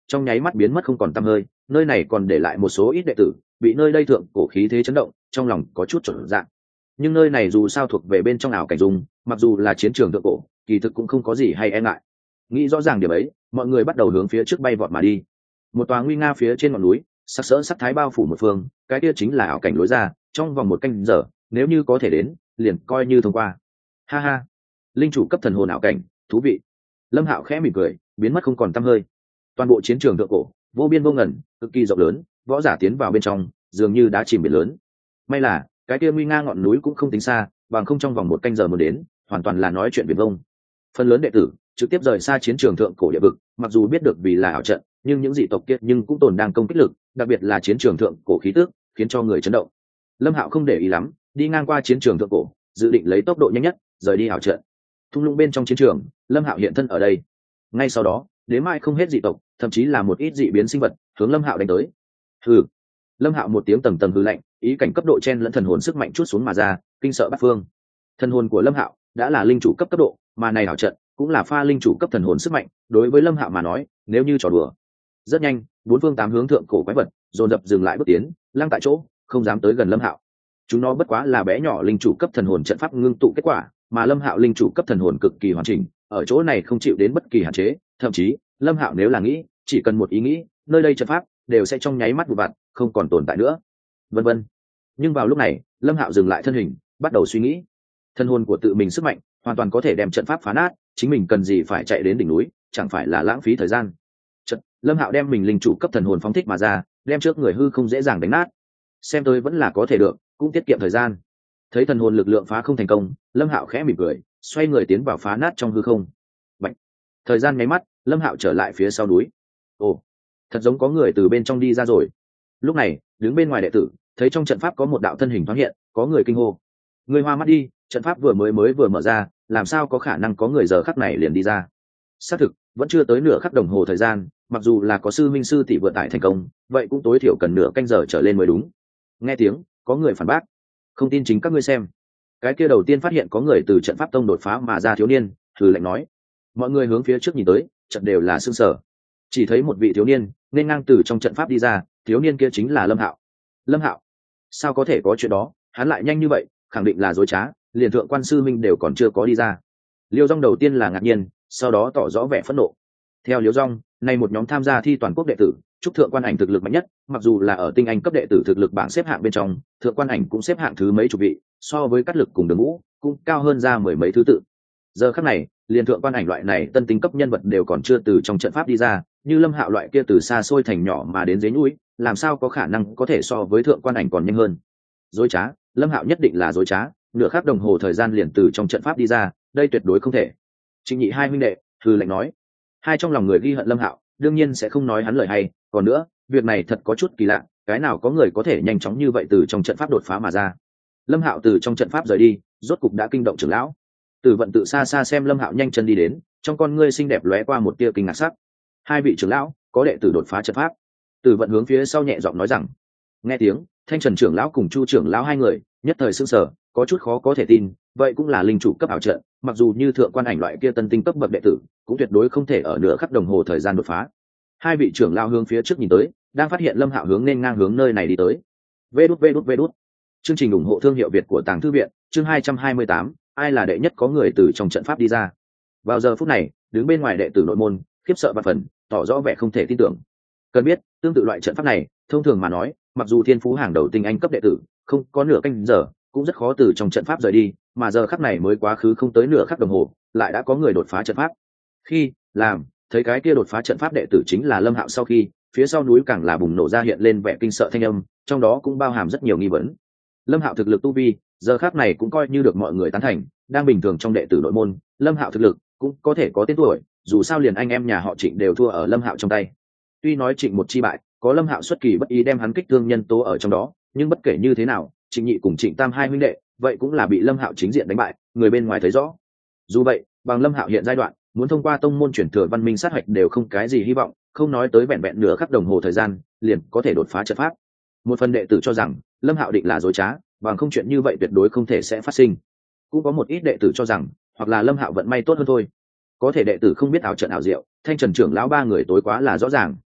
Speaker 1: trong nháy mắt biến mất không còn tăm hơi. Nơi này còn để lại một số ít đệ tử bị nơi đây thượng cổ khí thế chấn động, trong lòng có chút chuẩn dạng. Nhưng nơi này dù sao thuộc về bên trong ảo cảnh dung, mặc dù là chiến trường thượng cổ, kỳ thực cũng không có gì hay e ngại. Nghĩ rõ ràng điểm ấy, mọi người bắt đầu hướng phía trước bay vọt mà đi. Một tòa nguy nga phía trên ngọn núi, sắc sỡ sắc thái bao phủ một phương, cái kia chính là ảo cảnh lối ra. Trong vòng một canh giờ, nếu như có thể đến, liền coi như thông qua. Ha ha, linh chủ cấp thần hồn ảo cảnh, thú vị. Lâm Hạo khẽ mỉm cười, biến mất không còn tăm hơi. Toàn bộ chiến trường thượng cổ, vô biên vô ngần, cực kỳ rộng lớn, võ giả tiến vào bên trong, dường như đã chìm biển lớn. May là cái kia nguy nga ngọn núi cũng không tính xa, bằng không trong vòng một canh giờ muốn đến, hoàn toàn là nói chuyện viển vông. Phần lớn đệ tử trực tiếp rời xa chiến trường thượng cổ địa vực, mặc dù biết được vì là ảo trận, nhưng những dị tộc kia nhưng cũng tồn đang công kích lực, đặc biệt là chiến trường thượng cổ khí tức, khiến cho người chấn động. Lâm Hạo không để ý lắm, đi ngang qua chiến trường thượng cổ, dự định lấy tốc độ nhanh nhất rời đi ảo trận. Thung lũng bên trong chiến trường, Lâm Hạo hiện thân ở đây. Ngay sau đó, đến mai không hết dị tộc, thậm chí là một ít dị biến sinh vật, hướng Lâm Hạo đánh tới. Hừ. Lâm Hạo một tiếng tầng tầng hừ lạnh, ý cảnh cấp độ chen lẫn thần hồn sức mạnh chút xuống mà ra, kinh sợ bát phương. Thần hồn của Lâm Hạo đã là linh chủ cấp cấp độ, mà này ảo trận cũng là pha linh chủ cấp thần hồn sức mạnh, đối với Lâm Hạo mà nói, nếu như trò đùa. Rất nhanh, bốn phương tám hướng thượng cổ quái vật dồn dập dừng lại bước tiến, lăng tại chỗ, không dám tới gần Lâm Hạo. Chúng nó bất quá là bé nhỏ linh chủ cấp thần hồn trận pháp ngưng tụ kết quả, mà Lâm Hạo linh chủ cấp thần hồn cực kỳ hoàn chỉnh, ở chỗ này không chịu đến bất kỳ hạn chế, thậm chí, Lâm Hạo nếu là nghĩ, chỉ cần một ý nghĩ, nơi đây trận pháp đều sẽ trong nháy mắt vụ vặt, không còn tồn tại nữa. Vân vân. Nhưng vào lúc này, Lâm Hạo dừng lại thân hình, bắt đầu suy nghĩ. Thần hồn của tự mình sức mạnh, hoàn toàn có thể đem trận pháp phá nát, chính mình cần gì phải chạy đến đỉnh núi, chẳng phải là lãng phí thời gian. Chợt, Lâm Hạo đem mình linh chủ cấp thần hồn phóng thích mà ra, đem trước người hư không dễ dàng đánh nát. Xem tôi vẫn là có thể được, cũng tiết kiệm thời gian. Thấy thần hồn lực lượng phá không thành công, Lâm Hạo khẽ mỉm cười, xoay người tiến vào phá nát trong hư không. Bạch. Thời gian nháy mắt, Lâm Hạo trở lại phía sau núi. Ồ, thật giống có người từ bên trong đi ra rồi. Lúc này, đứng bên ngoài đệ tử thấy trong trận pháp có một đạo thân hình thoáng hiện, có người kinh hô. Người hoa mắt đi, trận pháp vừa mới mới vừa mở ra, làm sao có khả năng có người giờ khắc này liền đi ra? Xác thực, vẫn chưa tới nửa khắc đồng hồ thời gian, mặc dù là có sư minh sư tỷ vượt tải thành công, vậy cũng tối thiểu cần nửa canh giờ trở lên mới đúng. Nghe tiếng, có người phản bác. Không tin chính các ngươi xem. Cái kia đầu tiên phát hiện có người từ trận pháp tông đột phá mà ra thiếu niên, thử lệnh nói. Mọi người hướng phía trước nhìn tới, trận đều là sương sở. Chỉ thấy một vị thiếu niên nên ngang từ trong trận pháp đi ra, thiếu niên kia chính là Lâm Hạo. Lâm Hạo? Sao có thể có chuyện đó, hắn lại nhanh như vậy, khẳng định là dối trá, liền thượng quan sư minh đều còn chưa có đi ra. Liêu Dung đầu tiên là ngạc nhiên, sau đó tỏ rõ vẻ phẫn nộ. Theo Liêu Dung, nay một nhóm tham gia thi toàn quốc đệ tử, chúc thượng quan ảnh thực lực mạnh nhất, mặc dù là ở tinh anh cấp đệ tử thực lực bảng xếp hạng bên trong, thượng quan ảnh cũng xếp hạng thứ mấy chục vị, so với cát lực cùng Đường Vũ cũng cao hơn ra mười mấy thứ tự. Giờ khắc này, liền thượng quan ảnh loại này tân tinh cấp nhân vật đều còn chưa từ trong trận pháp đi ra, như Lâm Hạo loại kia từ xa xôi thành nhỏ mà đến dưới núi, làm sao có khả năng có thể so với thượng quan ảnh còn nhanh hơn? Dối trá, Lâm Hạo nhất định là dối trá, nửa khắc đồng hồ thời gian liền từ trong trận pháp đi ra, đây tuyệt đối không thể. Trịnh Nhị hai huynh đệ hừ lạnh nói. Hai trong lòng người ghi hận Lâm Hạo, đương nhiên sẽ không nói hắn lời hay, còn nữa, việc này thật có chút kỳ lạ, cái nào có người có thể nhanh chóng như vậy từ trong trận pháp đột phá mà ra. Lâm Hạo từ trong trận pháp rời đi, rốt cục đã kinh động trưởng lão. Tử Vận tự xa xa xem Lâm Hạo nhanh chân đi đến, trong con ngươi xinh đẹp lóe qua một tia kinh ngạc sắc. Hai vị trưởng lão, có đệ tử đột phá trận pháp. Tử Vận hướng phía sau nhẹ giọng nói rằng. Nghe tiếng, Thanh Trần trưởng lão cùng Chu trưởng lão hai người nhất thời sững sờ, có chút khó có thể tin, vậy cũng là linh chủ cấp ảo trận, mặc dù như thượng quan ảnh loại kia tân tinh cấp bậc đệ tử, cũng tuyệt đối không thể ở nửa khắc đồng hồ thời gian đột phá. Hai vị trưởng lão hướng phía trước nhìn tới, đang phát hiện Lâm Hạo hướng nên ngang hướng nơi này đi tới. Vê đút vê đút vê đút. Chương trình ủng hộ thương hiệu Việt của Tàng Thư viện, chương hai trăm hai mươi tám, ai là đệ nhất có người từ trong trận pháp đi ra. Vào giờ phút này, đứng bên ngoài đệ tử nội môn, khiếp sợ và phần, tỏ rõ vẻ không thể tin tưởng. Cần biết, tương tự loại trận pháp này, thông thường mà nói, mặc dù thiên phú hàng đầu tinh anh cấp đệ tử, không có nửa canh giờ, cũng rất khó từ trong trận pháp rời đi, mà giờ khắc này mới quá khứ không tới nửa khắc đồng hồ, lại đã có người đột phá trận pháp. Khi làm thấy cái kia đột phá trận pháp đệ tử chính là Lâm Hạo sau khi, phía sau núi càng là bùng nổ ra hiện lên vẻ kinh sợ thanh âm, trong đó cũng bao hàm rất nhiều nghi vấn. Lâm Hạo thực lực tu vi, giờ khắc này cũng coi như được mọi người tán thành, đang bình thường trong đệ tử nội môn, Lâm Hạo thực lực cũng có thể có tên tuổi, dù sao liền anh em nhà họ Trịnh đều thua ở Lâm Hạo trong tay. Tuy nói Trịnh một chi bại, có Lâm Hạo xuất kỳ bất ý đem hắn kích thương nhân tố ở trong đó, nhưng bất kể như thế nào, Trịnh Nhị cùng Trịnh Tam hai huynh đệ, vậy cũng là bị Lâm Hạo chính diện đánh bại, người bên ngoài thấy rõ. Dù vậy, bằng Lâm Hạo hiện giai đoạn, muốn thông qua tông môn chuyển thừa văn minh sát hạch đều không cái gì hy vọng, không nói tới vẹn vẹn nửa khắc đồng hồ thời gian, liền có thể đột phá trận pháp. Một phần đệ tử cho rằng, Lâm Hạo định là dối trá, bằng không chuyện như vậy tuyệt đối không thể sẽ phát sinh. Cũng có một ít đệ tử cho rằng, hoặc là Lâm Hạo vận may tốt hơn thôi. Có thể đệ tử không biết ảo trận ảo diệu, Thanh Trần trưởng lão ba người tối quá là rõ ràng.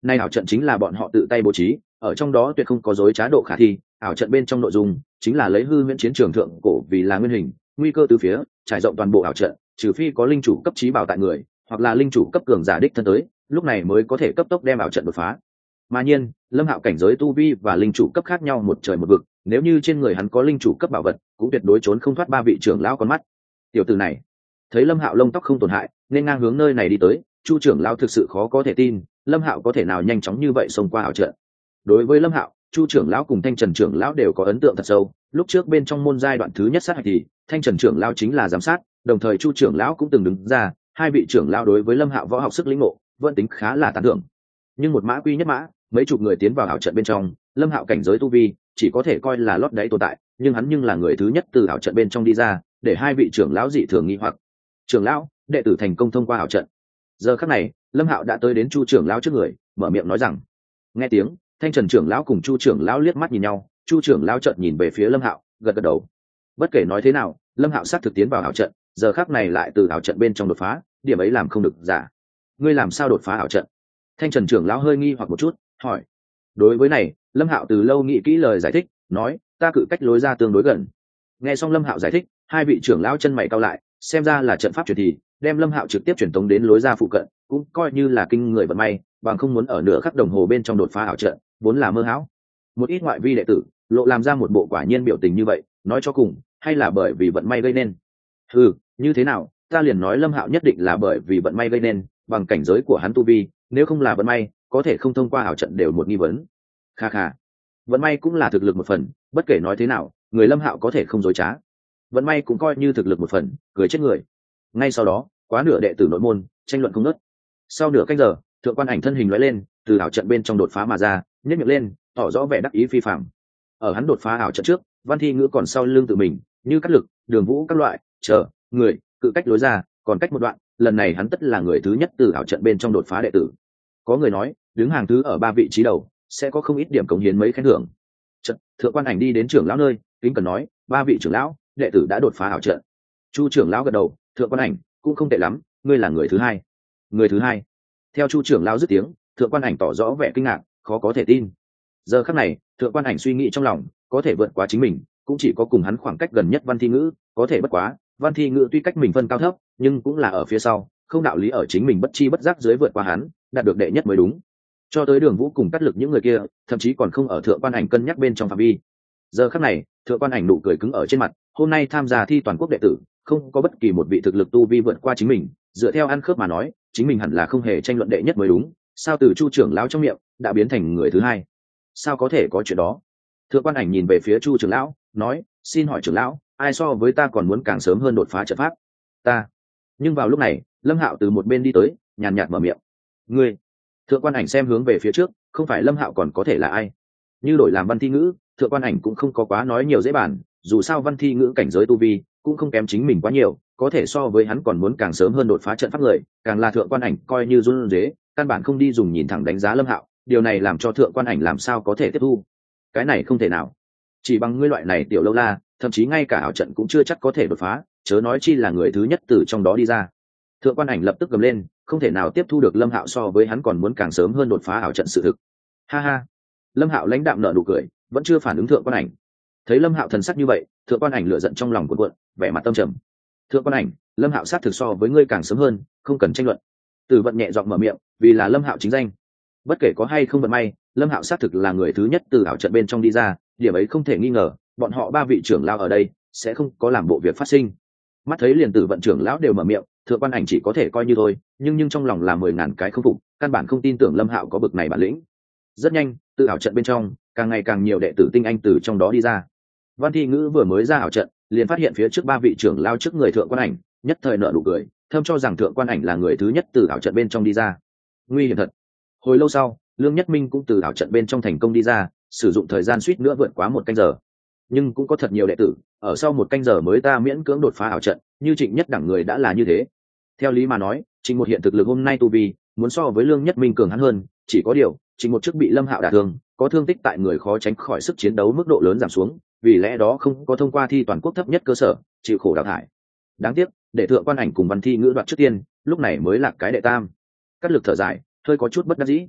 Speaker 1: nay ảo trận chính là bọn họ tự tay bố trí, ở trong đó tuyệt không có dối trá độ khả thi. Ảo trận bên trong nội dung chính là lấy hư huyễn chiến trường thượng cổ vì là nguyên hình, nguy cơ từ phía, trải rộng toàn bộ ảo trận, trừ phi có linh chủ cấp trí bảo tại người, hoặc là linh chủ cấp cường giả đích thân tới, lúc này mới có thể cấp tốc đem ảo trận đột phá. Mà nhiên, Lâm Hạo cảnh giới tu vi và linh chủ cấp khác nhau một trời một vực, nếu như trên người hắn có linh chủ cấp bảo vật, cũng tuyệt đối trốn không thoát ba vị trưởng lão con mắt. Tiểu tử này, thấy Lâm Hạo lông tóc không tổn hại, nên ngang hướng nơi này đi tới, Chu trưởng lão thực sự khó có thể tin, Lâm Hạo có thể nào nhanh chóng như vậy xông qua ảo trận. Đối với Lâm Hạo, Chu trưởng lão cùng Thanh Trần trưởng lão đều có ấn tượng thật sâu, lúc trước bên trong môn giai đoạn thứ nhất sát hạch thì Thanh Trần trưởng lão chính là giám sát, đồng thời Chu trưởng lão cũng từng đứng ra, hai vị trưởng lão đối với Lâm Hạo võ học sức lĩnh ngộ, vẫn tính khá là tán thưởng. Nhưng một mã quy nhất mã, mấy chục người tiến vào ảo trận bên trong, Lâm Hạo cảnh giới tu vi chỉ có thể coi là lót đáy tồn tại, nhưng hắn nhưng là người thứ nhất từ ảo trận bên trong đi ra, để hai vị trưởng lão dị thường nghi hoặc. Trưởng lão, đệ tử thành công thông qua ảo trận. Giờ khắc này, Lâm Hạo đã tới đến Chu trưởng lão trước người, mở miệng nói rằng. Nghe tiếng, Thanh Trần trưởng lão cùng Chu trưởng lão liếc mắt nhìn nhau, Chu trưởng lão chợt nhìn về phía Lâm Hạo, gật gật đầu. Bất kể nói thế nào, Lâm Hạo sát thực tiến vào ảo trận, giờ khắc này lại từ ảo trận bên trong đột phá, điểm ấy làm không được giả. Ngươi làm sao đột phá ảo trận? Thanh Trần trưởng lão hơi nghi hoặc một chút, hỏi. Đối với này, Lâm Hạo từ lâu nghĩ kỹ lời giải thích, nói, ta cự cách lối ra tương đối gần. Nghe xong Lâm Hạo giải thích, hai vị trưởng lão chân mày cau lại, xem ra là trận pháp truyền thì, đem Lâm Hạo trực tiếp truyền tống đến lối ra phụ cận, cũng coi như là kinh người vận may, bằng không muốn ở nửa khắc đồng hồ bên trong đột phá ảo trận, vốn là mơ hão. Một ít ngoại vi đệ tử, lộ làm ra một bộ quả nhiên biểu tình như vậy, nói cho cùng, hay là bởi vì vận may gây nên. Ừ, như thế nào, ta liền nói Lâm Hạo nhất định là bởi vì vận may gây nên, bằng cảnh giới của hắn tu vi, nếu không là vận may, có thể không thông qua ảo trận đều một nghi vấn. Kha kha, vận may cũng là thực lực một phần, bất kể nói thế nào, người Lâm Hạo có thể không dối trá. Vận may cũng coi như thực lực một phần, cười chết người. Ngay sau đó, quá nửa đệ tử nội môn tranh luận không ngớt. Sau nửa canh giờ, thượng quan ảnh thân hình lóe lên, từ ảo trận bên trong đột phá mà ra, nhếch miệng lên, tỏ rõ vẻ đắc ý phi phàm. Ở hắn đột phá ảo trận trước, Văn Thi Ngữ còn sau lưng tự mình, như cắt lực, đường vũ các loại, chờ người, cự cách lối ra, còn cách một đoạn, lần này hắn tất là người thứ nhất từ ảo trận bên trong đột phá đệ tử. Có người nói, đứng hàng thứ ở ba vị trí đầu, sẽ có không ít điểm cống hiến mấy khen thưởng. Trận, thượng quan ảnh đi đến trưởng lão nơi, kính cần nói, ba vị trưởng lão, đệ tử đã đột phá ảo trận. Chu trưởng lão gật đầu, thượng quan ảnh cũng không tệ lắm, ngươi là người thứ hai. Người thứ hai. Theo Chu trưởng lão dứt tiếng, thượng quan ảnh tỏ rõ vẻ kinh ngạc, khó có thể tin. Giờ khắc này, thượng quan ảnh suy nghĩ trong lòng, có thể vượt qua chính mình, cũng chỉ có cùng hắn khoảng cách gần nhất Văn Thi Ngữ, có thể bất quá, Văn Thi Ngữ tuy cách mình phân cao thấp, nhưng cũng là ở phía sau, không đạo lý ở chính mình bất chi bất giác dưới vượt qua hắn, đạt được đệ nhất mới đúng. Cho tới Đường Vũ cùng cắt lực những người kia, thậm chí còn không ở thượng quan ảnh cân nhắc bên trong phạm vi. Giờ khắc này, thượng quan ảnh nụ cười cứng ở trên mặt, hôm nay tham gia thi toàn quốc đệ tử, không có bất kỳ một vị thực lực tu vi vượt qua chính mình, dựa theo ăn khớp mà nói, chính mình hẳn là không hề tranh luận đệ nhất mới đúng, sao từ Chu trưởng lão trong miệng đã biến thành người thứ hai? Sao có thể có chuyện đó? Thượng quan ảnh nhìn về phía Chu trưởng lão, nói, xin hỏi trưởng lão, ai so với ta còn muốn càng sớm hơn đột phá trận pháp? Ta. Nhưng vào lúc này, Lâm Hạo từ một bên đi tới, nhàn nhạt mở miệng. Ngươi. Thượng quan ảnh xem hướng về phía trước, không phải Lâm Hạo còn có thể là ai? Như đổi làm Văn Thi Ngữ, thượng quan ảnh cũng không có quá nói nhiều dễ bàn, dù sao Văn Thi Ngữ cảnh giới tu vi cũng không kém chính mình quá nhiều, có thể so với hắn còn muốn càng sớm hơn đột phá trận pháp người, càng là thượng quan ảnh coi như run rế, căn bản không đi dùng nhìn thẳng đánh giá Lâm Hạo, điều này làm cho thượng quan ảnh làm sao có thể tiếp thu. Cái này không thể nào, chỉ bằng ngươi loại này tiểu lâu la, thậm chí ngay cả ảo trận cũng chưa chắc có thể đột phá, chớ nói chi là người thứ nhất từ trong đó đi ra. Thượng quan ảnh lập tức gầm lên, không thể nào tiếp thu được Lâm Hạo so với hắn còn muốn càng sớm hơn đột phá ảo trận sự thực. Ha ha. Lâm Hạo lãnh đạm nở nụ cười, vẫn chưa phản ứng thượng quan ảnh. Thấy Lâm Hạo thần sắc như vậy, thượng quan ảnh lửa giận trong lòng cuộn cuộn, vẻ mặt tâm trầm. Thượng quan ảnh, Lâm Hạo sát thực so với ngươi càng sớm hơn, không cần tranh luận. Tử Vận nhẹ giọng mở miệng, vì là Lâm Hạo chính danh. Bất kể có hay không vận may, Lâm Hạo sát thực là người thứ nhất từ ảo trận bên trong đi ra, điểm ấy không thể nghi ngờ, bọn họ ba vị trưởng lão ở đây sẽ không có làm bộ việc phát sinh. Mắt thấy liền Tử Vận trưởng lão đều mở miệng, thượng quan ảnh chỉ có thể coi như thôi, nhưng nhưng trong lòng là mười ngàn cái không phục, căn bản không tin tưởng Lâm Hạo có bực này bản lĩnh. Rất nhanh, từ ảo trận bên trong, càng ngày càng nhiều đệ tử tinh anh từ trong đó đi ra. Văn Thi Ngữ vừa mới ra ảo trận, liền phát hiện phía trước ba vị trưởng lao trước người thượng quan ảnh, nhất thời nở nụ cười, thâm cho rằng thượng quan ảnh là người thứ nhất từ ảo trận bên trong đi ra. Nguy hiểm thật. Hồi lâu sau, Lương Nhất Minh cũng từ ảo trận bên trong thành công đi ra, sử dụng thời gian suýt nữa vượt quá một canh giờ. Nhưng cũng có thật nhiều đệ tử, ở sau một canh giờ mới ta miễn cưỡng đột phá ảo trận, như Trịnh Nhất đẳng người đã là như thế. Theo lý mà nói, Trịnh Một hiện thực lực hôm nay tu vi, muốn so với Lương Nhất Minh cường hắn hơn, chỉ có điều, Trịnh Một trước bị Lâm Hạo đả thương, có thương tích tại người khó tránh khỏi sức chiến đấu mức độ lớn giảm xuống, vì lẽ đó không có thông qua thi toàn quốc thấp nhất cơ sở, chịu khổ đào thải. Đáng tiếc, để thượng quan ảnh cùng Văn Thi Ngữ đoạt trước tiên, lúc này mới là cái đệ tam. Cắt lực thở dài, hơi có chút bất đắc dĩ.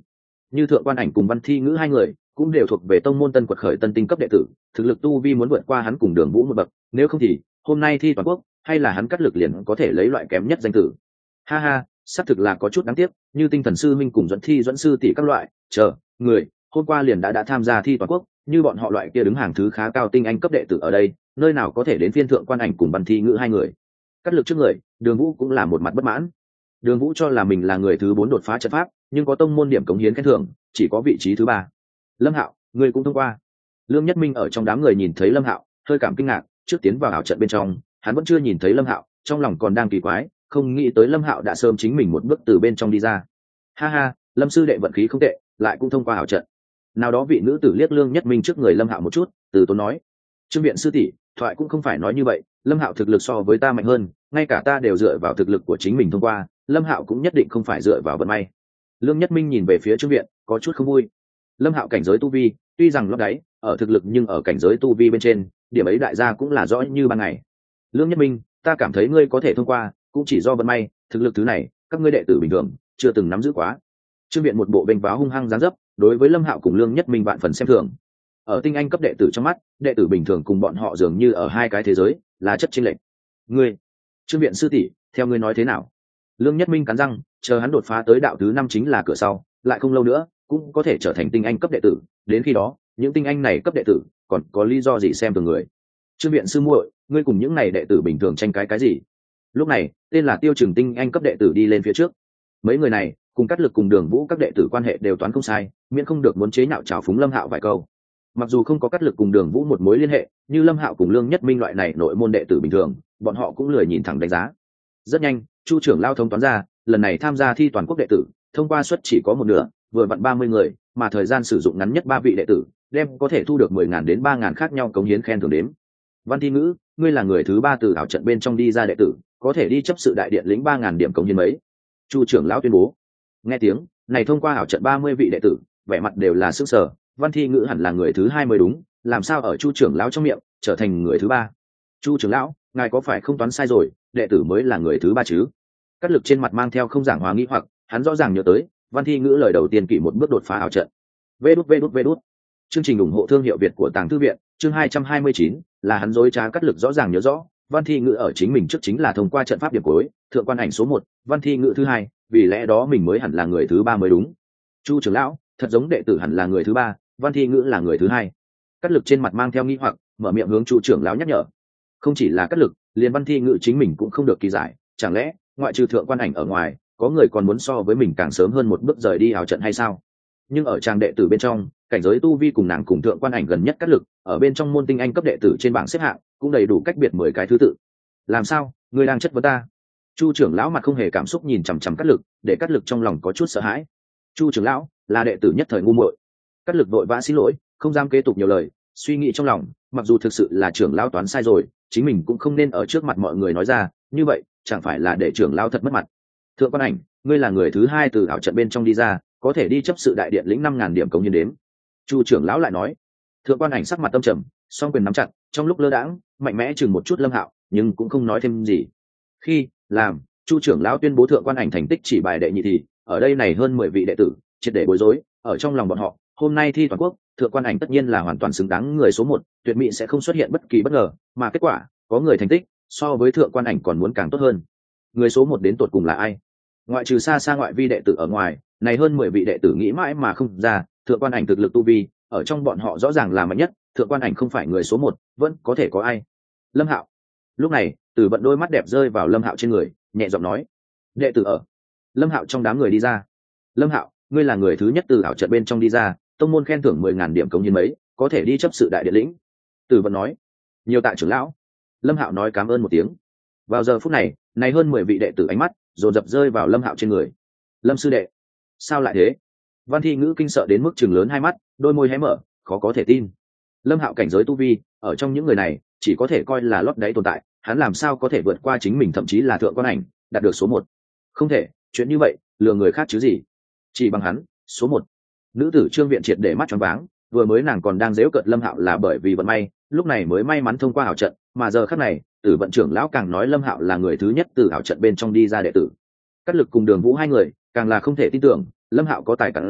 Speaker 1: như thượng quan ảnh cùng văn thi ngữ hai người cũng đều thuộc về tông môn tân quật khởi tân tinh cấp đệ tử, thực lực tu vi muốn vượt qua hắn cùng Đường Vũ một bậc, nếu không thì hôm nay thi toàn quốc hay là hắn cắt lực liền có thể lấy loại kém nhất danh tử. Ha ha, xác thực là có chút đáng tiếc, như tinh thần sư minh cùng dẫn thi dẫn sư tỷ các loại chờ người hôm qua liền đã đã tham gia thi toàn quốc, như bọn họ loại kia đứng hàng thứ khá cao tinh anh cấp đệ tử ở đây, nơi nào có thể đến phiên thượng quan ảnh cùng văn thi ngữ hai người. Cắt lực trước người, Đường Vũ cũng là một mặt bất mãn. Đường Vũ cho là mình là người thứ bốn đột phá trận pháp, nhưng có tông môn điểm cống hiến khen thưởng, chỉ có vị trí thứ ba. Lâm Hạo, ngươi cũng thông qua. Lương Nhất Minh ở trong đám người nhìn thấy Lâm Hạo, hơi cảm kinh ngạc, trước tiến vào ảo trận bên trong, hắn vẫn chưa nhìn thấy Lâm Hạo, trong lòng còn đang kỳ quái, không nghĩ tới Lâm Hạo đã sớm chính mình một bước từ bên trong đi ra. Ha ha, Lâm sư đệ vận khí không tệ, lại cũng thông qua ảo trận. Nào đó vị nữ tử liếc Lương Nhất Minh trước người Lâm Hạo một chút, từ tốn nói: "Trương viện sư tỷ, thoại cũng không phải nói như vậy, Lâm Hạo thực lực so với ta mạnh hơn, ngay cả ta đều dựa vào thực lực của chính mình thông qua, Lâm Hạo cũng nhất định không phải dựa vào vận may." Lương Nhất Minh nhìn về phía Trương viện, có chút không vui. Lâm Hạo cảnh giới tu vi, tuy rằng lót đáy, ở thực lực nhưng ở cảnh giới tu vi bên trên, điểm ấy đại gia cũng là rõ như ban ngày. Lương Nhất Minh, ta cảm thấy ngươi có thể thông qua, cũng chỉ do vận may, thực lực thứ này, các ngươi đệ tử bình thường chưa từng nắm giữ quá. Trương viện một bộ bênh váo hung hăng giáng dấp, đối với Lâm Hạo cùng Lương Nhất Minh vạn phần xem thường. Ở tinh anh cấp đệ tử trong mắt, đệ tử bình thường cùng bọn họ dường như ở hai cái thế giới, là chất chênh lệch. Ngươi, Trương viện sư tỷ, theo ngươi nói thế nào? Lương Nhất Minh cắn răng, chờ hắn đột phá tới đạo thứ năm chính là cửa sau, lại không lâu nữa cũng có thể trở thành tinh anh cấp đệ tử, đến khi đó, những tinh anh này cấp đệ tử còn có lý do gì xem thường người? Trương viện sư muội, ngươi cùng những này đệ tử bình thường tranh cái cái gì? Lúc này, tên là Tiêu Trừng tinh anh cấp đệ tử đi lên phía trước. Mấy người này, cùng Cát Lực cùng Đường Vũ các đệ tử quan hệ đều toán không sai, miễn không được muốn chế nhạo trào phúng Lâm Hạo vài câu. Mặc dù không có Cát Lực cùng Đường Vũ một mối liên hệ, như Lâm Hạo cùng Lương Nhất Minh loại này nội môn đệ tử bình thường, bọn họ cũng lười nhìn thẳng đánh giá. Rất nhanh, Chu trưởng lao thống toán ra, lần này tham gia thi toàn quốc đệ tử, thông qua suất chỉ có một nửa, vừa vặn ba mươi người, mà thời gian sử dụng ngắn nhất ba vị đệ tử, đem có thể thu được mười ngàn đến ba ngàn khác nhau cống hiến khen thưởng đếm. Văn Thi Ngữ, ngươi là người thứ ba từ ảo trận bên trong đi ra đệ tử, có thể đi chấp sự đại điện lĩnh ba ngàn điểm cống hiến mấy. Chu trưởng lão tuyên bố. Nghe tiếng này, thông qua ảo trận ba mươi vị đệ tử, vẻ mặt đều là sức sở. Văn Thi Ngữ hẳn là người thứ hai mới đúng, làm sao ở Chu trưởng lão trong miệng trở thành người thứ ba? Chu trưởng lão, ngài có phải không toán sai rồi, đệ tử mới là người thứ ba chứ? Cát Lực trên mặt mang theo không giảng hòa nghi hoặc, hắn rõ ràng nhớ tới Văn Thi Ngữ lời đầu tiên kỷ một bước đột phá ảo trận. Vê đút vê đút vê đút. Chương trình ủng hộ thương hiệu Việt của Tàng Thư viện, chương hai trăm hai mươi chín, là hắn dối trá. Cát Lực rõ ràng nhớ rõ, Văn Thi Ngữ ở chính mình trước chính là thông qua trận pháp điểm cuối, thượng quan ảnh số một, Văn Thi Ngữ thứ hai, vì lẽ đó mình mới hẳn là người thứ ba mới đúng. Chu trưởng lão, thật giống đệ tử hẳn là người thứ ba, Văn Thi Ngữ là người thứ hai. Cát Lực trên mặt mang theo nghi hoặc, mở miệng hướng Chu trưởng lão nhắc nhở. Không chỉ là Cát Lực, liền Văn Thi Ngữ chính mình cũng không được kỳ giải, chẳng lẽ ngoại trừ thượng quan ảnh ở ngoài, có người còn muốn so với mình càng sớm hơn một bước rời đi ảo trận hay sao? Nhưng ở trang đệ tử bên trong, cảnh giới tu vi cùng nàng cùng thượng quan ảnh gần nhất Cát Lực, ở bên trong môn tinh anh cấp đệ tử trên bảng xếp hạng cũng đầy đủ cách biệt mười cái thứ tự. Làm sao, ngươi đang chất vấn ta? Chu trưởng lão mặt không hề cảm xúc nhìn chằm chằm Cát Lực, để Cát Lực trong lòng có chút sợ hãi. Chu trưởng lão là đệ tử nhất thời ngu muội. Cát Lực vội vã xin lỗi, không dám kế tục nhiều lời, suy nghĩ trong lòng, mặc dù thực sự là trưởng lão toán sai rồi, chính mình cũng không nên ở trước mặt mọi người nói ra, như vậy chẳng phải là để trưởng lão thật mất mặt. Thượng quan ảnh, ngươi là người thứ hai từ ảo trận bên trong đi ra, có thể đi chấp sự đại điện lĩnh năm ngàn điểm cống hiến đếm. Chu trưởng lão lại nói. Thượng quan ảnh sắc mặt tâm trầm, song quyền nắm chặt, trong lúc lơ đãng mạnh mẽ chừng một chút Lâm Hạo, nhưng cũng không nói thêm gì. Khi làm Chu trưởng lão tuyên bố thượng quan ảnh thành tích chỉ bài đệ nhị thì ở đây này hơn mười vị đệ tử triệt để bối rối. Ở trong lòng bọn họ, hôm nay thi toàn quốc, thượng quan ảnh tất nhiên là hoàn toàn xứng đáng người số một, tuyệt mỹ sẽ không xuất hiện bất kỳ bất ngờ, mà kết quả có người thành tích so với thượng quan ảnh còn muốn càng tốt hơn. Người số một đến tột cùng là ai? Ngoại trừ xa xa ngoại vi đệ tử ở ngoài, này hơn mười vị đệ tử nghĩ mãi mà không ra, thượng quan ảnh thực lực tu vi ở trong bọn họ rõ ràng là mạnh nhất, thượng quan ảnh không phải người số một, vẫn có thể có ai? Lâm Hạo. Lúc này, Tử Vận đôi mắt đẹp rơi vào Lâm Hạo trên người, nhẹ giọng nói: đệ tử ở. Lâm Hạo trong đám người đi ra. Lâm Hạo, ngươi là người thứ nhất từ ảo trận bên trong đi ra, tông môn khen thưởng mười ngàn điểm cống hiến mấy, có thể đi chấp sự đại điện lĩnh. Tử Vận nói. Nhiều tạ trưởng lão. Lâm Hạo nói cảm ơn một tiếng. Vào giờ phút này, này hơn mười vị đệ tử ánh mắt dồn dập rơi vào Lâm Hạo trên người. Lâm sư đệ, sao lại thế? Văn Thi Ngữ kinh sợ đến mức chừng lớn hai mắt, đôi môi hé mở, khó có thể tin. Lâm Hạo cảnh giới tu vi ở trong những người này chỉ có thể coi là lót đáy tồn tại, hắn làm sao có thể vượt qua chính mình, thậm chí là thượng quan ảnh đạt được số một? Không thể, chuyện như vậy lừa người khác chứ gì? Chỉ bằng hắn số một. Nữ tử Trương Viện triệt để mắt choáng váng, vừa mới nàng còn đang giễu cợt Lâm Hạo là bởi vì vận may, lúc này mới may mắn thông qua ảo trận, mà giờ khắc này Tử Vận trưởng lão càng nói Lâm Hạo là người thứ nhất từ ảo trận bên trong đi ra đệ tử. Cát Lực cùng Đường Vũ hai người càng là không thể tin tưởng Lâm Hạo có tài cản gì,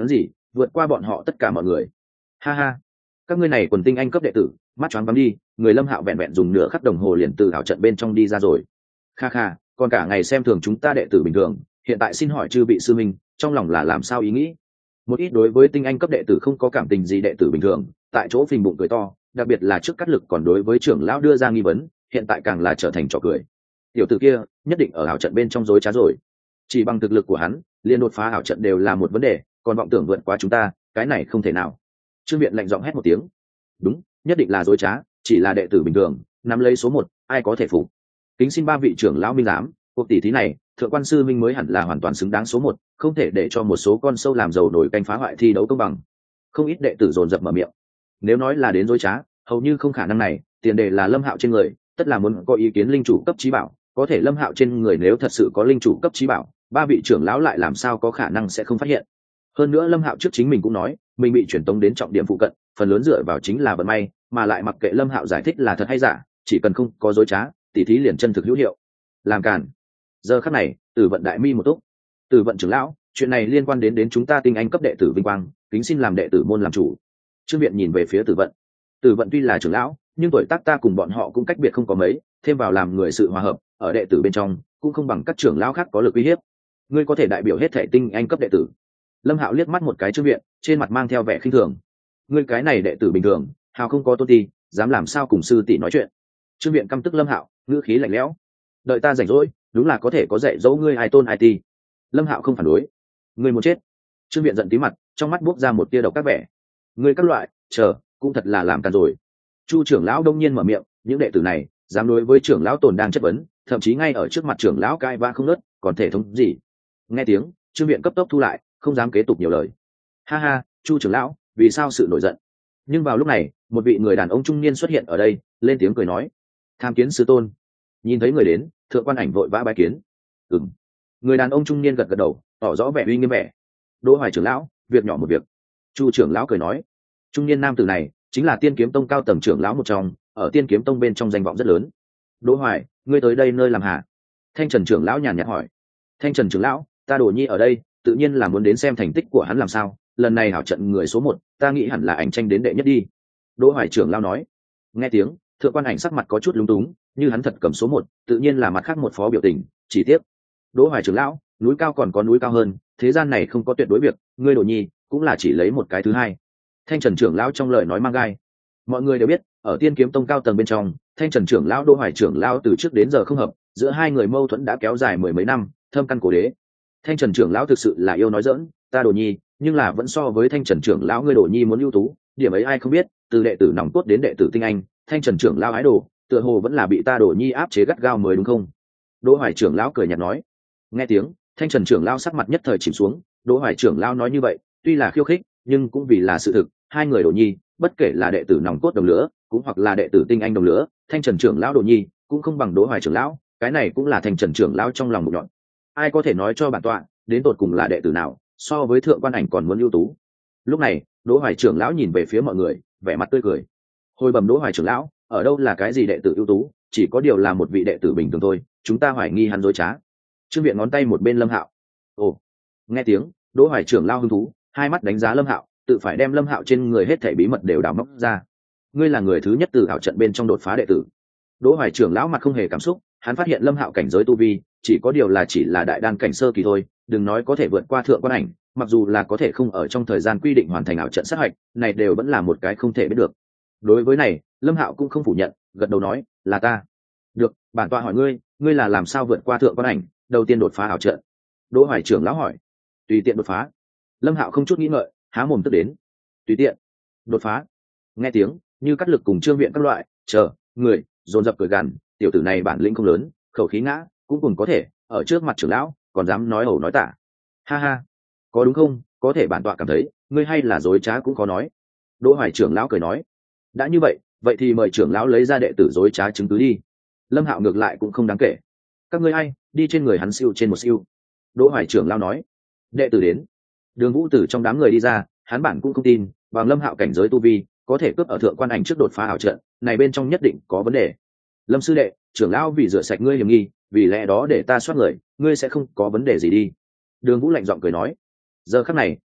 Speaker 1: vượt qua bọn họ tất cả mọi người. Ha ha, các ngươi này quần tinh anh cấp đệ tử, mắt choáng vắng đi. Người Lâm Hạo vẹn vẹn dùng nửa khắc đồng hồ liền từ ảo trận bên trong đi ra rồi. Kha kha, còn cả ngày xem thường chúng ta đệ tử bình thường, hiện tại xin hỏi chư vị sư minh, trong lòng là làm sao ý nghĩ? Một ít đối với tinh anh cấp đệ tử không có cảm tình gì đệ tử bình thường, tại chỗ phình bụng cười to, đặc biệt là trước cắt lực còn đối với trưởng lão đưa ra nghi vấn, hiện tại càng là trở thành trò cười. Tiểu tử kia nhất định ở ảo trận bên trong dối trá rồi, chỉ bằng thực lực của hắn liên đột phá ảo trận đều là một vấn đề, còn vọng tưởng vượt qua chúng ta, cái này không thể nào. Trương Viện lạnh giọng hét một tiếng. Đúng, nhất định là dối trá, chỉ là đệ tử bình thường nắm lấy số một, ai có thể phục? Kính xin ba vị trưởng lão minh giám, cuộc tỷ thí này thượng quan sư minh mới hẳn là hoàn toàn xứng đáng số một, không thể để cho một số con sâu làm dầu nổi canh phá hoại thi đấu công bằng. Không ít đệ tử dồn dập mở miệng. Nếu nói là đến dối trá, hầu như không khả năng này, tiền đề là Lâm Hạo trên người tất là muốn có ý kiến linh chủ cấp trí bảo, có thể Lâm Hạo trên người nếu thật sự có linh chủ cấp trí bảo, ba vị trưởng lão lại làm sao có khả năng sẽ không phát hiện. Hơn nữa Lâm Hạo trước chính mình cũng nói mình bị chuyển tống đến trọng điểm phụ cận, phần lớn dựa vào chính là vận may, mà lại mặc kệ Lâm Hạo giải thích là thật hay giả, chỉ cần không có dối trá, tỷ thí liền chân thực hữu hiệu. Làm cản. Giờ khắc này Tử Vận đại mi một túc. Tử Vận trưởng lão, chuyện này liên quan đến đến chúng ta tinh anh cấp đệ tử vinh quang, kính xin làm đệ tử môn làm chủ. Trương Viện nhìn về phía Tử Vận. Tử Vận tuy là trưởng lão, nhưng tuổi tác ta cùng bọn họ cũng cách biệt không có mấy, thêm vào làm người sự hòa hợp, ở đệ tử bên trong cũng không bằng các trưởng lão khác có lực uy hiếp. Ngươi có thể đại biểu hết thể tinh anh cấp đệ tử. Lâm Hạo liếc mắt một cái Trương Viện, trên mặt mang theo vẻ khinh thường. Ngươi cái này đệ tử bình thường, hào không có tôn ti, dám làm sao cùng sư tỷ nói chuyện? Trương Viện căm tức Lâm Hạo, ngữ khí lạnh lẽo. Đợi ta rảnh rỗi, đúng là có thể có dạy dỗ ngươi ai tôn ai ti. Lâm Hạo không phản đối. Ngươi muốn chết? Trương Viện giận tí mặt, trong mắt buốc ra một tia độc các vẻ. Ngươi các loại, chờ, cũng thật là làm càn rồi. Chu trưởng lão đông nhiên mở miệng, những đệ tử này dám đối với trưởng lão tồn đang chất vấn, thậm chí ngay ở trước mặt trưởng lão cai va không nớt, còn thể thống gì? Nghe tiếng, Trương Viện cấp tốc thu lại, không dám kế tục nhiều lời. Ha ha, Chu trưởng lão, vì sao sự nổi giận? Nhưng vào lúc này, một vị người đàn ông trung niên xuất hiện ở đây, lên tiếng cười nói: tham kiến sư tôn. Nhìn thấy người đến, thượng quan ảnh vội vã bái kiến. Ừm. Người đàn ông trung niên gật gật đầu, tỏ rõ vẻ uy nghiêm vẻ. Đỗ Hoài trưởng lão, việc nhỏ một việc. Chu trưởng lão cười nói. Trung niên nam tử này chính là Tiên Kiếm Tông cao tầng trưởng lão một trong, ở Tiên Kiếm Tông bên trong danh vọng rất lớn. Đỗ Hoài, ngươi tới đây nơi làm hả? Thanh Trần trưởng lão nhàn nhạt hỏi. Thanh Trần trưởng lão, ta Đỗ Nhi ở đây, tự nhiên là muốn đến xem thành tích của hắn làm sao. Lần này hảo trận người số một, ta nghĩ hẳn là ảnh tranh đến đệ nhất đi. Đỗ Hoài trưởng lão nói. Nghe tiếng, thượng quan ảnh sắc mặt có chút lúng túng, như hắn thật cầm số một, tự nhiên là mặt khác một phó biểu tình. Chỉ tiếc, Đỗ Hoài trưởng lão, núi cao còn có núi cao hơn, thế gian này không có tuyệt đối việc, ngươi Đỗ Nhi cũng là chỉ lấy một cái thứ hai. Thanh Trần trưởng lão trong lời nói mang gai. Mọi người đều biết, ở Tiên Kiếm Tông cao tầng bên trong, Thanh Trần trưởng lão Đỗ Hoài trưởng lão từ trước đến giờ không hợp, giữa hai người mâu thuẫn đã kéo dài mười mấy năm, thâm căn cổ đế. Thanh Trần trưởng lão thực sự là yêu nói giỡn, ta Đỗ Nhi, nhưng là vẫn so với Thanh Trần trưởng lão ngươi Đỗ Nhi muốn ưu tú, điểm ấy ai không biết, từ đệ tử nòng cốt đến đệ tử tinh anh, Thanh Trần trưởng lão ái đồ, tựa hồ vẫn là bị ta Đỗ Nhi áp chế gắt gao mới đúng không? Đỗ Hoài trưởng lão cười nhạt nói. Nghe tiếng, Thanh Trần trưởng lão sắc mặt nhất thời chìm xuống, Đỗ Hoài trưởng lão nói như vậy, tuy là khiêu khích, nhưng cũng vì là sự thực, hai người Đỗ Nhi, bất kể là đệ tử nòng cốt đồng lứa, cũng hoặc là đệ tử tinh anh đồng lứa, Thanh Trần trưởng lão Đỗ Nhi cũng không bằng Đỗ Hoài trưởng lão, cái này cũng là Thanh Trần trưởng lão trong lòng một nhọn. Ai có thể nói cho bản tọa, đến tột cùng là đệ tử nào, so với thượng quan ảnh còn muốn ưu tú? Lúc này, Đỗ Hoài trưởng lão nhìn về phía mọi người, vẻ mặt tươi cười. Hồi bẩm Đỗ Hoài trưởng lão, ở đâu là cái gì đệ tử ưu tú, chỉ có điều là một vị đệ tử bình thường thôi, chúng ta hoài nghi hắn dối trá. Trương Viện ngón tay một bên Lâm Hạo. Ồ. Nghe tiếng, Đỗ Hoài trưởng lão hứng thú, hai mắt đánh giá Lâm Hạo, tự phải đem Lâm Hạo trên người hết thảy bí mật đều đào móc ra. Ngươi là người thứ nhất từ ảo trận bên trong đột phá đệ tử. Đỗ Hoài trưởng lão mặt không hề cảm xúc, hắn phát hiện Lâm Hạo cảnh giới tu vi, chỉ có điều là chỉ là đại đan cảnh sơ kỳ thôi, đừng nói có thể vượt qua thượng quan ảnh, mặc dù là có thể không ở trong thời gian quy định hoàn thành ảo trận sát hạch, này đều vẫn là một cái không thể biết được. Đối với này, Lâm Hạo cũng không phủ nhận, gật đầu nói, là ta. Được, bản tọa hỏi ngươi, ngươi là làm sao vượt qua thượng quan ảnh, đầu tiên đột phá ảo trận? Đỗ Hoài trưởng lão hỏi. Tùy tiện đột phá. Lâm Hạo không chút nghĩ ngợi, há mồm tức đến. Tùy tiện đột phá. Nghe tiếng, như cắt lực cùng Trương Viện các loại, chờ, người dồn dập cười gằn, tiểu tử này bản lĩnh không lớn, khẩu khí ngã, cũng cùng có thể, ở trước mặt trưởng lão, còn dám nói ẩu nói tả. Ha ha, có đúng không? Có thể bản tọa cảm thấy, ngươi hay là dối trá cũng có nói. Đỗ Hoài trưởng lão cười nói. Đã như vậy, vậy thì mời trưởng lão lấy ra đệ tử dối trá chứng cứ đi. Lâm Hạo ngược lại cũng không đáng kể. Các ngươi hay, đi trên người hắn siêu trên một siêu. Đỗ Hoài trưởng lão nói. Đệ tử đến. Đường Vũ Tử trong đám người đi ra, hắn bản cũng không tin, bằng Lâm Hạo cảnh giới tu vi, có thể cướp ở thượng quan ảnh trước đột phá ảo trận, này bên trong nhất định có vấn đề. Lâm sư đệ, trưởng lão vì rửa sạch ngươi hiểm nghi, vì lẽ đó để ta soát người, ngươi sẽ không có vấn đề gì đi. Đường Vũ lạnh giọng cười nói. Giờ khắc này,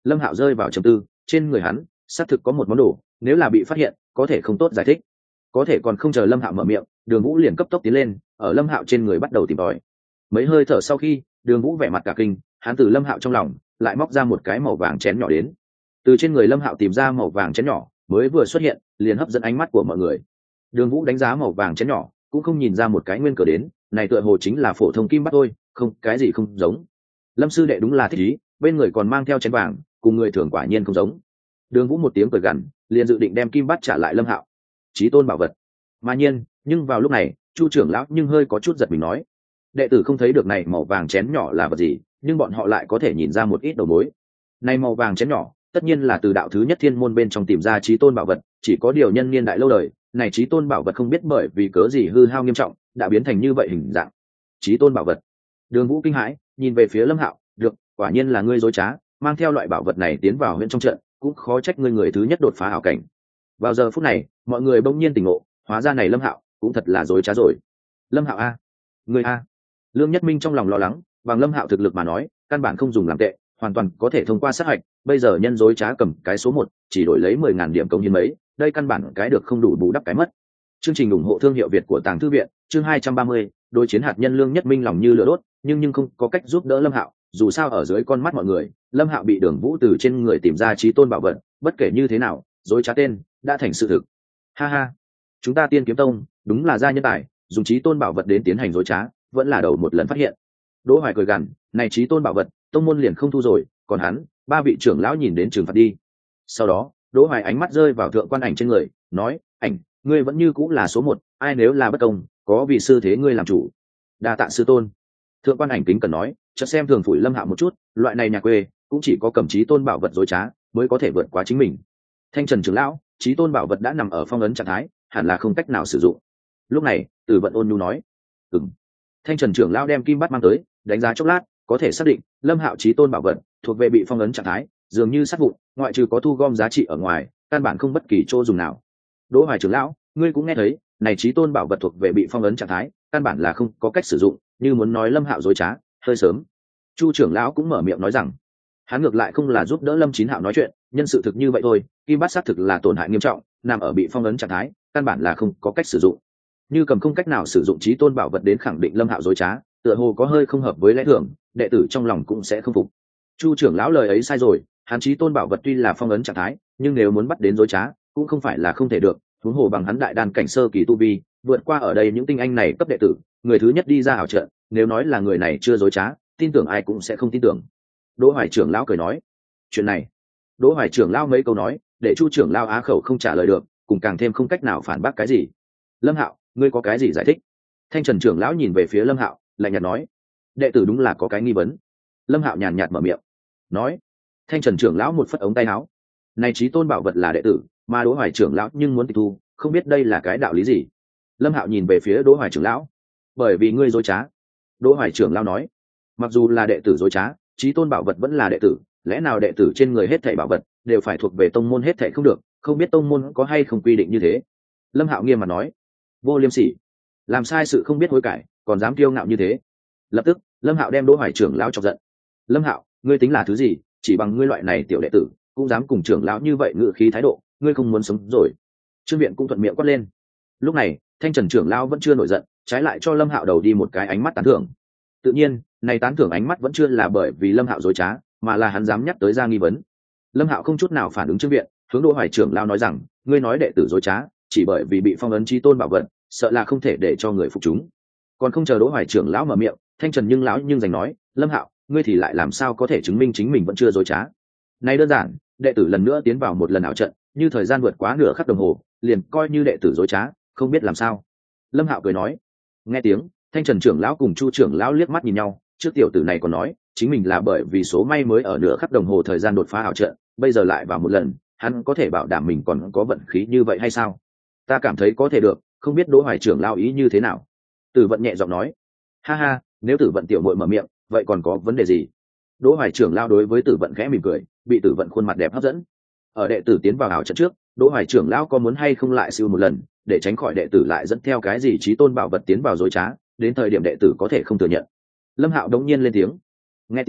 Speaker 1: lâm hạo rơi vào trầm tư. Trên người hắn xác thực có một món đồ, nếu là bị phát hiện có thể không tốt giải thích. Có thể còn không chờ lâm hạo mở miệng, Đường Vũ liền cấp tốc tiến lên, ở lâm hạo trên người bắt đầu tìm tòi. Mấy hơi thở sau khi, Đường Vũ vẻ mặt cả kinh, hắn từ lâm hạo trong lòng lại móc ra một cái màu vàng chén nhỏ đến. Từ trên người lâm hạo tìm ra màu vàng chén nhỏ, mới vừa xuất hiện liền hấp dẫn ánh mắt của mọi người. Đường Vũ đánh giá màu vàng chén nhỏ, cũng không nhìn ra một cái nguyên cớ đến, này tựa hồ chính là phổ thông kim bắt thôi, không cái gì không giống. Lâm sư đệ đúng là thích ý, bên người còn mang theo chén vàng, cùng người thường quả nhiên không giống. Đường Vũ một tiếng cười gằn, liền dự định đem kim bắt trả lại lâm hạo. Chí tôn bảo vật. Mà nhiên, nhưng vào lúc này, Chu trưởng lão nhưng hơi có chút giật mình nói, đệ tử không thấy được này màu vàng chén nhỏ là vật gì, nhưng bọn họ lại có thể nhìn ra một ít đầu mối. Này màu vàng chén nhỏ, tất nhiên là từ đạo thứ nhất thiên môn bên trong tìm ra chí tôn bảo vật, chỉ có điều nhân niên đại lâu đời, này chí tôn bảo vật không biết bởi vì cớ gì hư hao nghiêm trọng, đã biến thành như vậy hình dạng. Chí tôn bảo vật. Đường Vũ kinh hãi, nhìn về phía Lâm Hạo, được, quả nhiên là ngươi dối trá, mang theo loại bảo vật này tiến vào huyện trong trận, cũng khó trách ngươi người thứ nhất đột phá ảo cảnh. Vào giờ phút này, mọi người bỗng nhiên tỉnh ngộ, hóa ra này Lâm Hạo cũng thật là dối trá rồi. Lâm Hạo a, ngươi a. Lương Nhất Minh trong lòng lo lắng, bằng Lâm Hạo thực lực mà nói, căn bản không dùng làm tệ, hoàn toàn có thể thông qua sát hạch. Bây giờ nhân dối trá cầm cái số một, chỉ đổi lấy mười ngàn điểm công hiến mấy, đây căn bản cái được không đủ bù đắp cái mất. Chương trình ủng hộ thương hiệu Việt của Tàng Thư viện, chương hai trăm ba mươi, đối chiến hạt nhân. Lương Nhất Minh lòng như lửa đốt, nhưng nhưng không có cách giúp đỡ Lâm Hạo, dù sao ở dưới con mắt mọi người, Lâm Hạo bị Đường Vũ từ trên người tìm ra chí tôn bảo vật, bất kể như thế nào, dối trá tên đã thành sự thực. Ha ha, chúng ta Tiên Kiếm Tông đúng là gia nhân tài, dùng chí tôn bảo vật đến tiến hành dối trá, vẫn là đầu một lần phát hiện. Đỗ Hoài cười gằn, này chí tôn bảo vật, tông môn liền không thu rồi, còn hắn, ba vị trưởng lão nhìn đến trừng phạt đi. Sau đó, Đỗ Hoài ánh mắt rơi vào thượng quan ảnh trên người, nói, ảnh, ngươi vẫn như cũng là số một, ai nếu là bất công, có vị sư thế ngươi làm chủ. Đa tạ sư tôn. Thượng quan ảnh kính cần nói, chợt xem thường phủi Lâm Hạo một chút, loại này nhà quê cũng chỉ có cầm chí tôn bảo vật dối trá mới có thể vượt qua chính mình. Thanh Trần trưởng lão, chí tôn bảo vật đã nằm ở phong ấn trạng thái, hẳn là không cách nào sử dụng. Lúc này, Tử Vận ôn nhu nói, ừm. Thanh Trần trưởng lão đem kim bát mang tới, đánh giá chốc lát, có thể xác định Lâm Hạo chí tôn bảo vật thuộc về bị phong ấn trạng thái, dường như sát vụn, ngoại trừ có thu gom giá trị ở ngoài, căn bản không bất kỳ chỗ dùng nào. Đỗ Hoài trưởng lão, ngươi cũng nghe thấy, này chí tôn bảo vật thuộc về bị phong ấn trạng thái, căn bản là không có cách sử dụng, như muốn nói Lâm Hạo dối trá, hơi sớm. Chu trưởng lão cũng mở miệng nói rằng, hắn ngược lại không là giúp đỡ Lâm Chín Hạo nói chuyện, nhân sự thực như vậy thôi, kim bát xác thực là tổn hại nghiêm trọng, nằm ở bị phong ấn trạng thái, căn bản là không có cách sử dụng. Như cầm không cách nào sử dụng chí tôn bảo vật đến khẳng định Lâm Hạo dối trá, tựa hồ có hơi không hợp với lẽ thường, đệ tử trong lòng cũng sẽ không phục. Chu trưởng lão lời ấy sai rồi, hắn chí tôn bảo vật tuy là phong ấn trạng thái, nhưng nếu muốn bắt đến dối trá, cũng không phải là không thể được. Huống hồ bằng hắn đại đan cảnh sơ kỳ tu vi, vượt qua ở đây những tinh anh này cấp đệ tử, người thứ nhất đi ra ảo trận, nếu nói là người này chưa dối trá, tin tưởng ai cũng sẽ không tin tưởng. Đỗ Hoài trưởng lão cười nói, chuyện này, Đỗ Hoài trưởng lão mấy câu nói, để Chu trưởng lão á khẩu không trả lời được, cùng càng thêm không cách nào phản bác cái gì. Lâm Hạo, ngươi có cái gì giải thích? Thanh Trần trưởng lão nhìn về phía Lâm Hạo, lạnh nhạt nói, đệ tử đúng là có cái nghi vấn. Lâm Hạo nhàn nhạt mở miệng, nói. Thanh Trần trưởng lão một phất ống tay áo, này chí tôn bảo vật là đệ tử, mà Đỗ Hoài trưởng lão nhưng muốn tịch thu, không biết đây là cái đạo lý gì. Lâm Hạo nhìn về phía Đỗ Hoài trưởng lão, bởi vì ngươi dối trá. Đỗ Hoài trưởng lão nói, mặc dù là đệ tử dối trá, chí tôn bảo vật vẫn là đệ tử, lẽ nào đệ tử trên người hết thảy bảo vật đều phải thuộc về tông môn hết thảy không được, không biết tông môn có hay không quy định như thế. Lâm Hạo nghiêm mặt nói, vô liêm sỉ, làm sai sự không biết hối cải, còn dám kiêu ngạo như thế. Lập tức, Lâm Hạo đem Đỗ Hoài trưởng lão chọc giận. Lâm Hạo, ngươi tính là thứ gì, chỉ bằng ngươi loại này tiểu đệ tử cũng dám cùng trưởng lão như vậy ngự khí thái độ, ngươi không muốn sống rồi. Trương Viện cũng thuận miệng quát lên. Lúc này, Thanh Trần trưởng lão vẫn chưa nổi giận, trái lại cho Lâm Hạo đầu đi một cái ánh mắt tán thưởng. Tự nhiên, này tán thưởng ánh mắt vẫn chưa là bởi vì Lâm Hạo dối trá, mà là hắn dám nhắc tới ra nghi vấn. Lâm Hạo không chút nào phản ứng Trương Viện, hướng Đỗ Hoài trưởng lão nói rằng, ngươi nói đệ tử dối trá, chỉ bởi vì bị phong ấn chí tôn bảo vật, sợ là không thể để cho người phục chúng. Còn không chờ Đỗ Hoài trưởng lão mở miệng, Thanh Trần nhưng lão nhưng giành nói, Lâm Hạo, ngươi thì lại làm sao có thể chứng minh chính mình vẫn chưa dối trá? Này đơn giản, đệ tử lần nữa tiến vào một lần ảo trận, như thời gian vượt quá nửa khắc đồng hồ, liền coi như đệ tử dối trá, không biết làm sao. Lâm Hạo cười nói. Nghe tiếng, Thanh Trần trưởng lão cùng Chu trưởng lão liếc mắt nhìn nhau, trước tiểu tử này còn nói, chính mình là bởi vì số may mới ở nửa khắc đồng hồ thời gian đột phá ảo trận, bây giờ lại vào một lần, hắn có thể bảo đảm mình còn có vận khí như vậy hay sao? Ta cảm thấy có thể được, không biết Đỗ Hoài trưởng lão ý như thế nào. Tử Vận nhẹ giọng nói, ha ha, nếu Tử Vận tiểu muội mở miệng, vậy còn có vấn đề gì? Đỗ Hoài trưởng lão đối với Tử Vận khẽ mỉm cười, bị Tử Vận khuôn mặt đẹp hấp dẫn. Ở đệ tử tiến vào ảo trận trước, Đỗ Hoài trưởng lão có muốn hay không lại siêu một lần, để tránh khỏi đệ tử lại dẫn theo cái gì chí tôn bảo vật tiến vào dối trá, đến thời điểm đệ tử có thể không thừa nhận. Lâm Hạo đống nhiên lên tiếng. Nghe tiếng,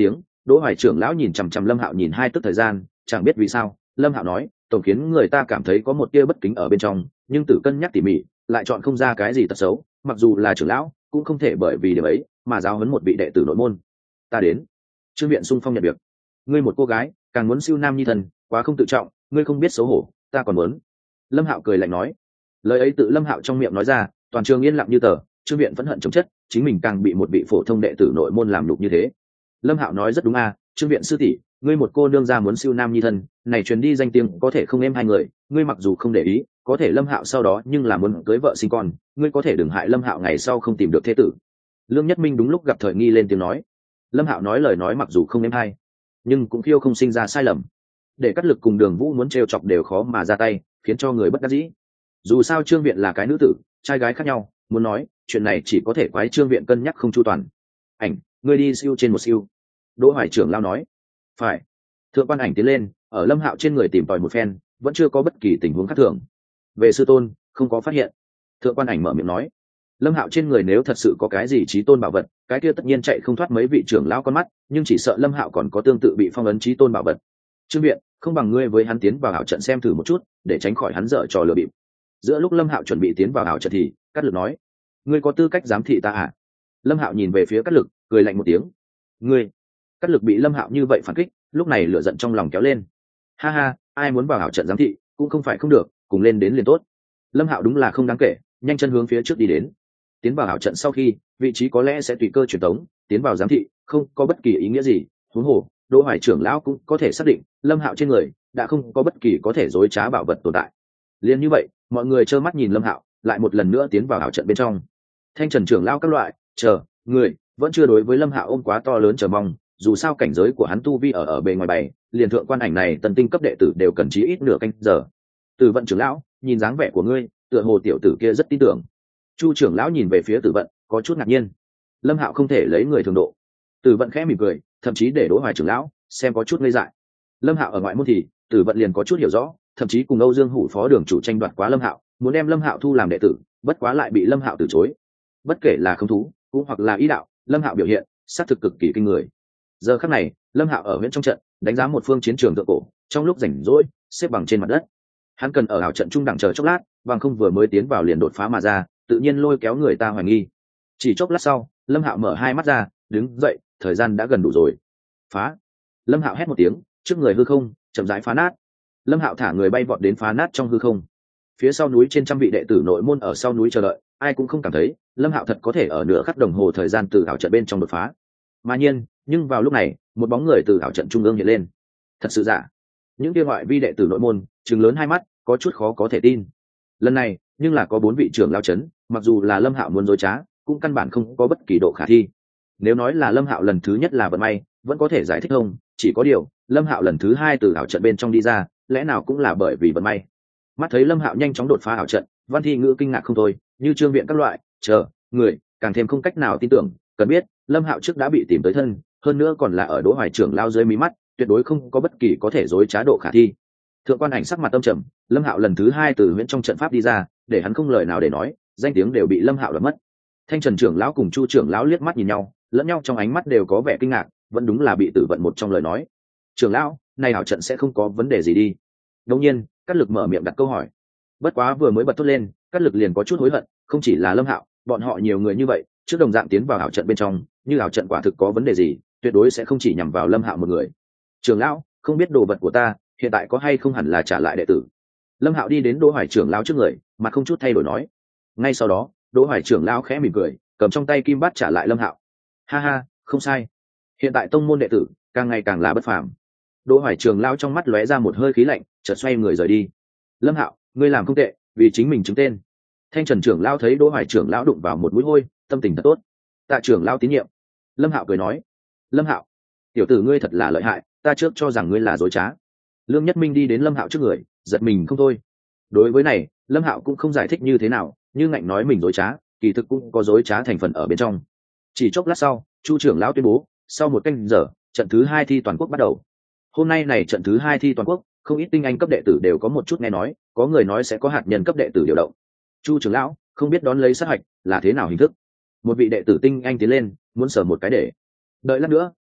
Speaker 1: Đỗ Hoài trưởng lão nhìn chằm chằm Lâm Hạo nhìn hai tức thời gian, chẳng biết vì sao, Lâm Hạo nói, tổng khiến người ta cảm thấy có một tia bất kính ở bên trong, nhưng Tử cân nhắc tỉ mỉ, lại chọn không ra cái gì tật xấu, mặc dù là trưởng lão, cũng không thể bởi vì điểm ấy mà giáo huấn một vị đệ tử nội môn. Ta đến. Trương Viện xung phong nhận việc. Ngươi một cô gái, càng muốn siêu nam nhi thần, quá không tự trọng, ngươi không biết xấu hổ, ta còn muốn. Lâm Hạo cười lạnh nói. Lời ấy tự Lâm Hạo trong miệng nói ra, toàn trường yên lặng như tờ. Trương Viện vẫn hận chống chất, chính mình càng bị một vị phổ thông đệ tử nội môn làm nhục như thế. Lâm Hạo nói rất đúng à, Trương Viện sư tỷ, ngươi một cô nương gia muốn siêu nam nhi thân, này truyền đi danh tiếng có thể không êm hai người, ngươi mặc dù không để ý, có thể Lâm Hạo sau đó nhưng là muốn cưới vợ sinh con, ngươi có thể đừng hại Lâm Hạo ngày sau không tìm được thế tử. Lương Nhất Minh đúng lúc gặp thời nghi lên tiếng nói. Lâm Hạo nói lời nói mặc dù không êm hay, nhưng cũng khiêu không sinh ra sai lầm. Để Cát Lực cùng Đường Vũ muốn trêu chọc đều khó mà ra tay, khiến cho người bất đắc dĩ. Dù sao Trương Viện là cái nữ tử, trai gái khác nhau, muốn nói, chuyện này chỉ có thể quái Trương Viện cân nhắc không chu toàn. Ảnh, ngươi đi siêu trên một siêu. Đỗ Hoài trưởng lao nói. Phải. Thượng quan Ảnh tiến lên, ở Lâm Hạo trên người tìm tòi một phen, vẫn chưa có bất kỳ tình huống khác thường. Về sư tôn, không có phát hiện. Thượng quan Ảnh mở miệng nói. Lâm Hạo trên người nếu thật sự có cái gì chí tôn bảo vật, cái kia tất nhiên chạy không thoát mấy vị trưởng lão con mắt, nhưng chỉ sợ Lâm Hạo còn có tương tự bị phong ấn chí tôn bảo vật. Trương Viện, không bằng ngươi với hắn tiến vào ảo trận xem thử một chút, để tránh khỏi hắn dở trò lừa bịp. Giữa lúc Lâm Hạo chuẩn bị tiến vào ảo trận thì, Cát Lực nói: "Ngươi có tư cách giám thị ta à?" Lâm Hạo nhìn về phía Cát Lực, cười lạnh một tiếng. "Ngươi?" Cát Lực bị Lâm Hạo như vậy phản kích, lúc này lửa giận trong lòng kéo lên. "Ha ha, ai muốn vào ảo trận giám thị, cũng không phải không được, cùng lên đến liền tốt." Lâm Hạo đúng là không đáng kể, nhanh chân hướng phía trước đi đến. Tiến vào ảo trận sau khi, vị trí có lẽ sẽ tùy cơ truyền tống, tiến vào giám thị, không có bất kỳ ý nghĩa gì, huống hồ, Đỗ Hoài trưởng lão cũng có thể xác định, Lâm Hạo trên người đã không có bất kỳ có thể dối trá bảo vật tồn tại. Liên như vậy, mọi người trơ mắt nhìn Lâm Hạo, lại một lần nữa tiến vào ảo trận bên trong. Thanh Trần trưởng lão các loại, chờ, người vẫn chưa đối với Lâm Hạo ôm quá to lớn chờ mong, dù sao cảnh giới của hắn tu vi ở ở bề ngoài bày, liền thượng quan Ảnh này tần tinh cấp đệ tử đều cần chí ít nửa canh giờ. Từ Vận trưởng lão, nhìn dáng vẻ của ngươi, tựa hồ tiểu tử kia rất tin tưởng. Chu trưởng lão nhìn về phía Tử Vận, có chút ngạc nhiên. Lâm Hạo không thể lấy người thường độ. Tử Vận khẽ mỉm cười, thậm chí để Đỗ Hoài trưởng lão xem có chút ngây dại. Lâm Hạo ở ngoại môn thì, Tử Vận liền có chút hiểu rõ, thậm chí cùng Âu Dương Hủ phó đường chủ tranh đoạt quá Lâm Hạo, muốn đem Lâm Hạo thu làm đệ tử, bất quá lại bị Lâm Hạo từ chối. Bất kể là không thú, cũng hoặc là ý đạo, Lâm Hạo biểu hiện, sát thực cực kỳ kinh người. Giờ khắc này, Lâm Hạo ở huyện trong trận, đánh giá một phương chiến trường thượng cổ, trong lúc rảnh rỗi, xếp bằng trên mặt đất. Hắn cần ở ảo trận trung đẳng chờ chốc lát, bằng không vừa mới tiến vào liền đột phá mà ra, tự nhiên lôi kéo người ta hoài nghi. Chỉ chốc lát sau, Lâm Hạo mở hai mắt ra, đứng dậy, thời gian đã gần đủ rồi. Phá! Lâm Hạo hét một tiếng, trước người hư không chậm rãi phá nát. Lâm Hạo thả người bay vọt đến phá nát trong hư không. Phía sau núi trên trăm vị đệ tử nội môn ở sau núi chờ đợi, ai cũng không cảm thấy Lâm Hạo thật có thể ở nửa khắc đồng hồ thời gian từ ảo trận bên trong đột phá. Mà nhiên, nhưng vào lúc này, một bóng người từ ảo trận trung ương hiện lên. Thật sự giả? Những kia ngoại vi đệ tử nội môn trừng lớn hai mắt, có chút khó có thể tin. Lần này, nhưng là có bốn vị trưởng lao chấn, mặc dù là Lâm Hạo muốn dối trá, cũng căn bản không có bất kỳ độ khả thi. Nếu nói là Lâm Hạo lần thứ nhất là vận may, vẫn có thể giải thích không, chỉ có điều, Lâm Hạo lần thứ hai từ ảo trận bên trong đi ra, lẽ nào cũng là bởi vì vận may. Mắt thấy Lâm Hạo nhanh chóng đột phá ảo trận, Văn Thi Ngữ kinh ngạc không thôi, như Trương Viện các loại, chờ, người, càng thêm không cách nào tin tưởng, cần biết, Lâm Hạo trước đã bị tìm tới thân, hơn nữa còn là ở Đỗ Hoài trưởng lao dưới mí mắt, tuyệt đối không có bất kỳ có thể dối trá độ khả thi. Thượng quan Ảnh sắc mặt tâm trầm, Lâm Hạo lần thứ hai từ huyễn trong trận pháp đi ra, để hắn không lời nào để nói, danh tiếng đều bị Lâm Hạo đoạt mất. Thanh Trần trưởng lão cùng Chu trưởng lão liếc mắt nhìn nhau, lẫn nhau trong ánh mắt đều có vẻ kinh ngạc, vẫn đúng là bị Tử Vận một trong lời nói. Trưởng lão, này ảo trận sẽ không có vấn đề gì đi? Đột nhiên, Cát Lực mở miệng đặt câu hỏi. Bất quá vừa mới bật thốt lên, Cát Lực liền có chút hối hận, không chỉ là Lâm Hạo, bọn họ nhiều người như vậy, trước đồng dạng tiến vào ảo trận bên trong, như ảo trận quả thực có vấn đề gì, tuyệt đối sẽ không chỉ nhằm vào Lâm Hạo một người. Trưởng lão, không biết đồ vật của ta hiện tại có hay không hẳn là trả lại đệ tử. Lâm Hạo đi đến Đỗ Hoài trưởng lão trước người, mặt không chút thay đổi nói. Ngay sau đó, Đỗ Hoài trưởng lão khẽ mỉm cười, cầm trong tay kim bát trả lại Lâm Hạo. Ha ha, không sai. Hiện tại tông môn đệ tử càng ngày càng là bất phàm. Đỗ Hoài trưởng lão trong mắt lóe ra một hơi khí lạnh, chợt xoay người rời đi. Lâm Hạo, ngươi làm không tệ, vì chính mình chứng tên. Thanh Trần trưởng lão thấy Đỗ Hoài trưởng lão đụng vào một mũi hôi, tâm tình thật tốt. Tạ trưởng lão tín nhiệm. Lâm Hạo cười nói. Lâm Hạo, tiểu tử ngươi thật là lợi hại, ta trước cho rằng ngươi là dối trá. Lương Nhất Minh đi đến Lâm Hạo trước người, giật mình không thôi. Đối với này, Lâm Hạo cũng không giải thích như thế nào, nhưng ngạnh nói mình dối trá, kỳ thực cũng có dối trá thành phần ở bên trong. Chỉ chốc lát sau, Chu trưởng lão tuyên bố, sau một canh giờ, trận thứ hai thi toàn quốc bắt đầu. Hôm nay này trận thứ hai thi toàn quốc, không ít tinh anh cấp đệ tử đều có một chút nghe nói, có người nói sẽ có hạt nhân cấp đệ tử điều động. Chu trưởng lão không biết đón lấy sát hạch là thế nào hình thức. Một vị đệ tử tinh anh tiến lên, muốn sở một cái để. Đợi lát nữa,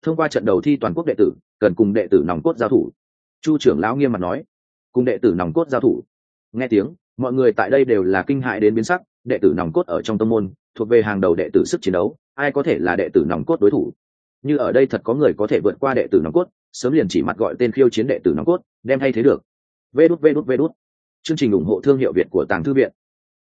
Speaker 1: thông qua trận đầu thi toàn quốc đệ tử cần cùng đệ tử nòng cốt giao thủ. Chu trưởng lão nghiêm mặt nói. Cùng đệ tử nòng cốt giao thủ. Nghe tiếng, mọi người tại đây đều là kinh hại đến biến sắc. Đệ tử nòng cốt ở trong tông môn thuộc về hàng đầu đệ tử sức chiến đấu, ai có thể là đệ tử nòng cốt đối thủ? Như ở đây thật có người có thể vượt qua đệ tử nòng cốt, sớm liền chỉ mặt gọi tên khiêu chiến đệ tử nòng cốt, đem thay thế được. Vê đút vê đút vê đút. Chương trình ủng hộ thương hiệu Việt của Tàng Thư Viện.